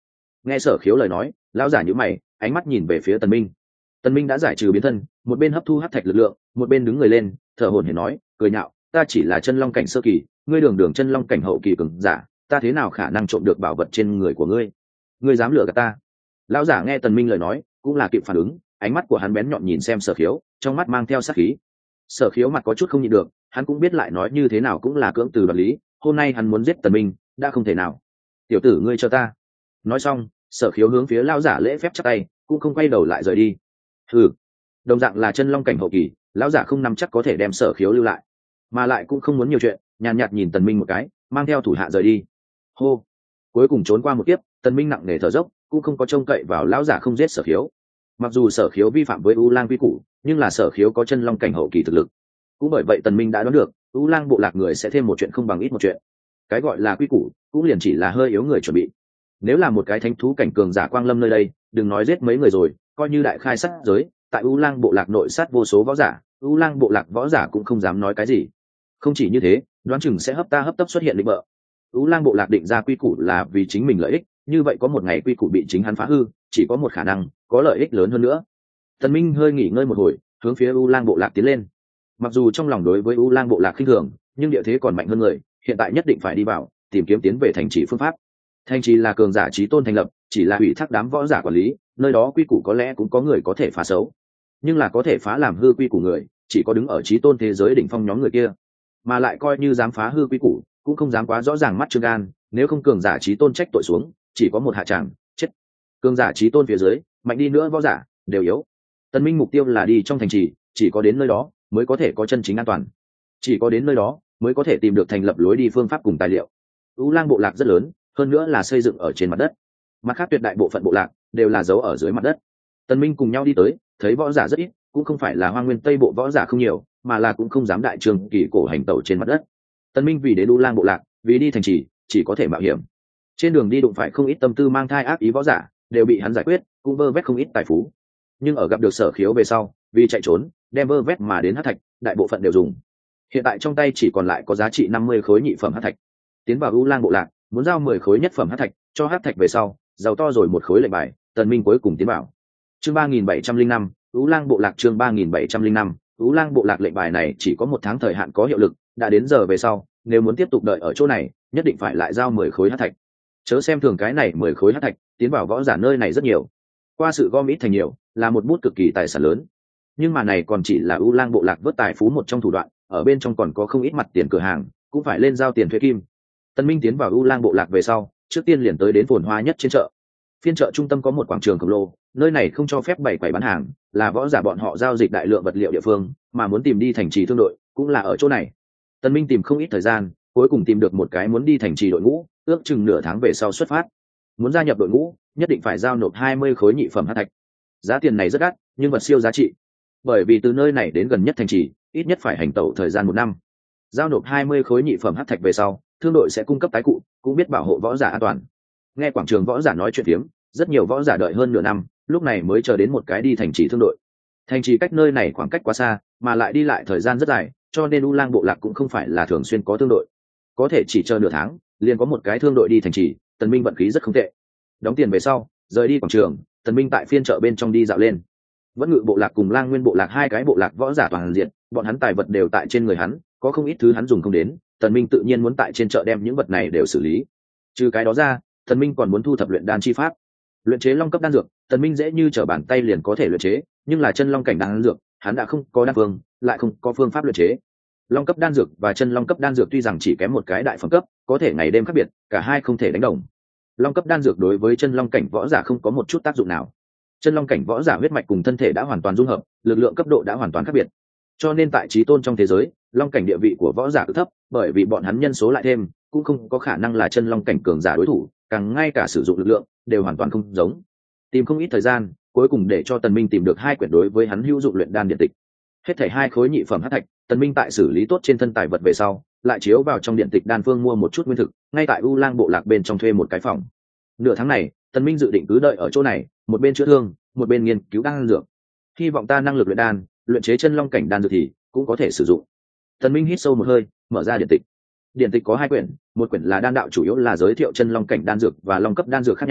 Nghe Sở Khiếu lời nói, lão giả nhíu mày, ánh mắt nhìn về phía Tần Minh. Tần Minh đã giải trừ biến thân, một bên hấp thu hắc thạch lực lượng, một bên đứng người lên, thở hổn hển nói, cười nhạo, ta chỉ là chân long cảnh sơ kỳ, ngươi đường đường chân long cảnh hậu kỳ cường giả, ta thế nào khả năng trộm được bảo vật trên người của ngươi? Ngươi dám lừa gạt ta? Lão giả nghe Tần Minh lời nói, cũng là kịp phản ứng, ánh mắt của hắn bén nhọn nhìn xem Sở Khiếu, trong mắt mang theo sát khí. Sở Khiếu mặt có chút không nhịn được, hắn cũng biết lại nói như thế nào cũng là cưỡng từ đoạt lý, hôm nay hắn muốn giết Tần Minh, đã không thể nào. Tiểu tử ngươi cho ta. Nói xong, Sở Khiếu hướng phía lão giả lễ phép chắp tay, cũng không quay đầu lại rời đi. Hừ, đồng dạng là chân long cảnh hậu kỳ, lão giả không nắm chắc có thể đem Sở Khiếu lưu lại, mà lại cũng không muốn nhiều chuyện, nhàn nhạt nhìn Tần Minh một cái, mang theo thủ hạ rời đi. Hô, cuối cùng trốn qua một kiếp, Tần Minh nặng nề thở dốc, cũng không có trông cậy vào lão giả không giết Sở Khiếu. Mặc dù Sở Khiếu vi phạm với U Lang quy củ, nhưng là Sở Khiếu có chân long cảnh hậu kỳ thực lực, cũng bởi vậy Tần Minh đã đoán được U Lang bộ lạc người sẽ thêm một chuyện không bằng ít một chuyện. Cái gọi là quy củ cũng liền chỉ là hơi yếu người chuẩn bị. Nếu là một cái thánh thú cảnh cường giả quang lâm nơi đây, đừng nói giết mấy người rồi, coi như đại khai sát giới, tại U Lang bộ lạc nội sát vô số võ giả, U Lang bộ lạc võ giả cũng không dám nói cái gì. Không chỉ như thế, đoán chừng sẽ hấp ta hấp tấp xuất hiện định bợ. U Lang bộ lạc định ra quy củ là vì chính mình lợi ích, như vậy có một ngày quy củ bị chính hắn phá hư, chỉ có một khả năng, có lợi ích lớn hơn nữa. Tần Minh hơi nghỉ ngơi một hồi, hướng phía U Lang bộ lạc tiến lên. Mặc dù trong lòng đối với U Lang bộ lạc khinh thường, nhưng địa thế còn mạnh hơn người, hiện tại nhất định phải đi vào, tìm kiếm tiến về thành trì phương pháp. Thành trì là cường giả chí tôn thành lập, chỉ là ủy thác đám võ giả quản lý, nơi đó quy củ có lẽ cũng có người có thể phá xấu, nhưng là có thể phá làm hư quy củ người, chỉ có đứng ở chí tôn thế giới đỉnh phong nhóm người kia, mà lại coi như dám phá hư quy củ, cũng không dám quá rõ ràng mắt trương gan, nếu không cường giả chí tôn trách tội xuống, chỉ có một hạ tràng, chết. Cường giả chí tôn phía dưới, mạnh đi nữa võ giả đều yếu. Tần Minh mục tiêu là đi trong thành trì, chỉ có đến nơi đó mới có thể có chân chính an toàn, chỉ có đến nơi đó mới có thể tìm được thành lập lối đi phương pháp cùng tài liệu. U Lang bộ lạc rất lớn, hơn nữa là xây dựng ở trên mặt đất, mặt khác tuyệt đại bộ phận bộ lạc đều là giấu ở dưới mặt đất. Tần Minh cùng nhau đi tới, thấy võ giả rất ít, cũng không phải là Hoang Nguyên Tây bộ võ giả không nhiều, mà là cũng không dám đại trường kỳ cổ hành tẩu trên mặt đất. Tần Minh vì đến U Lang bộ lạc, vì đi thành trì, chỉ có thể mạo hiểm. Trên đường đi đụng phải không ít tâm tư mang thai ác ý võ giả, đều bị hắn giải quyết, cũng vơ vét không ít tài phú. Nhưng ở gặp được Sở Khiếu về sau, vì chạy trốn, đem vơ vét mà đến hắc thạch, đại bộ phận đều dùng. Hiện tại trong tay chỉ còn lại có giá trị 50 khối nhị phẩm hắc thạch. Tiến vào U Lang bộ lạc, muốn giao 10 khối nhất phẩm hắc thạch, cho hắc thạch về sau, giàu to rồi một khối lệnh bài, Tần Minh cuối cùng tiến vào. Chương 3705, U Lang bộ lạc chương 3705, U Lang bộ lạc lệnh bài này chỉ có 1 tháng thời hạn có hiệu lực, đã đến giờ về sau, nếu muốn tiếp tục đợi ở chỗ này, nhất định phải lại giao 10 khối hắc thạch. Chớ xem thường cái này 10 khối hắc thạch, tiến vào võ giả nơi này rất nhiều. Qua sự gom ít thành nhiều, là một bút cực kỳ tài sản lớn. Nhưng mà này còn chỉ là U Lang bộ lạc vớt tài phú một trong thủ đoạn, ở bên trong còn có không ít mặt tiền cửa hàng, cũng phải lên giao tiền thuế kim. Tần Minh tiến vào U Lang bộ lạc về sau, trước tiên liền tới đến phồn hoa nhất trên chợ. Phiên chợ trung tâm có một quảng trường khổng lồ, nơi này không cho phép bày quầy bán hàng, là võ giả bọn họ giao dịch đại lượng vật liệu địa phương, mà muốn tìm đi thành trì thương đội, cũng là ở chỗ này. Tần Minh tìm không ít thời gian, cuối cùng tìm được một cái muốn đi thành trì đội ngũ, ước chừng nửa tháng về sau xuất phát. Muốn gia nhập đội ngũ, nhất định phải giao nộp 20 khối nhị phẩm hắc thạch. Giá tiền này rất đắt, nhưng vật siêu giá trị. Bởi vì từ nơi này đến gần nhất thành trì, ít nhất phải hành tẩu thời gian 1 năm. Giao nộp 20 khối nhị phẩm hắc thạch về sau, thương đội sẽ cung cấp tái cụ, cũng biết bảo hộ võ giả an toàn. Nghe quảng trường võ giả nói chuyện phiếm, rất nhiều võ giả đợi hơn nửa năm, lúc này mới chờ đến một cái đi thành trì thương đội. Thành trì cách nơi này khoảng cách quá xa, mà lại đi lại thời gian rất dài, cho nên U Lang bộ lạc cũng không phải là thường xuyên có thương đội. Có thể chỉ chờ nửa tháng, liền có một cái thương đội đi thành trì, Tần Minh vận khí rất không tệ. Đóng tiền về sau, rời đi quảng trường, Tần Minh tại phiên chợ bên trong đi dạo lên. Vẫn Ngự bộ lạc cùng Lang Nguyên bộ lạc hai cái bộ lạc võ giả toàn diện, bọn hắn tài vật đều tại trên người hắn, có không ít thứ hắn dùng không đến, Tần Minh tự nhiên muốn tại trên chợ đem những vật này đều xử lý. Trừ cái đó ra, Tần Minh còn muốn thu thập luyện đan chi pháp. Luyện chế long cấp đan dược, Tần Minh dễ như trở bàn tay liền có thể luyện chế, nhưng là chân long cảnh đan dược, hắn đã không có đan phương, lại không có phương pháp luyện chế. Long cấp đan dược và chân long cấp đan dược tuy rằng chỉ kém một cái đại phẩm cấp, có thể ngày đêm khác biệt, cả hai không thể đánh đồng. Long cấp đan dược đối với chân long cảnh võ giả không có một chút tác dụng nào. Chân long cảnh võ giả huyết mạch cùng thân thể đã hoàn toàn dung hợp, lực lượng cấp độ đã hoàn toàn khác biệt. Cho nên tại chí tôn trong thế giới, long cảnh địa vị của võ giả cực thấp, bởi vì bọn hắn nhân số lại thêm, cũng không có khả năng là chân long cảnh cường giả đối thủ, càng ngay cả sử dụng lực lượng đều hoàn toàn không giống. Tìm không ít thời gian, cuối cùng để cho Tần Minh tìm được 2 quyển đối với hắn hữu dụng luyện đan điện tịch. Hết thảy 2 khối nhị phẩm hắc thạch, Tần Minh tại xử lý tốt trên thân tài vật về sau, lại chiếu vào trong điện tịch đan phương mua một chút nguyên thực, ngay tại U Lang bộ lạc bên trong thuê một cái phòng. Nửa tháng này, Tần Minh dự định cứ đợi ở chỗ này, một bên chữa thương, một bên nghiên cứu đan dược. Hy vọng ta năng lực luyện đan, luyện chế chân long cảnh đan dược thì cũng có thể sử dụng. Tần Minh hít sâu một hơi, mở ra điện tịch. Điện tịch có 2 quyển, một quyển là đan đạo chủ yếu là giới thiệu chân long cảnh đan dược và long cấp đan dược khác nhau,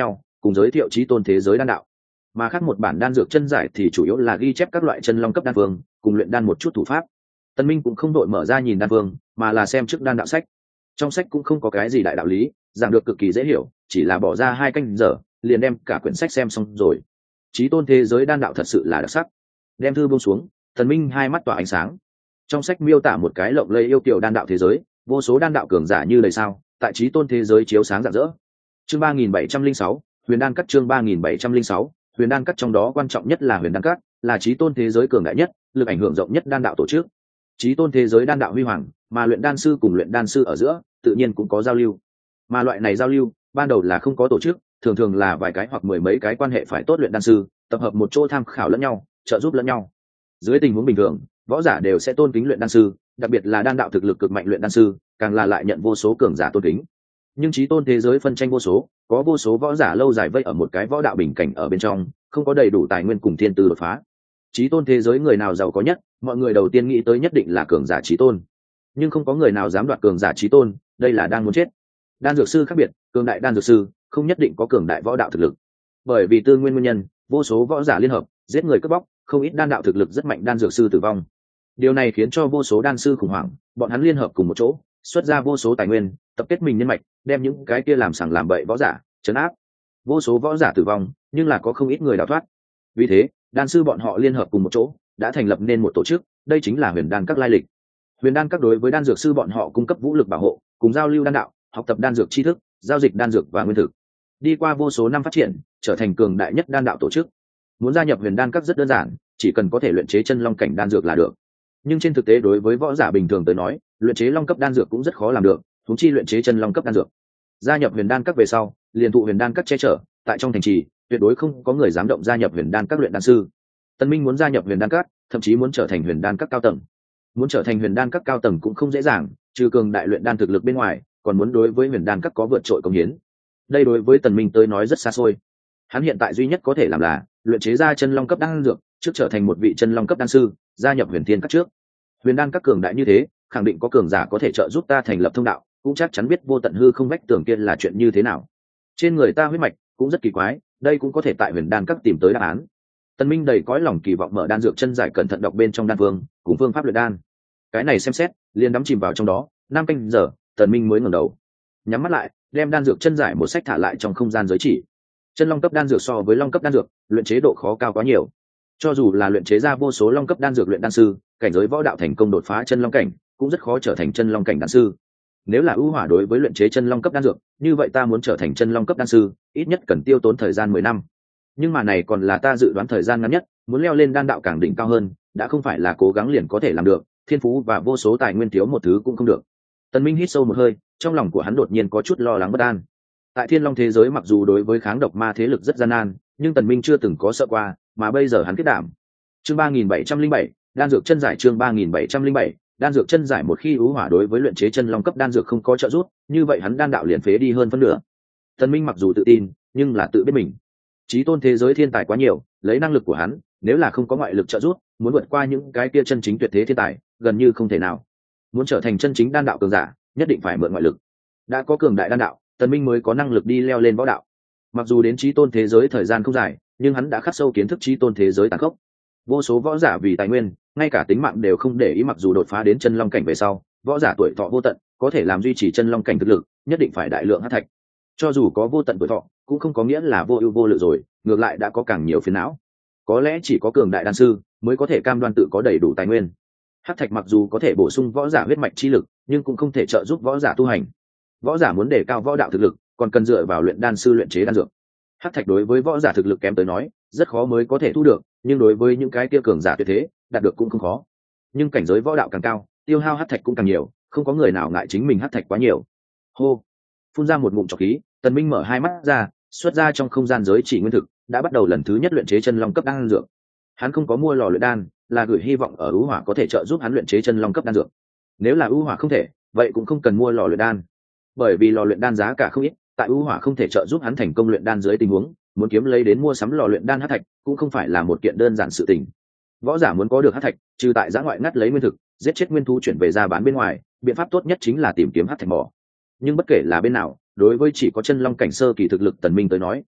cùng giới thiệu chí tôn thế giới đan đạo. Mà khác một bản đan dược chân giải thì chủ yếu là ghi chép các loại chân long cấp đan vương cùng luyện đan một chút thủ pháp. Tân Minh cũng không đội mở ra nhìn đan vương, mà là xem trước đan đạo sách. Trong sách cũng không có cái gì đại đạo lý, giảng được cực kỳ dễ hiểu, chỉ là bỏ ra 2 canh giờ liền đem cả quyển sách xem xong rồi. Chí tôn thế giới đan đạo thật sự là đặc sắc. Đem thư buông xuống, Tân Minh hai mắt tỏa ánh sáng. Trong sách miêu tả một cái lộng lẫy yêu kiều đan đạo thế giới, vô số đan đạo cường giả như lời sao, tại chí tôn thế giới chiếu sáng rạng rỡ. Chương 3706, Huyền đan cắt. Chương 3706, Huyền đan cắt. Trong đó quan trọng nhất là Huyền đan cắt, là chí tôn thế giới cường đại nhất, lực ảnh hưởng rộng nhất đan đạo tổ chức. Chí tôn thế giới đan đạo huy hoàng, mà luyện đan sư cùng luyện đan sư ở giữa tự nhiên cũng có giao lưu. Mà loại này giao lưu, ban đầu là không có tổ chức, thường thường là vài cái hoặc mười mấy cái quan hệ phải tốt luyện đan sư, tập hợp một chỗ tham khảo lẫn nhau, trợ giúp lẫn nhau. Dưới tình huống bình thường, võ giả đều sẽ tôn kính luyện đan sư, đặc biệt là đan đạo thực lực cực mạnh luyện đan sư, càng là lại nhận vô số cường giả tôn kính. Nhưng chí tôn thế giới phân tranh vô số, có vô số võ giả lâu dài vây ở một cái võ đạo bình cảnh ở bên trong, không có đầy đủ tài nguyên cùng thiên tư đột phá. Chí tôn thế giới người nào giàu có nhất, mọi người đầu tiên nghĩ tới nhất định là cường giả chí tôn. Nhưng không có người nào dám đoạt cường giả chí tôn, đây là đang muốn chết. Đan dược sư khác biệt, cường đại đan dược sư không nhất định có cường đại võ đạo thực lực. Bởi vì tư nguyên nguyên nhân, vô số võ giả liên hợp, giết người cướp bóc, không ít đan đạo thực lực rất mạnh đan dược sư tử vong. Điều này khiến cho vô số đan sư khủng hoảng, bọn hắn liên hợp cùng một chỗ, xuất ra vô số tài nguyên, tập kết mình nhân mạch, đem những cái kia làm sằng làm bậy võ giả trấn áp. Vô số võ giả tử vong, nhưng là có không ít người đào thoát. Vì thế, đan sư bọn họ liên hợp cùng một chỗ, đã thành lập nên một tổ chức, đây chính là Huyền đan các lai lịch. Huyền đan các đối với đan dược sư bọn họ cung cấp vũ lực bảo hộ, cùng giao lưu đan đạo, học tập đan dược tri thức, giao dịch đan dược và nguyên thực. Đi qua vô số năm phát triển, trở thành cường đại nhất đan đạo tổ chức. Muốn gia nhập Huyền đan các rất đơn giản, chỉ cần có thể luyện chế chân long cảnh đan dược là được. Nhưng trên thực tế đối với võ giả bình thường tới nói, luyện chế long cấp đan dược cũng rất khó làm được, huống chi luyện chế chân long cấp đan dược. Gia nhập Huyền đan các về sau, liền thụ Huyền đan các che chở, tại trong thành trì, tuyệt đối không có người dám động gia nhập Huyền đan các luyện đan sư. Tân Minh muốn gia nhập Huyền đan các, thậm chí muốn trở thành Huyền đan các cao tầng. Muốn trở thành Huyền đan các cao tầng cũng không dễ dàng, trừ cường đại luyện đan thực lực bên ngoài, còn muốn đối với Huyền đan các có vượt trội công hiến. Đây đối với Tần Minh tới nói rất xa xôi. Hắn hiện tại duy nhất có thể làm là luyện chế ra chân long cấp đan dược, trước trở thành một vị chân long cấp đan sư, gia nhập Huyền thiên các trước. Huyền đan các cường đại như thế, khẳng định có cường giả có thể trợ giúp ta thành lập thông đạo, cũng chắc chắn biết vô tận hư không vách tường kia là chuyện như thế nào. Trên người ta huyết mạch cũng rất kỳ quái, đây cũng có thể tại Huyền đan các tìm tới đáp án. Tần Minh đầy cõi lòng kỳ vọng mở đan dược chân giải cẩn thận đọc bên trong đan vương cùng phương pháp luyện đan. Cái này xem xét, liền đắm chìm vào trong đó, 5 canh giờ, Tần Minh mới ngẩng đầu, nhắm mắt lại, đem đan dược chân giải một sách thả lại trong không gian giới chỉ. Chân long cấp đan dược so với long cấp đan dược, luyện chế độ khó cao quá nhiều. Cho dù là luyện chế ra vô số long cấp đan dược luyện đan sư, cảnh giới võ đạo thành công đột phá chân long cảnh, cũng rất khó trở thành chân long cảnh đan sư. Nếu là ưu hỏa đối với luyện chế chân long cấp đan dược, như vậy ta muốn trở thành chân long cấp đan sư, ít nhất cần tiêu tốn thời gian 10 năm. Nhưng mà này còn là ta dự đoán thời gian ngắn nhất, muốn leo lên đan đạo càng đỉnh cao hơn, đã không phải là cố gắng liền có thể làm được, thiên phú và vô số tài nguyên thiếu một thứ cũng không được. Tần Minh hít sâu một hơi, trong lòng của hắn đột nhiên có chút lo lắng bất an. Tại Thiên Long thế giới mặc dù đối với kháng độc ma thế lực rất gian nan, nhưng Tần Minh chưa từng có sợ qua, mà bây giờ hắn kết đảm. Chương 3707, đan dược chân giải. Chương 3707, đan dược chân giải. Một khi ưu hỏa đối với luyện chế chân long cấp đan dược không có trợ giúp, như vậy hắn đan đạo liền phế đi hơn phân nửa. Tần Minh mặc dù tự tin, nhưng là tự biết mình. Chí tôn thế giới thiên tài quá nhiều, lấy năng lực của hắn, nếu là không có ngoại lực trợ giúp, muốn vượt qua những cái kia chân chính tuyệt thế thiên tài, gần như không thể nào. Muốn trở thành chân chính đan đạo cường giả, nhất định phải mượn ngoại lực. Đã có cường đại đan đạo, Tần Minh mới có năng lực đi leo lên võ đạo. Mặc dù đến chí tôn thế giới thời gian không dài, nhưng hắn đã khắc sâu kiến thức chí tôn thế giới tàn khốc. Vô số võ giả vì tài nguyên, ngay cả tính mạng đều không để ý, mặc dù đột phá đến chân long cảnh về sau, võ giả tuổi thọ vô tận, có thể làm duy trì chân long cảnh thực lực, nhất định phải đại lượng hắc thạch. Cho dù có vô tận tuổi thọ, cũng không có nghĩa là vô ưu vô lự rồi, ngược lại đã có càng nhiều phiền não. Có lẽ chỉ có cường đại đan sư mới có thể cam đoan tự có đầy đủ tài nguyên. Hắc thạch mặc dù có thể bổ sung võ giả huyết mạch chi lực, nhưng cũng không thể trợ giúp võ giả tu hành. Võ giả muốn đề cao võ đạo thực lực, còn cần dựa vào luyện đan sư luyện chế đan dược. Hắc thạch đối với võ giả thực lực kém tới nói, rất khó mới có thể thu được, nhưng đối với những cái kia cường giả tuyệt thế, đạt được cũng không khó. Nhưng cảnh giới võ đạo càng cao, tiêu hao hắc thạch cũng càng nhiều, không có người nào ngại chính mình hắc thạch quá nhiều. Hô, phun ra một ngụm trọc khí, Tần Minh mở hai mắt ra, xuất ra trong không gian giới chỉ nguyên thực, đã bắt đầu lần thứ nhất luyện chế chân long cấp đan dược. Hắn không có mua lò luyện đan, là gửi hy vọng ở ưu hỏa có thể trợ giúp hắn luyện chế chân long cấp đan dược. Nếu là ưu hỏa không thể, vậy cũng không cần mua lò luyện đan, bởi vì lò luyện đan giá cả không ít, tại ưu hỏa không thể trợ giúp hắn thành công luyện đan dưới tình huống, muốn kiếm lấy đến mua sắm lò luyện đan hắc thạch cũng không phải là một kiện đơn giản sự tình. Võ giả muốn có được hắc thạch, trừ tại giã ngoại ngắt lấy nguyên thực, giết chết nguyên thú chuyển về ra bán bên ngoài, biện pháp tốt nhất chính là tìm kiếm hắc thạch mỏ. Nhưng bất kể là bên nào, đối với chỉ có chân long cảnh sơ kỳ thực lực Tần Minh tới nói,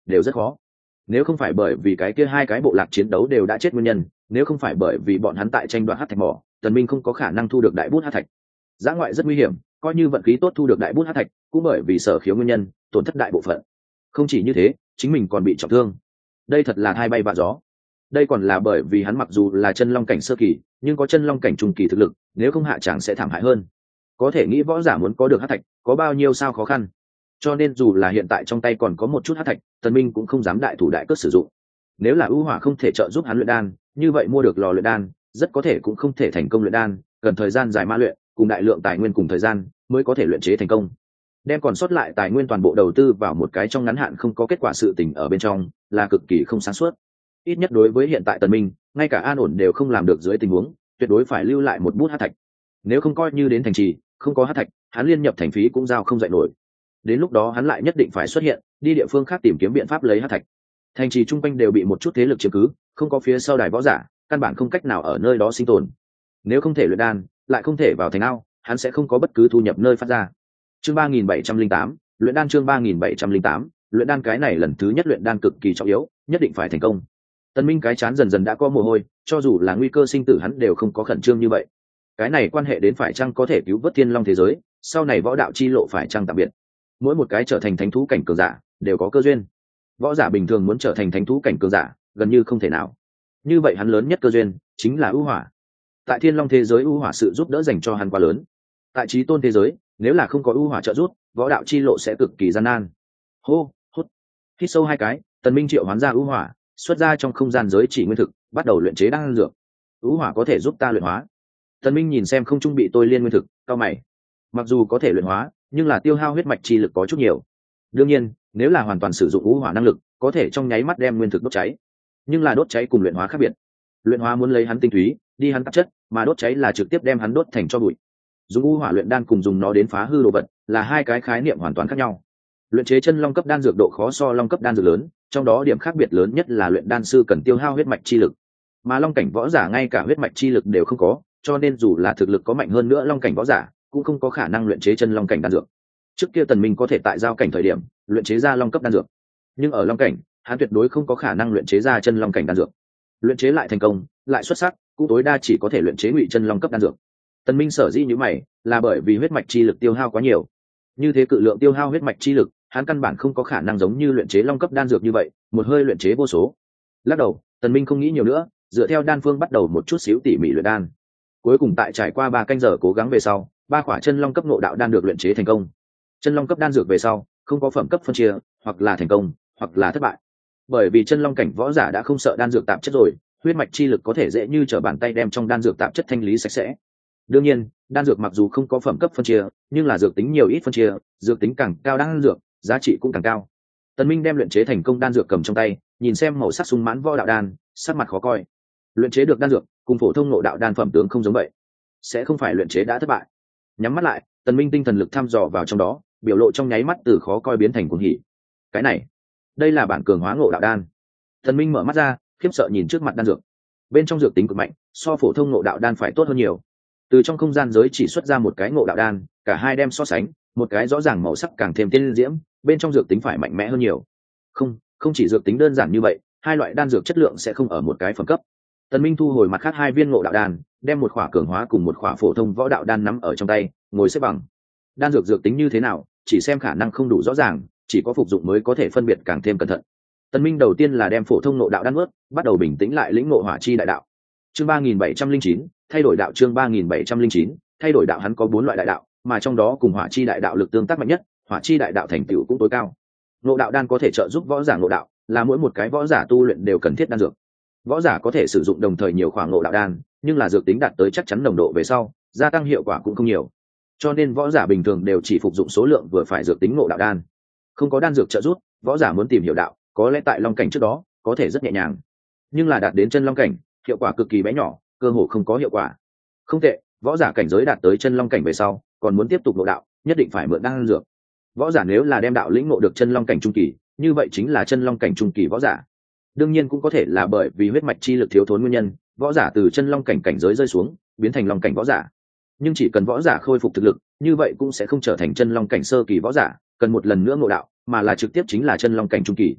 đều rất khó. Nếu không phải bởi vì cái kia hai cái bộ lạc chiến đấu đều đã chết nguyên nhân, nếu không phải bởi vì bọn hắn tại tranh đoạt hắc thạch mỏ, Tần Minh không có khả năng thu được đại bút hắc thạch. Giã ngoại rất nguy hiểm, coi như vận khí tốt thu được đại bút hắc thạch, cũng bởi vì sở khiếu nguyên nhân, tổn thất đại bộ phận. Không chỉ như thế, chính mình còn bị trọng thương. Đây thật là hai bay vạ gió. Đây còn là bởi vì hắn mặc dù là chân long cảnh sơ kỳ, nhưng có chân long cảnh trung kỳ thực lực, nếu không hạ chẳng sẽ thảm hại hơn. Có thể nghĩ võ giả muốn có được hắc thạch, có bao nhiêu sao khó khăn. Cho nên dù là hiện tại trong tay còn có một chút hắc thạch, Tần Minh cũng không dám đại thủ đại cước sử dụng. Nếu là ưu hỏa không thể trợ giúp hắn luyện đan, như vậy mua được lò luyện đan, rất có thể cũng không thể thành công luyện đan, cần thời gian dài ma luyện, cùng đại lượng tài nguyên cùng thời gian mới có thể luyện chế thành công. Đem còn sót lại tài nguyên toàn bộ đầu tư vào một cái trong ngắn hạn không có kết quả sự tình ở bên trong, là cực kỳ không sáng suốt. Ít nhất đối với hiện tại Tần Minh, ngay cả an ổn đều không làm được dưới tình huống, tuyệt đối phải lưu lại một bút hắc thạch. Nếu không coi như đến thành trì, không có hắc thạch, hắn liên nhập thành phí cũng giao không dậy nổi. Đến lúc đó hắn lại nhất định phải xuất hiện, đi địa phương khác tìm kiếm biện pháp lấy hắc thạch. Thành trì trung quanh đều bị một chút thế lực chiếm cứ, không có phía sau đài võ giả, căn bản không cách nào ở nơi đó sinh tồn. Nếu không thể luyện đan, lại không thể vào thành ao, hắn sẽ không có bất cứ thu nhập nơi phát ra. Chương 3708, luyện đan chương 3708, luyện đan cái này lần thứ nhất luyện đan cực kỳ trọng yếu, nhất định phải thành công. Tần Minh cái chán dần dần đã có mồ hôi, cho dù là nguy cơ sinh tử hắn đều không có khẩn trương như vậy. Cái này quan hệ đến phải chăng có thể cứu vớt thiên long thế giới, sau này võ đạo chi lộ phải chăng tạm biệt. Mỗi một cái trở thành thánh thú cảnh cường giả đều có cơ duyên. Võ giả bình thường muốn trở thành thánh thú cảnh cường giả gần như không thể nào. Như vậy hắn lớn nhất cơ duyên chính là ưu hỏa. Tại thiên long thế giới ưu hỏa sự giúp đỡ dành cho hắn quá lớn. Tại chí tôn thế giới, nếu là không có ưu hỏa trợ giúp, võ đạo chi lộ sẽ cực kỳ gian nan. Hô, hút, hít sâu hai cái, Tần Minh triệu hoán ra ưu hỏa, xuất ra trong không gian giới chỉ nguyên thực, bắt đầu luyện chế đan dược. Ưu hỏa có thể giúp ta luyện hóa. Tần Minh nhìn xem không trung bị tôi liên nguyên thực, cau mày. Mặc dù có thể luyện hóa, nhưng là tiêu hao huyết mạch chi lực có chút nhiều. Đương nhiên, nếu là hoàn toàn sử dụng ưu hỏa năng lực, có thể trong nháy mắt đem nguyên thực đốt cháy. Nhưng là đốt cháy cùng luyện hóa khác biệt. Luyện hóa muốn lấy hắn tinh túy, đi hắn tạp chất, mà đốt cháy là trực tiếp đem hắn đốt thành tro bụi. Dùng ưu hỏa luyện đan cùng dùng nó đến phá hư đồ vật, là hai cái khái niệm hoàn toàn khác nhau. Luyện chế chân long cấp đan dược độ khó so long cấp đan dược lớn, trong đó điểm khác biệt lớn nhất là luyện đan sư cần tiêu hao huyết mạch chi lực, mà long cảnh võ giả ngay cả huyết mạch chi lực đều không có, cho nên dù là thực lực có mạnh hơn nữa long cảnh võ giả cũng không có khả năng luyện chế chân long cảnh đan dược. Trước kia Tần Minh có thể tại giao cảnh thời điểm luyện chế ra long cấp đan dược, nhưng ở long cảnh hắn tuyệt đối không có khả năng luyện chế ra chân long cảnh đan dược. Luyện chế lại thành công, lại xuất sắc, cũng tối đa chỉ có thể luyện chế ngụy chân long cấp đan dược. Tần Minh sở dĩ như mày là bởi vì huyết mạch chi lực tiêu hao quá nhiều. Như thế cự lượng tiêu hao huyết mạch chi lực, hắn căn bản không có khả năng giống như luyện chế long cấp đan dược như vậy, một hơi luyện chế vô số. Lắc đầu, Tần Minh không nghĩ nhiều nữa, dựa theo đan phương bắt đầu một chút xíu tỉ mỉ luyện đan. Cuối cùng tại trải qua 3 canh giờ cố gắng về sau, 3 khỏa chân long cấp ngộ đạo đan được luyện chế thành công. Chân long cấp đan dược về sau, không có phẩm cấp phân chia, hoặc là thành công, hoặc là thất bại. Bởi vì chân long cảnh võ giả đã không sợ đan dược tạp chất rồi, huyết mạch chi lực có thể dễ như trở bàn tay đem trong đan dược tạp chất thanh lý sạch sẽ. Đương nhiên, đan dược mặc dù không có phẩm cấp phân chia, nhưng là dược tính nhiều ít phân chia, dược tính càng cao đan dược, giá trị cũng càng cao. Tần Minh đem luyện chế thành công đan dược cầm trong tay, nhìn xem màu sắc sung mãn võ đạo đan, sắc mặt khó coi. Luyện chế được đan dược, cùng phổ thông ngộ đạo đan phẩm tướng không giống vậy, sẽ không phải luyện chế đã thất bại. Nhắm mắt lại, Tần Minh tinh thần lực thăm dò vào trong đó, biểu lộ trong nháy mắt từ khó coi biến thành cuồng hỉ. Cái này, đây là bản cường hóa ngộ đạo đan. Tần Minh mở mắt ra, khiếp sợ nhìn trước mặt đan dược. Bên trong dược tính cực mạnh, so phổ thông ngộ đạo đan phải tốt hơn nhiều. Từ trong không gian giới chỉ xuất ra một cái ngộ đạo đan, cả hai đem so sánh, một cái rõ ràng màu sắc càng thêm tiên diễm, bên trong dược tính phải mạnh mẽ hơn nhiều. Không chỉ dược tính đơn giản như vậy, hai loại đan dược chất lượng sẽ không ở một cái phẩm cấp. Tần Minh thu hồi mặt khác 2 viên ngộ đạo đan, đem một khỏa cường hóa cùng một khỏa phổ thông võ đạo đan nắm ở trong tay, ngồi xếp bằng. Đan dược tính như thế nào, chỉ xem khả năng không đủ rõ ràng, chỉ có phục dụng mới có thể phân biệt càng thêm cẩn thận. Tần Minh đầu tiên là đem phổ thông ngộ đạo đan nuốt, bắt đầu bình tĩnh lại lĩnh ngộ hỏa chi đại đạo. Chương 3709, thay đổi đạo chương 3709, thay đổi đạo hắn có 4 loại đại đạo, mà trong đó cùng hỏa chi đại đạo lực tương tác mạnh nhất, hỏa chi đại đạo thành tựu cũng tối cao. Ngộ đạo đan có thể trợ giúp võ giả ngộ đạo, là mỗi một cái võ giả tu luyện đều cần thiết đan dược. Võ giả có thể sử dụng đồng thời nhiều khoảng ngộ đạo đan, nhưng là dược tính đạt tới chắc chắn nồng độ về sau, gia tăng hiệu quả cũng không nhiều. Cho nên võ giả bình thường đều chỉ phục dụng số lượng vừa phải dược tính ngộ đạo đan. Không có đan dược trợ giúp, võ giả muốn tìm hiểu đạo, có lẽ tại long cảnh trước đó có thể rất nhẹ nhàng, nhưng là đạt đến chân long cảnh, hiệu quả cực kỳ bé nhỏ, cơ hồ không có hiệu quả. Không tệ, võ giả cảnh giới đạt tới chân long cảnh về sau, còn muốn tiếp tục ngộ đạo, nhất định phải mượn đan dược. Võ giả nếu là đem đạo lĩnh ngộ được chân long cảnh trung kỳ, như vậy chính là chân long cảnh trung kỳ võ giả. Đương nhiên cũng có thể là bởi vì huyết mạch chi lực thiếu thốn nguyên nhân, võ giả từ chân long cảnh cảnh giới rơi xuống, biến thành long cảnh võ giả. Nhưng chỉ cần võ giả khôi phục thực lực, như vậy cũng sẽ không trở thành chân long cảnh sơ kỳ võ giả, cần một lần nữa ngộ đạo, mà là trực tiếp chính là chân long cảnh trung kỳ.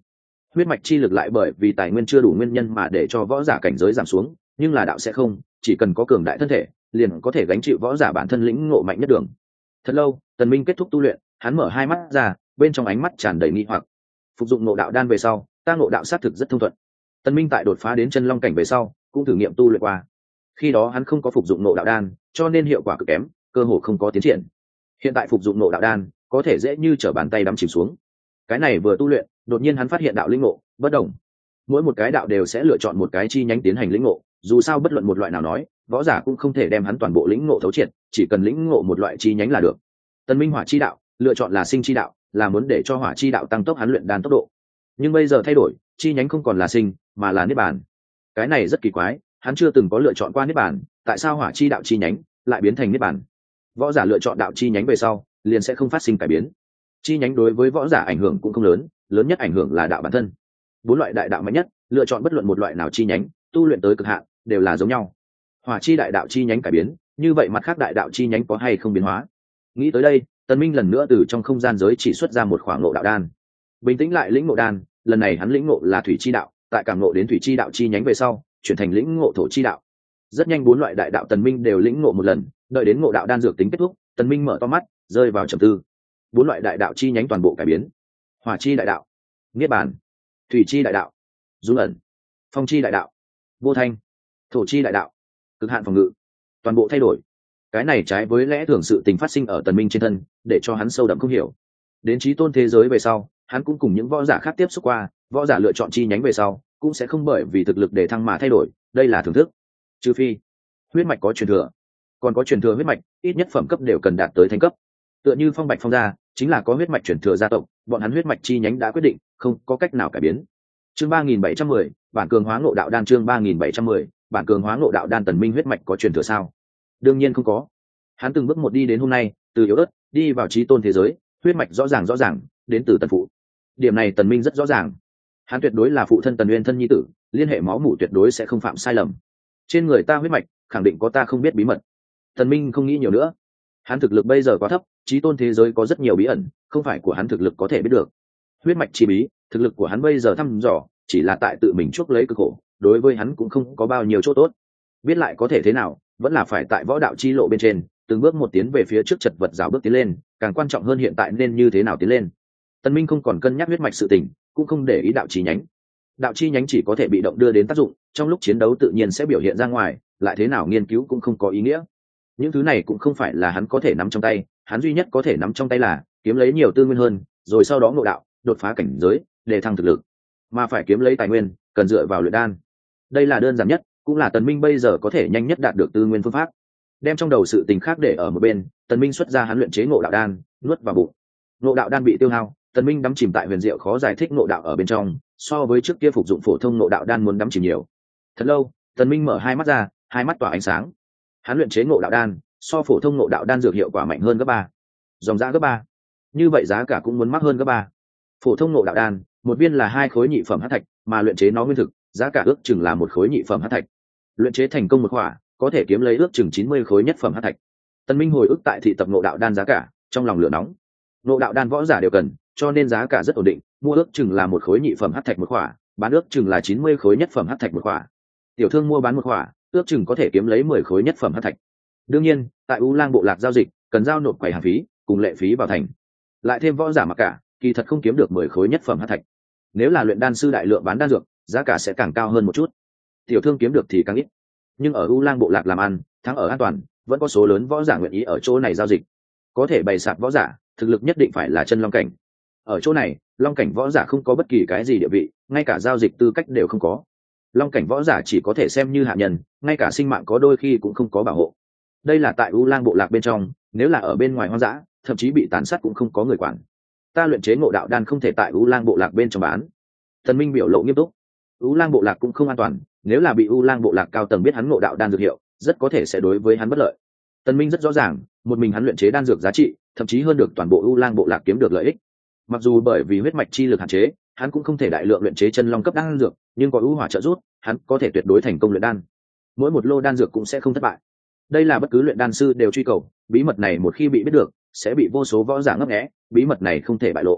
huyết mạch chi lực lại bởi vì tài nguyên chưa đủ nguyên nhân mà để cho võ giả cảnh giới giảm xuống, nhưng là đạo sẽ không, chỉ cần có cường đại thân thể liền có thể gánh chịu võ giả bản thân lĩnh ngộ mạnh nhất đường. Thật lâu, Tần Minh kết thúc tu luyện, hắn mở hai mắt ra, bên trong ánh mắt tràn đầy nghi hoặc. Phục dụng ngộ đạo đan về sau, ta ngộ đạo sát thực rất thông thuận. Tần Minh tại đột phá đến chân long cảnh về sau, cũng thử nghiệm tu luyện qua. Khi đó hắn không có phục dụng ngộ đạo đan, cho nên hiệu quả cực kém, cơ hồ không có tiến triển. Hiện tại phục dụng ngộ đạo đan, có thể dễ như trở bàn tay đắm chìm xuống. Cái này vừa tu luyện, đột nhiên hắn phát hiện đạo lĩnh ngộ bất đồng. Mỗi một cái đạo đều sẽ lựa chọn một cái chi nhánh tiến hành lĩnh ngộ, dù sao bất luận một loại nào nói, võ giả cũng không thể đem hắn toàn bộ lĩnh ngộ thấu triệt, chỉ cần lĩnh ngộ một loại chi nhánh là được. Tần Minh hỏa chi đạo, lựa chọn là sinh chi đạo, là muốn để cho hỏa chi đạo tăng tốc hắn luyện đan tốc độ. Nhưng bây giờ thay đổi, chi nhánh không còn là sinh, mà là niết bàn. Cái này rất kỳ quái, hắn chưa từng có lựa chọn qua niết bàn, tại sao hỏa chi đạo chi nhánh lại biến thành niết bàn? Võ giả lựa chọn đạo chi nhánh về sau, liền sẽ không phát sinh cải biến. Chi nhánh đối với võ giả ảnh hưởng cũng không lớn, lớn nhất ảnh hưởng là đạo bản thân. Bốn loại đại đạo mạnh nhất, lựa chọn bất luận một loại nào chi nhánh, tu luyện tới cực hạn, đều là giống nhau. Hỏa chi đại đạo chi nhánh cải biến, như vậy mặt khác đại đạo chi nhánh có hay không biến hóa? Nghĩ tới đây, Tần Minh lần nữa từ trong không gian giới chỉ xuất ra một khoảng ngộ đạo đan. Bình tĩnh lại lĩnh ngộ đan, lần này hắn lĩnh ngộ là thủy chi đạo, tại cảm ngộ đến thủy chi đạo chi nhánh về sau, chuyển thành lĩnh ngộ thổ chi đạo. Rất nhanh bốn loại đại đạo Tần Minh đều lĩnh ngộ một lần, đợi đến ngộ đạo đan dược tính kết thúc, Tần Minh mở to mắt, rơi vào trầm tư. Bốn loại đại đạo chi nhánh toàn bộ cải biến. Hỏa chi đại đạo, niết bàn; thủy chi đại đạo, dung ẩn; phong chi đại đạo, vô thanh; thổ chi đại đạo, cực hạn phòng ngự, toàn bộ thay đổi. Cái này trái với lẽ thường sự tình phát sinh ở Tần Minh trên thân, để cho hắn sâu đậm không hiểu. Đến chí tôn thế giới về sau, hắn cũng cùng những võ giả khác tiếp xúc qua, võ giả lựa chọn chi nhánh về sau, cũng sẽ không bởi vì thực lực để thăng mà thay đổi, đây là thưởng thức. Trừ phi huyết mạch có truyền thừa, còn có truyền thừa huyết mạch, ít nhất phẩm cấp đều cần đạt tới thánh cấp. Tựa như Phong Bạch Phong gia, chính là có huyết mạch truyền thừa gia tộc, bọn hắn huyết mạch chi nhánh đã quyết định, không có cách nào cải biến. Chương 3710, bản cường hóa ngộ đạo đan. Chương 3710, bản cường hóa ngộ đạo đan. Tần Minh huyết mạch có truyền thừa sao? Đương nhiên không có. Hắn từng bước một đi đến hôm nay, từ yếu ớt đi vào chí tôn thế giới, huyết mạch rõ ràng đến từ Tần phụ. Điểm này Tần Minh rất rõ ràng. Hắn tuyệt đối là phụ thân Tần Uyên thân nhi tử, liên hệ máu mủ tuyệt đối sẽ không phạm sai lầm. Trên người ta huyết mạch, khẳng định có ta không biết bí mật. Tần Minh không nghĩ nhiều nữa. Hắn thực lực bây giờ quá thấp, chí tôn thế giới có rất nhiều bí ẩn, không phải của hắn thực lực có thể biết được. Huyết mạch chi bí, thực lực của hắn bây giờ thăm dò, chỉ là tại tự mình chuốc lấy cực khổ, đối với hắn cũng không có bao nhiêu chỗ tốt. Biết lại có thể thế nào, vẫn là phải tại võ đạo chi lộ bên trên, từng bước một tiến về phía trước, chật vật rào bước tiến lên, càng quan trọng hơn hiện tại nên như thế nào tiến lên. Tần Minh không còn cân nhắc huyết mạch sự tình, cũng không để ý đạo chi nhánh. Đạo chi nhánh chỉ có thể bị động đưa đến tác dụng, trong lúc chiến đấu tự nhiên sẽ biểu hiện ra ngoài, lại thế nào nghiên cứu cũng không có ý nghĩa. Những thứ này cũng không phải là hắn có thể nắm trong tay, hắn duy nhất có thể nắm trong tay là kiếm lấy nhiều tư nguyên hơn, rồi sau đó ngộ đạo, đột phá cảnh giới, để thăng thực lực. Mà phải kiếm lấy tài nguyên, cần dựa vào luyện đan. Đây là đơn giản nhất, cũng là Tần Minh bây giờ có thể nhanh nhất đạt được tư nguyên phương pháp. Đem trong đầu sự tình khác để ở một bên, Tần Minh xuất ra hắn luyện chế ngộ đạo đan, nuốt vào bụng. Ngộ đạo đan bị tiêu hao, Tần Minh đắm chìm tại huyền diệu khó giải thích ngộ đạo ở bên trong, so với trước kia phục dụng phổ thông ngộ đạo đan muốn đắm chìm nhiều. Thật lâu, Tần Minh mở hai mắt ra, hai mắt tỏa ánh sáng. Hắn luyện chế ngộ đạo đan, so phổ thông ngộ đạo đan dược hiệu quả mạnh hơn gấp 3, dòng giá gấp 3. Như vậy giá cả cũng muốn mắc hơn gấp 3. Phổ thông ngộ đạo đan, một viên là 2 khối nhị phẩm hắc thạch, mà luyện chế nó nguyên thực, giá cả ước chừng là 1 khối nhị phẩm hắc thạch. Luyện chế thành công một khỏa, có thể kiếm lấy ước chừng 90 khối nhất phẩm hắc thạch. Tần Minh hồi ức tại thị tập ngộ đạo đan giá cả, trong lòng lửa nóng. Ngộ đạo đan võ giả đều cần, cho nên giá cả rất ổn định, mua ước chừng là 1 khối nhị phẩm hắc thạch một khỏa, bán ước chừng là 90 khối nhất phẩm hắc thạch một khỏa. Tiểu thương mua bán một khỏa, ước chừng có thể kiếm lấy 10 khối nhất phẩm hắc thạch. Đương nhiên, tại U Lang bộ lạc giao dịch, cần giao nộp quầy hàng phí, cùng lệ phí vào thành. Lại thêm võ giả mặc cả, kỳ thật không kiếm được 10 khối nhất phẩm hắc thạch. Nếu là luyện đan sư đại lượng bán đan dược, giá cả sẽ càng cao hơn một chút. Tiểu thương kiếm được thì càng ít. Nhưng ở U Lang bộ lạc làm ăn, thắng ở an toàn, vẫn có số lớn võ giả nguyện ý ở chỗ này giao dịch. Có thể bày sạp võ giả, thực lực nhất định phải là chân long cảnh. Ở chỗ này, long cảnh võ giả không có bất kỳ cái gì địa vị, ngay cả giao dịch tư cách đều không có. Long cảnh võ giả chỉ có thể xem như hạ nhân, ngay cả sinh mạng có đôi khi cũng không có bảo hộ. Đây là tại U Lang bộ lạc bên trong, nếu là ở bên ngoài hoang dã, thậm chí bị tàn sát cũng không có người quản. Ta luyện chế ngộ đạo đan không thể tại U Lang bộ lạc bên trong bán. Thần Minh biểu lộ nghiêm túc. U Lang bộ lạc cũng không an toàn, nếu là bị U Lang bộ lạc cao tầng biết hắn ngộ đạo đan dược hiệu, rất có thể sẽ đối với hắn bất lợi. Tần Minh rất rõ ràng, một mình hắn luyện chế đan dược giá trị, thậm chí hơn được toàn bộ U Lang bộ lạc kiếm được lợi ích. Mặc dù bởi vì huyết mạch chi lực hạn chế, hắn cũng không thể đại lượng luyện chế chân long cấp đan dược, nhưng có U Hỏa trợ giúp, hắn có thể tuyệt đối thành công luyện đan. Mỗi một lô đan dược cũng sẽ không thất bại. Đây là bất cứ luyện đan sư đều truy cầu, bí mật này một khi bị biết được, sẽ bị vô số võ giả ngấp nghé, bí mật này không thể bại lộ.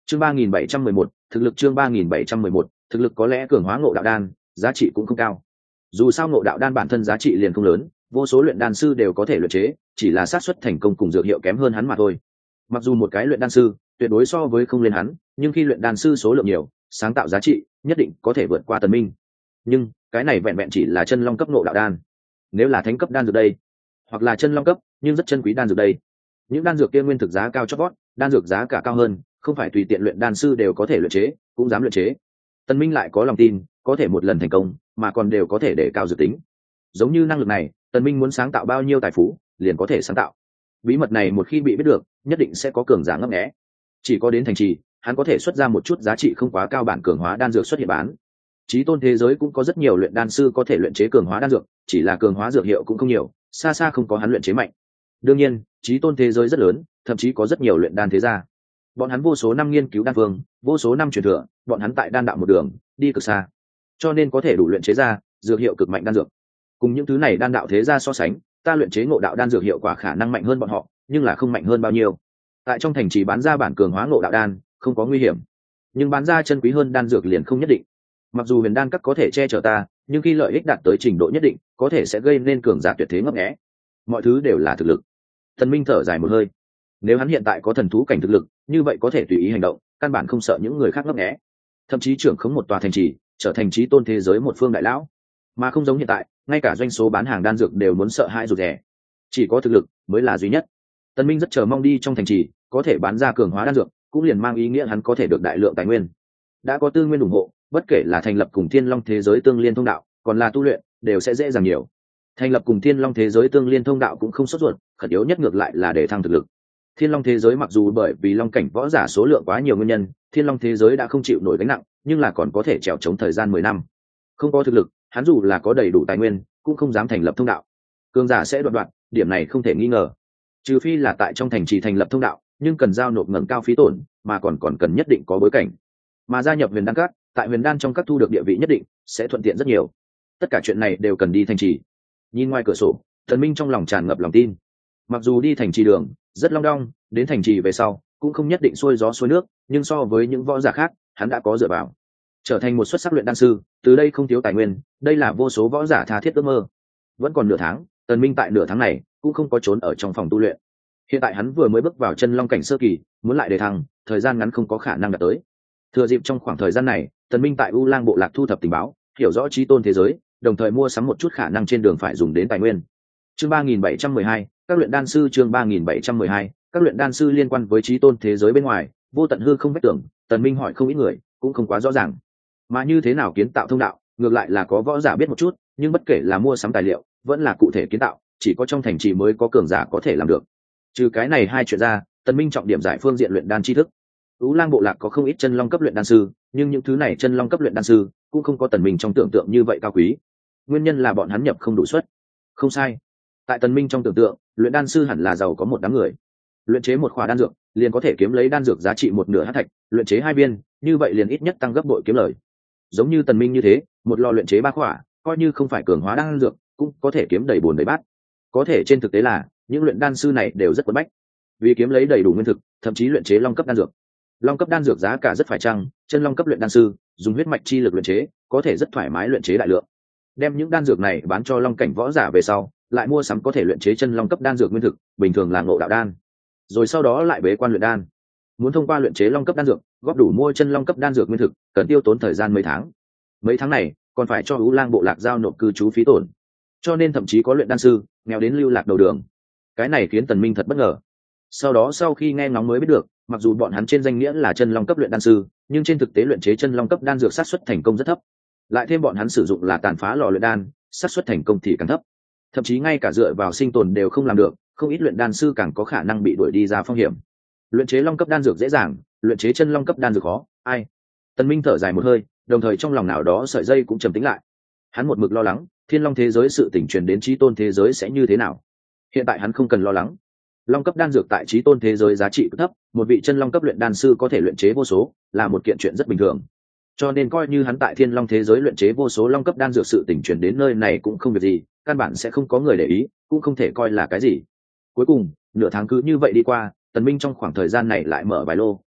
Chương 3711, thực lực. Chương 3711, thực lực. Có lẽ cường hóa ngộ đạo đan giá trị cũng không cao, dù sao ngộ đạo đan bản thân giá trị liền không lớn, vô số luyện đan sư đều có thể luyện chế, chỉ là xác suất thành công cùng dược hiệu kém hơn hắn mà thôi. Mặc dù một cái luyện đan sư tuyệt đối so với không lên hắn, nhưng khi luyện đan sư số lượng nhiều, sáng tạo giá trị nhất định có thể vượt qua Tần Minh. Nhưng cái này vẹn vẹn chỉ là chân long cấp ngộ đạo đan, nếu là thánh cấp đan dược đây, hoặc là chân long cấp nhưng rất chân quý đan dược đây, những đan dược kia nguyên thực giá cao chót vót, đan dược giá cả cao hơn, không phải tùy tiện luyện đan sư đều có thể luyện chế, cũng dám luyện chế. Tần Minh lại có lòng tin có thể một lần thành công, mà còn đều có thể để cao dự tính. Giống như năng lực này, Tần Minh muốn sáng tạo bao nhiêu tài phú liền có thể sáng tạo. Bí mật này một khi bị biết được, nhất định sẽ có cường giả ngấp nghé. Chỉ có đến thành trì, hắn có thể xuất ra một chút giá trị không quá cao bản cường hóa đan dược xuất hiện bán. Chí tôn thế giới cũng có rất nhiều luyện đan sư có thể luyện chế cường hóa đan dược, chỉ là cường hóa dược hiệu cũng không nhiều, xa xa không có hắn luyện chế mạnh. Đương nhiên, chí tôn thế giới rất lớn, thậm chí có rất nhiều luyện đan thế gia. Bọn hắn vô số năm nghiên cứu đan phương, vô số năm truyền thừa, bọn hắn tại đan đạo một đường đi cực xa, cho nên có thể đủ luyện chế ra dược hiệu cực mạnh đan dược. Cùng những thứ này đan đạo thế gia so sánh, ta luyện chế ngộ đạo đan dược hiệu quả khả năng mạnh hơn bọn họ, nhưng là không mạnh hơn bao nhiêu. Tại trong thành trì bán ra bản cường hóa ngộ đạo đan không có nguy hiểm, nhưng bán ra chân quý hơn đan dược liền không nhất định. Mặc dù huyền đan các có thể che chở ta, nhưng khi lợi ích đạt tới trình độ nhất định, có thể sẽ gây nên cường giả tuyệt thế ngấp nghé. Mọi thứ đều là thực lực. Thần Minh thở dài một hơi. Nếu hắn hiện tại có thần thú cảnh thực lực, như vậy có thể tùy ý hành động, căn bản không sợ những người khác ngấp nghé, thậm chí trưởng khống một tòa thành trì, trở thành chí tôn thế giới một phương đại lão. Mà không giống hiện tại, ngay cả doanh số bán hàng đan dược đều muốn sợ hãi rụt rè. Chỉ có thực lực mới là duy nhất. Tần Minh rất chờ mong đi trong thành trì, có thể bán ra cường hóa đan dược, cũng liền mang ý nghĩa hắn có thể được đại lượng tài nguyên. Đã có tư nguyên ủng hộ, bất kể là thành lập cùng Thiên Long thế giới tương liên thông đạo, còn là tu luyện, đều sẽ dễ dàng nhiều. Thành lập cùng Thiên Long thế giới tương liên thông đạo cũng không sốt ruột, khẩn yếu nhất ngược lại là để thăng thực lực. Thiên Long thế giới mặc dù bởi vì long cảnh võ giả số lượng quá nhiều nguyên nhân, Thiên Long thế giới đã không chịu nổi gánh nặng, nhưng là còn có thể trèo chống thời gian 10 năm. Không có thực lực, hắn dù là có đầy đủ tài nguyên, cũng không dám thành lập thông đạo. Cường giả sẽ đoạn, điểm này không thể nghi ngờ. Trừ phi là tại trong thành trì thành lập thông đạo, nhưng cần giao nộp ngẩng cao phí tổn, mà còn cần nhất định có bối cảnh. Mà gia nhập Huyền Đan Các, tại Huyền Đan trong các thu được địa vị nhất định, sẽ thuận tiện rất nhiều. Tất cả chuyện này đều cần đi thành trì. Nhìn ngoài cửa sổ, Thần Minh trong lòng tràn ngập lòng tin. Mặc dù đi thành trì đường rất long đong, đến thành trì về sau cũng không nhất định xuôi gió xuôi nước, nhưng so với những võ giả khác, hắn đã có dựa vào. Trở thành một xuất sắc luyện đan sư, từ đây không thiếu tài nguyên, đây là vô số võ giả tha thiết ước mơ. Vẫn còn nửa tháng, Tần Minh tại nửa tháng này cũng không có trốn ở trong phòng tu luyện. Hiện tại hắn vừa mới bước vào chân long cảnh sơ kỳ, muốn lại đề thăng, thời gian ngắn không có khả năng đạt tới. Thừa dịp trong khoảng thời gian này, Tần Minh tại U Lang bộ lạc thu thập tình báo, hiểu rõ chí tôn thế giới, đồng thời mua sắm một chút khả năng trên đường phải dùng đến tài nguyên. Chương 3712, các luyện đan sư. Chương 3712, các luyện đan sư. Liên quan với chí tôn thế giới bên ngoài, vô tận hư không vách tưởng, Tần Minh hỏi không ít người, cũng không quá rõ ràng. Mà như thế nào kiến tạo thông đạo, ngược lại là có võ giả biết một chút, nhưng bất kể là mua sắm tài liệu, vẫn là cụ thể kiến tạo, chỉ có trong thành trì mới có cường giả có thể làm được. Trừ cái này hai chuyện ra, Tần Minh trọng điểm giải phương diện luyện đan tri thức. Ú Lang bộ lạc có không ít chân long cấp luyện đan sư, nhưng những thứ này chân long cấp luyện đan sư cũng không có Tần Minh trong tưởng tượng như vậy cao quý. Nguyên nhân là bọn hắn nhập không đủ suất. Không sai. Tại Tần Minh trong tưởng tượng, luyện đan sư hẳn là giàu có một đám người. Luyện chế một khỏa đan dược, liền có thể kiếm lấy đan dược giá trị một nửa hắc thạch, luyện chế 2 viên, như vậy liền ít nhất tăng gấp bội kiếm lời. Giống như Tần Minh như thế, một lò luyện chế 3 khỏa, coi như không phải cường hóa đan dược, cũng có thể kiếm đầy buồn đầy bát. Có thể trên thực tế là, những luyện đan sư này đều rất quấn bách. Vì kiếm lấy đầy đủ nguyên thực, thậm chí luyện chế long cấp đan dược. Long cấp đan dược giá cả rất phải chăng, chân long cấp luyện đan sư dùng huyết mạch chi lực luyện chế, có thể rất thoải mái luyện chế đại lượng. Đem những đan dược này bán cho long cảnh võ giả về sau, lại mua sắm có thể luyện chế chân long cấp đan dược nguyên thực, bình thường là ngộ đạo đan. Rồi sau đó lại bế quan luyện đan. Muốn thông qua luyện chế long cấp đan dược, góp đủ mua chân long cấp đan dược nguyên thực, cần tiêu tốn thời gian mấy tháng. Mấy tháng này, còn phải cho Ú Lang bộ lạc giao nộp cư trú phí tổn. Cho nên thậm chí có luyện đan sư nghèo đến lưu lạc đầu đường. Cái này khiến Tần Minh thật bất ngờ. Sau đó sau khi nghe ngóng mới biết được, mặc dù bọn hắn trên danh nghĩa là chân long cấp luyện đan sư, nhưng trên thực tế luyện chế chân long cấp đan dược xác suất thành công rất thấp. Lại thêm bọn hắn sử dụng là tàn phá lò luyện đan, xác suất thành công thì càng thấp. Thậm chí ngay cả dựa vào sinh tồn đều không làm được, không ít luyện đan sư càng có khả năng bị đuổi đi ra phong hiểm. Luyện chế long cấp đan dược dễ dàng, luyện chế chân long cấp đan dược khó, ai? Tần Minh thở dài một hơi, đồng thời trong lòng nào đó sợi dây cũng trầm tĩnh lại. Hắn một mực lo lắng, Thiên Long thế giới sự tình truyền đến Chí Tôn thế giới sẽ như thế nào. Hiện tại hắn không cần lo lắng. Long cấp đan dược tại Chí Tôn thế giới giá trị cực thấp, một vị chân long cấp luyện đan sư có thể luyện chế vô số, là một kiện chuyện rất bình thường. Cho nên coi như hắn tại Thiên Long thế giới luyện chế vô số long cấp đan dược sự tình truyền đến nơi này cũng không việc gì, căn bản sẽ không có người để ý, cũng không thể coi là cái gì. Cuối cùng, nửa tháng cứ như vậy đi qua, Tần Minh trong khoảng thời gian này lại mở vài lô,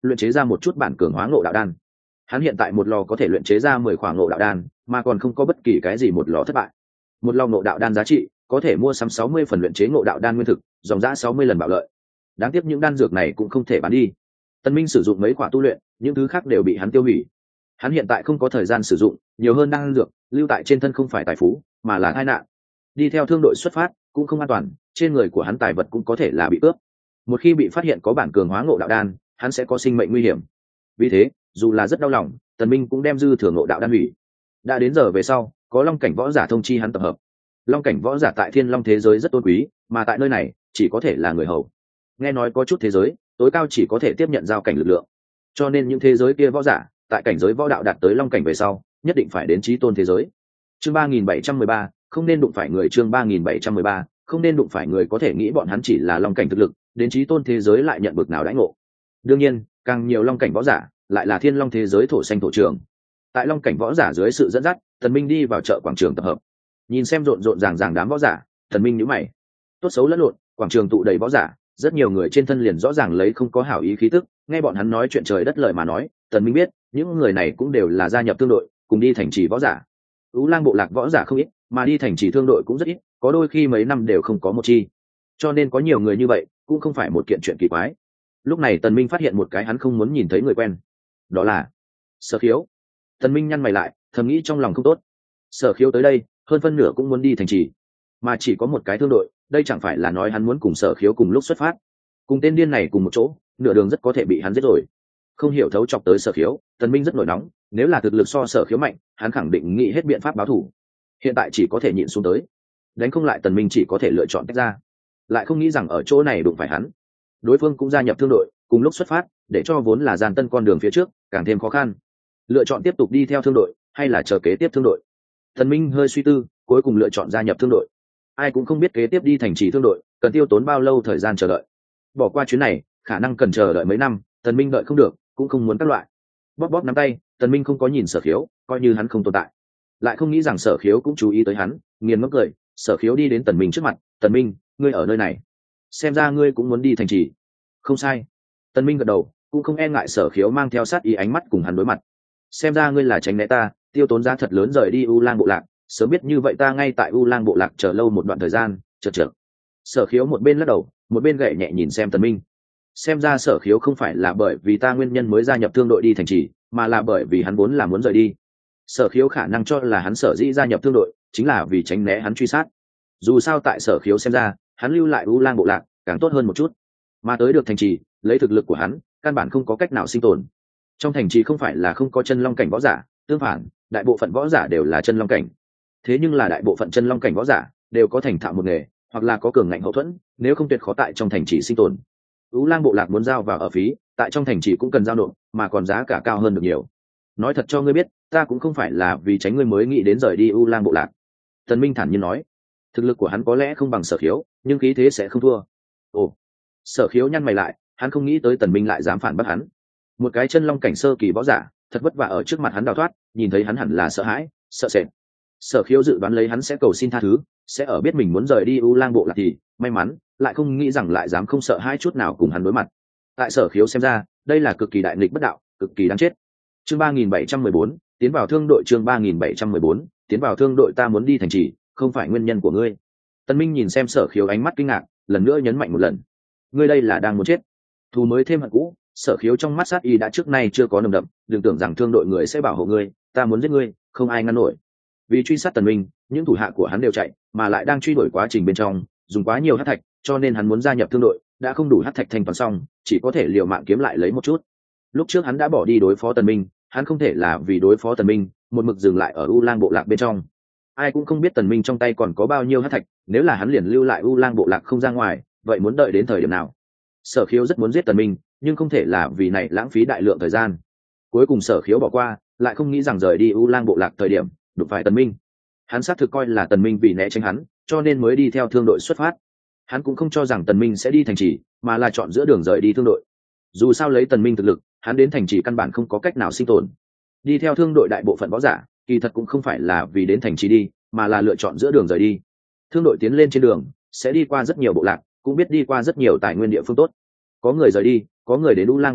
luyện chế ra một chút bản cường hóa ngộ đạo đan. Hắn hiện tại một lò có thể luyện chế ra 10 khỏa ngộ đạo đan, mà còn không có bất kỳ cái gì một lò thất bại. Một lò ngộ đạo đan giá trị có thể mua sắm 60 phần luyện chế ngộ đạo đan nguyên thực, dòng giá 60 lần bảo lợi. Đáng tiếc những đan dược này cũng không thể bán đi. Tần Minh sử dụng mấy khỏa tu luyện, những thứ khác đều bị hắn tiêu hủy. Hắn hiện tại không có thời gian sử dụng, nhiều hơn đan dược, lưu tại trên thân không phải tài phú, mà là tai nạn. Đi theo thương đội xuất phát cũng không an toàn, trên người của hắn tài vật cũng có thể là bị cướp. Một khi bị phát hiện có bản cường hóa ngộ đạo đan, hắn sẽ có sinh mệnh nguy hiểm. Vì thế, dù là rất đau lòng, Tần Minh cũng đem dư thừa ngộ đạo đan hủy. Đã đến giờ về sau, có long cảnh võ giả thông chi hắn tập hợp. Long cảnh võ giả tại Thiên Long thế giới rất tôn quý, mà tại nơi này chỉ có thể là người hầu. Nghe nói có chút thế giới tối cao chỉ có thể tiếp nhận giao cảnh lực lượng, cho nên những thế giới kia võ giả tại cảnh giới võ đạo đạt tới long cảnh về sau nhất định phải đến chí tôn thế giới. Chương 3713, không nên đụng phải người. Chương 3713, không nên đụng phải người. Có thể nghĩ bọn hắn chỉ là long cảnh thực lực, đến chí tôn thế giới lại nhận bực nào đãi ngộ. Đương nhiên, càng nhiều long cảnh võ giả lại là Thiên Long thế giới thổ xanh thổ trường. Tại long cảnh võ giả dưới sự dẫn dắt, Tần Minh đi vào chợ quảng trường tập hợp. Nhìn xem rộn rộn ràng ràng đám võ giả, Tần Minh nhíu mày. Tốt xấu lẫn lộn, quảng trường tụ đầy võ giả, rất nhiều người trên thân liền rõ ràng lấy không có hảo ý khí tức. Nghe bọn hắn nói chuyện trời đất lời mà nói, Tần Minh biết những người này cũng đều là gia nhập thương đội, cùng đi thành trì võ giả. Ú Lang bộ lạc võ giả không ít, mà đi thành trì thương đội cũng rất ít, có đôi khi mấy năm đều không có một chi. Cho nên có nhiều người như vậy cũng không phải một kiện chuyện kỳ quái. Lúc này Tần Minh phát hiện một cái hắn không muốn nhìn thấy người quen, đó là Sở Khiếu. Tần Minh nhăn mày lại, thầm nghĩ trong lòng không tốt. Sở Khiếu tới đây, hơn phân nửa cũng muốn đi thành trì, mà chỉ có một cái thương đội, đây chẳng phải là nói hắn muốn cùng Sở Khiếu cùng lúc xuất phát, cùng tên điên này cùng một chỗ, nửa đường rất có thể bị hắn giết rồi. Không hiểu thấu chọc tới Sở Khiếu, Tần Minh rất nổi nóng, nếu là thực lực so Sở Khiếu mạnh, hắn khẳng định nghĩ hết biện pháp báo thù. Hiện tại chỉ có thể nhịn xuống tới, đánh không lại Tần Minh chỉ có thể lựa chọn tách ra. Lại không nghĩ rằng ở chỗ này đụng phải hắn. Đối phương cũng gia nhập thương đội, cùng lúc xuất phát, để cho vốn là gian tân con đường phía trước càng thêm khó khăn. Lựa chọn tiếp tục đi theo thương đội, hay là chờ kế tiếp thương đội? Tần Minh hơi suy tư, cuối cùng lựa chọn gia nhập thương đội. Ai cũng không biết kế tiếp đi thành trì thương đội cần tiêu tốn bao lâu thời gian chờ đợi. Bỏ qua chuyến này, khả năng cần chờ đợi mấy năm. Tần Minh đợi không được, cũng không muốn các loại. Bóp bóp nắm tay, Tần Minh không có nhìn Sở Khiếu, coi như hắn không tồn tại. Lại không nghĩ rằng Sở Khiếu cũng chú ý tới hắn, nghiền ngẫm cười. Sở Khiếu đi đến Tần Minh trước mặt, "Tần Minh, ngươi ở nơi này, xem ra ngươi cũng muốn đi thành trì." "Không sai." Tần Minh gật đầu, cũng không e ngại Sở Khiếu mang theo sát ý ánh mắt cùng hắn đối mặt. "Xem ra ngươi là tránh né ta, tiêu tốn giá thật lớn rời đi U Lang bộ lạc, sớm biết như vậy ta ngay tại U Lang bộ lạc chờ lâu một đoạn thời gian." Chậc chậc. Sở Khiếu một bên lắc đầu, một bên gậy nhẹ nhìn xem Tần Minh. Xem ra Sở Khiếu không phải là bởi vì ta nguyên nhân mới gia nhập thương đội đi thành trì, mà là bởi vì hắn vốn là muốn rời đi. Sở Khiếu khả năng cho là hắn sở dĩ gia nhập thương đội chính là vì tránh né hắn truy sát. Dù sao tại Sở Khiếu xem ra, hắn lưu lại U Lang bộ lạc càng tốt hơn một chút, mà tới được thành trì, lấy thực lực của hắn, căn bản không có cách nào sinh tồn. Trong thành trì không phải là không có chân long cảnh võ giả, tương phản, đại bộ phận võ giả đều là chân long cảnh. Thế nhưng là đại bộ phận chân long cảnh võ giả đều có thành thạo một nghề, hoặc là có cường ngạnh hậu thuẫn, nếu không tuyệt khó tại trong thành trì sinh tồn. U Lang bộ lạc muốn giao vào ở phí, tại trong thành trì cũng cần giao nộp, mà còn giá cả cao hơn được nhiều. Nói thật cho ngươi biết, ta cũng không phải là vì tránh ngươi mới nghĩ đến rời đi U Lang bộ lạc." Tần Minh thản nhiên nói. Thực lực của hắn có lẽ không bằng Sở Khiếu, nhưng khí thế sẽ không thua. Ồ. Sở Khiếu nhăn mày lại, hắn không nghĩ tới Tần Minh lại dám phản bác hắn. Một cái chân long cảnh sơ kỳ võ giả, thật vất vả ở trước mặt hắn đào thoát, nhìn thấy hắn hẳn là sợ hãi, sợ sệt. Sở Khiếu dự đoán lấy hắn sẽ cầu xin tha thứ, sẽ ở biết mình muốn rời đi U Lang bộ lạc thì may mắn, lại không nghĩ rằng lại dám không sợ hãi chút nào cùng hắn đối mặt. Tại Sở Khiếu xem ra, đây là cực kỳ đại nghịch bất đạo, cực kỳ đáng chết. Chương 3714, tiến vào thương đội. Chương 3714, tiến vào thương đội. Ta muốn đi thành trì, không phải nguyên nhân của ngươi. Tần Minh nhìn xem Sở Khiếu ánh mắt kinh ngạc, lần nữa nhấn mạnh một lần. Ngươi đây là đang muốn chết. Thù mới thêm hận cũ. Sở Khiếu trong mắt sát y đã trước nay chưa có nồng đậm, đừng tưởng rằng thương đội người sẽ bảo hộ ngươi, ta muốn giết ngươi, không ai ngăn nổi. Vì truy sát Tần Minh, những thủ hạ của hắn đều chạy, mà lại đang truy đuổi quá trình bên trong, dùng quá nhiều hắc thạch, cho nên hắn muốn gia nhập thương đội, đã không đủ hắc thạch thanh toán xong, chỉ có thể liều mạng kiếm lại lấy một chút. Lúc trước hắn đã bỏ đi đối phó Tần Minh, hắn không thể là vì đối phó Tần Minh, một mực dừng lại ở U Lang bộ lạc bên trong. Ai cũng không biết Tần Minh trong tay còn có bao nhiêu hắc thạch, nếu là hắn liền lưu lại U Lang bộ lạc không ra ngoài, vậy muốn đợi đến thời điểm nào? Sở Khiếu rất muốn giết Tần Minh, nhưng không thể là vì này lãng phí đại lượng thời gian. Cuối cùng Sở Khiếu bỏ qua, lại không nghĩ rằng rời đi U Lang bộ lạc thời điểm đụng phải Tần Minh. Hắn xác thực coi là Tần Minh vì né tránh hắn, cho nên mới đi theo thương đội xuất phát. Hắn cũng không cho rằng Tần Minh sẽ đi thành trì, mà là chọn giữa đường rời đi thương đội. Dù sao lấy Tần Minh thực lực, hắn đến thành trì căn bản không có cách nào sinh tồn. Đi theo thương đội đại bộ phận võ giả, kỳ thật cũng không phải là vì đến thành trì đi, mà là lựa chọn giữa đường rời đi. Thương đội tiến lên trên đường, sẽ đi qua rất nhiều bộ lạc, cũng biết đi qua rất nhiều tài nguyên địa phương tốt. Có người rời đi, có người đến U Lang bộ lạc,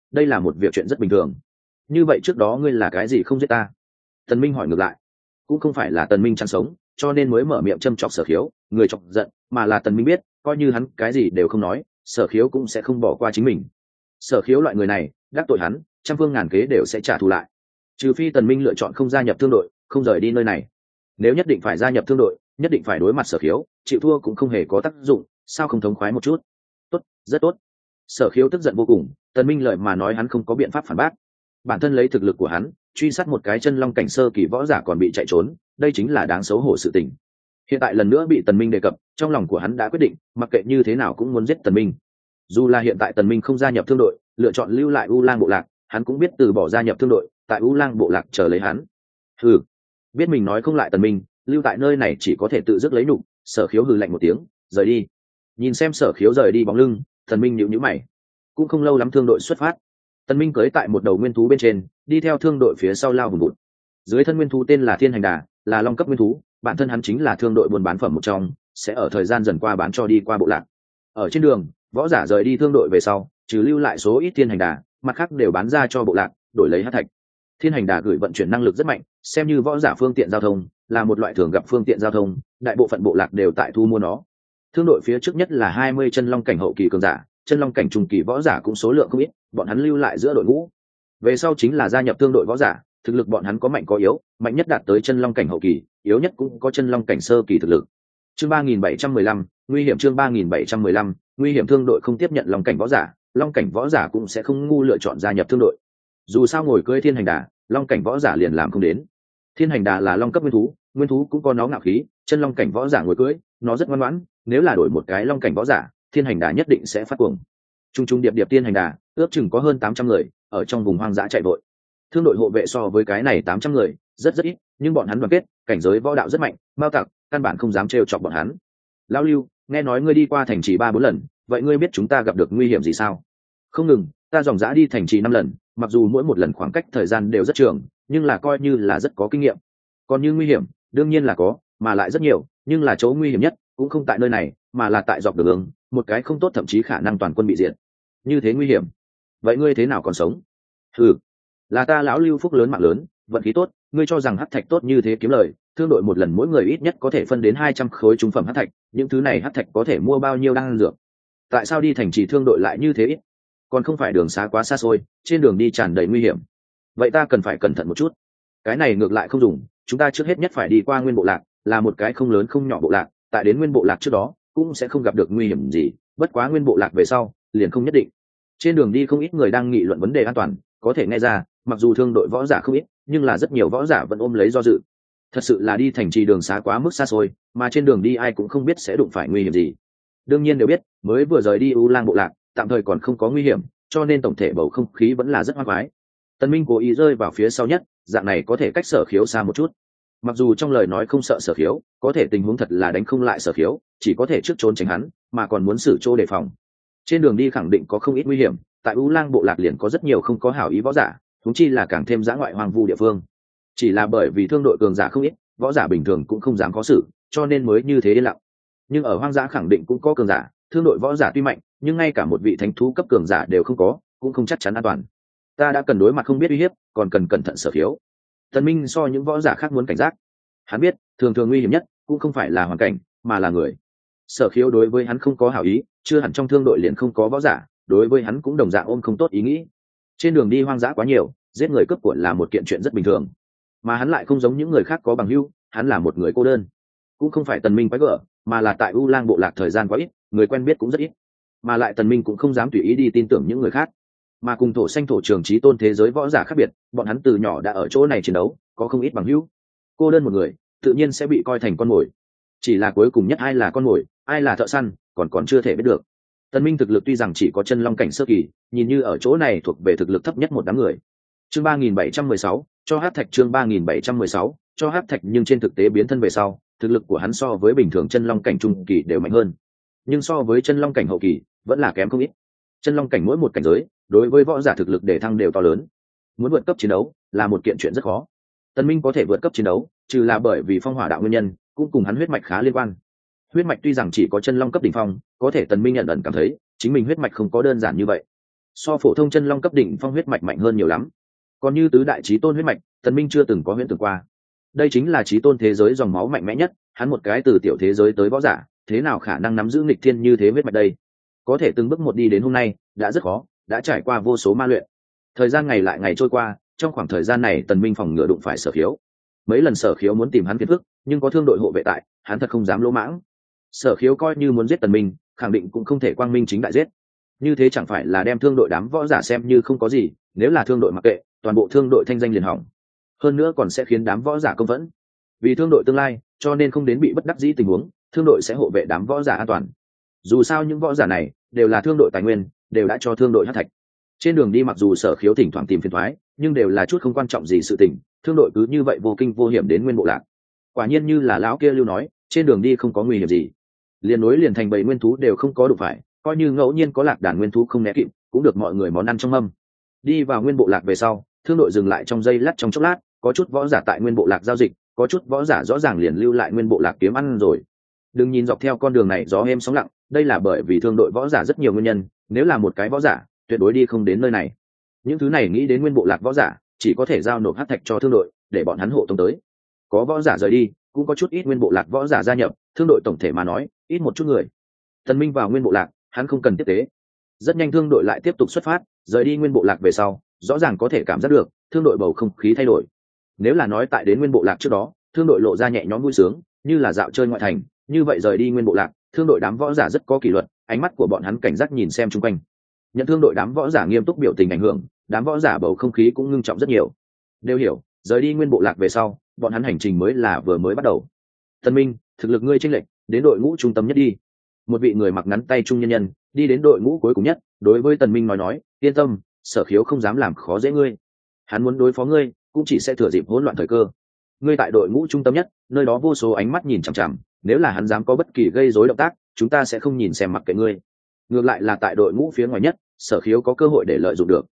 đây là một việc chuyện rất bình thường. Như vậy trước đó ngươi là cái gì không giết ta? Tần Minh hỏi ngược lại. Cũng không phải là Tần Minh chán sống cho nên mới mở miệng châm chọc Sở Khiếu, người chọc giận, mà là Tần Minh biết coi như hắn cái gì đều không nói, Sở Khiếu cũng sẽ không bỏ qua chính mình. Sở Khiếu loại người này đắc tội hắn, trăm phương ngàn kế đều sẽ trả thù lại, trừ phi Tần Minh lựa chọn không gia nhập thương đội, không rời đi nơi này. Nếu nhất định phải gia nhập thương đội, nhất định phải đối mặt Sở Khiếu, chịu thua cũng không hề có tác dụng, sao không thống khoái một chút? Tốt, rất tốt. Sở Khiếu tức giận vô cùng, Tần Minh lời mà nói hắn không có biện pháp phản bác. Bản thân lấy thực lực của hắn, truy sát một cái chân long cảnh sơ kỳ võ giả còn bị chạy trốn, đây chính là đáng xấu hổ sự tình. Hiện tại lần nữa bị Tần Minh đề cập, trong lòng của hắn đã quyết định, mặc kệ như thế nào cũng muốn giết Tần Minh. Dù là hiện tại Tần Minh không gia nhập thương đội, lựa chọn lưu lại U Lang bộ lạc, hắn cũng biết từ bỏ gia nhập thương đội, tại U Lang bộ lạc chờ lấy hắn. Hừ, biết mình nói không lại Tần Minh, lưu tại nơi này chỉ có thể tự dứt lấy nhục. Sở Khiếu hừ lạnh một tiếng, rời đi. Nhìn xem Sở Khiếu rời đi bóng lưng, Tần Minh nhíu nhíu mày. Cũng không lâu lắm thương đội xuất phát. Tần Minh cưỡi tại một đầu nguyên thú bên trên, đi theo thương đội phía sau lao vùng vụt. Dưới thân nguyên thú tên là Thiên Hành Đà, là long cấp nguyên thú, bản thân hắn chính là thương đội buôn bán phẩm một trong, sẽ ở thời gian dần qua bán cho đi qua bộ lạc. Ở trên đường, võ giả rời đi thương đội về sau, trừ lưu lại số ít Thiên Hành Đà, mặt khác đều bán ra cho bộ lạc, đổi lấy hắc thạch. Thiên Hành Đà gửi vận chuyển năng lực rất mạnh, xem như võ giả phương tiện giao thông, là một loại thường gặp phương tiện giao thông, đại bộ phận bộ lạc đều tại thu mua nó. Thương đội phía trước nhất là 20 chân long cảnh hậu kỳ cường giả, chân long cảnh trung kỳ võ giả cũng số lượng không ít, bọn hắn lưu lại giữa đội ngũ. Về sau chính là gia nhập thương đội võ giả, thực lực bọn hắn có mạnh có yếu, mạnh nhất đạt tới chân long cảnh hậu kỳ, yếu nhất cũng có chân long cảnh sơ kỳ thực lực. Chương 3715, nguy hiểm. Chương 3715, nguy hiểm. Thương đội không tiếp nhận long cảnh võ giả, long cảnh võ giả cũng sẽ không ngu lựa chọn gia nhập thương đội. Dù sao ngồi cưỡi Thiên Hành Đà, long cảnh võ giả liền làm không đến. Thiên Hành Đà là long cấp nguyên thú cũng có nó ngạo khí, chân long cảnh võ giả ngồi cưỡi, nó rất ngoan ngoãn, nếu là đổi một cái long cảnh võ giả, Thiên Hành Đà nhất định sẽ phát cuồng. Trung trung điệp điệp Thiên Hành Đà, ước chừng có hơn 800 người, ở trong vùng hoang dã chạy vội. Thương đội hộ vệ so với cái này 800 người, rất ít, nhưng bọn hắn đoàn kết, cảnh giới võ đạo rất mạnh, mao tặc, căn bản không dám trêu chọc bọn hắn. Lão Lưu, nghe nói ngươi đi qua thành trì 3-4 lần, vậy ngươi biết chúng ta gặp được nguy hiểm gì sao? Không ngừng, ta dòng dã đi thành trì 5 lần, mặc dù mỗi một lần khoảng cách thời gian đều rất trường, nhưng là coi như là rất có kinh nghiệm. Còn như nguy hiểm, đương nhiên là có, mà lại rất nhiều, nhưng là chỗ nguy hiểm nhất cũng không tại nơi này, mà là tại dọc đường, một cái không tốt thậm chí khả năng toàn quân bị diệt. Như thế nguy hiểm. Vậy ngươi thế nào còn sống? Ừ, là ta lão Lưu phúc lớn mạng lớn, vận khí tốt, ngươi cho rằng hắc thạch tốt như thế kiếm lời, thương đội một lần mỗi người ít nhất có thể phân đến 200 khối trung phẩm hắc thạch, những thứ này hắc thạch có thể mua bao nhiêu đan dược? Tại sao đi thành trì thương đội lại như thế ít? Còn không phải đường xá quá xa xôi, trên đường đi tràn đầy nguy hiểm. Vậy ta cần phải cẩn thận một chút. Cái này ngược lại không dùng, chúng ta trước hết nhất phải đi qua Nguyên Bộ Lạc, là một cái không lớn không nhỏ bộ lạc, tại đến Nguyên Bộ Lạc trước đó, cũng sẽ không gặp được nguy hiểm gì, bất quá Nguyên Bộ Lạc về sau, liền không nhất định. Trên đường đi không ít người đang nghị luận vấn đề an toàn, có thể nghe ra, mặc dù thương đội võ giả không ít, nhưng là rất nhiều võ giả vẫn ôm lấy do dự. Thật sự là đi thành trì đường xá quá mức xa xôi, mà trên đường đi ai cũng không biết sẽ đụng phải nguy hiểm gì. Đương nhiên đều biết, mới vừa rời đi U Lang Bộ Lạc, tạm thời còn không có nguy hiểm, cho nên tổng thể bầu không khí vẫn là rất hoang khoái. Tần Minh cố ý rơi vào phía sau nhất, dạng này có thể cách Sở Khiếu xa một chút. Mặc dù trong lời nói không sợ Sở Khiếu, có thể tình huống thật là đánh không lại Sở Khiếu, chỉ có thể trước trốn tránh hắn, mà còn muốn xử chỗ đề phòng. Trên đường đi khẳng định có không ít nguy hiểm, tại U Lang Bộ Lạc liền có rất nhiều không có hảo ý võ giả, huống chi là càng thêm dã ngoại hoang vu địa phương. Chỉ là bởi vì thương đội cường giả không ít, võ giả bình thường cũng không dám có xử, cho nên mới như thế yên lặng. Nhưng ở hoang dã khẳng định cũng có cường giả, thương đội võ giả tuy mạnh, nhưng ngay cả một vị thánh thú cấp cường giả đều không có, cũng không chắc chắn an toàn. Ta đã cần đối mặt không biết uy hiếp, còn cần cẩn thận Sở Khiếu. Tần Minh so những võ giả khác muốn cảnh giác. Hắn biết, thường thường nguy hiểm nhất cũng không phải là hoàn cảnh, mà là người. Sở Khiếu đối với hắn không có hảo ý, chưa hẳn trong thương đội liền không có võ giả, đối với hắn cũng đồng dạng ôm không tốt ý nghĩ. Trên đường đi hoang dã quá nhiều, giết người cướp của là một kiện chuyện rất bình thường. Mà hắn lại không giống những người khác có bằng hữu, hắn là một người cô đơn. Cũng không phải Tần Minh quái gở, mà là tại U Lang Bộ Lạc thời gian quá ít, người quen biết cũng rất ít. Mà lại Tần Minh cũng không dám tùy ý đi tin tưởng những người khác. Mà cùng thổ xanh thổ trường chí tôn thế giới võ giả khác biệt, bọn hắn từ nhỏ đã ở chỗ này chiến đấu, có không ít bằng hữu. Cô đơn một người, tự nhiên sẽ bị coi thành con mồi. Chỉ là cuối cùng nhất ai là con mồi, ai là thợ săn, còn chưa thể biết được. Tần Minh thực lực tuy rằng chỉ có chân long cảnh sơ kỳ, nhìn như ở chỗ này thuộc về thực lực thấp nhất một đám người. Chương 3716, cho hắc thạch. Chương 3716, cho hắc thạch. Nhưng trên thực tế biến thân về sau, thực lực của hắn so với bình thường chân long cảnh trung kỳ đều mạnh hơn, nhưng so với chân long cảnh hậu kỳ vẫn là kém không ít. Chân long cảnh mỗi một cảnh giới, đối với võ giả thực lực để thăng đều to lớn. Muốn vượt cấp chiến đấu là một kiện chuyện rất khó. Tần Minh có thể vượt cấp chiến đấu, trừ là bởi vì phong hỏa đạo nguyên nhân, cũng cùng hắn huyết mạch khá liên quan. Huyết mạch tuy rằng chỉ có chân long cấp đỉnh phong, có thể Tần Minh nhận ẩn cảm thấy chính mình huyết mạch không có đơn giản như vậy. so phổ thông chân long cấp đỉnh phong huyết mạch mạnh hơn nhiều lắm. Còn như tứ đại chí tôn huyết mạch, Tần Minh chưa từng có huyễn tưởng qua. Đây chính là chí tôn thế giới dòng máu mạnh mẽ nhất, hắn một cái từ tiểu thế giới tới võ giả, thế nào khả năng nắm giữ nghịch thiên như thế huyết mạch đây? Có thể từng bước một đi đến hôm nay, đã rất khó, đã trải qua vô số ma luyện. Thời gian ngày lại ngày trôi qua, trong khoảng thời gian này Tần Minh phòng ngừa đụng phải Sở Khiếu. Mấy lần Sở Khiếu muốn tìm hắn phiền phức, nhưng có thương đội hộ vệ tại, hắn thật không dám lỗ mãng. Sở Khiếu coi như muốn giết Tần Minh, khẳng định cũng không thể quang minh chính đại giết. Như thế chẳng phải là đem thương đội đám võ giả xem như không có gì, nếu là thương đội mặc kệ, toàn bộ thương đội thanh danh liền hỏng. Hơn nữa còn sẽ khiến đám võ giả công vẫn. Vì thương đội tương lai, cho nên không đến bị bất đắc dĩ tình huống, thương đội sẽ hộ vệ đám võ giả an toàn. Dù sao những võ giả này đều là thương đội tài nguyên, đều đã cho thương đội hắc thạch. Trên đường đi mặc dù Sở Khiếu thỉnh thoảng tìm phiền toái, nhưng đều là chút không quan trọng gì sự tình, thương đội cứ như vậy vô kinh vô hiểm đến Nguyên Bộ Lạc. Quả nhiên như là lão kia lưu nói, trên đường đi không có nguy hiểm gì, liền núi liền thành bầy nguyên thú đều không có đụng phải, coi như ngẫu nhiên có lạc đàn nguyên thú không né kịp, cũng được mọi người món ăn trong mâm. Đi vào Nguyên Bộ Lạc về sau, thương đội dừng lại trong giây lát trong chốc lát, có chút võ giả tại Nguyên Bộ Lạc giao dịch, có chút võ giả rõ ràng liền lưu lại Nguyên Bộ Lạc kiếm ăn rồi. Đừng nhìn dọc theo con đường này gió êm sóng lặng, đây là bởi vì thương đội võ giả rất nhiều nguyên nhân, nếu là một cái võ giả, tuyệt đối đi không đến nơi này. Những thứ này nghĩ đến Nguyên Bộ Lạc võ giả, chỉ có thể giao nộp hắc thạch cho thương đội, để bọn hắn hộ tống tới. Có võ giả rời đi, cũng có chút ít Nguyên Bộ Lạc võ giả gia nhập, thương đội tổng thể mà nói, ít một chút người. Tần Minh vào Nguyên Bộ Lạc, hắn không cần tiếp tế. Rất nhanh thương đội lại tiếp tục xuất phát, rời đi Nguyên Bộ Lạc về sau, rõ ràng có thể cảm giác được, thương đội bầu không khí thay đổi. Nếu là nói tại đến Nguyên Bộ Lạc trước đó, thương đội lộ ra nhẹ nhõm vui sướng, như là dạo chơi ngoại thành, như vậy rời đi Nguyên Bộ Lạc, thương đội đám võ giả rất có kỷ luật, ánh mắt của bọn hắn cảnh giác nhìn xem xung quanh. Nhận thương đội đám võ giả nghiêm túc biểu tình ảnh hưởng, đám võ giả bầu không khí cũng ngưng trọng rất nhiều. Đều hiểu, rời đi Nguyên Bộ Lạc về sau, bọn hắn hành trình mới là vừa mới bắt đầu. Tần Minh, thực lực ngươi chênh lệch, đến đội ngũ trung tâm nhất đi. Một vị người mặc ngắn tay trung nhân nhân đi đến đội ngũ cuối cùng nhất, đối với Tần Minh nói, yên tâm, Sở Khiếu không dám làm khó dễ ngươi. Hắn muốn đối phó ngươi, cũng chỉ sẽ thừa dịp hỗn loạn thời cơ. Ngươi tại đội ngũ trung tâm nhất, nơi đó vô số ánh mắt nhìn chằm chằm, nếu là hắn dám có bất kỳ gây rối động tác, chúng ta sẽ không nhìn xem mặc kệ ngươi. Ngược lại là tại đội ngũ phía ngoài nhất, Sở Khiếu có cơ hội để lợi dụng được.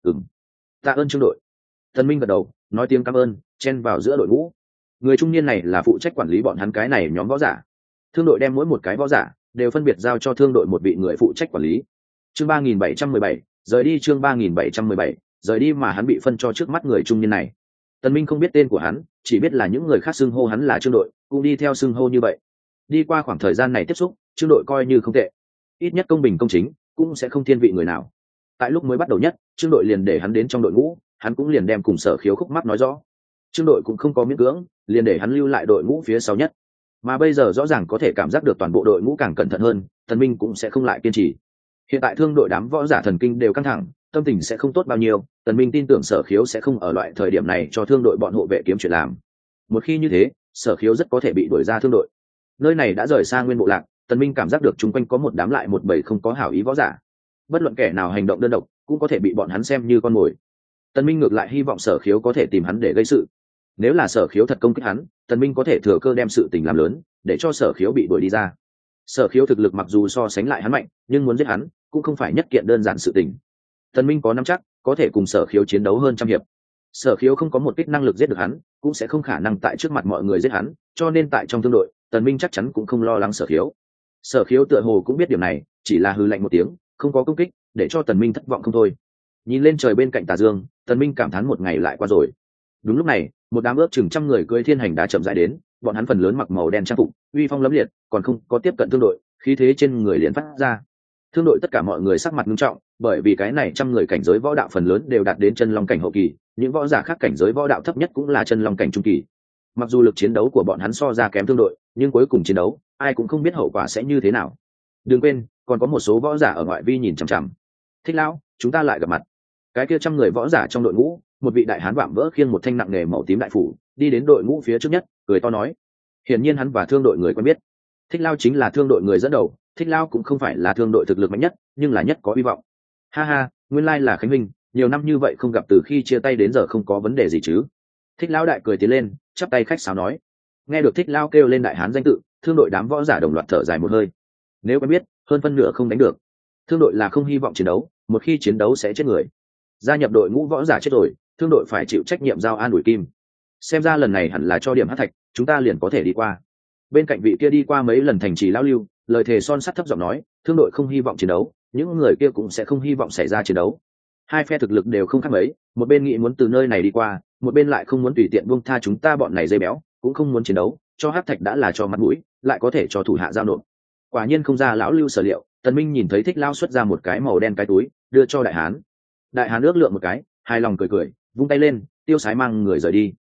Tạ ơn Trương đội. Tần Minh gật đầu, nói tiếng cảm ơn, chen vào giữa đội ngũ. Người trung niên này là phụ trách quản lý bọn hắn cái này nhóm võ giả. Thương đội đem mỗi một cái võ giả đều phân biệt giao cho thương đội một vị người phụ trách quản lý. Chương 3717, rời đi chương 3717, rời đi mà hắn bị phân cho trước mắt người trung niên này. Tần Minh không biết tên của hắn, chỉ biết là những người khác xưng hô hắn là Trương đội, cũng đi theo xưng hô như vậy. Đi qua khoảng thời gian này tiếp xúc, Trương đội coi như không tệ, ít nhất công bình công chính, cũng sẽ không thiên vị người nào. Tại lúc mới bắt đầu nhất, Trương đội liền để hắn đến trong đội ngũ, hắn cũng liền đem cùng Sở Khiếu khúc mắc nói rõ. Trương đội cũng không có miễn cưỡng, liền để hắn lưu lại đội ngũ phía sau nhất. Mà bây giờ rõ ràng có thể cảm giác được toàn bộ đội ngũ càng cẩn thận hơn, Tần Minh cũng sẽ không lại kiên trì. Hiện tại thương đội đám võ giả thần kinh đều căng thẳng, tâm tình sẽ không tốt bao nhiêu, Tần Minh tin tưởng Sở Khiếu sẽ không ở loại thời điểm này cho thương đội bọn hộ vệ kiếm chuyện làm. Một khi như thế, Sở Khiếu rất có thể bị đuổi ra thương đội. Nơi này đã rời xa Nguyên Bộ Lạc, Tần Minh cảm giác được chung quanh có một đám lại một bầy không có hảo ý võ giả. Bất luận kẻ nào hành động đơn độc, cũng có thể bị bọn hắn xem như con mồi. Tần Minh ngược lại hy vọng Sở Khiếu có thể tìm hắn để gây sự. Nếu là Sở Khiếu thật công kích hắn, Tần Minh có thể thừa cơ đem sự tình làm lớn, để cho Sở Khiếu bị đuổi đi ra. Sở Khiếu thực lực mặc dù so sánh lại hắn mạnh, nhưng muốn giết hắn cũng không phải nhất kiện đơn giản sự tình. Tần Minh có nắm chắc có thể cùng Sở Khiếu chiến đấu hơn trăm hiệp. Sở Khiếu không có một kích năng lực giết được hắn, cũng sẽ không khả năng tại trước mặt mọi người giết hắn, cho nên tại trong thương đội, Tần Minh chắc chắn cũng không lo lắng Sở Khiếu. Sở Khiếu tựa hồ cũng biết điểm này, chỉ là hừ lạnh một tiếng, không có công kích, để cho Tần Minh thất vọng không thôi. Nhìn lên trời bên cạnh tà dương, Tần Minh cảm thán một ngày lại qua rồi. Đúng lúc này, một đám ước chừng trăm người cưỡi thiên hành đã chậm rãi đến, bọn hắn phần lớn mặc màu đen trang phục, uy phong lẫm liệt, còn không có tiếp cận thương đội, khí thế trên người liền phát ra. Thương đội tất cả mọi người sắc mặt nghiêm trọng, bởi vì cái này trăm người cảnh giới võ đạo phần lớn đều đạt đến chân long cảnh hậu kỳ, những võ giả khác cảnh giới võ đạo thấp nhất cũng là chân long cảnh trung kỳ. Mặc dù lực chiến đấu của bọn hắn so ra kém thương đội, nhưng cuối cùng chiến đấu, ai cũng không biết hậu quả sẽ như thế nào. Đừng quên, còn có một số võ giả ở ngoại vi nhìn chằm chằm. Thích lão, chúng ta lại gặp mặt. Cái kia trăm người võ giả trong đội ngũ, một vị đại hán vạm vỡ khiêng một thanh nặng nghề màu tím đại phủ, đi đến đội ngũ phía trước nhất, cười to nói: hiển nhiên hắn và thương đội người quen biết. Thích Lao chính là thương đội người dẫn đầu, Thích Lao cũng không phải là thương đội thực lực mạnh nhất, nhưng là nhất có hy vọng. Ha ha, nguyên lai là Khánh Minh, nhiều năm như vậy không gặp, từ khi chia tay đến giờ không có vấn đề gì chứ? Thích Lao đại cười tiến lên, chắp tay khách sáo nói. Nghe được Thích Lao kêu lên đại hán danh tự, thương đội đám võ giả đồng loạt thở dài một hơi. Nếu quen biết, hơn phân nửa không đánh được. Thương đội là không hy vọng chiến đấu, một khi chiến đấu sẽ chết người. Gia nhập đội ngũ võ giả chết rồi, thương đội phải chịu trách nhiệm giao an ủi kim. Xem ra lần này hẳn là cho điểm hắc thạch, chúng ta liền có thể đi qua. Bên cạnh vị kia đi qua mấy lần thành trì lão lưu, lời thề son sắt thấp giọng nói, thương đội không hy vọng chiến đấu, những người kia cũng sẽ không hy vọng xảy ra chiến đấu. Hai phe thực lực đều không khác mấy, một bên nghĩ muốn từ nơi này đi qua, một bên lại không muốn tùy tiện buông tha chúng ta bọn này dây béo, cũng không muốn chiến đấu, cho hắc thạch đã là cho mặt mũi, lại có thể cho thủ hạ giao nộp. Quả nhiên không ra lão Lưu sở liệu, Tần Minh nhìn thấy Thích Lao xuất ra một cái màu đen cái túi, đưa cho đại hán. Đại hán ước lượng một cái, hài lòng cười cười, vung tay lên, tiêu sái mang người rời đi.